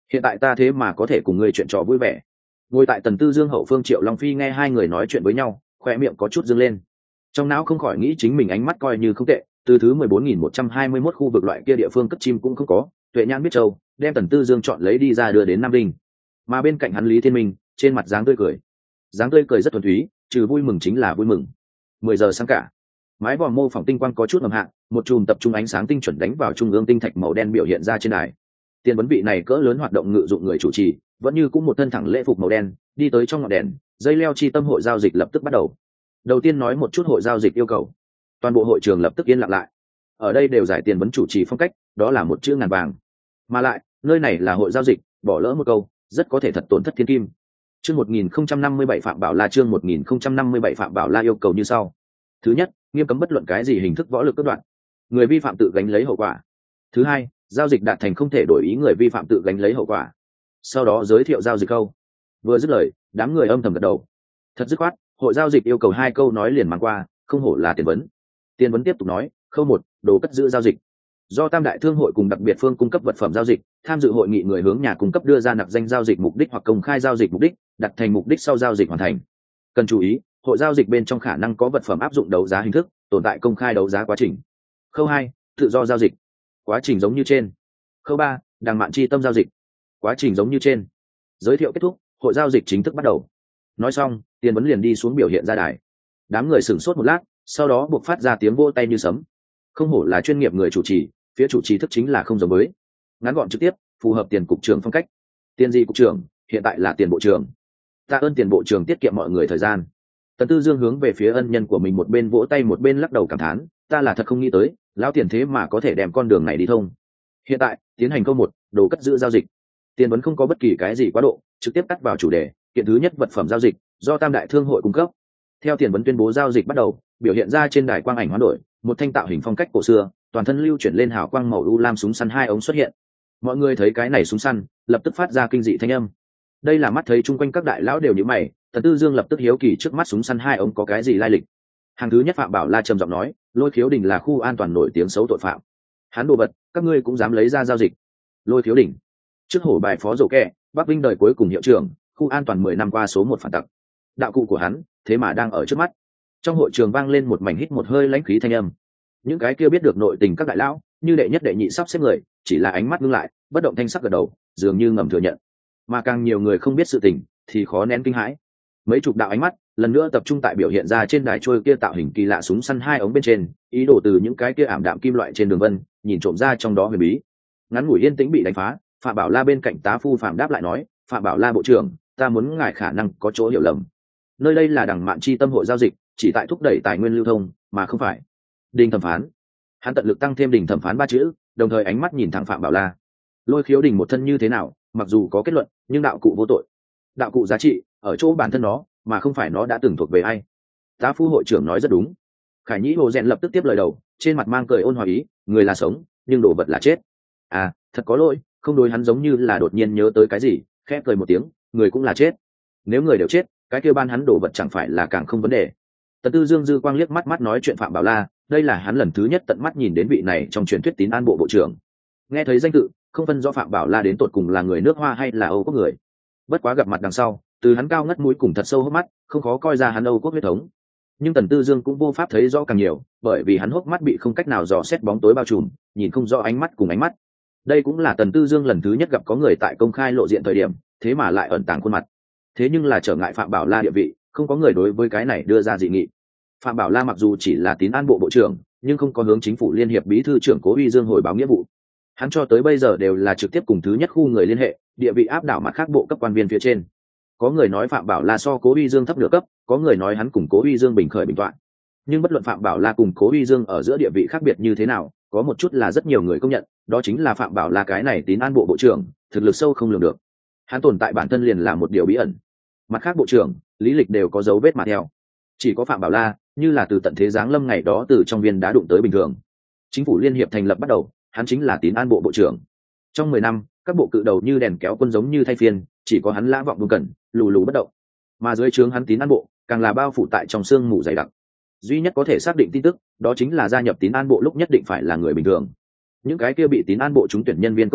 A: hiện tại ta thế mà có thể cùng ngươi chuyện trò vui vẻ. Ngồi tại Tần Tư Dương hậu phương Triệu Long Phi nghe hai người nói chuyện với nhau, khoe miệng có chút dâng lên, trong não không khỏi nghĩ chính mình ánh mắt coi như không tệ, từ thứ mười bốn nghìn một trăm hai mươi mốt khu vực loại kia địa phương cất chim cũng không có, tuệ nhãn biết châu đem Tần Tư Dương chọn lấy đi ra đưa đến Nam Đinh. Mà bên cạnh hắn Lý Thiên Minh trên mặt dáng tươi cười, dáng tươi cười rất thuần túy, trừ vui mừng chính là vui mừng. Mười giờ sáng cả, mái vòm mô phỏng tinh quang có chút ngầm hạ, một chùm tập trung ánh sáng tinh chuẩn đánh vào trung ương tinh thạch màu đen biểu hiện ra trên đài. Tiền vấn vị này cỡ lớn hoạt động ngự dụng người chủ trì vẫn như cũng một thân thẳng lễ phục màu đen, đi tới trong ngọn đèn, dây leo chi tâm hội giao dịch lập tức bắt đầu. Đầu tiên nói một chút hội giao dịch yêu cầu, toàn bộ hội trường lập tức yên lặng lại. Ở đây đều giải tiền vấn chủ trì phong cách, đó là một chữ ngàn vàng, mà lại nơi này là hội giao dịch, bỏ lỡ một câu rất có thể thật tổn thất thiên kim. Chương một nghìn không trăm năm mươi bảy Phạm Bảo La chương một nghìn không trăm năm mươi bảy Phạm Bảo La yêu cầu như sau. Thứ nhất, nghiêm cấm bất luận cái gì hình thức võ lực cắt đoạn, người vi phạm tự gánh lấy hậu quả. Thứ hai, giao dịch đạt thành không thể đổi ý người vi phạm tự gánh lấy hậu quả. Sau đó giới thiệu giao dịch câu. Vừa dứt lời, đám người âm thầm gật đầu. Thật dứt khoát, hội giao dịch yêu cầu hai câu nói liền mang qua, không hổ là tiền vấn. Tiền vấn tiếp tục nói, câu một, đồ cất giữ giao dịch. Do Tam đại thương hội cùng đặc biệt phương cung cấp vật phẩm giao dịch, tham dự hội nghị người hướng nhà cung cấp đưa ra nặc danh giao dịch mục đích hoặc công khai giao dịch mục đích, đặt thành mục đích sau giao dịch hoàn thành. Cần chú ý, hội giao dịch bên trong khả năng có vật phẩm áp dụng đấu giá hình thức, tồn tại công khai đấu giá quá trình. Khâu hai, tự do giao dịch. Quá trình giống như trên. Khâu ba, đằng mạn chi tâm giao dịch. Quá trình giống như trên. Giới thiệu kết thúc, hội giao dịch chính thức bắt đầu. Nói xong, tiền vấn liền đi xuống biểu hiện ra đài. Đám người sửng sốt một lát, sau đó buộc phát ra tiếng vỗ tay như sấm. Không hổ là chuyên nghiệp người chủ trì, phía chủ trì thức chính là không giống với, ngắn gọn trực tiếp, phù hợp tiền cục trưởng phong cách. Tiền gì cục trưởng, hiện tại là tiền bộ trưởng. Tạ ơn tiền bộ trưởng tiết kiệm mọi người thời gian. Tần Tư Dương hướng về phía ân nhân của mình một bên vỗ tay một bên lắc đầu cảm thán, ta là thật không nghĩ tới, lão tiền thế mà có thể đem con đường này đi thông. Hiện tại, tiến hành câu một, đồ cất giữ giao dịch. Tiền vấn không có bất kỳ cái gì quá độ, trực tiếp cắt vào chủ đề, kiện thứ nhất vật phẩm giao dịch, do Tam đại thương hội cung cấp. Theo tiền vấn tuyên bố giao dịch bắt đầu, biểu hiện ra trên đài quang ảnh hoán đổi, một thanh tạo hình phong cách cổ xưa, toàn thân lưu chuyển lên hào quang màu u lam súng săn hai ống xuất hiện. Mọi người thấy cái này súng săn, lập tức phát ra kinh dị thanh âm. Đây là mắt thấy chung quanh các đại lão đều nhíu mày, Tần Tư Dương lập tức hiếu kỳ trước mắt súng săn hai ống có cái gì lai lịch. Hàng thứ nhất Phạm Bảo La trầm giọng nói, Lôi Khiếu Đình là khu an toàn nổi tiếng xấu tội phạm. Hắn đồ vật, các ngươi cũng dám lấy ra giao dịch. Lôi Khiếu Đình, trước hổ bài phó rổ kẹ, Bắc Vinh đời cuối cùng hiệu trưởng, khu an toàn mười năm qua số một phản tặc. Đạo cụ của hắn, thế mà đang ở trước mắt. Trong hội trường vang lên một mảnh hít một hơi lãnh khí thanh âm. Những cái kia biết được nội tình các đại lão, như đệ nhất đệ nhị sắp xếp người, chỉ là ánh mắt ngưng lại, bất động thanh sắc gật đầu, dường như ngầm thừa nhận. Mà càng nhiều người không biết sự tình, thì khó nén kinh hãi. Mấy chục đạo ánh mắt lần nữa tập trung tại biểu hiện ra trên đài trôi kia tạo hình kỳ lạ súng săn hai ống bên trên, ý đồ từ những cái kia ảm đạm kim loại trên đường vân nhìn trộm ra trong đó huyền bí. Ngắn ngủi yên tĩnh bị đánh phá, Phạm Bảo La bên cạnh tá phu Phạm đáp lại nói, Phạm Bảo La bộ trưởng, ta muốn ngài khả năng có chỗ hiểu lầm. Nơi đây là đằng mạn chi tâm hội giao dịch, chỉ tại thúc đẩy tài nguyên lưu thông, mà không phải đình thẩm phán. Hắn tận lực tăng thêm đình thẩm phán ba chữ, đồng thời ánh mắt nhìn thẳng Phạm Bảo La. Lôi Khiếu Đình một thân như thế nào, mặc dù có kết luận, nhưng đạo cụ vô tội. Đạo cụ giá trị ở chỗ bản thân nó, mà không phải nó đã từng thuộc về ai. Tá phu hội trưởng nói rất đúng. Khải Nhĩ Hồ Rèn lập tức tiếp lời đầu, trên mặt mang cười ôn hòa ý, người là sống, nhưng đồ vật là chết. À, thật có lỗi, không đối. Hắn giống như là đột nhiên nhớ tới cái gì, khẽ cười một tiếng, người cũng là chết. Nếu người đều chết, cái kia ban hắn đồ vật chẳng phải là càng không vấn đề. Tần Tư Dương dư quang liếc mắt mắt nói chuyện Phạm Bảo La, đây là hắn lần thứ nhất tận mắt nhìn đến vị này trong truyền thuyết tín an bộ bộ trưởng. Nghe thấy danh tự, không phân rõ Phạm Bảo La đến tột cùng là người nước Hoa hay là Âu quốc người. Bất quá gặp mặt đằng sau, từ hắn cao ngất mũi cùng thật sâu hốc mắt, không khó coi ra hắn Âu quốc huyết thống. Nhưng Tần Tư Dương cũng vô pháp thấy rõ càng nhiều, bởi vì hắn hốc mắt bị không cách nào dò xét bóng tối bao trùm, nhìn không rõ ánh mắt cùng ánh mắt. Đây cũng là Tần Tư Dương lần thứ nhất gặp có người tại công khai lộ diện thời điểm, thế mà lại ẩn tàng khuôn mặt. Thế nhưng là trở ngại Phạm Bảo La địa vị, không có người đối với cái này đưa ra dị nghị. Phạm Bảo La mặc dù chỉ là tín an bộ bộ trưởng, nhưng không có hướng chính phủ liên hiệp bí thư trưởng Cố Uy Dương hồi báo nghĩa vụ. Hắn cho tới bây giờ đều là trực tiếp cùng thứ nhất khu người liên hệ, địa vị áp đảo mặt khác bộ cấp quan viên phía trên. Có người nói Phạm Bảo La so Cố Uy Dương thấp nửa cấp, có người nói hắn cùng Cố Uy Dương bình khởi bình toạn. Nhưng bất luận Phạm Bảo La cùng Cố Uy Dương ở giữa địa vị khác biệt như thế nào, có một chút là rất nhiều người công nhận, đó chính là Phạm Bảo La cái này tín an bộ bộ trưởng, thực lực sâu không lường được. Hắn tồn tại bản thân liền là một điều bí ẩn. Mặt khác bộ trưởng, lý lịch đều có dấu vết mà theo. Chỉ có Phạm Bảo La, như là từ tận thế giáng lâm ngày đó từ trong viên đá đụng tới bình thường. Chính phủ liên hiệp thành lập bắt đầu, hắn chính là tín an bộ bộ trưởng. Trong mười năm, các bộ cự đầu như đèn kéo quân giống như thay phiên, chỉ có hắn lã vọng buông cẩn, lù lù bất động. Mà dưới trướng hắn tín an bộ, càng là bao phủ tại trong sương mù dày đặc. Duy nhất có thể xác định tin tức, đó chính là gia nhập tín an bộ lúc nhất định phải là người bình thường. Những cái kia bị tín an bộ trúng tuyển nhân viên công tác,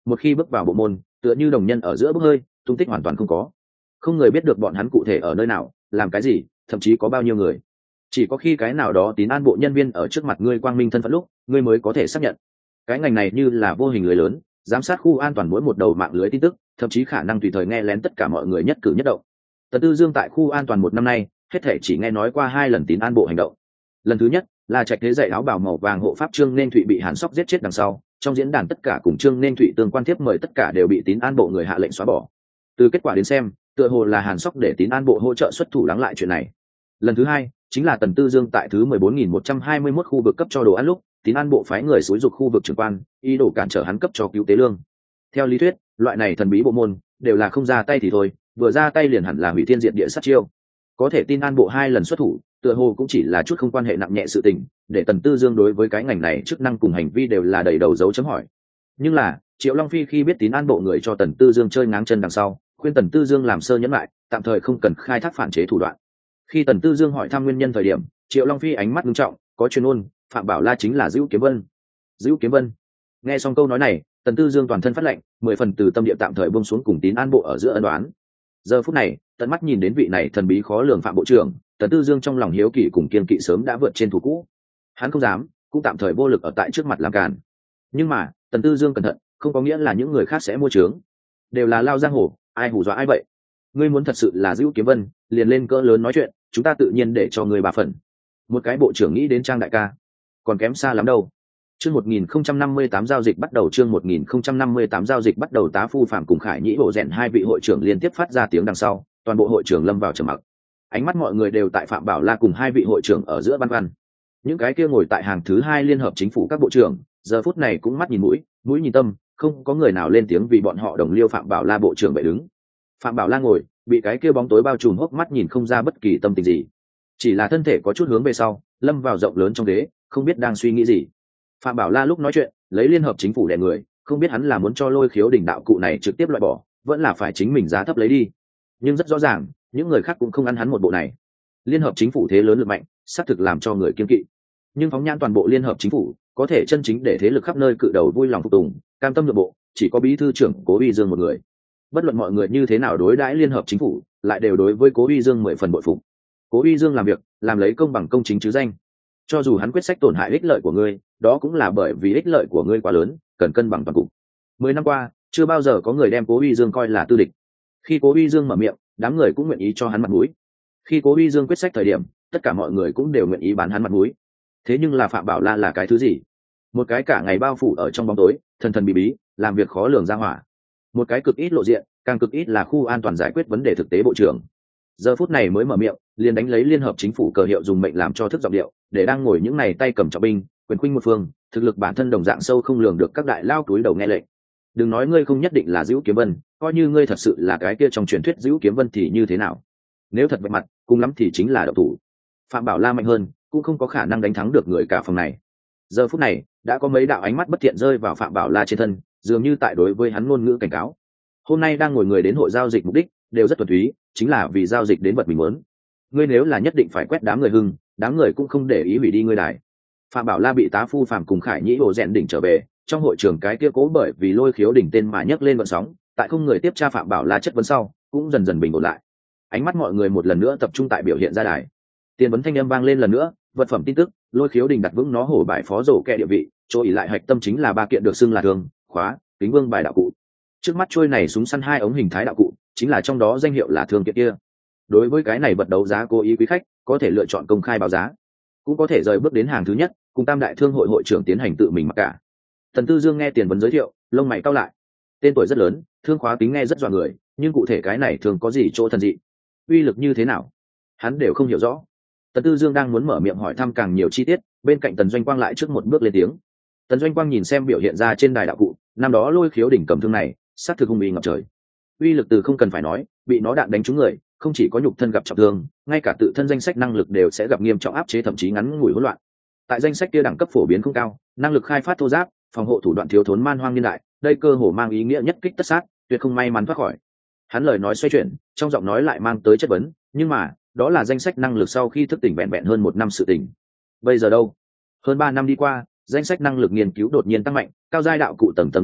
A: một khi bước vào bộ môn tựa như đồng nhân ở giữa bốc hơi, tung tích hoàn toàn không có, không người biết được bọn hắn cụ thể ở nơi nào, làm cái gì, thậm chí có bao nhiêu người. Chỉ có khi cái nào đó tín an bộ nhân viên ở trước mặt ngươi quang minh thân phận lúc, ngươi mới có thể xác nhận. Cái ngành này như là vô hình lưới lớn, giám sát khu an toàn mỗi một đầu mạng lưới tin tức, thậm chí khả năng tùy thời nghe lén tất cả mọi người nhất cử nhất động. Tần Tư Dương tại khu an toàn một năm nay, hết thể chỉ nghe nói qua hai lần tín an bộ hành động. Lần thứ nhất là Trạch Thế dạy áo bào màu vàng hộ pháp Trương Nên Thụy bị Hàn Sóc giết chết đằng sau, trong diễn đàn tất cả cùng Trương Nên Thụy tương quan tiếp mời tất cả đều bị tín an bộ người hạ lệnh xóa bỏ. Từ kết quả đến xem, tựa hồ là Hàn Sóc để tín an bộ hỗ trợ xuất thủ lắng lại chuyện này. Lần thứ hai chính là Tần Tư Dương tại thứ mười bốn nghìn một trăm hai mươi mốt khu vực cấp cho đồ ăn lúc, tín an bộ phái người xúi dục khu vực trưởng quan, ý đồ cản trở hắn cấp cho cứu tế lương. Theo lý thuyết, loại này thần bí bộ môn đều là không ra tay thì thôi, vừa ra tay liền hẳn là hủy thiên diệt địa sát chiêu. Có thể tin an bộ hai lần xuất thủ, tựa hồ cũng chỉ là chút không quan hệ nặng nhẹ sự tình, để Tần Tư Dương đối với cái ngành này chức năng cùng hành vi đều là đầy đầu dấu chấm hỏi. Nhưng là Triệu Long Phi khi biết tín an bộ người cho Tần Tư Dương chơi ngáng chân đằng sau, khuyên Tần Tư Dương làm sơ nhẫn lại, tạm thời không cần khai thác phản chế thủ đoạn. Khi Tần Tư Dương hỏi thăm nguyên nhân thời điểm, Triệu Long Phi ánh mắt nghiêm trọng, có chuyên ôn, Phạm Bảo La chính là Dữu Kiếm Vân. Dữu Kiếm Vân. Nghe xong câu nói này, Tần Tư Dương toàn thân phát lạnh, mười phần từ tâm địa tạm thời buông xuống cùng tín an bộ ở giữa ân đoán. Giờ phút này, tận mắt nhìn đến vị này thần bí khó lường Phạm bộ trưởng, Tần Tư Dương trong lòng hiếu kỳ cùng kiên kỵ sớm đã vượt trên thủ cũ. Hắn không dám, cũng tạm thời vô lực ở tại trước mặt làm càn. Nhưng mà, Tần Tư Dương cẩn thận, không có nghĩa là những người khác sẽ mua trướng. Đều là lao giang hồ, ai hù dọa ai vậy? Ngươi muốn thật sự là Dữu Kiếm Vân, liền lên cỡ lớn nói chuyện, chúng ta tự nhiên để cho ngươi bà phần. Một cái bộ trưởng nghĩ đến Trang đại ca, còn kém xa lắm đâu. Chương một nghìn không trăm năm mươi tám giao dịch bắt đầu, chương một nghìn không trăm năm mươi tám giao dịch bắt đầu, Tá Phu Phạm cùng Khải Nhĩ Bộ Rèn hai vị hội trưởng liên tiếp phát ra tiếng đằng sau, toàn bộ hội trưởng lâm vào trầm mặc. Ánh mắt mọi người đều tại Phạm Bảo La cùng hai vị hội trưởng ở giữa băn khoăn. Những cái kia ngồi tại hàng thứ hai liên hợp chính phủ các bộ trưởng, giờ phút này cũng mắt nhìn mũi, mũi nhìn tâm, không có người nào lên tiếng vì bọn họ đồng liêu Phạm Bảo La bộ trưởng bệ đứng. Phạm Bảo La ngồi, bị cái kia bóng tối bao trùm hốc mắt nhìn không ra bất kỳ tâm tình gì, chỉ là thân thể có chút hướng về sau, lâm vào rộng lớn trong ghế, không biết đang suy nghĩ gì. Phạm Bảo La lúc nói chuyện, lấy liên hợp chính phủ đè người, không biết hắn là muốn cho Lôi Khiếu đỉnh đạo cụ này trực tiếp loại bỏ, vẫn là phải chính mình giá thấp lấy đi. Nhưng rất rõ ràng, những người khác cũng không ăn hắn một bộ này. Liên hợp chính phủ thế lớn lực mạnh, xác thực làm cho người kiên kỵ. Nhưng phóng nhãn toàn bộ liên hợp chính phủ, có thể chân chính để thế lực khắp nơi cự đầu vui lòng phục tùng, cam tâm nhượng bộ, chỉ có bí thư trưởng Cố Uy Dương một người. Bất luận mọi người như thế nào đối đãi liên hợp chính phủ, lại đều đối với Cố Uy Dương mười phần bội phục. Cố Uy Dương làm việc, làm lấy công bằng công chính chứ danh. Cho dù hắn quyết sách tổn hại ích lợi của ngươi, đó cũng là bởi vì ích lợi của ngươi quá lớn, cần cân bằng toàn cục. Mười năm qua, chưa bao giờ có người đem Cố Uy Dương coi là tư địch. Khi Cố Uy Dương mở miệng, đám người cũng nguyện ý cho hắn mặt mũi. Khi Cố Uy Dương quyết sách thời điểm, tất cả mọi người cũng đều nguyện ý bán hắn mặt mũi. Thế nhưng là Phạm Bảo La là cái thứ gì? Một cái cả ngày bao phủ ở trong bóng tối, thần thần bí bí, làm việc khó lường ra hỏa. Một cái cực ít lộ diện, càng cực ít là khu an toàn giải quyết vấn đề thực tế bộ trưởng. Giờ phút này mới mở miệng, liền đánh lấy liên hợp chính phủ cờ hiệu dùng mệnh làm cho thức giọng điệu, để đang ngồi những này tay cầm trọng binh, quyền khuynh một phương, thực lực bản thân đồng dạng sâu không lường được các đại lao túi đầu nghe lệnh. Đừng nói ngươi không nhất định là Dữu Kiếm Vân, coi như ngươi thật sự là cái kia trong truyền thuyết Dữu Kiếm Vân thì như thế nào? Nếu thật vạch mặt, cùng lắm thì chính là độc thủ. Phạm Bảo La mạnh hơn, cũng không có khả năng đánh thắng được người cả phòng này. Giờ phút này, đã có mấy đạo ánh mắt bất thiện rơi vào Phạm Bảo La trên thân, dường như tại đối với hắn ngôn ngữ cảnh cáo. Hôm nay đang ngồi người đến hội giao dịch mục đích đều rất thuần túy, chính là vì giao dịch đến vật mình muốn. Ngươi nếu là nhất định phải quét đám người hưng, đám người cũng không để ý hủy đi ngươi đài. Phạm Bảo La bị Tá Phu Phạm cùng Khải Nhĩ Bộ Rèn đỉnh trở về, trong hội trường cái kia cố bởi vì Lôi Khiếu đỉnh tên mà nhấc lên vận sóng, tại không người tiếp tra Phạm Bảo La chất vấn sau, cũng dần dần bình ổn lại. Ánh mắt mọi người một lần nữa tập trung tại biểu hiện ra đài. Tiền vấn thanh âm vang lên lần nữa, vật phẩm tin tức, Lôi Khiếu đỉnh đặt vững nó hổ bài phó rổ kẹ địa vị, chỗ ỷ lại hạch tâm chính là ba kiện được xưng là thường, khóa, kính vương bài đạo cụ. Trước mắt trôi này súng săn hai ống hình thái đạo cụ, chính là trong đó danh hiệu là thương kiện kia. Đối với cái này vật đấu giá cố ý quý khách, có thể lựa chọn công khai báo giá, cũng có thể rời bước đến hàng thứ nhất, cùng Tam Đại Thương hội hội trưởng tiến hành tự mình mặc cả. Thần Tư Dương nghe tiền vấn giới thiệu, lông mày cau lại. Tên tuổi rất lớn, thương khóa tính nghe rất dọa người, nhưng cụ thể cái này thường có gì chỗ thần dị, uy lực như thế nào, hắn đều không hiểu rõ. Tần Tư Dương đang muốn mở miệng hỏi thăm càng nhiều chi tiết, bên cạnh Tần Doanh Quang lại trước một bước lên tiếng. Tần Doanh Quang nhìn xem biểu hiện ra trên đài đạo cụ, năm đó Lôi Khiếu đỉnh cầm thương này, sát thực hung uy ngập trời. Uy lực từ không cần phải nói, bị nó đạn đánh trúng người, không chỉ có nhục thân gặp trọng thương, ngay cả tự thân danh sách năng lực đều sẽ gặp nghiêm trọng áp chế, thậm chí ngắn ngủi hỗn loạn. Tại danh sách kia đẳng cấp phổ biến không cao, năng lực khai phát thô giáp, phòng hộ thủ đoạn thiếu thốn man hoang niên đại, đây cơ hồ mang ý nghĩa nhất kích tất sát, tuyệt không may mắn thoát khỏi. Hắn lời nói xoay chuyển, trong giọng nói lại mang tới chất vấn, nhưng mà, đó là danh sách năng lực sau khi thức tỉnh vẹn vẹn hơn một năm sự tỉnh. Bây giờ đâu? Hơn ba năm đi qua, danh sách năng lực nghiên cứu đột nhiên tăng mạnh, cao giai đạo cụ tầng tầng lớp lớp,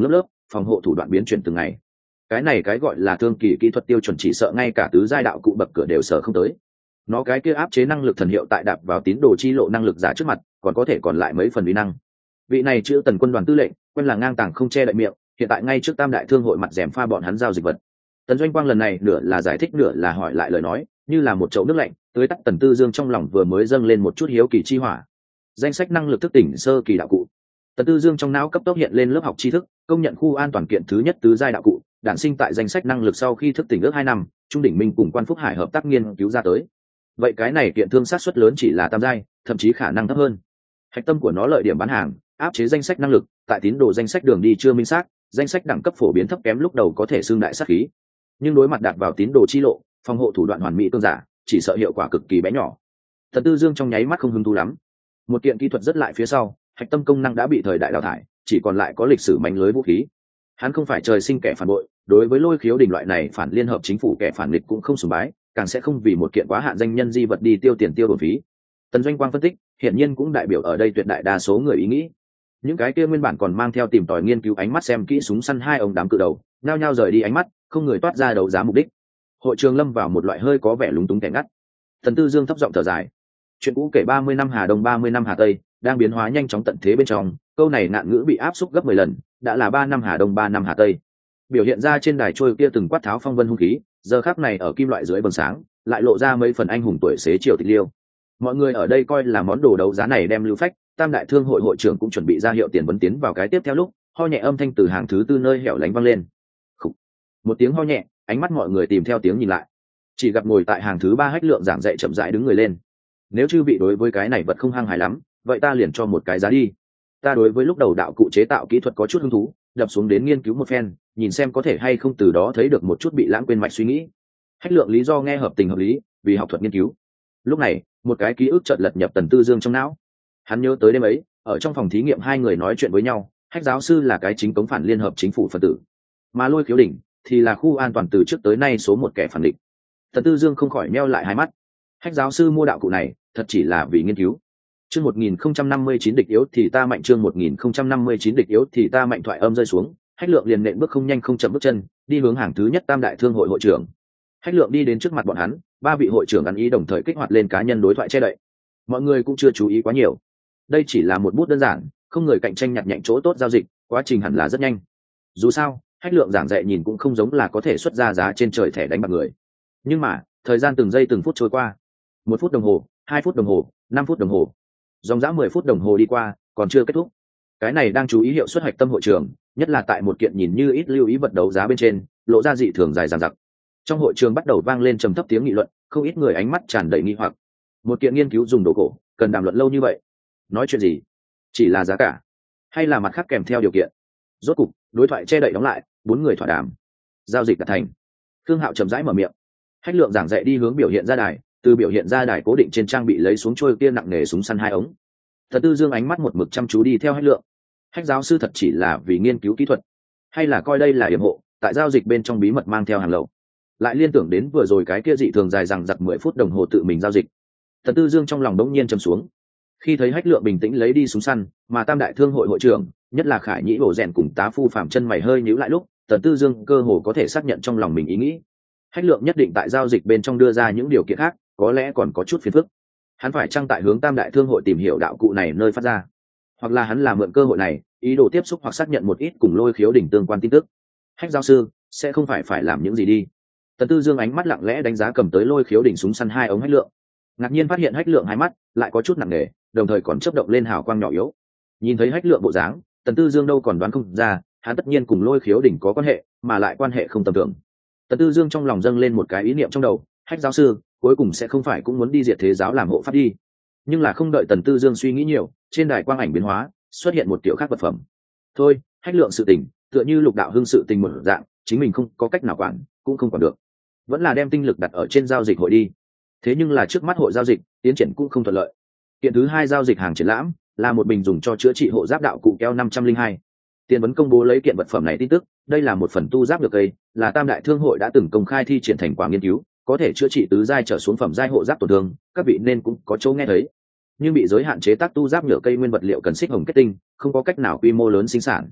A: phòng hộ thủ đoạn biến chuyển từng ngày. Cái này cái gọi là thương kỳ kỹ thuật tiêu chuẩn chỉ sợ ngay cả tứ giai đạo cụ bậc cửa đều sở không tới. Nó cái kia áp chế năng lực thần hiệu tại đạp vào tín đồ chi lộ năng lực giả trước mặt còn có thể còn lại mấy phần uy năng. Vị này chữ Tần quân đoàn tư lệnh quen là ngang tàng không che đậy miệng, hiện tại ngay trước tam đại thương hội mặt rèm pha bọn hắn giao dịch vật. Tần Doanh Quang lần này nửa là giải thích nửa là hỏi lại lời nói, như là một chậu nước lạnh tưới tắt Tần Tư Dương trong lòng vừa mới dâng lên một chút hiếu kỳ chi hỏa. Danh sách năng lực thức tỉnh sơ kỳ đạo cụ. Tần Tư Dương trong não cấp tốc hiện lên lớp học tri thức, công nhận khu an toàn kiện thứ nhất tứ giai đạo cụ, đản sinh tại danh sách năng lực sau khi thức tỉnh ước hai năm, Trung đỉnh Minh cùng Quan Phúc Hải hợp tác nghiên cứu ra tới. Vậy cái này kiện thương sát suất lớn chỉ là tam giai, thậm chí khả năng thấp hơn. Hạch tâm của nó lợi điểm bán hàng, áp chế danh sách năng lực, tại tín đồ danh sách đường đi chưa minh xác, danh sách đẳng cấp phổ biến thấp kém lúc đầu có thể xương đại sát khí. Nhưng đối mặt đạt vào tín đồ chi lộ, phòng hộ thủ đoạn hoàn mỹ tương giả, chỉ sợ hiệu quả cực kỳ bé nhỏ. Tần Tư Dương trong nháy mắt không hứng thú lắm. Một kiện kỹ thuật rất lại phía sau, hạch tâm công năng đã bị thời đại đào thải, chỉ còn lại có lịch sử mánh lưới vũ khí. Hắn không phải trời sinh kẻ phản bội, đối với Lôi Khiếu Đình loại này phản liên hợp chính phủ kẻ phản nghịch cũng không sùng bái, càng sẽ không vì một kiện quá hạn danh nhân di vật đi tiêu tiền tiêu bổn phí. Tần Doanh Quang phân tích, hiển nhiên cũng đại biểu ở đây tuyệt đại đa số người ý nghĩ. Những cái kia nguyên bản còn mang theo tìm tòi nghiên cứu ánh mắt xem kỹ súng săn hai ông đám cự đầu, nhao nhao rời đi ánh mắt, không người toát ra đấu giá mục đích. Hội trường lâm vào một loại hơi có vẻ lúng túng kẻ ngắt. Tần Tư Dương thấp giọng thở dài. Chuyện cũ kể ba mươi năm Hà Đông ba mươi năm Hà Tây, đang biến hóa nhanh chóng tận thế bên trong, câu này nạn ngữ bị áp xúc gấp mười lần, đã là ba năm Hà Đông ba năm Hà Tây. Biểu hiện ra trên đài trôi kia từng quát tháo phong vân hung khí, giờ khắc này ở kim loại dưới vầng sáng, lại lộ ra mấy phần anh hùng tuổi xế chiều tịch liêu. Mọi người ở đây coi là món đồ đấu giá này đem lưu phách, Tam đại thương hội hội trưởng cũng chuẩn bị ra hiệu tiền vấn tiến vào cái tiếp theo lúc, ho nhẹ âm thanh từ hàng thứ tư nơi hẻo lánh vang lên. Khủ. Một tiếng ho nhẹ, ánh mắt mọi người tìm theo tiếng nhìn lại, chỉ gặp ngồi tại hàng thứ ba Hách Lượng giảng dạy chậm rãi đứng người lên. Nếu chư vị đối với cái này vật không hăng hài lắm, vậy ta liền cho một cái giá đi. Ta đối với lúc đầu đạo cụ chế tạo kỹ thuật có chút hứng thú, đập xuống đến nghiên cứu một phen, nhìn xem có thể hay không từ đó thấy được một chút bị lãng quên mạch suy nghĩ. Hách Lượng lý do nghe hợp tình hợp lý, vì học thuật nghiên cứu. Lúc này, một cái ký ức chợt lật nhập Tần Tư Dương trong não. Hắn nhớ tới đêm ấy, ở trong phòng thí nghiệm hai người nói chuyện với nhau, Hách giáo sư là cái chính cống phản liên hợp chính phủ phân tử, mà Lôi Khiếu Đỉnh thì là khu an toàn từ trước tới nay số một kẻ phản địch. Tần Tư Dương không khỏi meo lại hai mắt. Hách giáo sư mua đạo cụ này, thật chỉ là vì nghiên cứu. Chương một nghìn không trăm năm mươi chín địch yếu thì ta mạnh, chương một nghìn không trăm năm mươi chín địch yếu thì ta mạnh, thoại âm rơi xuống, Hách Lượng liền nện bước không nhanh không chậm bước chân, đi hướng hàng thứ nhất Tam đại thương hội hội trưởng. Hách Lượng đi đến trước mặt bọn hắn, ba vị hội trưởng ăn ý đồng thời kích hoạt lên cá nhân đối thoại che đậy. Mọi người cũng chưa chú ý quá nhiều. Đây chỉ là một bút đơn giản, không người cạnh tranh nhặt nhạnh chỗ tốt giao dịch, quá trình hẳn là rất nhanh. Dù sao, Hách Lượng giảng dạy nhìn cũng không giống là có thể xuất ra giá trên trời thẻ đánh bạc người. Nhưng mà, thời gian từng giây từng phút trôi qua. Một phút đồng hồ, hai phút đồng hồ, năm phút đồng hồ. Dòng dã mười phút đồng hồ đi qua, còn chưa kết thúc. Cái này đang chú ý hiệu suất hạch tâm hội trường, nhất là tại một kiện nhìn như ít lưu ý vật đấu giá bên trên, lộ ra dị thường dài dằng dặc. Trong hội trường bắt đầu vang lên trầm thấp tiếng nghị luận, không ít người ánh mắt tràn đầy nghi hoặc. Một kiện nghiên cứu dùng đồ cổ, cần đàm luận lâu như vậy? Nói chuyện gì? Chỉ là giá cả, hay là mặt khác kèm theo điều kiện? Rốt cục, đối thoại che đậy đóng lại, bốn người thỏa đàm. Giao dịch đạt thành. Khương Hạo chậm rãi mở miệng. Hách Lượng giảng dạy đi hướng biểu hiện ra đài, từ biểu hiện ra đài cố định trên trang bị lấy xuống trôi kia nặng nề súng săn hai ống. Thần Tư Dương ánh mắt một mực chăm chú đi theo Hách Lượng. Hách giáo sư thật chỉ là vì nghiên cứu kỹ thuật, hay là coi đây là yểm hộ, tại giao dịch bên trong bí mật mang theo hàng lậu? Lại liên tưởng đến vừa rồi cái kia dị thường dài dằng dặc mười phút đồng hồ tự mình giao dịch. Thần Tư Dương trong lòng đống nhiên trầm xuống. Khi thấy Hách Lượng bình tĩnh lấy đi súng săn, mà Tam đại thương hội hội trưởng, nhất là Khải Nhĩ Bổ Rèn cùng Tá Phu Phạm chân mày hơi nhíu lại lúc, Thần Tư Dương cơ hồ có thể xác nhận trong lòng mình ý nghĩ. Hách Lượng nhất định tại giao dịch bên trong đưa ra những điều kiện khác, có lẽ còn có chút phiền phức. Hắn phải chăng tại hướng Tam đại thương hội tìm hiểu đạo cụ này nơi phát ra, hoặc là hắn làm mượn cơ hội này, ý đồ tiếp xúc hoặc xác nhận một ít cùng Lôi Khiếu Đỉnh tương quan tin tức. Hách giáo sư sẽ không phải phải làm những gì đi? Tần Tư Dương ánh mắt lặng lẽ đánh giá cầm tới Lôi Khiếu Đỉnh súng săn hai ống Hách Lượng, ngạc nhiên phát hiện Hách Lượng hai mắt lại có chút nặng nề, đồng thời còn chớp động lên hào quang nhỏ yếu. Nhìn thấy Hách Lượng bộ dáng, Tần Tư Dương đâu còn đoán không ra, hắn tất nhiên cùng Lôi Khiếu Đỉnh có quan hệ, mà lại quan hệ không tầm thường. Tần Tư Dương trong lòng dâng lên một cái ý niệm trong đầu, Hách giáo sư cuối cùng sẽ không phải cũng muốn đi diệt thế giáo làm hộ pháp đi? Nhưng là không đợi Tần Tư Dương suy nghĩ nhiều, trên đài quang ảnh biến hóa, xuất hiện một kiểu khác vật phẩm. Thôi, Hách Lượng sự tình, tựa như Lục Đạo Hưng sự tình một dạng, chính mình không có cách nào quản, cũng không quản được, vẫn là đem tinh lực đặt ở trên giao dịch hội đi. Thế nhưng là trước mắt hội giao dịch tiến triển cũng không thuận lợi. Kiện thứ hai giao dịch hàng triển lãm là một bình dùng cho chữa trị hộ giáp đạo cụ keo năm trăm linh hai. Tiền vấn công bố lấy kiện vật phẩm này tin tức, đây là một phần tu giáp được cây, là Tam đại thương hội đã từng công khai thi triển thành quả nghiên cứu, có thể chữa trị tứ giai trở xuống phẩm giai hộ giáp tổn thương, các vị nên cũng có chỗ nghe thấy. Nhưng bị giới hạn chế tác tu giáp nhựa cây nguyên vật liệu cần xích hồng kết tinh, không có cách nào quy mô lớn sinh sản.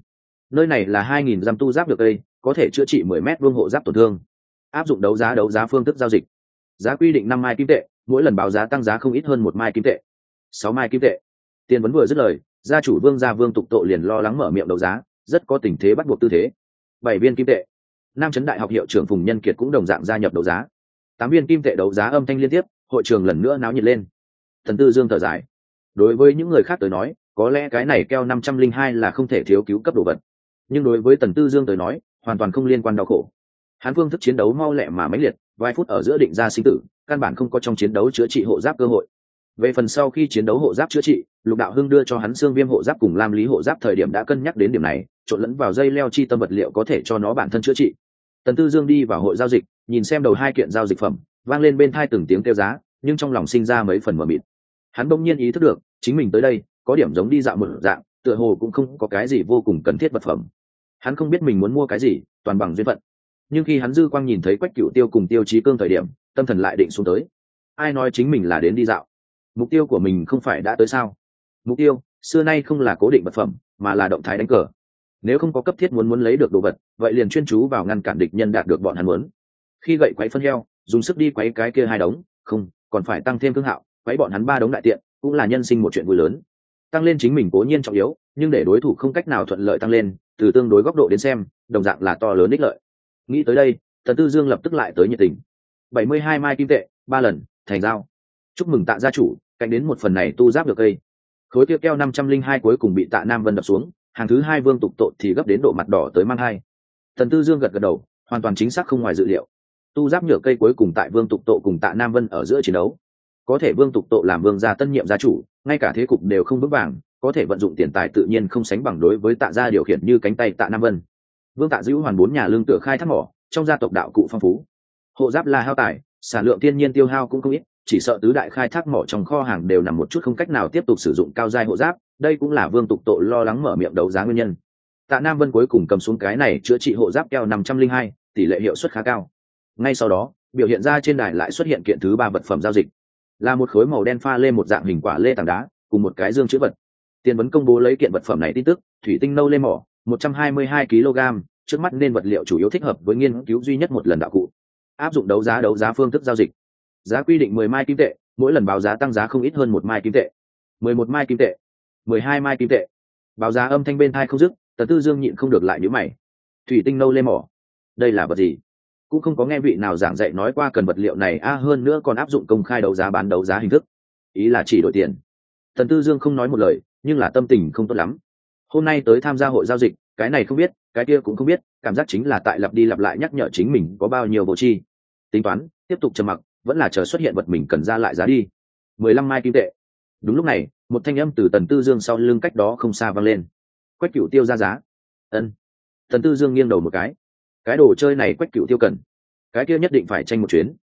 A: Nơi này là hai nghìn giam tu giáp được cây, có thể chữa trị mười mét vuông hộ giáp tổn thương. Áp dụng đấu giá đấu giá phương thức giao dịch. Giá quy định năm mai kim tệ, mỗi lần báo giá tăng giá không ít hơn một mai kim tệ. Sáu mai kim tệ. Tiền vấn vừa dứt lời, gia chủ Vương gia Vương Tục Tộ liền lo lắng mở miệng đấu giá, rất có tình thế bắt buộc tư thế. Bảy viên kim tệ. Nam Chấn Đại học hiệu trưởng Phùng Nhân Kiệt cũng đồng dạng gia nhập đấu giá. Tám viên kim tệ đấu giá âm thanh liên tiếp, hội trường lần nữa náo nhiệt lên. Thần Tư Dương thở dài. Đối với những người khác tới nói, có lẽ cái này keo năm trăm linh hai là không thể thiếu cứu cấp đồ vật, nhưng đối với Tần Tư Dương tới nói, hoàn toàn không liên quan đau khổ. Hắn phương thức chiến đấu mau lẹ mà mãnh liệt, vài phút ở giữa định ra sinh tử, căn bản không có trong chiến đấu chữa trị hộ giáp cơ hội. Về phần sau khi chiến đấu hộ giáp chữa trị, Lục Đạo Hưng đưa cho hắn xương viêm hộ giáp cùng lam lý hộ giáp thời điểm đã cân nhắc đến điểm này, trộn lẫn vào dây leo chi tâm vật liệu có thể cho nó bản thân chữa trị. Tần Tư Dương đi vào hội giao dịch, nhìn xem đầu hai kiện giao dịch phẩm, vang lên bên tai từng tiếng kêu giá, nhưng trong lòng sinh ra mấy phần mờ mịt. Hắn bỗng nhiên ý thức được, chính mình tới đây, có điểm giống đi dạo một dạng, tựa hồ cũng không có cái gì vô cùng cần thiết vật phẩm. Hắn không biết mình muốn mua cái gì, toàn bằng duyên phận. Nhưng khi hắn dư quang nhìn thấy Quách Cửu Tiêu cùng Tiêu Chí Cương thời điểm, tâm thần lại định xuống tới. Ai nói chính mình là đến đi dạo? Mục tiêu của mình không phải đã tới sao? Mục tiêu xưa nay không là cố định vật phẩm, mà là động thái đánh cờ. Nếu không có cấp thiết muốn muốn lấy được đồ vật, vậy liền chuyên chú vào ngăn cản địch nhân đạt được bọn hắn muốn. Khi gậy quấy phân heo, dùng sức đi quấy cái kia hai đống, không, còn phải tăng thêm cương hạo, quấy bọn hắn ba đống đại tiện, cũng là nhân sinh một chuyện vui lớn. Tăng lên chính mình cố nhiên trọng yếu, nhưng để đối thủ không cách nào thuận lợi tăng lên, từ tương đối góc độ đến xem, đồng dạng là to lớn ích lợi. Nghĩ tới đây, Tần Tư Dương lập tức lại tới nhiệt tình. bảy mươi hai mai kim tệ, ba lần, thành giao. Chúc mừng Tạ gia chủ, cạnh đến một phần này tu giáp được cây. Khối kia keo năm trăm linh hai cuối cùng bị Tạ Nam Vân đập xuống, hàng thứ hai Vương Tục Tộ thì gấp đến độ mặt đỏ tới mang hai. Tần Tư Dương gật gật đầu, hoàn toàn chính xác không ngoài dự liệu. Tu giáp nhựa cây cuối cùng tại Vương Tục Tộ cùng Tạ Nam Vân ở giữa chiến đấu. Có thể Vương Tục Tộ làm vương gia tân nhiệm gia chủ, ngay cả thế cục đều không vững vàng, có thể vận dụng tiền tài tự nhiên không sánh bằng đối với Tạ gia điều khiển như cánh tay Tạ Nam Vân. Vương Tạ giữ hoàn bốn nhà lương tựa khai thác mỏ, trong gia tộc đạo cụ phong phú. Hộ giáp là hao tài, sản lượng thiên nhiên tiêu hao cũng không ít, chỉ sợ tứ đại khai thác mỏ trong kho hàng đều nằm một chút không cách nào tiếp tục sử dụng cao giai hộ giáp, đây cũng là Vương Tục Tộ lo lắng mở miệng đấu giá nguyên nhân. Tạ Nam Vân cuối cùng cầm xuống cái này chữa trị hộ giáp keo năm trăm linh hai, tỷ lệ hiệu suất khá cao. Ngay sau đó, biểu hiện ra trên đài lại xuất hiện kiện thứ ba vật phẩm giao dịch, là một khối màu đen pha lê một dạng hình quả lê tảng đá, cùng một cái dương chữ vật. Tiền vấn công bố lấy kiện vật phẩm này tin tức, thủy tinh nâu lê mỏ, một trăm hai mươi hai ki lô gam, trước mắt nên vật liệu chủ yếu thích hợp với nghiên cứu duy nhất một lần đạo cụ. Áp dụng đấu giá đấu giá phương thức giao dịch. Giá quy định mười mai kim tệ, mỗi lần báo giá tăng giá không ít hơn một mai kim tệ. mười một mai kim tệ, mười hai mai kim tệ. Báo giá âm thanh bên tai không dứt, Tần Tư Dương nhịn không được lại nhíu mày. Thủy tinh nâu lê mỏ, đây là vật gì? Cũng không có nghe vị nào giảng dạy nói qua cần vật liệu này a à, hơn nữa còn áp dụng công khai đấu giá bán đấu giá hình thức, ý là chỉ đổi tiền. Tần Tư Dương không nói một lời, nhưng là tâm tình không tốt lắm. Hôm nay tới tham gia hội giao dịch, cái này không biết, cái kia cũng không biết, cảm giác chính là tại lặp đi lặp lại nhắc nhở chính mình có bao nhiêu vô tri. Tính toán, tiếp tục trầm mặc, vẫn là chờ xuất hiện vật mình cần ra lại giá đi. mười lăm mai kim tệ. Đúng lúc này, một thanh âm từ Tần Tư Dương sau lưng cách đó không xa vang lên. Quách Cửu Tiêu ra giá. Ân. Tần Tư Dương nghiêng đầu một cái. Cái đồ chơi này Quách Cửu Tiêu cần, cái kia nhất định phải tranh một chuyến.